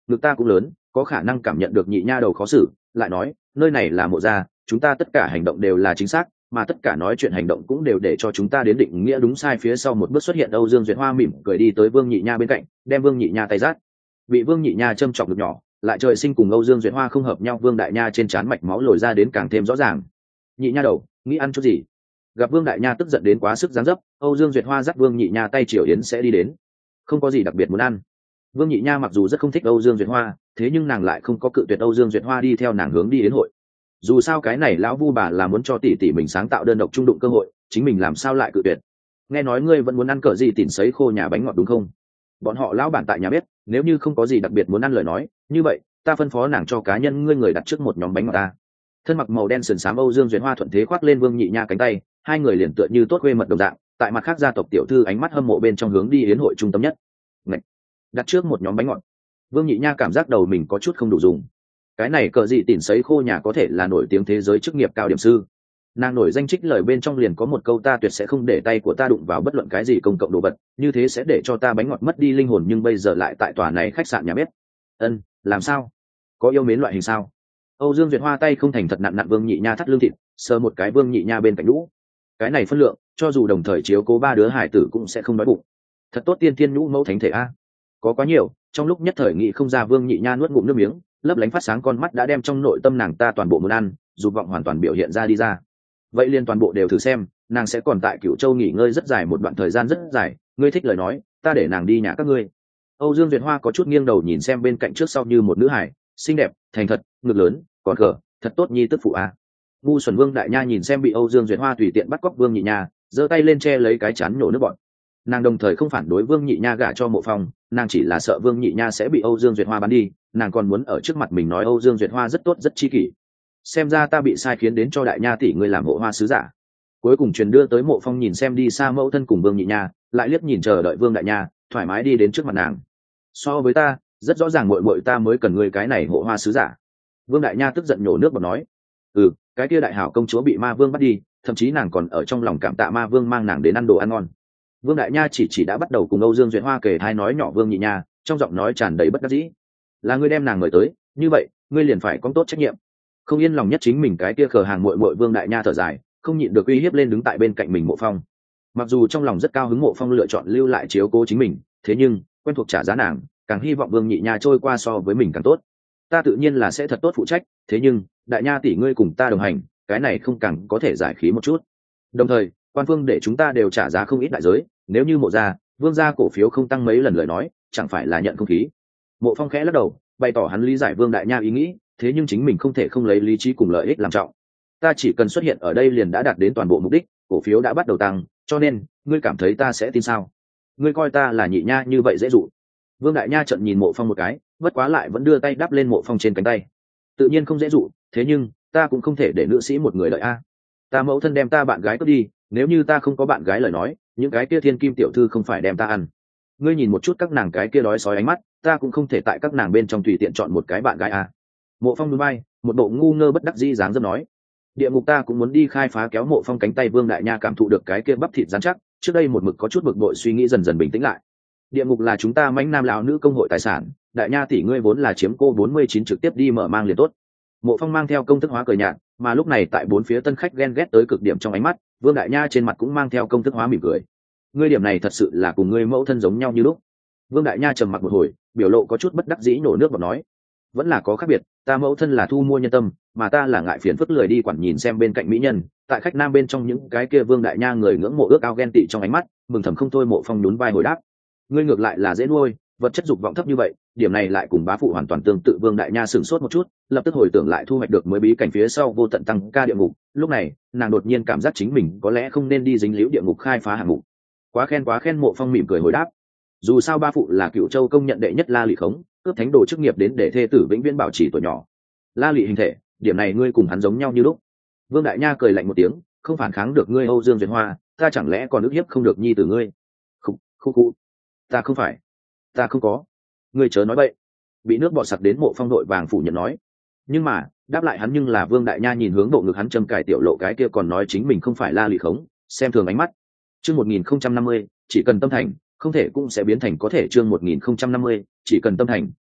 ngực ta cũng lớn, có khả năng cảm nhận được nhị nha đầu khó xử, lại nói nơi này là mộ gia, chúng ta tất cả hành động đều là chính xác, mà tất cả nói chuyện hành động cũng đều để cho chúng ta đến định nghĩa đúng sai. Phía sau một bước xuất hiện Âu Dương Duyệt Hoa mỉm cười đi tới Vương Nhị Nha bên cạnh, đem Vương Nhị Nha tay rát. Bị Vương Nhị Nha châm chọc được nhỏ, lại trời sinh cùng Âu Dương Duyệt Hoa không hợp nhau, Vương Đại Nha trên trán mạch máu lồi ra đến càng thêm rõ ràng. Nhị Nha đầu, nghĩ ăn chút gì? Gặp Vương Đại Nha tức giận đến quá sức dáng dấp, Âu Dương Duyệt Hoa dắt Vương Nhị Nha tay Triều Yến sẽ đi đến. Không có gì đặc biệt muốn ăn. Vương Nhị Nha mặc dù rất không thích Âu Dương Duyệt Hoa, thế nhưng nàng lại không có cự tuyệt Âu Dương Duyệt Hoa đi theo nàng hướng đi đến hội. Dù sao cái này lão vu bà là muốn cho tỷ tỷ mình sáng tạo đơn độc trung đụng cơ hội, chính mình làm sao lại cự tuyệt? Nghe nói ngươi vẫn muốn ăn cỡ gì tỉn sấy khô nhà bánh ngọt đúng không? Bọn họ lão bản tại nhà bếp, nếu như không có gì đặc biệt muốn ăn lời nói, như vậy ta phân phó nàng cho cá nhân ngươi người đặt trước một nhóm bánh ngọt ta. Thân mặc màu đen sườn xám Âu Dương Duyệt Hoa thuận thế khoác lên Vương Nhị Nha cánh tay, hai người liền tựa như tốt quê mật đồng dạng, tại mặt khác gia tộc tiểu thư ánh mắt hâm mộ bên trong hướng đi yến hội trung tâm nhất. Ngậy! Đặt trước một nhóm bánh ngọt. Vương Nhị Nha cảm giác đầu mình có chút không đủ dùng. Cái này cờ gì tỉn sấy khô nhà có thể là nổi tiếng thế giới chức nghiệp cao điểm sư. Nàng nổi danh trích lời bên trong liền có một câu ta tuyệt sẽ không để tay của ta đụng vào bất luận cái gì công cộng đồ vật, như thế sẽ để cho ta bánh ngọt mất đi linh hồn, nhưng bây giờ lại tại tòa này khách sạn nhà bếp. Ân, làm sao? Có yêu mến loại hình sao? Âu Dương Duyệt Hoa tay không thành thật nặn nặn Vương Nhị Nha thắt lưng thịt, sờ một cái Vương Nhị Nha bên cạnh lũ. Cái này phân lượng, cho dù đồng thời chiếu cố ba đứa hải tử cũng sẽ không đói bụng. Thật tốt tiên tiên nhũ mẫu thánh thể a. Có quá nhiều, trong lúc nhất thời nghĩ không ra, Vương Nhị Nha nuốt ngụm nước miếng, lấp lánh phát sáng con mắt đã đem trong nội tâm nàng ta toàn bộ muốn ăn, dục vọng hoàn toàn biểu hiện ra đi ra. Vậy liền toàn bộ đều thử xem, nàng sẽ còn tại Cửu Châu nghỉ ngơi rất dài một đoạn thời gian rất dài, ngươi thích lời nói, ta để nàng đi nhà các ngươi. Âu Dương Duyệt Hoa có chút nghiêng đầu nhìn xem bên cạnh trước sau như một nữ hải, xinh đẹp, thành thật, ngực lớn, còn cờ, thật tốt nhi tức phụ a. Ngu xuẩn Vương Đại Nha nhìn xem bị Âu Dương Duyệt Hoa tùy tiện bắt cóc Vương Nhị Nha, giơ tay lên che lấy cái chán nhổ nước bọt. Nàng đồng thời không phản đối Vương Nhị Nha gả cho Mộ Phong, nàng chỉ là sợ Vương Nhị Nha sẽ bị Âu Dương Duyệt Hoa bán đi, nàng còn muốn ở trước mặt mình nói Âu Dương Duyệt Hoa rất tốt rất chi kỷ. Xem ra ta bị sai khiến đến cho Đại Nha tỷ ngươi làm hộ hoa sứ giả. Cuối cùng truyền đưa tới Mộ Phong nhìn xem đi xa mẫu thân cùng Vương Nhị Nha, lại liếc nhìn chờ đợi Vương Đại Nha, thoải mái đi đến trước mặt nàng. So với ta, rất rõ ràng muội muội ta mới cần ngươi cái này hộ hoa sứ giả. Vương Đại Nha tức giận nhổ nước bọt nói, ừ, cái kia đại hảo công chúa bị Ma Vương bắt đi, thậm chí nàng còn ở trong lòng cảm tạ Ma Vương mang nàng đến ăn đồ ăn ngon. Vương Đại Nha chỉ chỉ đã bắt đầu cùng Âu Dương Duyệt Hoa kể hai nói nhỏ Vương Nhị Nha, trong giọng nói tràn đầy bất đắc dĩ. Là ngươi đem nàng mời tới, như vậy, ngươi liền phải có tốt trách nhiệm. Không yên lòng nhất chính mình cái kia khờ hàng muội muội. Vương Đại Nha thở dài, không nhịn được uy hiếp lên đứng tại bên cạnh mình Mộ Phong. Mặc dù trong lòng rất cao hứng Mộ Phong lựa chọn lưu lại chiếu cố chính mình, thế nhưng quen thuộc trả giá nàng, càng hy vọng Vương Nhị Nha trôi qua so với mình càng tốt. Ta tự nhiên là sẽ thật tốt phụ trách, thế nhưng Đại Nha tỷ ngươi cùng ta đồng hành, cái này không càng có thể giải khí một chút. Đồng thời, quan phương để chúng ta đều trả giá không ít đại giới, nếu như Mộ gia, Vương gia cổ phiếu không tăng mấy lần lời nói, chẳng phải là nhận không khí. Mộ Phong khẽ lắc đầu, bày tỏ hắn lý giải Vương Đại Nha ý nghĩ, thế nhưng chính mình không thể không lấy lý trí cùng lợi ích làm trọng. Ta chỉ cần xuất hiện ở đây liền đã đạt đến toàn bộ mục đích, cổ phiếu đã bắt đầu tăng, cho nên ngươi cảm thấy ta sẽ tin sao? Ngươi coi ta là Nhị Nha như vậy dễ dụ? Vương Đại Nha trợn nhìn Mộ Phong một cái, bất quá lại vẫn đưa tay đắp lên Mộ Phong trên cánh tay. Tự nhiên không dễ dụ, thế nhưng ta cũng không thể để nữ sĩ một người đợi a. Ta mẫu thân đem ta bạn gái cướp đi, nếu như ta không có bạn gái lời nói, những cái kia thiên kim tiểu thư không phải đem ta ăn. Ngươi nhìn một chút các nàng cái kia đói sói ánh mắt, ta cũng không thể tại các nàng bên trong tùy tiện chọn một cái bạn gái a. Mộ Phong núi bay, một bộ ngu ngơ bất đắc dĩ dáng dấp nói. Địa ngục ta cũng muốn đi khai phá. Kéo Mộ Phong cánh tay Vương Đại Nha cảm thụ được cái kia bắp thịt rắn chắc, trước đây một mực có chút bực bội suy nghĩ dần dần bình tĩnh lại. Địa ngục là chúng ta mãnh nam lão nữ công hội tài sản, Đại Nha tỷ ngươi vốn là chiếm cô bốn mươi chín trực tiếp đi mở mang liền tốt. Mộ Phong mang theo công thức hóa cười nhạt, mà lúc này tại bốn phía tân khách ghen ghét tới cực điểm trong ánh mắt, Vương Đại Nha trên mặt cũng mang theo công thức hóa mỉm cười. Ngươi điểm này thật sự là cùng ngươi mẫu thân giống nhau như lúc. Vương Đại Nha trầm mặc một hồi, biểu lộ có chút bất đắc dĩ nổ nước bọt nói, vẫn là có khác biệt, ta mẫu thân là thu mua nhân tâm, mà ta là ngại phiền phức lười đi quản nhìn xem bên cạnh mỹ nhân. Tại khách nam bên trong những cái kia Vương Đại Nha người ngưỡng mộ ước ao ghen tị trong ánh mắt, mừng thầm không thôi. Mộ Phong nhún vai hồi đáp, ngươi ngược lại là dễ nuôi, vật chất dục vọng thấp như vậy, điểm này lại cùng bá phụ hoàn toàn tương tự. Vương Đại Nha sửng sốt một chút, lập tức hồi tưởng lại thu hoạch được mới bí cảnh phía sau vô tận tăng ca địa ngục, lúc này nàng đột nhiên cảm giác chính mình có lẽ không nên đi dính líu địa ngục khai phá hạng mục. Quá khen quá khen. Mộ Phong mỉm cười hồi đáp, dù sao ba phụ là Cửu Châu công nhận đệ nhất la lị khống, cướp thánh đồ chức nghiệp đến để thê tử vĩnh viễn bảo trì tuổi nhỏ. La lị hình thể, điểm này ngươi cùng hắn giống nhau như lúc. Vương Đại Nha cười lạnh một tiếng, không phản kháng được ngươi Âu Dương Duyệt Hoa, ta chẳng lẽ còn ức hiếp không được nhi tử ngươi? Khục khục khục, ta không phải, ta không có, ngươi chớ nói bậy. Bị nước bọt sặc đến Mộ Phong đội vàng phủ nhận nói, nhưng mà đáp lại hắn nhưng là Vương Đại Nha nhìn hướng bộ ngực hắn châm cài tiểu lộ cái kia còn nói chính mình không phải la lị khống, xem thường ánh mắt. Chương một nghìn không trăm năm mươi, chỉ cần tâm thành, không thể cũng sẽ biến thành có thể. Chương một nghìn không trăm năm mươi, chỉ cần tâm thành,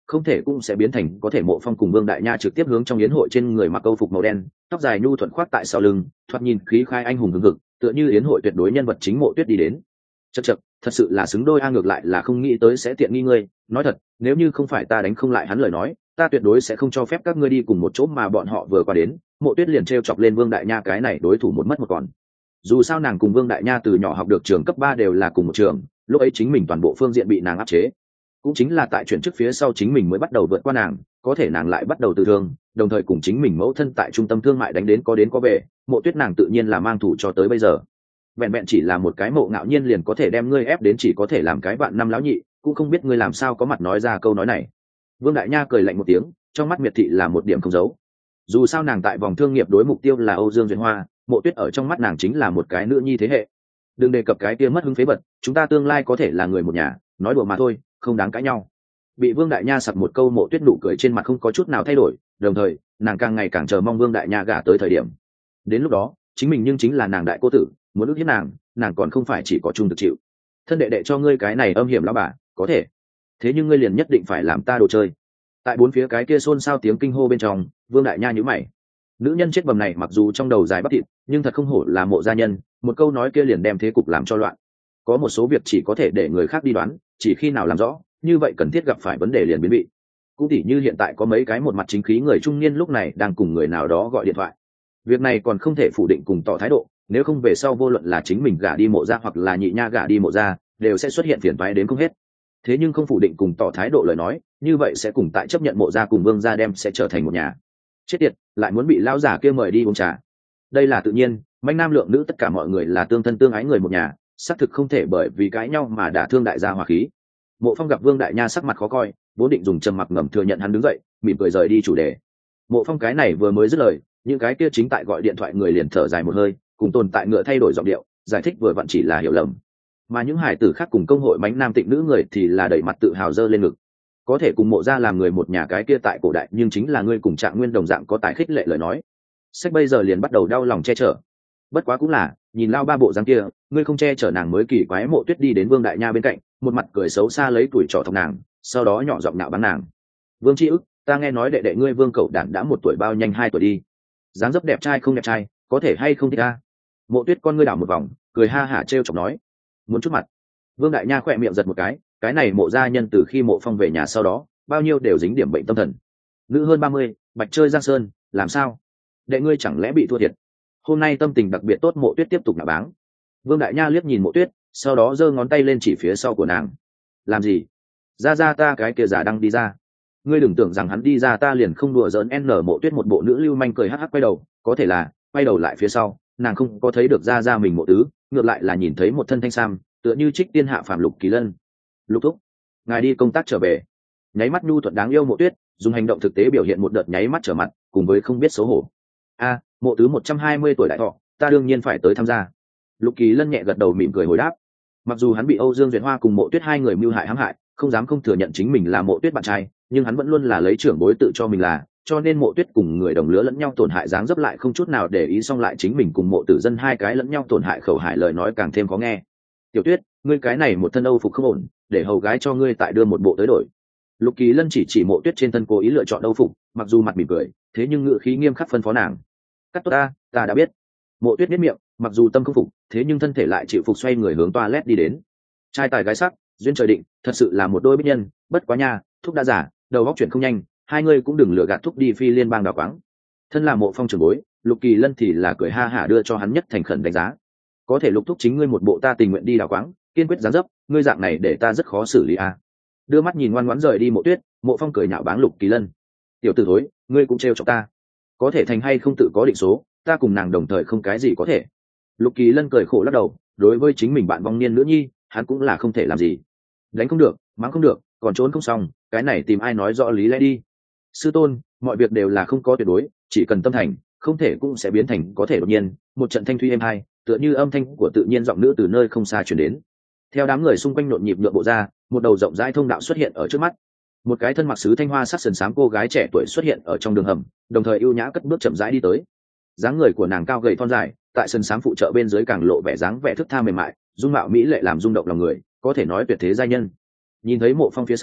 không thể cũng sẽ biến thành có thể Mộ Phong cùng Vương Đại Nha trực tiếp hướng trong yến hội trên người mặc câu phục màu đen, tóc dài nhu thuận khoác tại sau lưng, thoạt nhìn khí khai anh hùng hừng hực, tựa như yến hội tuyệt đối nhân vật chính Mộ Tuyết đi đến. Chậc chậc, thật sự là xứng đôi a, ngược lại là không nghĩ tới sẽ tiện nghi ngươi, nói thật, nếu như không phải ta đánh không lại hắn lời nói, ta tuyệt đối sẽ không cho phép các ngươi đi cùng một chỗ, mà bọn họ vừa qua đến, Mộ Tuyết liền trêu chọc lên Vương Đại Nha cái này đối thủ một mất một còn. Dù sao nàng cùng Vương Đại Nha từ nhỏ học được trường cấp ba đều là cùng một trường, lúc ấy chính mình toàn bộ phương diện bị nàng áp chế, cũng chính là tại chuyển chức phía sau chính mình mới bắt đầu vượt qua nàng, có thể nàng lại bắt đầu từ thương, đồng thời cùng chính mình mẫu thân tại trung tâm thương mại đánh đến có đến có về, Mộ Tuyết nàng tự nhiên là mang thủ cho tới bây giờ. Vẹn vẹn chỉ là một cái Mộ Ngạo Nhiên liền có thể đem ngươi ép đến chỉ có thể làm cái vạn năm lão nhị, cũng không biết ngươi làm sao có mặt nói ra câu nói này. Vương Đại Nha cười lạnh một tiếng, trong mắt miệt thị là một điểm không giấu. Dù sao nàng tại vòng thương nghiệp đối mục tiêu là Âu Dương Duyệt Hoa, Mộ Tuyết ở trong mắt nàng chính là một cái nữ nhi thế hệ. Đừng đề cập cái kia mất hứng phế vật, chúng ta tương lai có thể là người một nhà, nói đùa mà thôi, không đáng cãi nhau. Bị Vương Đại Nha sặc một câu, Mộ Tuyết nụ cười trên mặt không có chút nào thay đổi, đồng thời nàng càng ngày càng chờ mong Vương Đại Nha gả tới thời điểm. Đến lúc đó chính mình nhưng chính là nàng đại cô tử, muốn ức hiếp nàng nàng còn không phải chỉ có chung được chịu. Thân đệ đệ cho ngươi cái này âm hiểm lão bà có thể, thế nhưng ngươi liền nhất định phải làm ta đồ chơi. Tại bốn phía cái kia xôn xao tiếng kinh hô bên trong, Vương Đại Nha nhíu mày. Nữ nhân chết bầm này mặc dù trong đầu dài bắp thịt, nhưng thật không hổ là Mộ gia nhân, một câu nói kia liền đem thế cục làm cho loạn. Có một số việc chỉ có thể để người khác đi đoán, chỉ khi nào làm rõ, như vậy cần thiết gặp phải vấn đề liền biến vị. Cũng tỉ như hiện tại có mấy cái một mặt chính khí người trung niên lúc này đang cùng người nào đó gọi điện thoại. Việc này còn không thể phủ định cùng tỏ thái độ, nếu không về sau vô luận là chính mình gả đi Mộ gia hoặc là nhị nha gả đi Mộ gia, đều sẽ xuất hiện phiền toái đến không hết. Thế nhưng không phủ định cùng tỏ thái độ lời nói, như vậy sẽ cùng tại chấp nhận Mộ gia cùng Vương gia đem sẽ trở thành một nhà. Chết tiệt, lại muốn bị lão giả kia mời đi uống trà. Đây là tự nhiên, manh nam lượng nữ tất cả mọi người là tương thân tương ái người một nhà, xác thực không thể bởi vì cãi nhau mà đả thương đại gia hòa khí. Mộ Phong gặp Vương Đại Nha sắc mặt khó coi, vốn định dùng trầm mặc ngầm thừa nhận hắn đứng dậy, mỉm cười rời đi chủ đề. Mộ Phong cái này vừa mới dứt lời, những cái kia chính tại gọi điện thoại người liền thở dài một hơi, cùng tồn tại ngựa thay đổi giọng điệu, giải thích vừa vặn chỉ là hiểu lầm. Mà những hải tử khác cùng công hội mánh nam tịnh nữ người thì là đẩy mặt tự hào dơ lên ngực. Có thể cùng Mộ gia làm người một nhà cái kia tại cổ đại, nhưng chính là ngươi cùng Trạng Nguyên đồng dạng có tài khích lệ lời nói. Sách bây giờ liền bắt đầu đau lòng che chở. Bất quá cũng là, nhìn lao ba bộ dáng kia, ngươi không che chở nàng mới kỳ quái. Mộ Tuyết đi đến Vương Đại Nha bên cạnh, một mặt cười xấu xa lấy tuổi trò thọc nàng, sau đó nhỏ giọng nạo báng nàng. Vương Chi ức, ta nghe nói đệ đệ ngươi Vương Cẩu Đản đã một tuổi bao nhanh hai tuổi đi. Dáng dấp đẹp trai không đẹp trai, có thể hay không thích ta? Mộ Tuyết con ngươi đảo một vòng, cười ha hả trêu chọc nói. Muốn chút mặt. Vương Đại Nha khỏe miệng giật một cái, cái này Mộ gia nhân từ khi Mộ Phong về nhà sau đó, bao nhiêu đều dính điểm bệnh tâm thần. Nữ hơn ba mươi, bạch chơi Giang Sơn, làm sao? Đệ ngươi chẳng lẽ bị thua thiệt? Hôm nay tâm tình đặc biệt tốt. Mộ Tuyết tiếp tục nạ báng. Vương Đại Nha liếc nhìn Mộ Tuyết, sau đó giơ ngón tay lên chỉ phía sau của nàng. Làm gì? Ra ra ta cái kia giả đang đi ra. Ngươi đừng tưởng rằng hắn đi ra ta liền không đùa giỡn. N Mộ Tuyết một bộ nữ lưu manh cười hắc hắc quay đầu, có thể là quay đầu lại phía sau, nàng không có thấy được ra ra mình Mộ tứ, ngược lại là nhìn thấy một thân thanh sam, tựa như trích tiên hạ phàm Lục Kỳ Lân. Lục thúc, ngài đi công tác trở về. Nháy mắt nhu thuận đáng yêu Mộ Tuyết dùng hành động thực tế biểu hiện một đợt nháy mắt trở mặt, cùng với không biết xấu hổ. A, Mộ tứ một trăm hai mươi tuổi đại thọ, ta đương nhiên phải tới tham gia. Lục Kỳ Lân nhẹ gật đầu mỉm cười hồi đáp. Mặc dù hắn bị Âu Dương Duyệt Hoa cùng Mộ Tuyết hai người mưu hại hãm hại, không dám không thừa nhận chính mình là Mộ Tuyết bạn trai, nhưng hắn vẫn luôn là lấy trưởng bối tự cho mình là, cho nên Mộ Tuyết cùng người đồng lứa lẫn nhau tổn hại dáng dấp lại không chút nào để ý, xong lại chính mình cùng Mộ Tử Dân hai cái lẫn nhau tổn hại khẩu hại lời nói càng thêm khó nghe. Tiểu Tuyết, ngươi cái này một thân Âu phục không ổn, để hầu gái cho ngươi tại đưa một bộ tới đổi. Lục Kỳ Lân chỉ chỉ Mộ Tuyết trên thân cố ý lựa chọn Âu phục, mặc dù mặt mỉm cười, thế nhưng ngữ khí nghiêm khắc phân phó nàng. Cắt tốt ta, ta đã biết. Mộ Tuyết biết miệng, mặc dù tâm không phục, thế nhưng thân thể lại chịu phục, xoay người hướng toilet đi đến. Trai tài gái sắc, duyên trời định, thật sự là một đôi bích nhân. Bất quá nha, thúc đã giả, đầu óc chuyển không nhanh, hai ngươi cũng đừng lừa gạt thúc đi phi liên bang đào quáng. Thân là Mộ Phong trưởng bối, Lục Kỳ Lân thì là cười ha hả đưa cho hắn nhất thành khẩn đánh giá. Có thể Lục thúc chính ngươi một bộ ta tình nguyện đi đào quáng, kiên quyết dáng dấp, ngươi dạng này để ta rất khó xử lý a. Đưa mắt nhìn ngoan ngoãn rời đi Mộ Tuyết, Mộ Phong cười nhạo báng Lục Kỳ Lân. Tiểu tử thối, ngươi cũng trêu chọc ta. Có thể thành hay không tự có định số, ta cùng nàng đồng thời không cái gì có thể. Lục Kỳ Lân cười khổ lắc đầu, đối với chính mình bạn vong niên nữ nhi, hắn cũng là không thể làm gì. Đánh không được, mắng không được, còn trốn không xong, cái này tìm ai nói rõ lý lẽ đi. Sư tôn, mọi việc đều là không có tuyệt đối, chỉ cần tâm thành, không thể cũng sẽ biến thành có thể. Đột nhiên, một trận thanh thúy êm hai, tựa như âm thanh của tự nhiên giọng nữ từ nơi không xa truyền đến. Theo đám người xung quanh nhộn nhịp nhượng bộ ra, một đầu rộng rãi thông đạo xuất hiện ở trước mắt. Một cái thân mặc sứ thanh hoa sắc sườn xám cô gái trẻ tuổi xuất hiện ở trong đường hầm, đồng thời ưu nhã cất bước chậm rãi đi tới. Dáng người của nàng cao gầy thon dài, tại sân xám phụ trợ bên dưới càng lộ vẻ dáng vẻ thức tha mềm mại, dung mạo mỹ lệ làm rung động lòng người, có thể nói tuyệt thế giai nhân. Nhìn thấy Mộ Phong phía sau,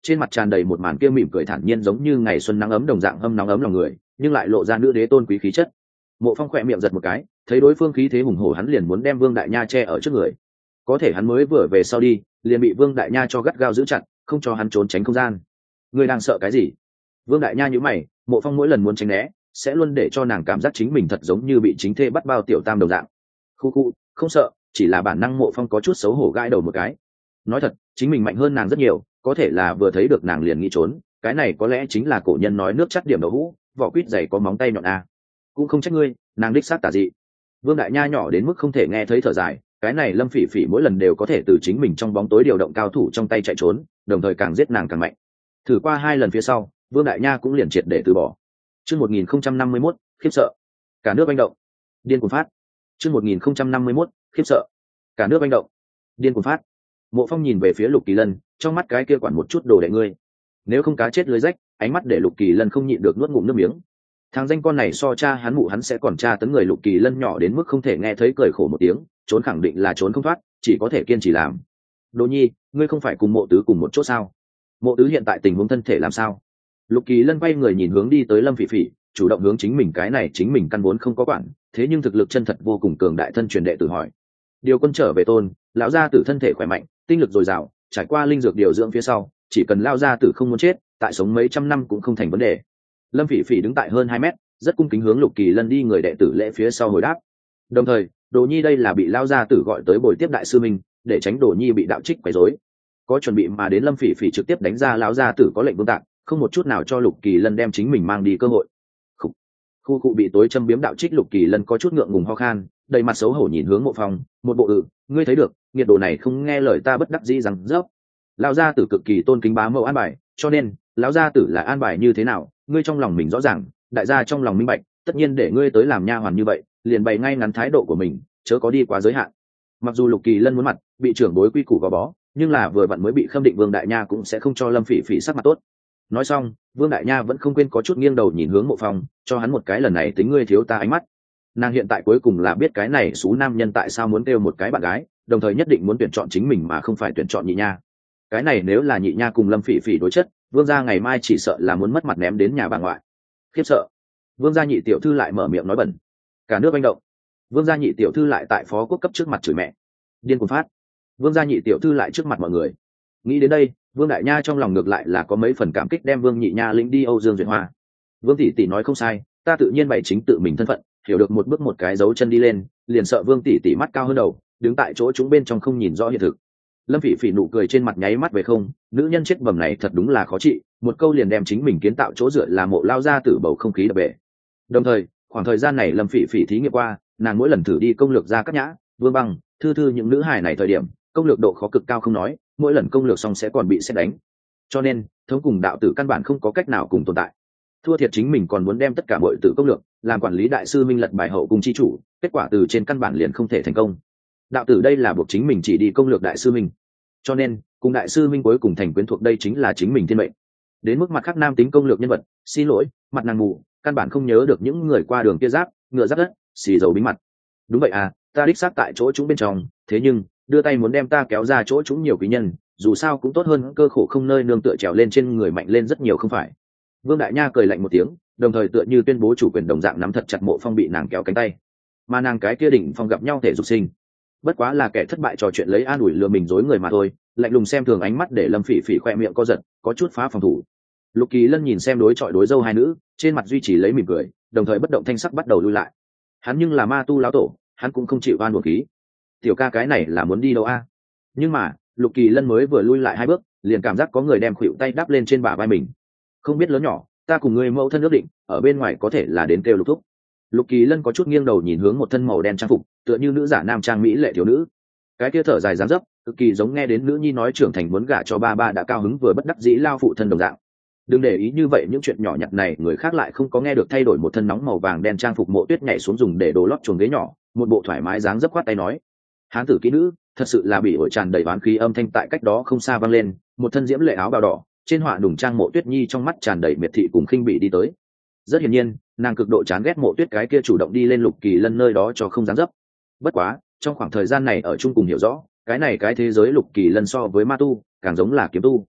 trên mặt tràn đầy một màn kia mỉm cười thản nhiên giống như ngày xuân nắng ấm đồng dạng hâm nóng ấm lòng người, nhưng lại lộ ra nữ đế tôn quý khí chất. Mộ Phong khỏe miệng giật một cái, thấy đối phương khí thế hùng hổ, hắn liền muốn đem Vương Đại Nha che ở trước người. Có thể hắn mới vừa về sau đi, liền bị Vương Đại Nha cho gắt gao giữ chặt, không cho hắn trốn tránh không gian. Ngươi đang sợ cái gì? Vương Đại Nha nhíu mày, Mộ Phong mỗi lần muốn tránh né, sẽ luôn để cho nàng cảm giác chính mình thật giống như bị chính thê bắt bao tiểu tam đồng dạng. Khu khu, không sợ, chỉ là bản năng. Mộ Phong có chút xấu hổ gãi đầu một cái. Nói thật, chính mình mạnh hơn nàng rất nhiều, có thể là vừa thấy được nàng liền nghĩ trốn, cái này có lẽ chính là cổ nhân nói nước chắt điểm đậu hũ, vỏ quýt dày có móng tay nhọn a. Cũng không trách ngươi, nàng đích xác tà dị. Vương Đại Nha nhỏ đến mức không thể nghe thấy thở dài, cái này Lâm Phỉ Phỉ mỗi lần đều có thể từ chính mình trong bóng tối điều động cao thủ trong tay chạy trốn, đồng thời càng giết nàng càng mạnh. Thử qua hai lần phía sau, Vương Đại Nha cũng liền triệt để từ bỏ. Chương một nghìn không trăm năm mươi mốt, khiếp sợ. Cả nước oanh động. Điên cuồng phát. Chương một nghìn không trăm năm mươi mốt, khiếp sợ. Cả nước oanh động. Điên cuồng phát. Mộ Phong nhìn về phía Lục Kỳ Lân, trong mắt cái kia quản một chút đồ đệ ngươi. Nếu không cá chết lưới rách, ánh mắt để Lục Kỳ Lân không nhịn được nuốt ngụm nước miếng. Thằng danh con này so cha hắn mụ hắn sẽ còn tra tấn người. Lục Kỳ Lân nhỏ đến mức không thể nghe thấy cười khổ một tiếng, trốn khẳng định là trốn không thoát, chỉ có thể kiên trì làm. Đỗ Nhi, ngươi không phải cùng Mộ Tứ cùng một chỗ sao? Mộ Tứ hiện tại tình huống thân thể làm sao? Lục Kỳ Lân quay người nhìn hướng đi tới Lâm Phỉ Phỉ, chủ động hướng chính mình cái này chính mình căn vốn không có quản, thế nhưng thực lực chân thật vô cùng cường đại thân truyền đệ tử hỏi. Điều quân trở về tôn, lão gia tử thân thể khỏe mạnh, tinh lực dồi dào, trải qua linh dược điều dưỡng phía sau, chỉ cần lao gia tử không muốn chết, tại sống mấy trăm năm cũng không thành vấn đề. Lâm Phỉ Phỉ đứng tại hơn hai mét, rất cung kính hướng Lục Kỳ Lân đi người đệ tử lễ phía sau hồi đáp. Đồng thời, Đồ Nhi đây là bị lao gia tử gọi tới bồi tiếp đại sư mình, để tránh Đồ Nhi bị đạo trích quấy rối. Có chuẩn bị mà đến, Lâm Phỉ Phỉ trực tiếp đánh ra lão gia tử có lệnh vương tạng, không một chút nào cho Lục Kỳ Lân đem chính mình mang đi cơ hội. Khủ. Khu cụ bị tối châm biếm đạo trích, Lục Kỳ Lân có chút ngượng ngùng ho khan, đầy mặt xấu hổ nhìn hướng Mộ Phong, một bộ ừ, ngươi thấy được, nhiệt độ này không nghe lời ta bất đắc dĩ rằng dốc. Lão gia tử cực kỳ tôn kính bá mẫu an bài, cho nên lão gia tử là an bài như thế nào, ngươi trong lòng mình rõ ràng, đại gia trong lòng minh bạch, tất nhiên để ngươi tới làm nha hoàn như vậy, liền bày ngay ngắn thái độ của mình, chớ có đi quá giới hạn. Mặc dù Lục Kỳ Lân muốn mặt, bị trưởng bối quy củ gò bó, nhưng là vừa vặn mới bị khâm định Vương Đại Nha cũng sẽ không cho Lâm Phỉ Phỉ sắc mặt tốt. Nói xong, Vương Đại Nha vẫn không quên có chút nghiêng đầu nhìn hướng Mộ Phong, cho hắn một cái lần này tính ngươi thiếu ta ánh mắt. Nàng hiện tại cuối cùng là biết cái này xú nam nhân tại sao muốn kêu một cái bạn gái, đồng thời nhất định muốn tuyển chọn chính mình mà không phải tuyển chọn Nhị Nha. Cái này nếu là Nhị Nha cùng Lâm Phỉ Phỉ đối chất, Vương gia ngày mai chỉ sợ là muốn mất mặt ném đến nhà bà ngoại. Khiếp sợ. Vương gia Nhị tiểu thư lại mở miệng nói bẩn. Cả nước oanh động. Vương gia Nhị tiểu thư lại tại phó quốc cấp trước mặt chửi mẹ. Điên cuồng phát. Vương gia Nhị tiểu thư lại trước mặt mọi người. Nghĩ đến đây, Vương Đại Nha trong lòng ngược lại là có mấy phần cảm kích, đem Vương Nhị Nha lĩnh đi Âu Dương Duyệt Hoa. Vương tỷ tỷ nói không sai, ta tự nhiên bày chính tự mình thân phận, hiểu được một bước một cái dấu chân đi lên, liền sợ Vương tỷ tỷ mắt cao hơn đầu, đứng tại chỗ chúng bên trong không nhìn rõ hiện thực. Lâm Phỉ Phỉ nụ cười trên mặt nháy mắt về không, nữ nhân chết bầm này thật đúng là khó trị, một câu liền đem chính mình kiến tạo chỗ dựa là Mộ lao ra từ bầu không khí đập bể. Đồng thời, khoảng thời gian này Lâm Phỉ Phỉ thí nghiệm qua, nàng mỗi lần thử đi công lược ra Cát Nhã, Vương Băng, Thư Thư những nữ hài này thời điểm, công lược độ khó cực cao không nói, mỗi lần công lược xong sẽ còn bị xét đánh. Cho nên, thống cùng đạo tử căn bản không có cách nào cùng tồn tại. Thua thiệt chính mình còn muốn đem tất cả mọi tử công lược, làm quản lý đại sư minh lật bài hậu cùng chi chủ, kết quả từ trên căn bản liền không thể thành công. Đạo tử đây là buộc chính mình chỉ đi công lược đại sư minh. Cho nên, cùng đại sư minh cuối cùng thành quyến thuộc, đây chính là chính mình thiên mệnh. Đến mức mặt khác nam tính công lược nhân vật, xin lỗi, mặt nàng mù, căn bản không nhớ được những người qua đường kia giáp, ngựa giáp đất, xì dầu bí mật. Đúng vậy à, ta đích xác tại chỗ chúng bên trong, thế nhưng đưa tay muốn đem ta kéo ra chỗ chúng nhiều quý nhân, dù sao cũng tốt hơn cơ khổ không nơi nương tựa trèo lên trên người mạnh lên rất nhiều không phải. Vương Đại Nha cười lạnh một tiếng, đồng thời tựa như tuyên bố chủ quyền đồng dạng nắm thật chặt Mộ Phong bị nàng kéo cánh tay. Mà nàng cái kia đỉnh phong gặp nhau thể dục sinh, bất quá là kẻ thất bại trò chuyện lấy an ủi lừa mình dối người mà thôi, lạnh lùng xem thường ánh mắt để Lâm Phỉ Phỉ khoe miệng co giật, có chút phá phòng thủ. Lục Kỳ Lân nhìn xem đối chọi đối dâu hai nữ, trên mặt duy trì lấy mỉm cười, đồng thời bất động thanh sắc bắt đầu lui lại. Hắn nhưng là ma tu lão tổ, hắn cũng không chịu oan uổng khí. Tiểu ca cái này là muốn đi đâu a? Nhưng mà, Lục Kỳ Lân mới vừa lui lại hai bước, liền cảm giác có người đem khuỷu tay đắp lên trên bả vai mình. Không biết lớn nhỏ, ta cùng ngươi mẫu thân ước định, ở bên ngoài có thể là đến kêu Lục thúc. Lục Kỳ Lân có chút nghiêng đầu nhìn hướng một thân màu đen trang phục, tựa như nữ giả nam trang mỹ lệ thiếu nữ. Cái kia thở dài dáng dấp, cực kỳ giống nghe đến nữ nhi nói trưởng thành muốn gả cho ba ba đã cao hứng vừa bất đắc dĩ lao phụ thân đồng dạng. Đừng để ý như vậy những chuyện nhỏ nhặt này, người khác lại không có nghe được. Thay đổi một thân nóng màu vàng đen trang phục, Mộ Tuyết nhảy xuống dùng để đồ lót chuồng ghế nhỏ, một bộ thoải mái dáng dấp khoát tay nói: hán tử kỹ nữ, thật sự là bị ổi. Tràn đầy oán khí âm thanh tại cách đó không xa vang lên, một thân diễm lệ áo bào đỏ, trên họa đùng trang Mộ Tuyết nhi trong mắt tràn đầy miệt thị cùng khinh bỉ đi tới. Rất hiển nhiên, nàng cực độ chán ghét Mộ Tuyết cái kia chủ động đi lên Lục Kỳ Lân nơi đó cho không dáng dấp. Bất quá, trong khoảng thời gian này ở chung cùng hiểu rõ, cái này cái thế giới Lục Kỳ Lân so với ma tu càng giống là kiếm tu.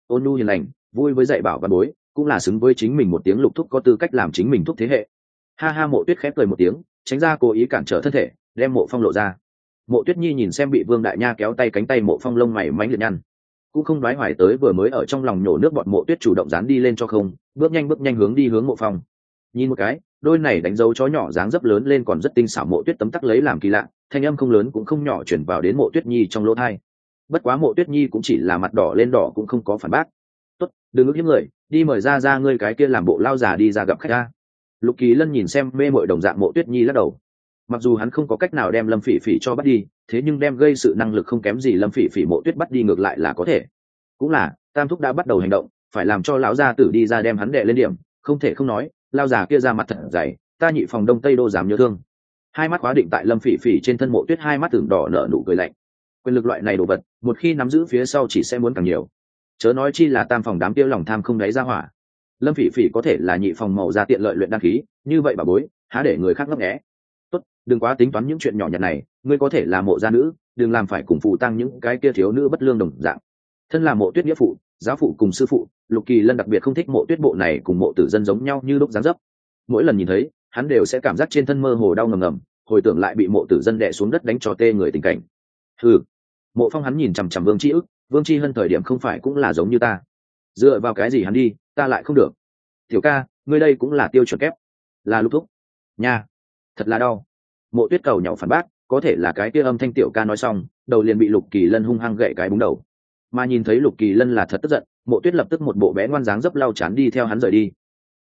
ôn nhu hiền lành, vui với dạy bảo văn bối, cũng là xứng với chính mình một tiếng lục thúc, có tư cách làm chính mình thúc thế hệ. Ha ha, Mộ Tuyết khép cười một tiếng, tránh ra cố ý cản trở thân thể, đem Mộ Phong lộ ra. Mộ Tuyết Nhi nhìn xem bị Vương Đại Nha kéo tay cánh tay Mộ Phong, lông mày mánh liệt nhăn, cũng không đoái hoài tới vừa mới ở trong lòng nhổ nước bọt. Mộ Tuyết chủ động dán đi lên cho không, bước nhanh bước nhanh hướng đi hướng Mộ Phong. Nhìn một cái, đôi này đánh dấu chó nhỏ dáng dấp lớn lên còn rất tinh xảo. Mộ Tuyết tấm tắc lấy làm kỳ lạ, thanh âm không lớn cũng không nhỏ chuyển vào đến Mộ Tuyết Nhi trong lỗ tai. Bất quá Mộ Tuyết Nhi cũng chỉ là mặt đỏ lên đỏ, cũng không có phản bác. Tốt, đừng ức hiếp người, đi mời ra ra ngươi cái kia làm bộ lao già đi ra gặp khách ta. Lục Kỳ Lân nhìn xem mê mội đồng dạng Mộ Tuyết Nhi lắc đầu. Mặc dù hắn không có cách nào đem Lâm Phỉ Phỉ cho bắt đi, thế nhưng đem gây sự năng lực không kém gì Lâm Phỉ Phỉ, Mộ Tuyết bắt đi ngược lại là có thể. Cũng là Tam thúc đã bắt đầu hành động, phải làm cho lão gia tử đi ra đem hắn đệ lên điểm. Không thể không nói, lao già kia ra mặt thật dày, ta nhị phòng đông tây đô dám nhớ thương. Hai mắt khóa định tại Lâm Phỉ Phỉ trên thân, Mộ Tuyết hai mắt tưởng đỏ nở nụ cười lạnh. Quyền lực loại này đồ vật, một khi nắm giữ phía sau chỉ sẽ muốn càng nhiều. Chớ nói chi là tam phòng đám tiêu lòng tham không đáy ra hỏa. Lâm Phỉ Phỉ có thể là nhị phòng màu ra tiện lợi luyện đăng khí, như vậy bà bối há để người khác ngấp nghé. Tốt, đừng quá tính toán những chuyện nhỏ nhặt này, ngươi có thể là Mộ gia nữ, đừng làm phải cùng phụ tăng những cái kia thiếu nữ bất lương đồng dạng. Thân là Mộ Tuyết nghĩa phụ, giáo phụ cùng sư phụ, Lục Kỳ Lân đặc biệt không thích Mộ Tuyết bộ này cùng Mộ Tử Dân giống nhau như lúc dáng dấp. Mỗi lần nhìn thấy, hắn đều sẽ cảm giác trên thân mơ hồ đau ngầm ngầm, hồi tưởng lại bị Mộ Tử Dân đè xuống đất đánh cho tê người tình cảnh. Hừ. Mộ Phong hắn nhìn chằm chằm Vương Chi ức, Vương Chi Hân thời điểm không phải cũng là giống như ta. Dựa vào cái gì hắn đi, ta lại không được. Tiểu ca, ngươi đây cũng là tiêu chuẩn kép. Là Lục thúc. Nha, thật là đau. Mộ Tuyết cầu nhỏ phản bác, có thể là cái kia âm thanh tiểu ca nói xong, đầu liền bị Lục Kỳ Lân hung hăng gậy cái búng đầu. Mà nhìn thấy Lục Kỳ Lân là thật tức giận, Mộ Tuyết lập tức một bộ bé ngoan dáng dấp lau chán đi theo hắn rời đi.